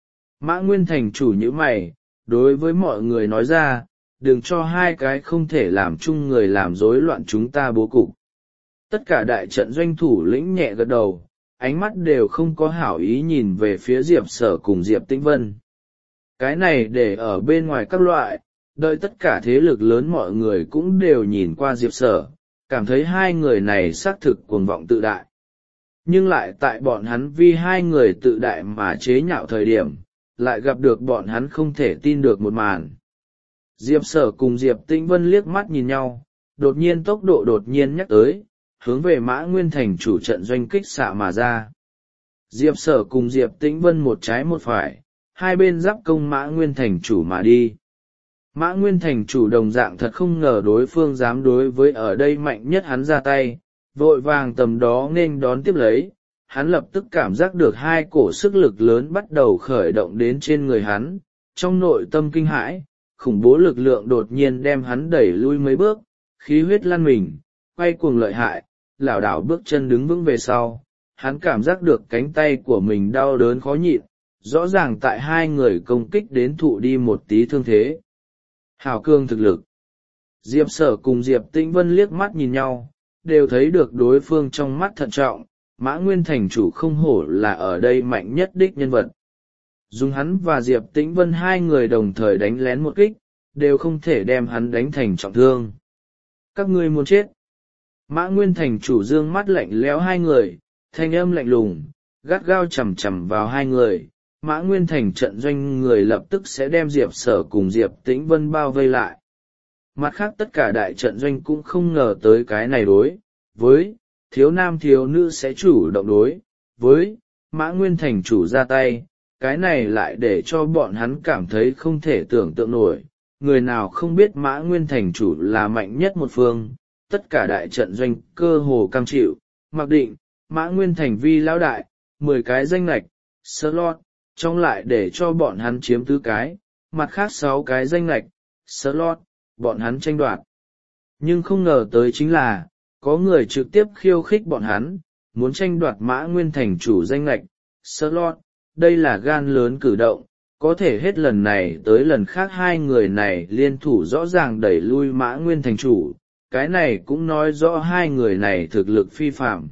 Mã Nguyên thành chủ như mày, đối với mọi người nói ra, đừng cho hai cái không thể làm chung người làm rối loạn chúng ta bố cục. Tất cả đại trận doanh thủ lĩnh nhẹ gật đầu, ánh mắt đều không có hảo ý nhìn về phía Diệp Sở cùng Diệp Tĩnh Vân. Cái này để ở bên ngoài các loại, đợi tất cả thế lực lớn mọi người cũng đều nhìn qua Diệp Sở, cảm thấy hai người này xác thực cuồng vọng tự đại. Nhưng lại tại bọn hắn vì hai người tự đại mà chế nhạo thời điểm, lại gặp được bọn hắn không thể tin được một màn. Diệp Sở cùng Diệp Tĩnh Vân liếc mắt nhìn nhau, đột nhiên tốc độ đột nhiên nhắc tới, hướng về Mã Nguyên thành chủ trận doanh kích xạ mà ra. Diệp Sở cùng Diệp Tĩnh Vân một trái một phải, hai bên giáp công Mã Nguyên thành chủ mà đi. Mã Nguyên thành chủ đồng dạng thật không ngờ đối phương dám đối với ở đây mạnh nhất hắn ra tay, vội vàng tầm đó nghênh đón tiếp lấy, hắn lập tức cảm giác được hai cổ sức lực lớn bắt đầu khởi động đến trên người hắn, trong nội tâm kinh hãi, khủng bố lực lượng đột nhiên đem hắn đẩy lui mấy bước, khí huyết lăn mình, quay cuồng lợi hại, lảo đảo bước chân đứng vững về sau, hắn cảm giác được cánh tay của mình đau đớn khó nhịn, rõ ràng tại hai người công kích đến thụ đi một tí thương thế. Hào cương thực lực. Diệp Sở cùng Diệp Tĩnh Vân liếc mắt nhìn nhau, đều thấy được đối phương trong mắt thận trọng, Mã Nguyên thành chủ không hổ là ở đây mạnh nhất đích nhân vật. Dùng hắn và Diệp Tĩnh Vân hai người đồng thời đánh lén một kích, đều không thể đem hắn đánh thành trọng thương. Các ngươi muốn chết. Mã Nguyên thành chủ dương mắt lạnh lẽo hai người, thanh âm lạnh lùng, gắt gao chằm chằm vào hai người. Mã Nguyên thành trận doanh người lập tức sẽ đem Diệp Sở cùng Diệp Tĩnh Vân bao vây lại. Mặt khác tất cả đại trận doanh cũng không ngờ tới cái này đối với thiếu nam thiếu nữ sẽ chủ động đối với Mã Nguyên thành chủ ra tay, cái này lại để cho bọn hắn cảm thấy không thể tưởng tượng nổi. Người nào không biết Mã Nguyên thành chủ là mạnh nhất một phương, tất cả đại trận doanh cơ hồ cam chịu, mặc định Mã Nguyên thành vi lão đại, 10 cái danh lệch slot, trong lại để cho bọn hắn chiếm 4 cái, mặt khác 6 cái danh lệch slot, bọn hắn tranh đoạt. Nhưng không ngờ tới chính là, có người trực tiếp khiêu khích bọn hắn, muốn tranh đoạt Mã Nguyên thành chủ danh lệch slot, đây là gan lớn cử động, có thể hết lần này tới lần khác hai người này liên thủ rõ ràng đẩy lui Mã Nguyên thành chủ, cái này cũng nói rõ hai người này thực lực phi phạm.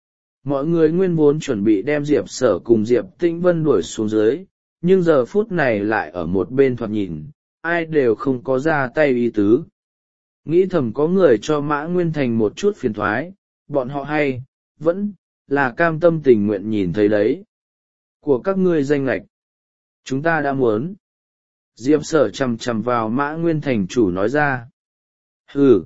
Mọi người nguyên vốn chuẩn bị đem Diệp Sở cùng Diệp Tĩnh Vân đuổi xuống dưới, nhưng giờ phút này lại ở một bên thoạt nhìn, ai đều không có ra tay ý tứ. Nghĩ thầm có người cho Mã Nguyên thành một chút phiền thoái, bọn họ hay, vẫn, là cam tâm tình nguyện nhìn thấy đấy. Của các ngươi danh lệch, chúng ta đã muốn. Diệp Sở chằm chằm vào Mã Nguyên thành chủ nói ra. Hừ.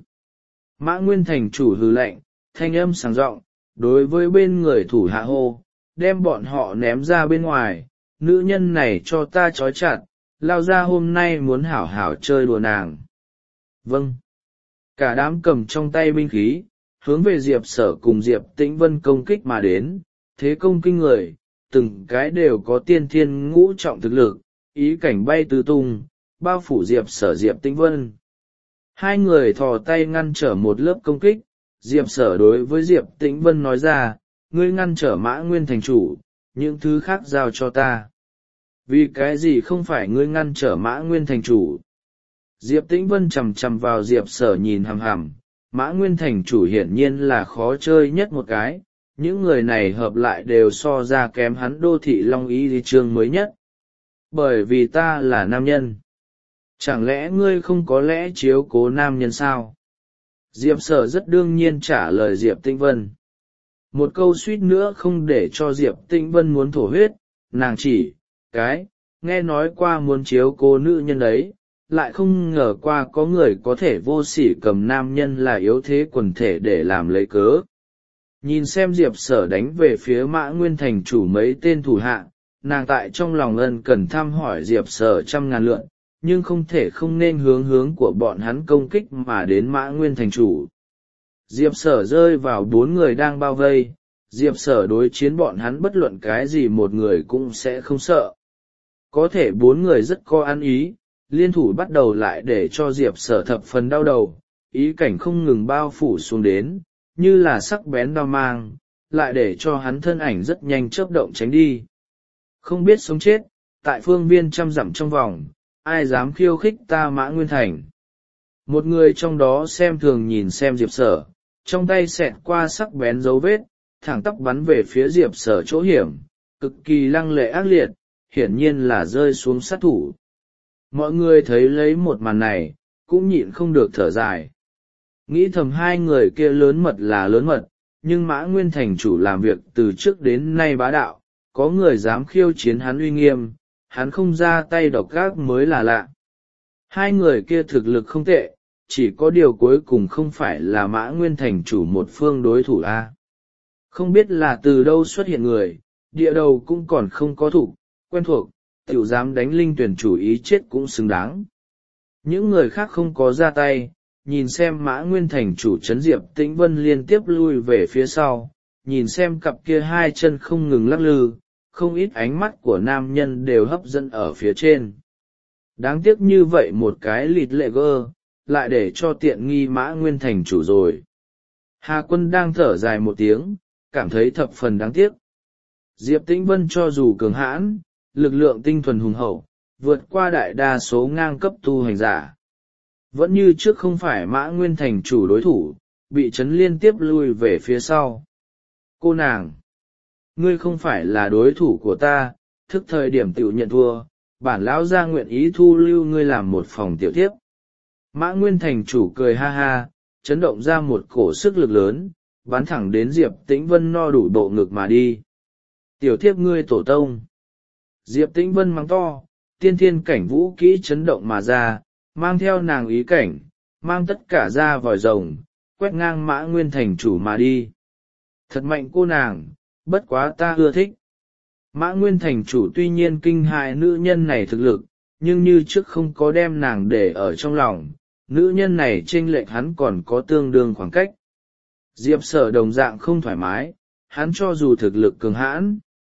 Mã Nguyên thành chủ hừ lạnh, thanh âm sáng giọng, đối với bên người thủ hạ hô, đem bọn họ ném ra bên ngoài, nữ nhân này cho ta trói chặt, lao ra hôm nay muốn hảo hảo chơi đùa nàng. Vâng. Cả đám cầm trong tay binh khí, hướng về Diệp Sở cùng Diệp Tĩnh Vân công kích mà đến, thế công kinh người, từng cái đều có tiên thiên ngũ trọng thực lực, ý cảnh bay tứ tung, bao phủ Diệp Sở Diệp Tĩnh Vân. Hai người thò tay ngăn trở một lớp công kích, Diệp Sở đối với Diệp Tĩnh Vân nói ra, ngươi ngăn trở Mã Nguyên thành chủ, những thứ khác giao cho ta. Vì cái gì không phải ngươi ngăn trở Mã Nguyên thành chủ? Diệp Tĩnh Vân chằm chằm vào Diệp Sở nhìn hằm hằm, Mã Nguyên thành chủ hiển nhiên là khó chơi nhất một cái, những người này hợp lại đều so ra kém hắn Đô Thị Long Ý Lý Chương mới nhất. Bởi vì ta là nam nhân. Chẳng lẽ ngươi không có lẽ chiếu cố nam nhân sao? Diệp Sở rất đương nhiên trả lời Diệp Tĩnh Vân. Một câu suýt nữa không để cho Diệp Tĩnh Vân muốn thổ huyết, nàng chỉ, cái, nghe nói qua muốn chiếu cố nữ nhân ấy, lại không ngờ qua có người có thể vô sỉ cầm nam nhân là yếu thế quần thể để làm lấy cớ. Nhìn xem Diệp Sở đánh về phía Mã Nguyên thành chủ mấy tên thủ hạ, nàng tại trong lòng ân cần thăm hỏi Diệp Sở trăm ngàn lượn, nhưng không thể không nên hướng của bọn hắn công kích mà đến Mã Nguyên thành chủ. Diệp Sở rơi vào 4 người đang bao vây, Diệp Sở đối chiến bọn hắn bất luận cái gì một người cũng sẽ không sợ. Có thể 4 người rất có ăn ý, liên thủ bắt đầu lại để cho Diệp Sở thập phần đau đầu, ý cảnh không ngừng bao phủ xuống đến, như là sắc bén đao mang, lại để cho hắn thân ảnh rất nhanh chớp động tránh đi. Không biết sống chết, tại phương viên 100 dặm trong vòng, ai dám khiêu khích ta Mã Nguyên thành. Một người trong đó xem thường nhìn xem Diệp Sở, trong tay xẹt qua sắc bén dấu vết, thẳng tắp bắn về phía Diệp Sở chỗ hiểm, cực kỳ lăng lệ ác liệt, hiển nhiên là rơi xuống sát thủ. Mọi người thấy lấy một màn này, cũng nhịn không được thở dài. Nghĩ thầm hai người kia lớn mật là lớn mật, nhưng Mã Nguyên thành chủ làm việc từ trước đến nay bá đạo, có người dám khiêu chiến hắn uy nghiêm, hắn không ra tay độc ác mới là lạ. Hai người kia thực lực không tệ, chỉ có điều cuối cùng không phải là Mã Nguyên thành chủ một phương đối thủ a. Không biết là từ đâu xuất hiện người, địa đầu cũng còn không có thủ, quen thuộc, tiểu dám đánh linh tuyển chủ ý chết cũng xứng đáng. Những người khác không có ra tay, nhìn xem Mã Nguyên thành chủ trấn Diệp Tĩnh Vân liên tiếp lui về phía sau, nhìn xem cặp kia hai chân không ngừng lắc lư, không ít ánh mắt của nam nhân đều hấp dẫn ở phía trên. Đáng tiếc như vậy một cái lịt lệ gơ, lại để cho tiện nghi Mã Nguyên thành chủ rồi. Hà Quân đang thở dài một tiếng, cảm thấy thập phần đáng tiếc. Diệp Tĩnh Vân cho dù cường hãn, lực lượng tinh thuần hùng hậu, vượt qua đại đa số ngang cấp tu hành giả. Vẫn như trước không phải Mã Nguyên thành chủ đối thủ, bị chấn liên tiếp lui về phía sau. Cô nàng! Ngươi không phải là đối thủ của ta, thức thời điểm tiểu nhận thua, bản lão gia nguyện ý thu lưu ngươi làm một phòng tiểu thiếp. Mã Nguyên thành chủ cười ha ha, chấn động ra một cổ sức lực lớn, bắn thẳng đến Diệp Tĩnh Vân no đủ bộ ngực mà đi. Tiểu thiếp ngươi tổ tông! Diệp Tĩnh Vân mắng to, tiên thiên cảnh vũ kỹ chấn động mà ra, mang theo nàng ý cảnh, mang tất cả ra vòi rồng, quét ngang Mã Nguyên thành chủ mà đi. Thật mạnh cô nàng, bất quá ta ưa thích. Mã Nguyên thành chủ tuy nhiên kinh hại nữ nhân này thực lực, nhưng như trước không có đem nàng để ở trong lòng, nữ nhân này chênh lệch hắn còn có tương đương khoảng cách. Diệp Sở đồng dạng không thoải mái, hắn cho dù thực lực cường hãn,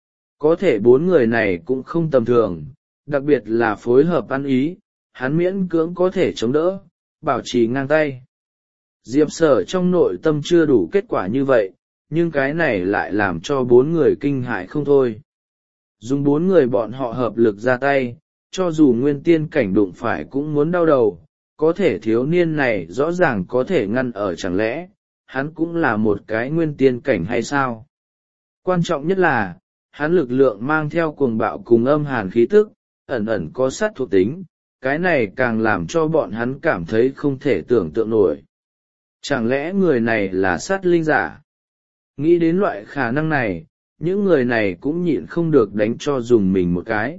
có thể 4 người này cũng không tầm thường, đặc biệt là phối hợp ăn ý, hắn miễn cưỡng có thể chống đỡ, bảo trì ngang tay. Diệp Sở trong nội tâm chưa đủ kết quả như vậy, nhưng cái này lại làm cho 4 người kinh hại không thôi. Dùng 4 người bọn họ hợp lực ra tay, cho dù nguyên tiên cảnh đụng phải cũng muốn đau đầu, có thể thiếu niên này rõ ràng có thể ngăn ở, chẳng lẽ hắn cũng là một cái nguyên tiên cảnh hay sao? Quan trọng nhất là, hắn lực lượng mang theo cuồng bạo cùng âm hàn khí tức, ẩn ẩn có sát thuộc tính, cái này càng làm cho bọn hắn cảm thấy không thể tưởng tượng nổi. Chẳng lẽ người này là sát linh giả? Nghĩ đến loại khả năng này, những người này cũng nhịn không được đánh cho dùng mình một cái.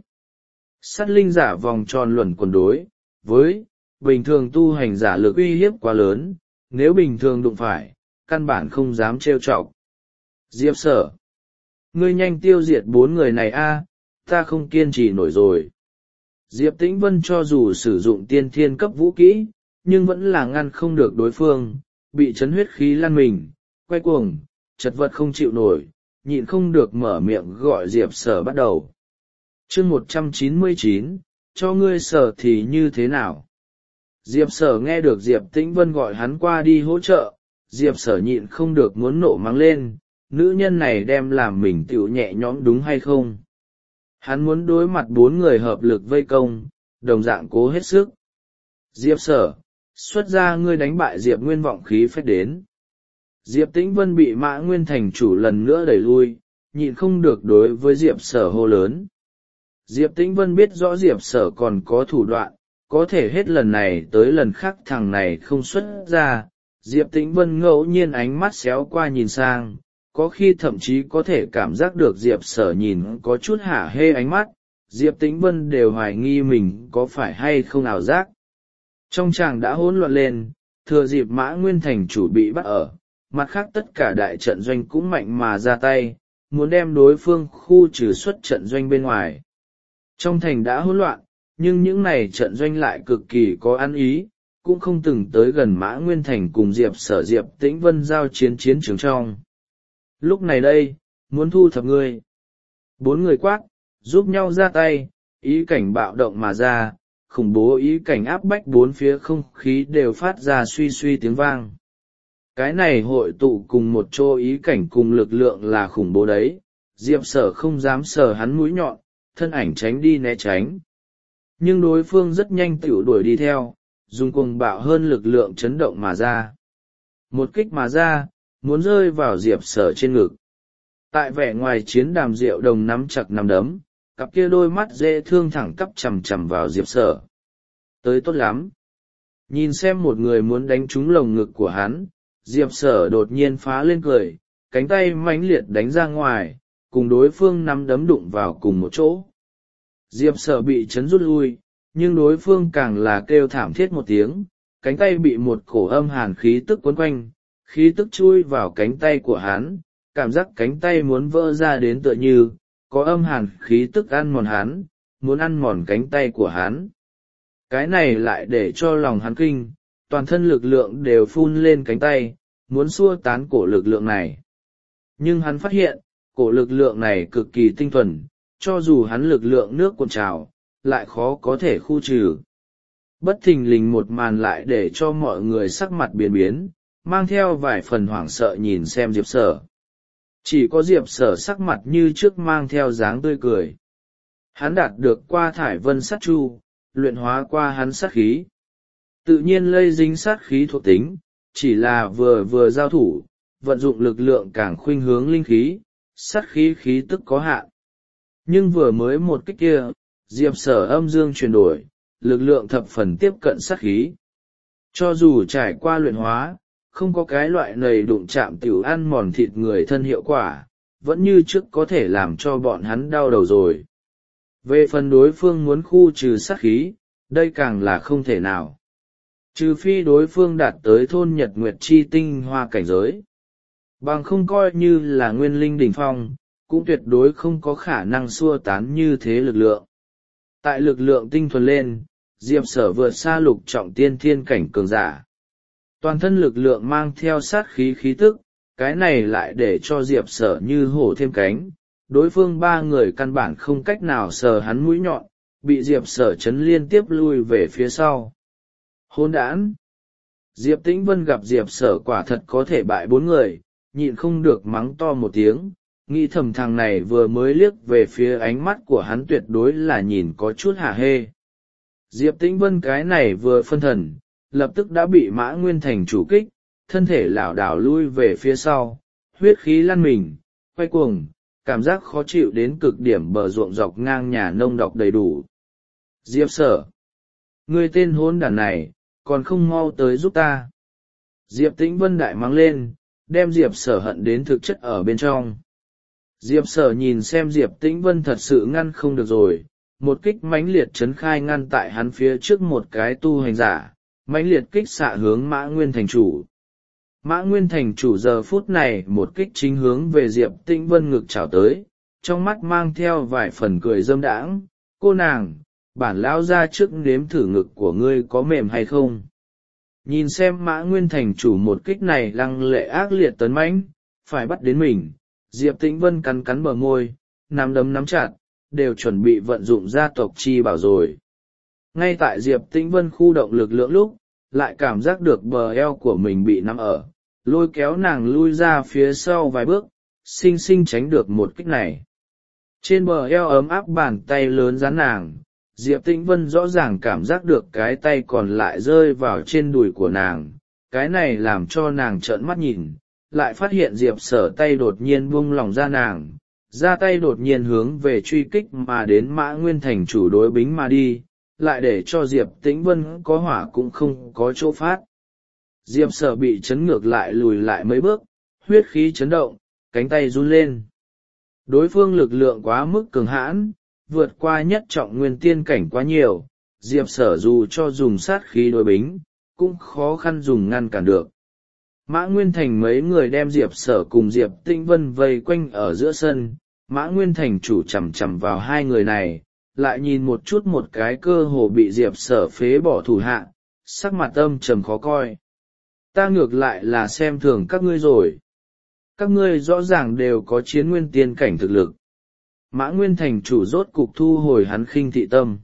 Sát linh giả vòng tròn luẩn quẩn đối với bình thường tu hành giả lực uy hiếp quá lớn, nếu bình thường đụng phải, căn bản không dám trêu chọc. Diệp Sở, ngươi nhanh tiêu diệt 4 người này a, ta không kiên trì nổi rồi. Diệp Tĩnh Vân cho dù sử dụng tiên thiên cấp vũ kỹ, nhưng vẫn là ngăn không được đối phương, bị chấn huyết khí lan mình, quay cuồng, chật vật không chịu nổi, nhịn không được mở miệng gọi Diệp Sở bắt đầu. Chương 199, cho ngươi Sở thì như thế nào? Diệp Sở nghe được Diệp Tĩnh Vân gọi hắn qua đi hỗ trợ, Diệp Sở nhịn không được muốn nộ mắng lên, nữ nhân này đem làm mình tiểu nhẹ nhõm đúng hay không? Hắn muốn đối mặt 4 người hợp lực vây công, đồng dạng cố hết sức. Diệp Sở, xuất ra ngươi đánh bại Diệp Nguyên vọng khí phách đến. Diệp Tĩnh Vân bị Mã Nguyên thành chủ lần nữa đẩy lui, nhịn không được đối với Diệp Sở hô lớn. Diệp Tĩnh Vân biết rõ Diệp Sở còn có thủ đoạn, có thể hết lần này tới lần khác thằng này không xuất ra. Diệp Tĩnh Vân ngẫu nhiên ánh mắt xéo qua nhìn sang, có khi thậm chí có thể cảm giác được Diệp Sở nhìn có chút hả hê ánh mắt, Diệp Tĩnh Vân đều hoài nghi mình có phải hay không ảo giác. Trong tràng đã hỗn loạn lên, thừa dịp Mã Nguyên thành chủ bị bắt ở, mặt khác tất cả đại trận doanh cũng mạnh mà ra tay, muốn đem đối phương khu trừ xuất trận doanh bên ngoài. Trong thành đã hỗn loạn, nhưng những này trận doanh lại cực kỳ có ăn ý, cũng không từng tới gần Mã Nguyên thành cùng Diệp Tĩnh Vân giao chiến trường trong. Lúc này đây, muốn thu thập ngươi. 4 người quát, giúp nhau ra tay, ý cảnh bạo động mà ra, khủng bố ý cảnh áp bách bốn phía không khí đều phát ra suy suy tiếng vang. Cái này hội tụ cùng một chỗ ý cảnh cùng lực lượng là khủng bố đấy, Diệp Sở không dám sờ hắn mũi nhọn, thân ảnh tránh đi né tránh. Nhưng đối phương rất nhanh tựu đuổi đi theo, dùng cuồng bạo hơn lực lượng chấn động mà ra. Một kích mà ra, muốn rơi vào Diệp Sở trên ngực. Tại vẻ ngoài chiến Đàm Diệu Đồng nắm chặt nắm đấm, cặp kia đôi mắt dễ thương thẳng tắp chằm chằm vào Diệp Sở. Tới tốt lắm. Nhìn xem một người muốn đánh trúng lồng ngực của hắn, Diệp Sở đột nhiên phá lên cười, cánh tay mãnh liệt đánh ra ngoài, cùng đối phương nắm đấm đụng vào cùng một chỗ. Diệp Sở bị chấn rút lui, nhưng đối phương càng là kêu thảm thiết một tiếng, cánh tay bị một cổ âm hàn khí tức quấn quanh, khí tức chui vào cánh tay của hắn, cảm giác cánh tay muốn vỡ ra đến tựa như, có âm hàn khí tức ăn mòn hắn, muốn ăn mòn cánh tay của hắn. Cái này lại để cho lòng hắn kinh, toàn thân lực lượng đều phun lên cánh tay, muốn xua tán cổ lực lượng này. Nhưng hắn phát hiện, cổ lực lượng này cực kỳ tinh thuần, cho dù hắn lực lượng nước cuộn trào, lại khó có thể khu trừ. Bất thình lình một màn lại để cho mọi người sắc mặt biến biến, mang theo vài phần hoảng sợ nhìn xem Diệp Sở. Chỉ có Diệp Sở sắc mặt như trước mang theo dáng tươi cười. Hắn đạt được qua thải vân sát chu, luyện hóa qua hắn sát khí. Tự nhiên lây dính sát khí thuộc tính, chỉ là vừa giao thủ, vận dụng lực lượng càng khuynh hướng linh khí, sát khí khí tức có hạn. Nhưng vừa mới một kích kia, Diệp Sở âm dương chuyển đổi, lực lượng thập phần tiếp cận sát khí. Cho dù trải qua luyện hóa, không có cái loại nầy đụng chạm tiểu ăn mòn thịt người thân hiệu quả, vẫn như trước có thể làm cho bọn hắn đau đầu rồi. Về phần đối phương muốn khu trừ sát khí, đây càng là không thể nào. Trừ phi đối phương đạt tới thôn Nhật Nguyệt chi tinh hoa cảnh giới. Bằng không coi như là nguyên linh đỉnh phong, cũng tuyệt đối không có khả năng xua tán như thế lực lượng. Tại lực lượng tinh thuần lên, Diệp Sở vượt xa lục trọng tiên thiên cảnh cường giả. Toàn thân lực lượng mang theo sát khí khí tức, cái này lại để cho Diệp Sở như hổ thêm cánh. Đối phương 3 người căn bản không cách nào sờ hắn mũi nhọn, bị Diệp Sở chấn liên tiếp lui về phía sau. Hỗn đản! Diệp Tĩnh Vân gặp Diệp Sở quả thật có thể bại 4 người, nhịn không được mắng to một tiếng, nghĩ thầm thằng này vừa mới liếc về phía ánh mắt của hắn tuyệt đối là nhìn có chút hả hê. Diệp Tĩnh Vân cái này vừa phân thần, lập tức đã bị Mã Nguyên thành chủ kích, thân thể lảo đảo lui về phía sau, huyết khí lăn mình, quay cuồng, cảm giác khó chịu đến cực điểm, bờ ruộng dọc ngang nhà nông độc đầy đủ. Diệp Sở! Ngươi tên hỗn đản này, còn không mau tới giúp ta. Diệp Tĩnh Vân đại mắng lên, đem Diệp Sở hận đến thực chất ở bên trong. Diệp Sở nhìn xem Diệp Tĩnh Vân thật sự ngăn không được rồi, một kích mãnh liệt chấn khai ngăn tại hắn phía trước một cái tu hành giả, mãnh liệt kích xạ hướng Mã Nguyên thành chủ. Mã Nguyên thành chủ giờ phút này một kích chính hướng về Diệp Tĩnh Vân ngực chảo tới, trong mắt mang theo vài phần cười dâm đãng. Cô nàng, bản lão ra trước nếm thử ngực của ngươi có mềm hay không. Nhìn xem Mã Nguyên thành chủ một kích này lăng lệ ác liệt tấn mãnh, phải bắt đến mình, Diệp Tĩnh Vân cắn cắn bờ môi, nắm đấm nắm chặt, đều chuẩn bị vận dụng gia tộc chi bảo rồi. Ngay tại Diệp Tĩnh Vân khu động lực lượng lúc, lại cảm giác được bờ eo của mình bị nắm ở, lôi kéo nàng lui ra phía sau vài bước, xinh xinh tránh được một kích này. Trên bờ eo ấm áp bàn tay lớn dán nàng, Diệp Tĩnh Vân rõ ràng cảm giác được cái tay còn lại rơi vào trên đùi của nàng, cái này làm cho nàng trợn mắt nhìn, lại phát hiện Diệp Sở tay đột nhiên buông lỏng ra nàng, ra tay đột nhiên hướng về truy kích mà đến Mã Nguyên thành chủ đối bính mà đi, lại để cho Diệp Tĩnh Vân có hỏa cũng không có chỗ phát. Diệp Sở bị chấn ngược lại lùi lại mấy bước, huyết khí chấn động, cánh tay run lên. Đối phương lực lượng quá mức cường hãn, vượt qua nhất trọng nguyên tiên cảnh quá nhiều, Diệp Sở dù cho dùng sát khí đối bính, cũng khó khăn dùng ngăn cản được. Mã Nguyên Thành mấy người đem Diệp Sở cùng Diệp Tĩnh Vân vây quanh ở giữa sân, Mã Nguyên Thành chủ chằm chằm vào hai người này, lại nhìn một chút một cái cơ hồ bị Diệp Sở phế bỏ thủ hạ, sắc mặt âm trầm khó coi. Ta ngược lại là xem thường các ngươi rồi. Các ngươi rõ ràng đều có chiến nguyên tiên cảnh thực lực. Mã Nguyên Thành chủ rốt cục thu hồi hắn khinh thị tâm.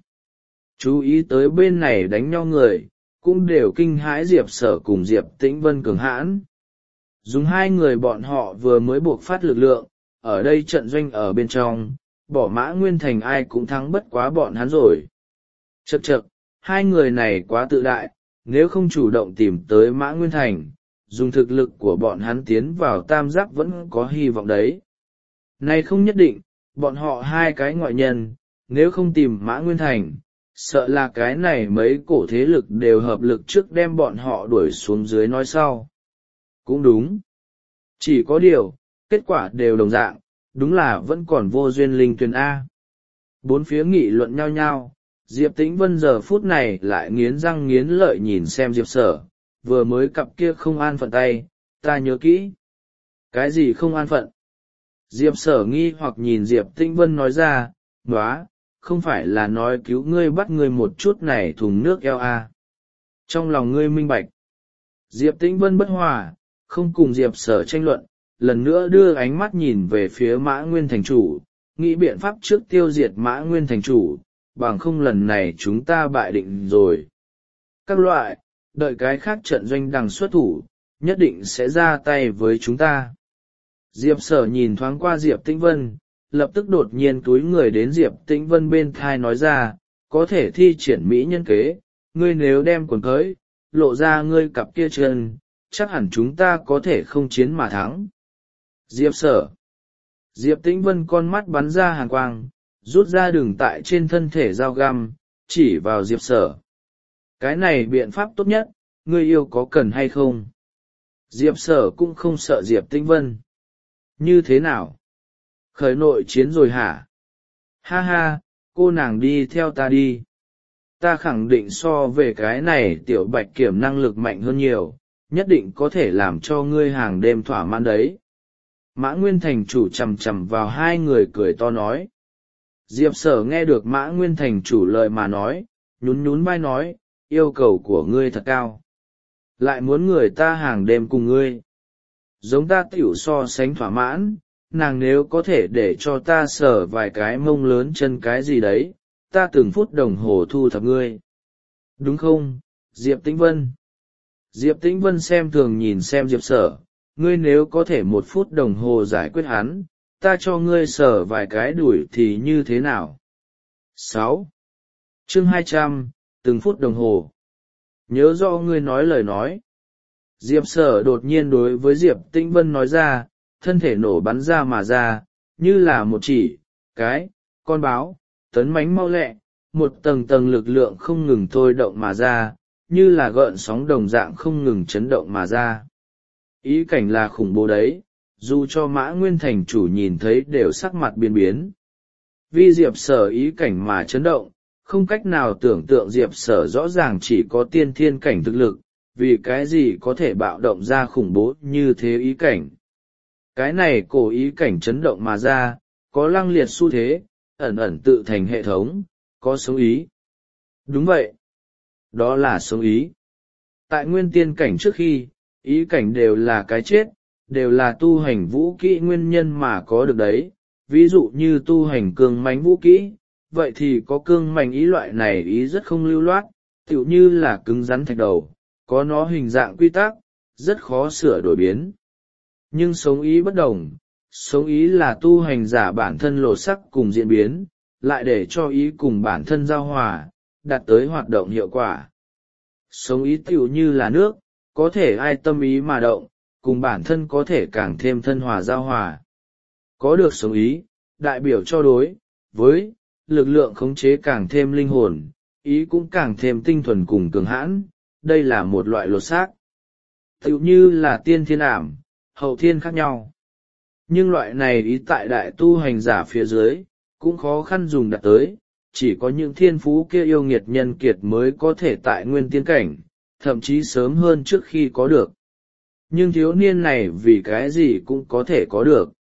Chú ý tới bên này đánh nhau người, cũng đều kinh hãi Diệp Sở cùng Diệp Tĩnh Vân cường hãn. Dùng hai người bọn họ vừa mới buộc phát lực lượng, ở đây trận doanh ở bên trong, bỏ Mã Nguyên Thành ai cũng thắng bất quá bọn hắn rồi. Chậc chậc, hai người này quá tự đại, nếu không chủ động tìm tới Mã Nguyên Thành, dùng thực lực của bọn hắn tiến vào tam giác vẫn có hy vọng đấy. Này không nhất định, bọn họ hai cái ngoại nhân, nếu không tìm Mã Nguyên Thành, sợ là cái này mấy cổ thế lực đều hợp lực trước đem bọn họ đuổi xuống dưới nói sau. Cũng đúng. Chỉ có điều, kết quả đều đồng dạng, đúng là vẫn còn vô duyên linh tuyền A. Bốn phía nghị luận nhau nhau, Diệp Tĩnh Vân giờ phút này lại nghiến răng nghiến lợi nhìn xem Diệp Sở, vừa mới cặp kia không an phận tay, ta nhớ kỹ. Cái gì không an phận? Diệp Sở nghi hoặc nhìn Diệp Tĩnh Vân nói ra, nóa, không phải là nói cứu ngươi bắt ngươi một chút này thùng nước eo à. Trong lòng ngươi minh bạch. Diệp Tĩnh Vân bất hòa, không cùng Diệp Sở tranh luận, lần nữa đưa ánh mắt nhìn về phía Mã Nguyên Thành chủ, nghĩ biện pháp trước tiêu diệt Mã Nguyên Thành chủ, bằng không lần này chúng ta bại định rồi. Các loại, đợi cái khác trận doanh đằng xuất thủ, nhất định sẽ ra tay với chúng ta. Diệp Sở nhìn thoáng qua Diệp Tĩnh Vân, lập tức đột nhiên túi người đến Diệp Tĩnh Vân bên thai nói ra, có thể thi triển mỹ nhân kế, ngươi nếu đem quần cưới, lộ ra ngươi cặp kia chân, chắc hẳn chúng ta có thể không chiến mà thắng. Diệp Sở. Diệp Tĩnh Vân con mắt bắn ra hàn quang, rút ra đường tại trên thân thể dao găm, chỉ vào Diệp Sở. Cái này biện pháp tốt nhất, ngươi yêu có cần hay không? Diệp Sở cũng không sợ Diệp Tĩnh Vân. Như thế nào? Khởi nội chiến rồi hả? Ha ha, cô nàng đi theo ta đi. Ta khẳng định so về cái này tiểu bạch kiểm năng lực mạnh hơn nhiều, nhất định có thể làm cho ngươi hàng đêm thỏa mãn đấy. Mã Nguyên Thành chủ chằm chằm vào hai người cười to nói. Diệp Sở nghe được Mã Nguyên Thành chủ lời mà nói, nhún nhún vai nói, yêu cầu của ngươi thật cao. Lại muốn người ta hàng đêm cùng ngươi. Giống ta tiểu so sánh thỏa mãn, nàng nếu có thể để cho ta sờ vài cái mông lớn chân cái gì đấy, ta từng phút đồng hồ thu thập ngươi. Đúng không, Diệp Tĩnh Vân? Diệp Tĩnh Vân xem thường nhìn xem Diệp Sở, ngươi nếu có thể 1 phút đồng hồ giải quyết hắn, ta cho ngươi sờ vài cái đuổi thì như thế nào? 6. Chương 200, từng phút đồng hồ. Nhớ rõ ngươi nói lời nói. Diệp Sở đột nhiên đối với Diệp Tĩnh Vân nói ra, thân thể nổ bắn ra mà ra, như là một chỉ, cái, con báo, tấn mãnh mau lẹ, một tầng tầng lực lượng không ngừng thôi động mà ra, như là gợn sóng đồng dạng không ngừng chấn động mà ra. Ý cảnh là khủng bố đấy, dù cho Mã Nguyên Thành chủ nhìn thấy đều sắc mặt biến biến. Vì Diệp Sở ý cảnh mà chấn động, không cách nào tưởng tượng Diệp Sở rõ ràng chỉ có tiên thiên cảnh thực lực, vì cái gì có thể bạo động ra khủng bố như thế ý cảnh. Cái này cổ ý cảnh chấn động mà ra, có lăng liệt xu thế, ẩn ẩn tự thành hệ thống, có sống ý. Đúng vậy. Đó là sống ý. Tại nguyên tiên cảnh trước khi, ý cảnh đều là cái chết, đều là tu hành vũ kỹ nguyên nhân mà có được đấy. Ví dụ như tu hành cương mãnh vũ kỹ, vậy thì có cương mãnh ý loại này ý rất không lưu loát, tựu như là cứng rắn thạch đầu, có nó hình dạng quy tắc, rất khó sửa đổi biến. Nhưng sống ý bất đồng, sống ý là tu hành giả bản thân lột sắc cùng diễn biến, lại để cho ý cùng bản thân giao hòa, đạt tới hoạt động hiệu quả. Sống ý tựu như là nước, có thể ai tâm ý mà động, cùng bản thân có thể càng thêm thân hòa giao hòa. Có được sống ý, đại biểu cho đối với lực lượng khống chế càng thêm linh hồn, ý cũng càng thêm tinh thuần cùng cường hãn, đây là một loại lột xác. Tựu như là tiên thiên ảm, hậu thiên khác nhau. Nhưng loại này ý tại đại tu hành giả phía dưới, cũng khó khăn dùng đạt tới, chỉ có những thiên phú kia yêu nghiệt nhân kiệt mới có thể tại nguyên tiên cảnh, thậm chí sớm hơn trước khi có được. Nhưng thiếu niên này vì cái gì cũng có thể có được.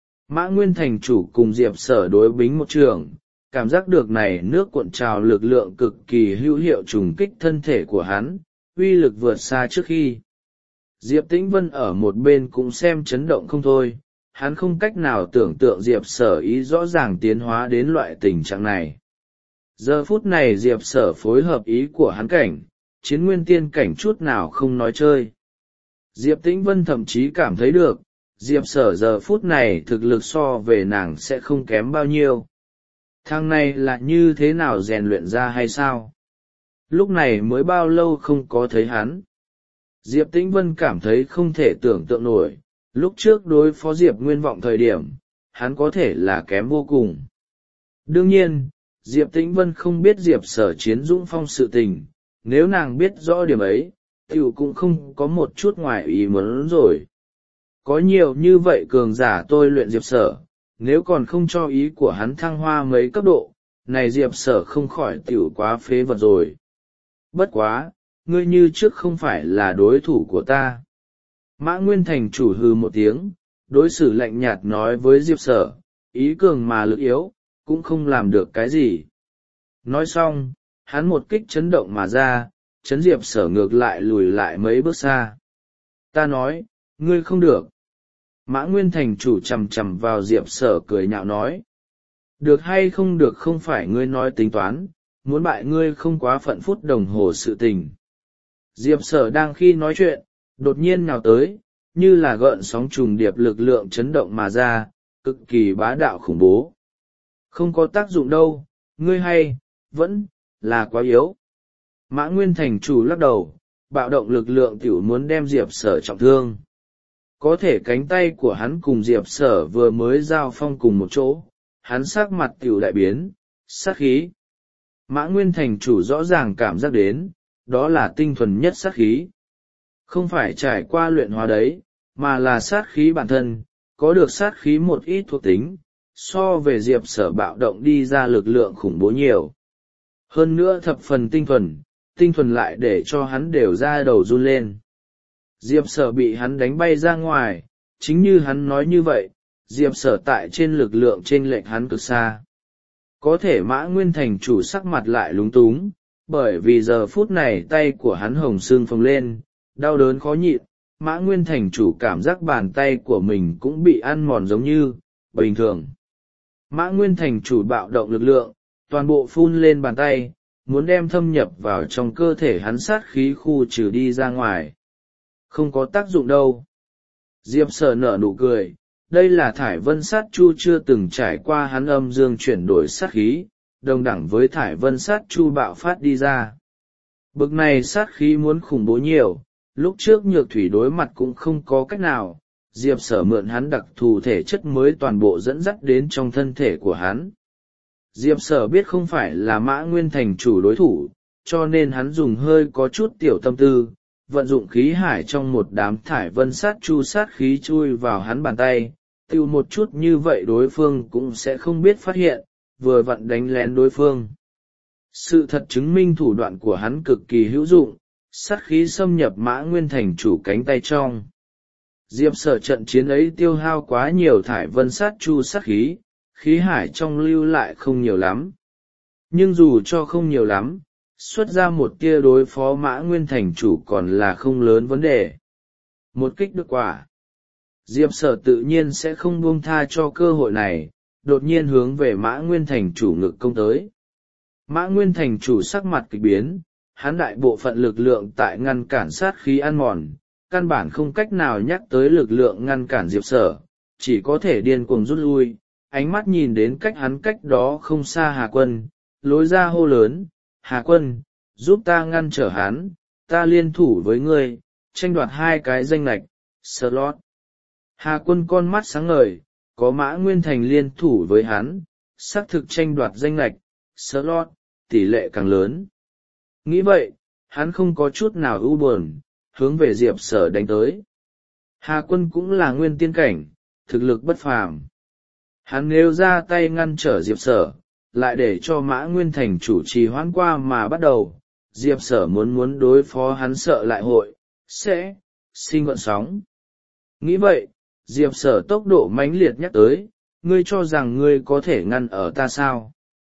Mã Nguyên thành chủ cùng Diệp Sở đối bính một trường, cảm giác được này nước cuộn trào lực lượng cực kỳ hữu hiệu trùng kích thân thể của hắn, uy lực vượt xa trước khi. Diệp Tĩnh Vân ở một bên cũng xem chấn động không thôi, hắn không cách nào tưởng tượng Diệp Sở ý rõ ràng tiến hóa đến loại tình trạng này. Giờ phút này Diệp Sở phối hợp ý của hắn cảnh, chiến nguyên tiên cảnh chút nào không nói chơi. Diệp Tĩnh Vân thậm chí cảm thấy được, Diệp Sở giờ phút này thực lực so về nàng sẽ không kém bao nhiêu. Thằng này là như thế nào rèn luyện ra hay sao? Lúc này mới bao lâu không có thấy hắn. Diệp Tĩnh Vân cảm thấy không thể tưởng tượng nổi, lúc trước đối phó Diệp Nguyên Vọng thời điểm, hắn có thể là kém vô cùng. Đương nhiên, Diệp Tĩnh Vân không biết Diệp Sở chiến dũng phong sự tình, nếu nàng biết rõ điểm ấy, tiểu cũng không có một chút ngoài ý muốn rồi. Có nhiều như vậy cường giả tôi luyện Diệp Sở, nếu còn không cho ý của hắn thăng hoa mấy cấp độ, này Diệp Sở không khỏi tiểu quá phế vật rồi. Bất quá, ngươi như trước không phải là đối thủ của ta. Mã Nguyên thành chủ hừ một tiếng, đối xử lạnh nhạt nói với Diệp Sở, ý cường mà lực yếu, cũng không làm được cái gì. Nói xong, hắn một kích chấn động mà ra, chấn Diệp Sở ngược lại lùi lại mấy bước xa. Ta nói, ngươi không được. Mã Nguyên thành chủ chằm chằm vào Diệp Sở cười nhạo nói. Được hay không được không phải ngươi nói tính toán, muốn bại ngươi không quá phận phút đồng hồ sự tình. Diệp Sở đang khi nói chuyện, đột nhiên nào tới, như là gợn sóng trùng điệp lực lượng chấn động mà ra, cực kỳ bá đạo khủng bố. Không có tác dụng đâu, ngươi hay, vẫn, là quá yếu. Mã Nguyên thành chủ lắc đầu, bạo động lực lượng tiểu muốn đem Diệp Sở trọng thương. Có thể cánh tay của hắn cùng Diệp Sở vừa mới giao phong cùng một chỗ, hắn sắc mặt tiểu đại biến, sát khí. Mã Nguyên thành chủ rõ ràng cảm giác đến, đó là tinh thuần nhất sát khí. Không phải trải qua luyện hóa đấy, mà là sát khí bản thân, có được sát khí một ít thuộc tính, so về Diệp Sở bạo động đi ra lực lượng khủng bố nhiều. Hơn nữa thập phần tinh thuần lại để cho hắn đều ra đầu run lên. Diệp Sở bị hắn đánh bay ra ngoài, chính như hắn nói như vậy, Diệp Sở tại trên lực lượng chênh lệch hắn cực xa. Có thể Mã Nguyên thành chủ sắc mặt lại lúng túng, bởi vì giờ phút này tay của hắn hồng sưng phồng lên, đau đớn khó nhịn, Mã Nguyên thành chủ cảm giác bàn tay của mình cũng bị ăn mòn giống như bình thường. Mã Nguyên thành chủ bạo động lực lượng, toàn bộ phun lên bàn tay, muốn đem thâm nhập vào trong cơ thể hắn sát khí khu trừ đi ra ngoài. Không có tác dụng đâu. Diệp Sở nở nụ cười, đây là thải vân sát chu chưa từng trải qua hắn âm dương chuyển đổi sát khí, đồng đẳng với thải vân sát chu bạo phát đi ra. Bực này sát khí muốn khủng bố nhiều, lúc trước Nhược Thủy đối mặt cũng không có cách nào, Diệp Sở mượn hắn đặc thù thể chất mới toàn bộ dẫn dắt đến trong thân thể của hắn. Diệp Sở biết không phải là Mã Nguyên thành chủ đối thủ, cho nên hắn dùng hơi có chút tiểu tâm tư, vận dụng khí hải trong một đám thải vân sát chu sát khí chui vào hắn bàn tay, tiêu một chút như vậy đối phương cũng sẽ không biết phát hiện, vừa vặn đánh lén đối phương. Sự thật chứng minh thủ đoạn của hắn cực kỳ hữu dụng, sát khí xâm nhập Mã Nguyên thành chủ cánh tay trong. Diệp Sở trận chiến ấy tiêu hao quá nhiều thải vân sát chu sát khí, khí hải trong lưu lại không nhiều lắm. Nhưng dù cho không nhiều lắm, xuất ra một tia đối phó Mã Nguyên thành chủ còn là không lớn vấn đề. Một kích được quả. Diệp Sở tự nhiên sẽ không buông tha cho cơ hội này, đột nhiên hướng về Mã Nguyên thành chủ ngực công tới. Mã Nguyên thành chủ sắc mặt kịch biến, hắn đại bộ phận lực lượng tại ngăn cản sát khí ăn mòn, căn bản không cách nào nhắc tới lực lượng ngăn cản Diệp Sở, chỉ có thể điên cuồng rút lui, ánh mắt nhìn đến cách hắn cách đó không xa Hà Quân, lối ra hô lớn, Hà Quân, giúp ta ngăn trở hắn, ta liên thủ với ngươi, tranh đoạt 2 cái danh lệch, slot. Hà Quân con mắt sáng ngời, có Mã Nguyên thành liên thủ với hắn, xác thực tranh đoạt danh lệch, slot, tỷ lệ càng lớn. Nghĩ vậy, hắn không có chút nào ưu buồn, hướng về Diệp Sở đánh tới. Hà Quân cũng là nguyên tiên cảnh, thực lực bất phàm. Hắn nếu ra tay ngăn trở Diệp Sở, lại để cho Mã Nguyên Thành chủ trì hoãn qua mà bắt đầu, Diệp Sở muốn đối phó hắn sợ lại sẽ sinh gợn sóng. Nghĩ vậy, Diệp Sở tốc độ mãnh liệt nhắc tới, ngươi cho rằng ngươi có thể ngăn ở ta sao?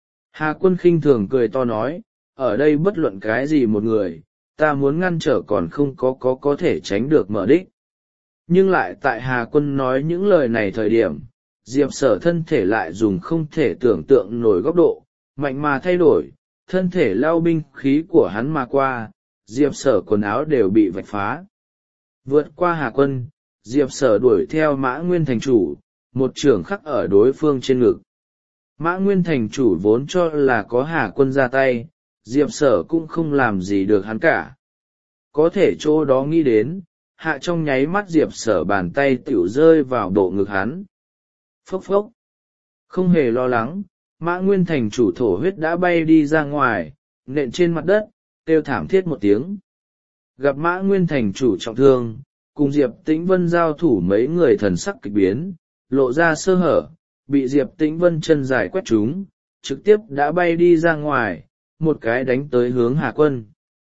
Hà Quân khinh thường cười to nói, ở đây bất luận cái gì một người, ta muốn ngăn trở còn không có thể tránh được mở đích. Nhưng lại tại Hà Quân nói những lời này thời điểm, Diệp Sở thân thể lại dùng không thể tưởng tượng nổi góc độ, mạnh mà thay đổi, thân thể lao binh khí của hắn mà qua, Diệp Sở quần áo đều bị vạch phá. Vượt qua Hà Quân, Diệp Sở đuổi theo Mã Nguyên Thành chủ, một chưởng khắc ở đối phương trên ngực. Mã Nguyên Thành chủ vốn cho là có Hà Quân ra tay, Diệp Sở cũng không làm gì được hắn cả. Có thể chỗ đó nghĩ đến, hạ trong nháy mắt Diệp Sở bàn tay tiểu rơi vào bộ ngực hắn. Phốc phốc. Không hề lo lắng, Mã Nguyên Thành chủ thổ huyết đã bay đi ra ngoài, nện trên mặt đất, kêu thảm thiết một tiếng. Gặp Mã Nguyên Thành chủ trọng thương, cùng Diệp Tĩnh Vân giao thủ mấy người thần sắc kịch biến, lộ ra sơ hở, bị Diệp Tĩnh Vân chân dài quét trúng, trực tiếp đã bay đi ra ngoài, một cái đánh tới hướng Hà Quân.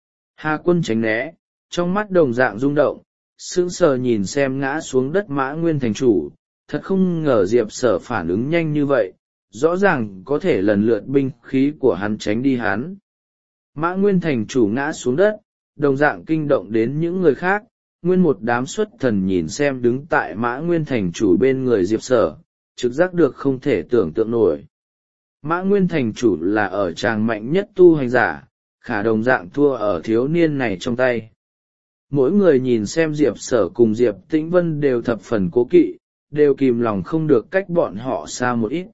Hà Quân tránh né, trong mắt đồng dạng rung động, sững sờ nhìn xem ngã xuống đất Mã Nguyên Thành chủ, thật không ngờ Diệp Sở phản ứng nhanh như vậy, rõ ràng có thể lần lượt binh khí của hắn tránh đi hắn. Mã Nguyên Thành chủ ngã xuống đất, đồng dạng kinh động đến những người khác, nguyên một đám xuất thần nhìn xem đứng tại Mã Nguyên Thành chủ bên người Diệp Sở, trực giác được không thể tưởng tượng nổi. Mã Nguyên Thành chủ là ở tràng mạnh nhất tu hành giả, khả đồng dạng thua ở thiếu niên này trong tay. Mỗi người nhìn xem Diệp Sở cùng Diệp Tĩnh Vân đều thập phần cố kỵ, đều kìm lòng không được cách bọn họ xa một ít.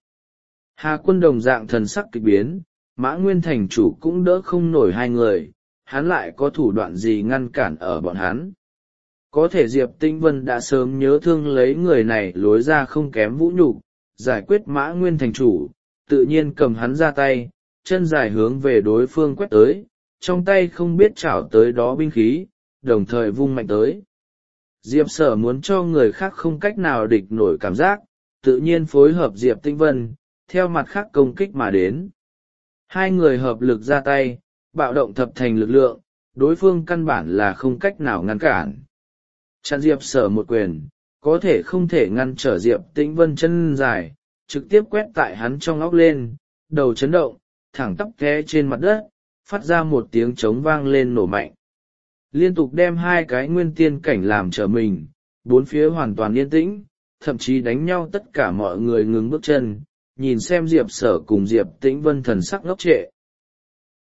Hà Quân đồng dạng thần sắc kịch biến, Mã Nguyên Thành chủ cũng đỡ không nổi hai người, hắn lại có thủ đoạn gì ngăn cản ở bọn hắn. Có thể Diệp Tĩnh Vân đã sớm nhớ thương lấy người này lối ra không kém vũ nhục, giải quyết Mã Nguyên Thành chủ, tự nhiên cầm hắn ra tay, chân dài hướng về đối phương quét tới, trong tay không biết chảo tới đó binh khí, đồng thời vung mạnh tới. Diệp Sở muốn cho người khác không cách nào địch nổi cảm giác, tự nhiên phối hợp Diệp Tĩnh Vân, theo mặt khác công kích mà đến. Hai người hợp lực ra tay, bạo động thập thành lực lượng, đối phương căn bản là không cách nào ngăn cản. Chặn Diệp Sở một quyền, có thể không thể ngăn trở Diệp Tĩnh Vân chân dài, trực tiếp quét tại hắn trong óc lên, đầu chấn động, thẳng tắp té trên mặt đất, phát ra một tiếng trống vang lên nổ mạnh. Liên tục đem hai cái nguyên tiên cảnh làm trở mình, bốn phía hoàn toàn yên tĩnh, thậm chí đánh nhau tất cả mọi người ngừng bước chân, nhìn xem Diệp Sở cùng Diệp Tĩnh Vân thần sắc ngốc trệ.